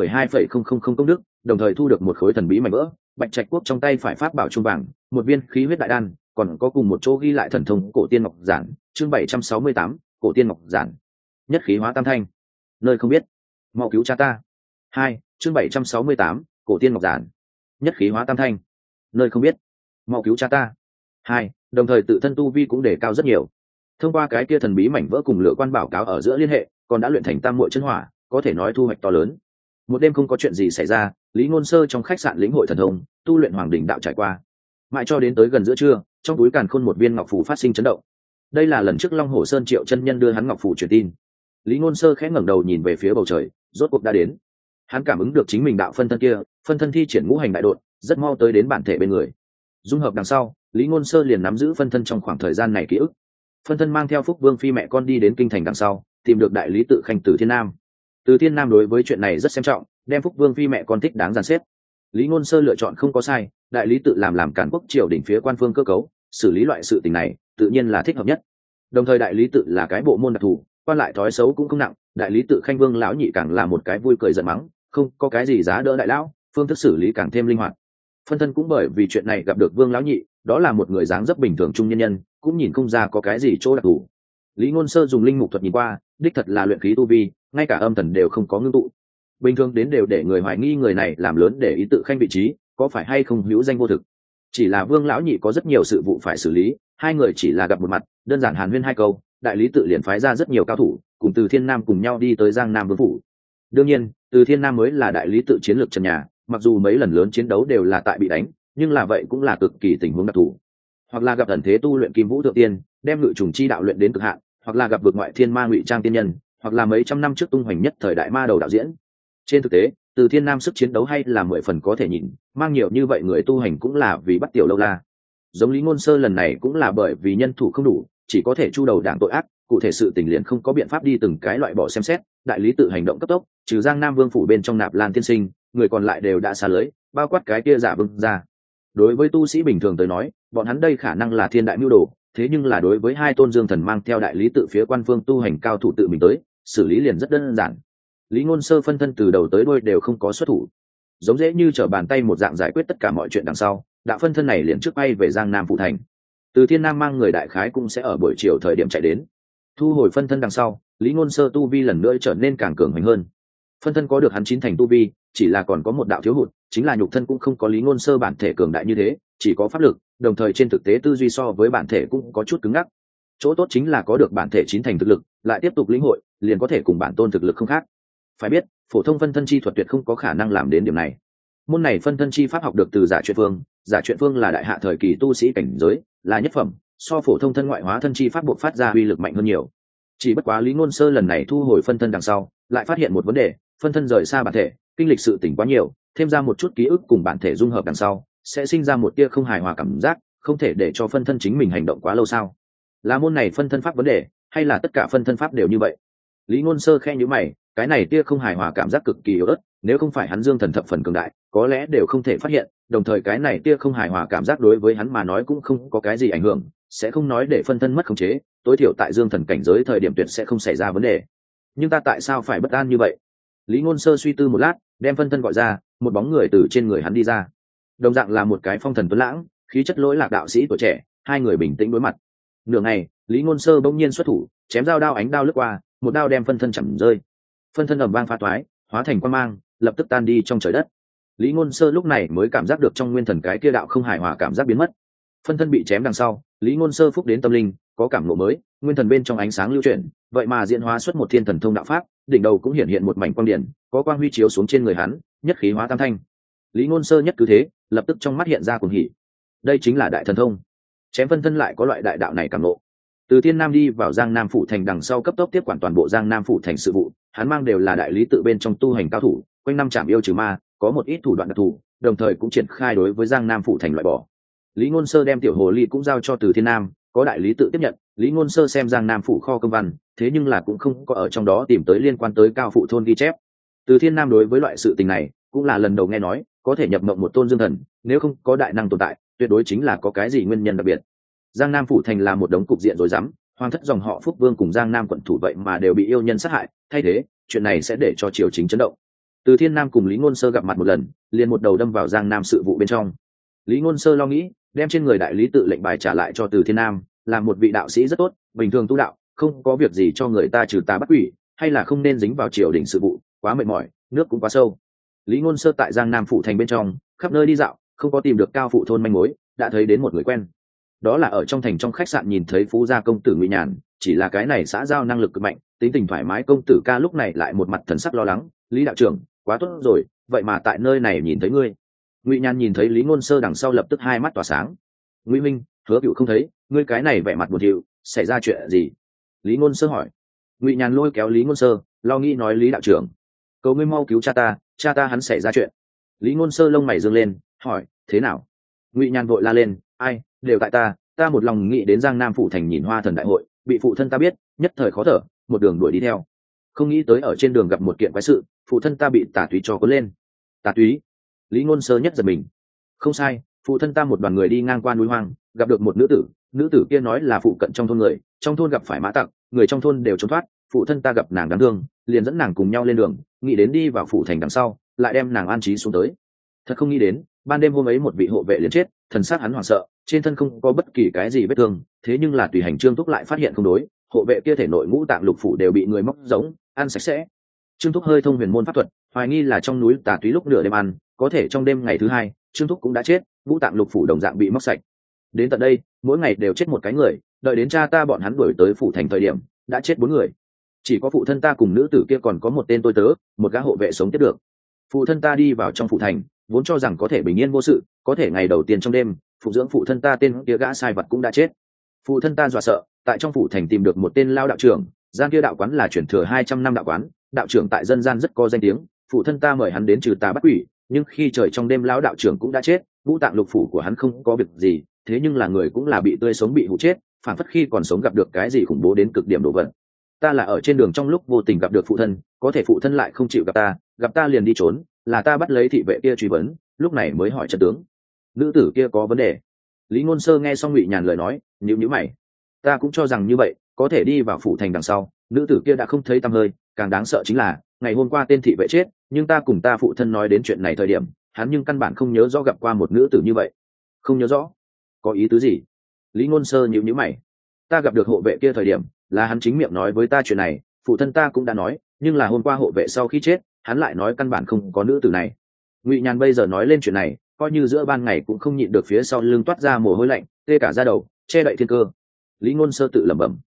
312,000 công đức, đồng thời thu được một khối thần bí mảnh vỡ, Bạch Trạch Quốc trong tay phải pháp bảo trung vàng, một viên khí huyết đại đan, còn có cùng một chỗ ghi lại thần thông cổ tiên ngọc giản, chương 768, cổ tiên ngọc giản. Nhất khí hóa tam thanh. Nơi không biết, mau cứu cha ta. 2, chương 768, cổ tiên ngọc giản. Nhất khí hóa tam thanh. Nơi không biết, mau cứu cha ta. 2, đồng thời tự thân tu vi cũng đề cao rất nhiều. Thông qua cái kia thần bí mảnh vỡ cùng lửa quan bảo cáo ở giữa liên hệ, còn đã luyện thành tam muội chân hỏa, có thể nói thu hoạch to lớn. Một đêm không có chuyện gì xảy ra, Lý Ngôn Sơ trong khách sạn lĩnh hội thần thông, tu luyện hoàng đỉnh đạo trải qua. Mãi cho đến tới gần giữa trưa, trong túi càn khôn một viên ngọc phù phát sinh chấn động. Đây là lần trước Long Hồ Sơn Triệu chân nhân đưa hắn ngọc phù truyền tin. Lý Ngôn Sơ khẽ ngẩng đầu nhìn về phía bầu trời, rốt cuộc đã đến. Hắn cảm ứng được chính mình đạo phân thân kia, phân thân thi triển ngũ hành đại độn, rất mau tới đến bản thể bên người. Dung hợp đằng sau, Lý Ngôn Sơ liền nắm giữ phân thân trong khoảng thời gian này ký ức. Phân thân mang theo Phúc Vương phi mẹ con đi đến kinh thành đằng sau, tìm được đại lý tự khanh Từ Thiên Nam. Từ Thiên Nam đối với chuyện này rất xem trọng, đem Phúc Vương phi mẹ con thích đáng dàn xếp. Lý Ngôn Sơ lựa chọn không có sai, đại lý tự làm càn quốc triều đỉnh phía quan phương cơ cấu, xử lý loại sự tình này tự nhiên là thích hợp nhất. Đồng thời đại lý tự là cái bộ môn đặc thù, quan lại thói xấu cũng không nặng, đại lý tự Khanh Vương lão nhị càng là một cái vui cười giận mắng, không có cái gì giá đỡ đại lão, phương thức xử lý càng thêm linh hoạt. Phân thân cũng bởi vì chuyện này gặp được Vương lão nhị, đó là một người dáng dấp bình thường trung nhân nhân, cũng nhìn không ra có cái gì chỗ đặc thù. Lý Ngôn Sơ dùng linh mục thuật nhìn qua, đích thật là luyện khí tu vi, ngay cả âm thần đều không có ngưng tụ. Bình thường đến đều để người hoài nghi người này làm lớn để ý tự khanh vị trí, có phải hay không hữu danh vô thực. Chỉ là Vương lão nhị có rất nhiều sự vụ phải xử lý, hai người chỉ là gặp một mặt, đơn giản hàn huyên hai câu, đại lý tự liền phái ra rất nhiều cao thủ, cùng Từ Thiên Nam cùng nhau đi tới Giang Nam vương phủ. Đương nhiên, Từ Thiên Nam mới là đại lý tự chiến lược trần nhà, mặc dù mấy lần lớn chiến đấu đều là tại bị đánh, nhưng là vậy cũng là cực kỳ tình huống đặc thù. Hoặc là gặp ẩn thế tu luyện Kim Vũ Thượng Tiên, đem ngự trùng chi đạo luyện đến cực hạn, hoặc là gặp vượt ngoại thiên ma ngụy trang tiên nhân, hoặc là mấy trăm năm trước tung hoành nhất thời đại ma đầu đạo diễn. Trên thực tế, Từ Thiên Nam sức chiến đấu hay là 10 phần có thể nhìn, mang nhiều như vậy người tu hành cũng là vì bắt tiểu lâu la. Giống Lý Ngôn Sơ lần này cũng là bởi vì nhân thủ không đủ, chỉ có thể chu đầu đảng tội ác, cụ thể sự tình liền không có biện pháp đi từng cái loại bỏ xem xét, đại lý tự hành động cấp tốc, trừ Giang Nam Vương phủ bên trong Nạp Lan tiên sinh, người còn lại đều đã xa lưới, bao quát cái kia giả vương ra. Đối với tu sĩ bình thường tới nói, bọn hắn đây khả năng là thiên đại mưu đồ, thế nhưng là đối với hai tôn dương thần mang theo đại lý tự phía quan phương tu hành cao thủ tự mình tới, xử lý liền rất đơn giản. Lý Ngôn Sơ phân thân từ đầu tới đuôi đều không có xuất thủ, giống dễ như trở bàn tay một dạng giải quyết tất cả mọi chuyện đằng sau, đạo phân thân này liền trước bay về Giang Nam phụ thành. Từ Thiên Nam mang người đại khái cũng sẽ ở buổi chiều thời điểm chạy đến. Thu hồi phân thân đằng sau, Lý Ngôn Sơ tu vi lần nữa trở nên càng cường mạnh hơn. Phân thân có được hắn 9 thành tu vi, chỉ là còn có một đạo thiếu hụt, chính là nhục thân cũng không có Lý Ngôn Sơ bản thể cường đại như thế, chỉ có pháp lực, đồng thời trên thực tế tư duy so với bản thể cũng có chút cứng ngắc. Chỗ tốt chính là có được bản thể 9 thành thực lực, lại tiếp tục lĩnh hội, liền có thể cùng bản tôn thực lực không khác. Phải biết, phổ thông phân thân chi thuật tuyệt không có khả năng làm đến điểm này. Môn này phân thân chi pháp học được từ Giả Truyện Phương, Giả Truyện Phương là đại hạ thời kỳ tu sĩ cảnh giới, là nhất phẩm, so phổ thông thân ngoại hóa thân chi pháp buộc phát ra uy lực mạnh hơn nhiều. Chỉ bất quá Lý Ngôn Sơ lần này thu hồi phân thân đằng sau, lại phát hiện một vấn đề, phân thân rời xa bản thể, kinh lịch sự tỉnh quá nhiều, thêm ra một chút ký ức cùng bản thể dung hợp đằng sau, sẽ sinh ra một tia không hài hòa cảm giác, không thể để cho phân thân chính mình hành động quá lâu sao? Là môn này phân thân pháp vấn đề, hay là tất cả phân thân pháp đều như vậy? Lý Ngôn Sơ khẽ nhíu mày, cái này tia không hài hòa cảm giác cực kỳ yếu ớt, nếu không phải hắn dương thần thập phần cường đại, có lẽ đều không thể phát hiện, đồng thời cái này tia không hài hòa cảm giác đối với hắn mà nói cũng không có cái gì ảnh hưởng, sẽ không nói để phân thân mất khống chế, tối thiểu tại dương thần cảnh giới thời điểm tuyệt sẽ không xảy ra vấn đề. Nhưng ta tại sao phải bất an như vậy? Lý Ngôn Sơ suy tư một lát, đem phân thân gọi ra, một bóng người từ trên người hắn đi ra. Đồng dạng là một cái phong thần tuấn lãng, khí chất lỗi lạc đạo sĩ tuổi trẻ, hai người bình tĩnh đối mặt. Nửa ngày, Lý Ngôn Sơ bỗng nhiên xuất thủ, chém dao đao ánh đao lướt qua, một đao đem phân thân chầm rơi. Phân thân ầm vang phá toái, hóa thành quang mang, lập tức tan đi trong trời đất. Lý Ngôn Sơ lúc này mới cảm giác được trong nguyên thần cái kia đạo không hài hòa cảm giác biến mất. Phân thân bị chém đằng sau, Lý Ngôn Sơ phúc đến tâm linh, có cảm ngộ mới, nguyên thần bên trong ánh sáng lưu chuyển, vậy mà diễn hóa xuất một thiên thần thông đạo pháp, đỉnh đầu cũng hiện hiện một mảnh quang điển, có quang huy chiếu xuống trên người hắn, nhất khí hóa tam thanh. Lý Ngôn Sơ nhất cứ thế, lập tức trong mắt hiện ra cuồng hỉ. Đây chính là đại thần thông. Chém phân thân lại có loại đại đạo này cảm ngộ. Từ Thiên Nam đi vào Giang Nam phủ thành đằng sau cấp tốc tiếp quản toàn bộ Giang Nam phủ thành sự vụ, hắn mang đều là đại lý tự bên trong tu hành cao thủ, quanh năm chạm yêu trừ ma, có một ít thủ đoạn đặc thù, đồng thời cũng triển khai đối với Giang Nam phủ thành loại bỏ. Lý Ngôn Sơ đem tiểu hồ ly cũng giao cho Từ Thiên Nam, có đại lý tự tiếp nhận. Lý Ngôn Sơ xem Giang Nam phủ kho công văn, thế nhưng là cũng không có ở trong đó tìm tới liên quan tới cao phụ thôn ghi chép. Từ Thiên Nam đối với loại sự tình này cũng là lần đầu nghe nói, có thể nhập mộng một tôn dương thần, nếu không có đại năng tồn tại, tuyệt đối chính là có cái gì nguyên nhân đặc biệt. Giang Nam phủ thành là một đống cục diện rối rắm, hoàng thất dòng họ Phúc Vương cùng Giang Nam quận thủ vậy mà đều bị yêu nhân sát hại, thay thế, chuyện này sẽ để cho triều chính chấn động. Từ Thiên Nam cùng Lý Ngôn Sơ gặp mặt một lần, liền một đầu đâm vào Giang Nam sự vụ bên trong. Lý Ngôn Sơ lo nghĩ, đem trên người đại lý tự lệnh bài trả lại cho Từ Thiên Nam, là một vị đạo sĩ rất tốt, bình thường tu đạo, không có việc gì cho người ta trừ tà bắt quỷ, hay là không nên dính vào triều đình sự vụ, quá mệt mỏi, nước cũng quá sâu. Lý Ngôn Sơ tại Giang Nam phủ thành bên trong, khắp nơi đi dạo, không có tìm được cao phụ thôn manh mối, đã thấy đến một người quen. Đó là ở trong thành trong khách sạn nhìn thấy phú gia công tử Ngụy Nhàn, chỉ là cái này xã giao năng lực cực mạnh, tính tình thoải mái công tử ca lúc này lại một mặt thần sắc lo lắng, "Lý đạo trưởng, quá tốt rồi, vậy mà tại nơi này nhìn thấy ngươi." Ngụy Nhàn nhìn thấy Lý Ngôn Sơ đằng sau lập tức hai mắt tỏa sáng. "Ngụy Minh, Hứa Cựu không thấy, ngươi cái này vẻ mặt buồn thiu, xảy ra chuyện gì?" Lý Ngôn Sơ hỏi. Ngụy Nhàn lôi kéo Lý Ngôn Sơ, lo nghĩ nói, "Lý đạo trưởng, cầu ngươi mau cứu cha ta hắn xảy ra chuyện." Lý Ngôn Sơ lông mày dương lên, hỏi, "Thế nào?" Ngụy Nhàn vội la lên, "Ai, đều tại ta một lòng nghĩ đến Giang Nam phủ thành nhìn Hoa Thần đại hội, bị phụ thân ta biết, nhất thời khó thở, một đường đuổi đi theo. Không nghĩ tới ở trên đường gặp một kiện quái sự, phụ thân ta bị tà túy cho cuốn lên. Tà túy? Lý Ngôn Sơ nhất giật mình. Không sai, phụ thân ta một đoàn người đi ngang qua núi hoang, gặp được một nữ tử kia nói là phụ cận trong thôn người, trong thôn gặp phải mã tặc, người trong thôn đều trốn thoát, phụ thân ta gặp nàng đáng thương, liền dẫn nàng cùng nhau lên đường, nghĩ đến đi vào phủ thành đằng sau, lại đem nàng an trí xuống tới. Thật không nghĩ đến, ban đêm hôm ấy một vị hộ vệ liền chết, thần sắc hắn hoảng sợ, trên thân không có bất kỳ cái gì vết thương, thế nhưng là tùy hành Trương Thúc lại phát hiện không đối, hộ vệ kia thể nội ngũ tạng lục phủ đều bị người móc giống, ăn sạch sẽ. Trương Thúc hơi thông huyền môn pháp thuật, hoài nghi là trong núi tà túy lúc nửa đêm ăn, có thể trong đêm ngày thứ hai, Trương Thúc cũng đã chết, ngũ tạng lục phủ đồng dạng bị móc sạch. Đến tận đây, mỗi ngày đều chết một cái người, đợi đến cha ta bọn hắn đuổi tới phủ thành thời điểm, đã chết 4 người. Chỉ có phụ thân ta cùng nữ tử kia còn có một tên tôi tớ, một gã hộ vệ sống tiếp được. Phụ thân ta đi vào trong phủ thành, vốn cho rằng có thể bình yên vô sự, có thể ngày đầu tiên trong đêm, phụ dưỡng phụ thân ta tên kia gã sai vật cũng đã chết. Phụ thân ta dọa sợ, tại trong phủ thành tìm được một tên lao đạo trưởng, gian kia đạo quán là chuyển thừa 200 năm đạo quán, đạo trưởng tại dân gian rất có danh tiếng, phụ thân ta mời hắn đến trừ tà bắt quỷ, nhưng khi trời trong đêm lão đạo trưởng cũng đã chết, ngũ tạng lục phủ của hắn không có việc gì, thế nhưng là người cũng là bị tươi sống bị hụ chết, phản phất khi còn sống gặp được cái gì khủng bố đến cực điểm đồ vật. Ta là ở trên đường trong lúc vô tình gặp được phụ thân, có thể phụ thân lại không chịu gặp ta liền đi trốn, là ta bắt lấy thị vệ kia truy vấn, lúc này mới hỏi trận tướng. Nữ tử kia có vấn đề. Lý Ngôn Sơ nghe xong Ngụy Nhàn lời nói, nhíu mày. Ta cũng cho rằng như vậy, có thể đi vào phủ thành đằng sau, nữ tử kia đã không thấy tăm hơi, càng đáng sợ chính là ngày hôm qua tên thị vệ chết, nhưng ta cùng ta phụ thân nói đến chuyện này thời điểm, hắn nhưng căn bản không nhớ rõ gặp qua một nữ tử như vậy. Không nhớ rõ? Có ý tứ gì? Lý Ngôn Sơ nhíu mày. Ta gặp được hộ vệ kia thời điểm, là hắn chính miệng nói với ta chuyện này, phụ thân ta cũng đã nói, nhưng là hôm qua hộ vệ sau khi chết, hắn lại nói căn bản không có nữ tử này. Ngụy Nhàn bây giờ nói lên chuyện này, coi như giữa ban ngày cũng không nhịn được phía sau lưng toát ra mồ hôi lạnh, tê cả da đầu, che đậy thiên cơ. Lý Ngôn Sơ tự lẩm bẩm,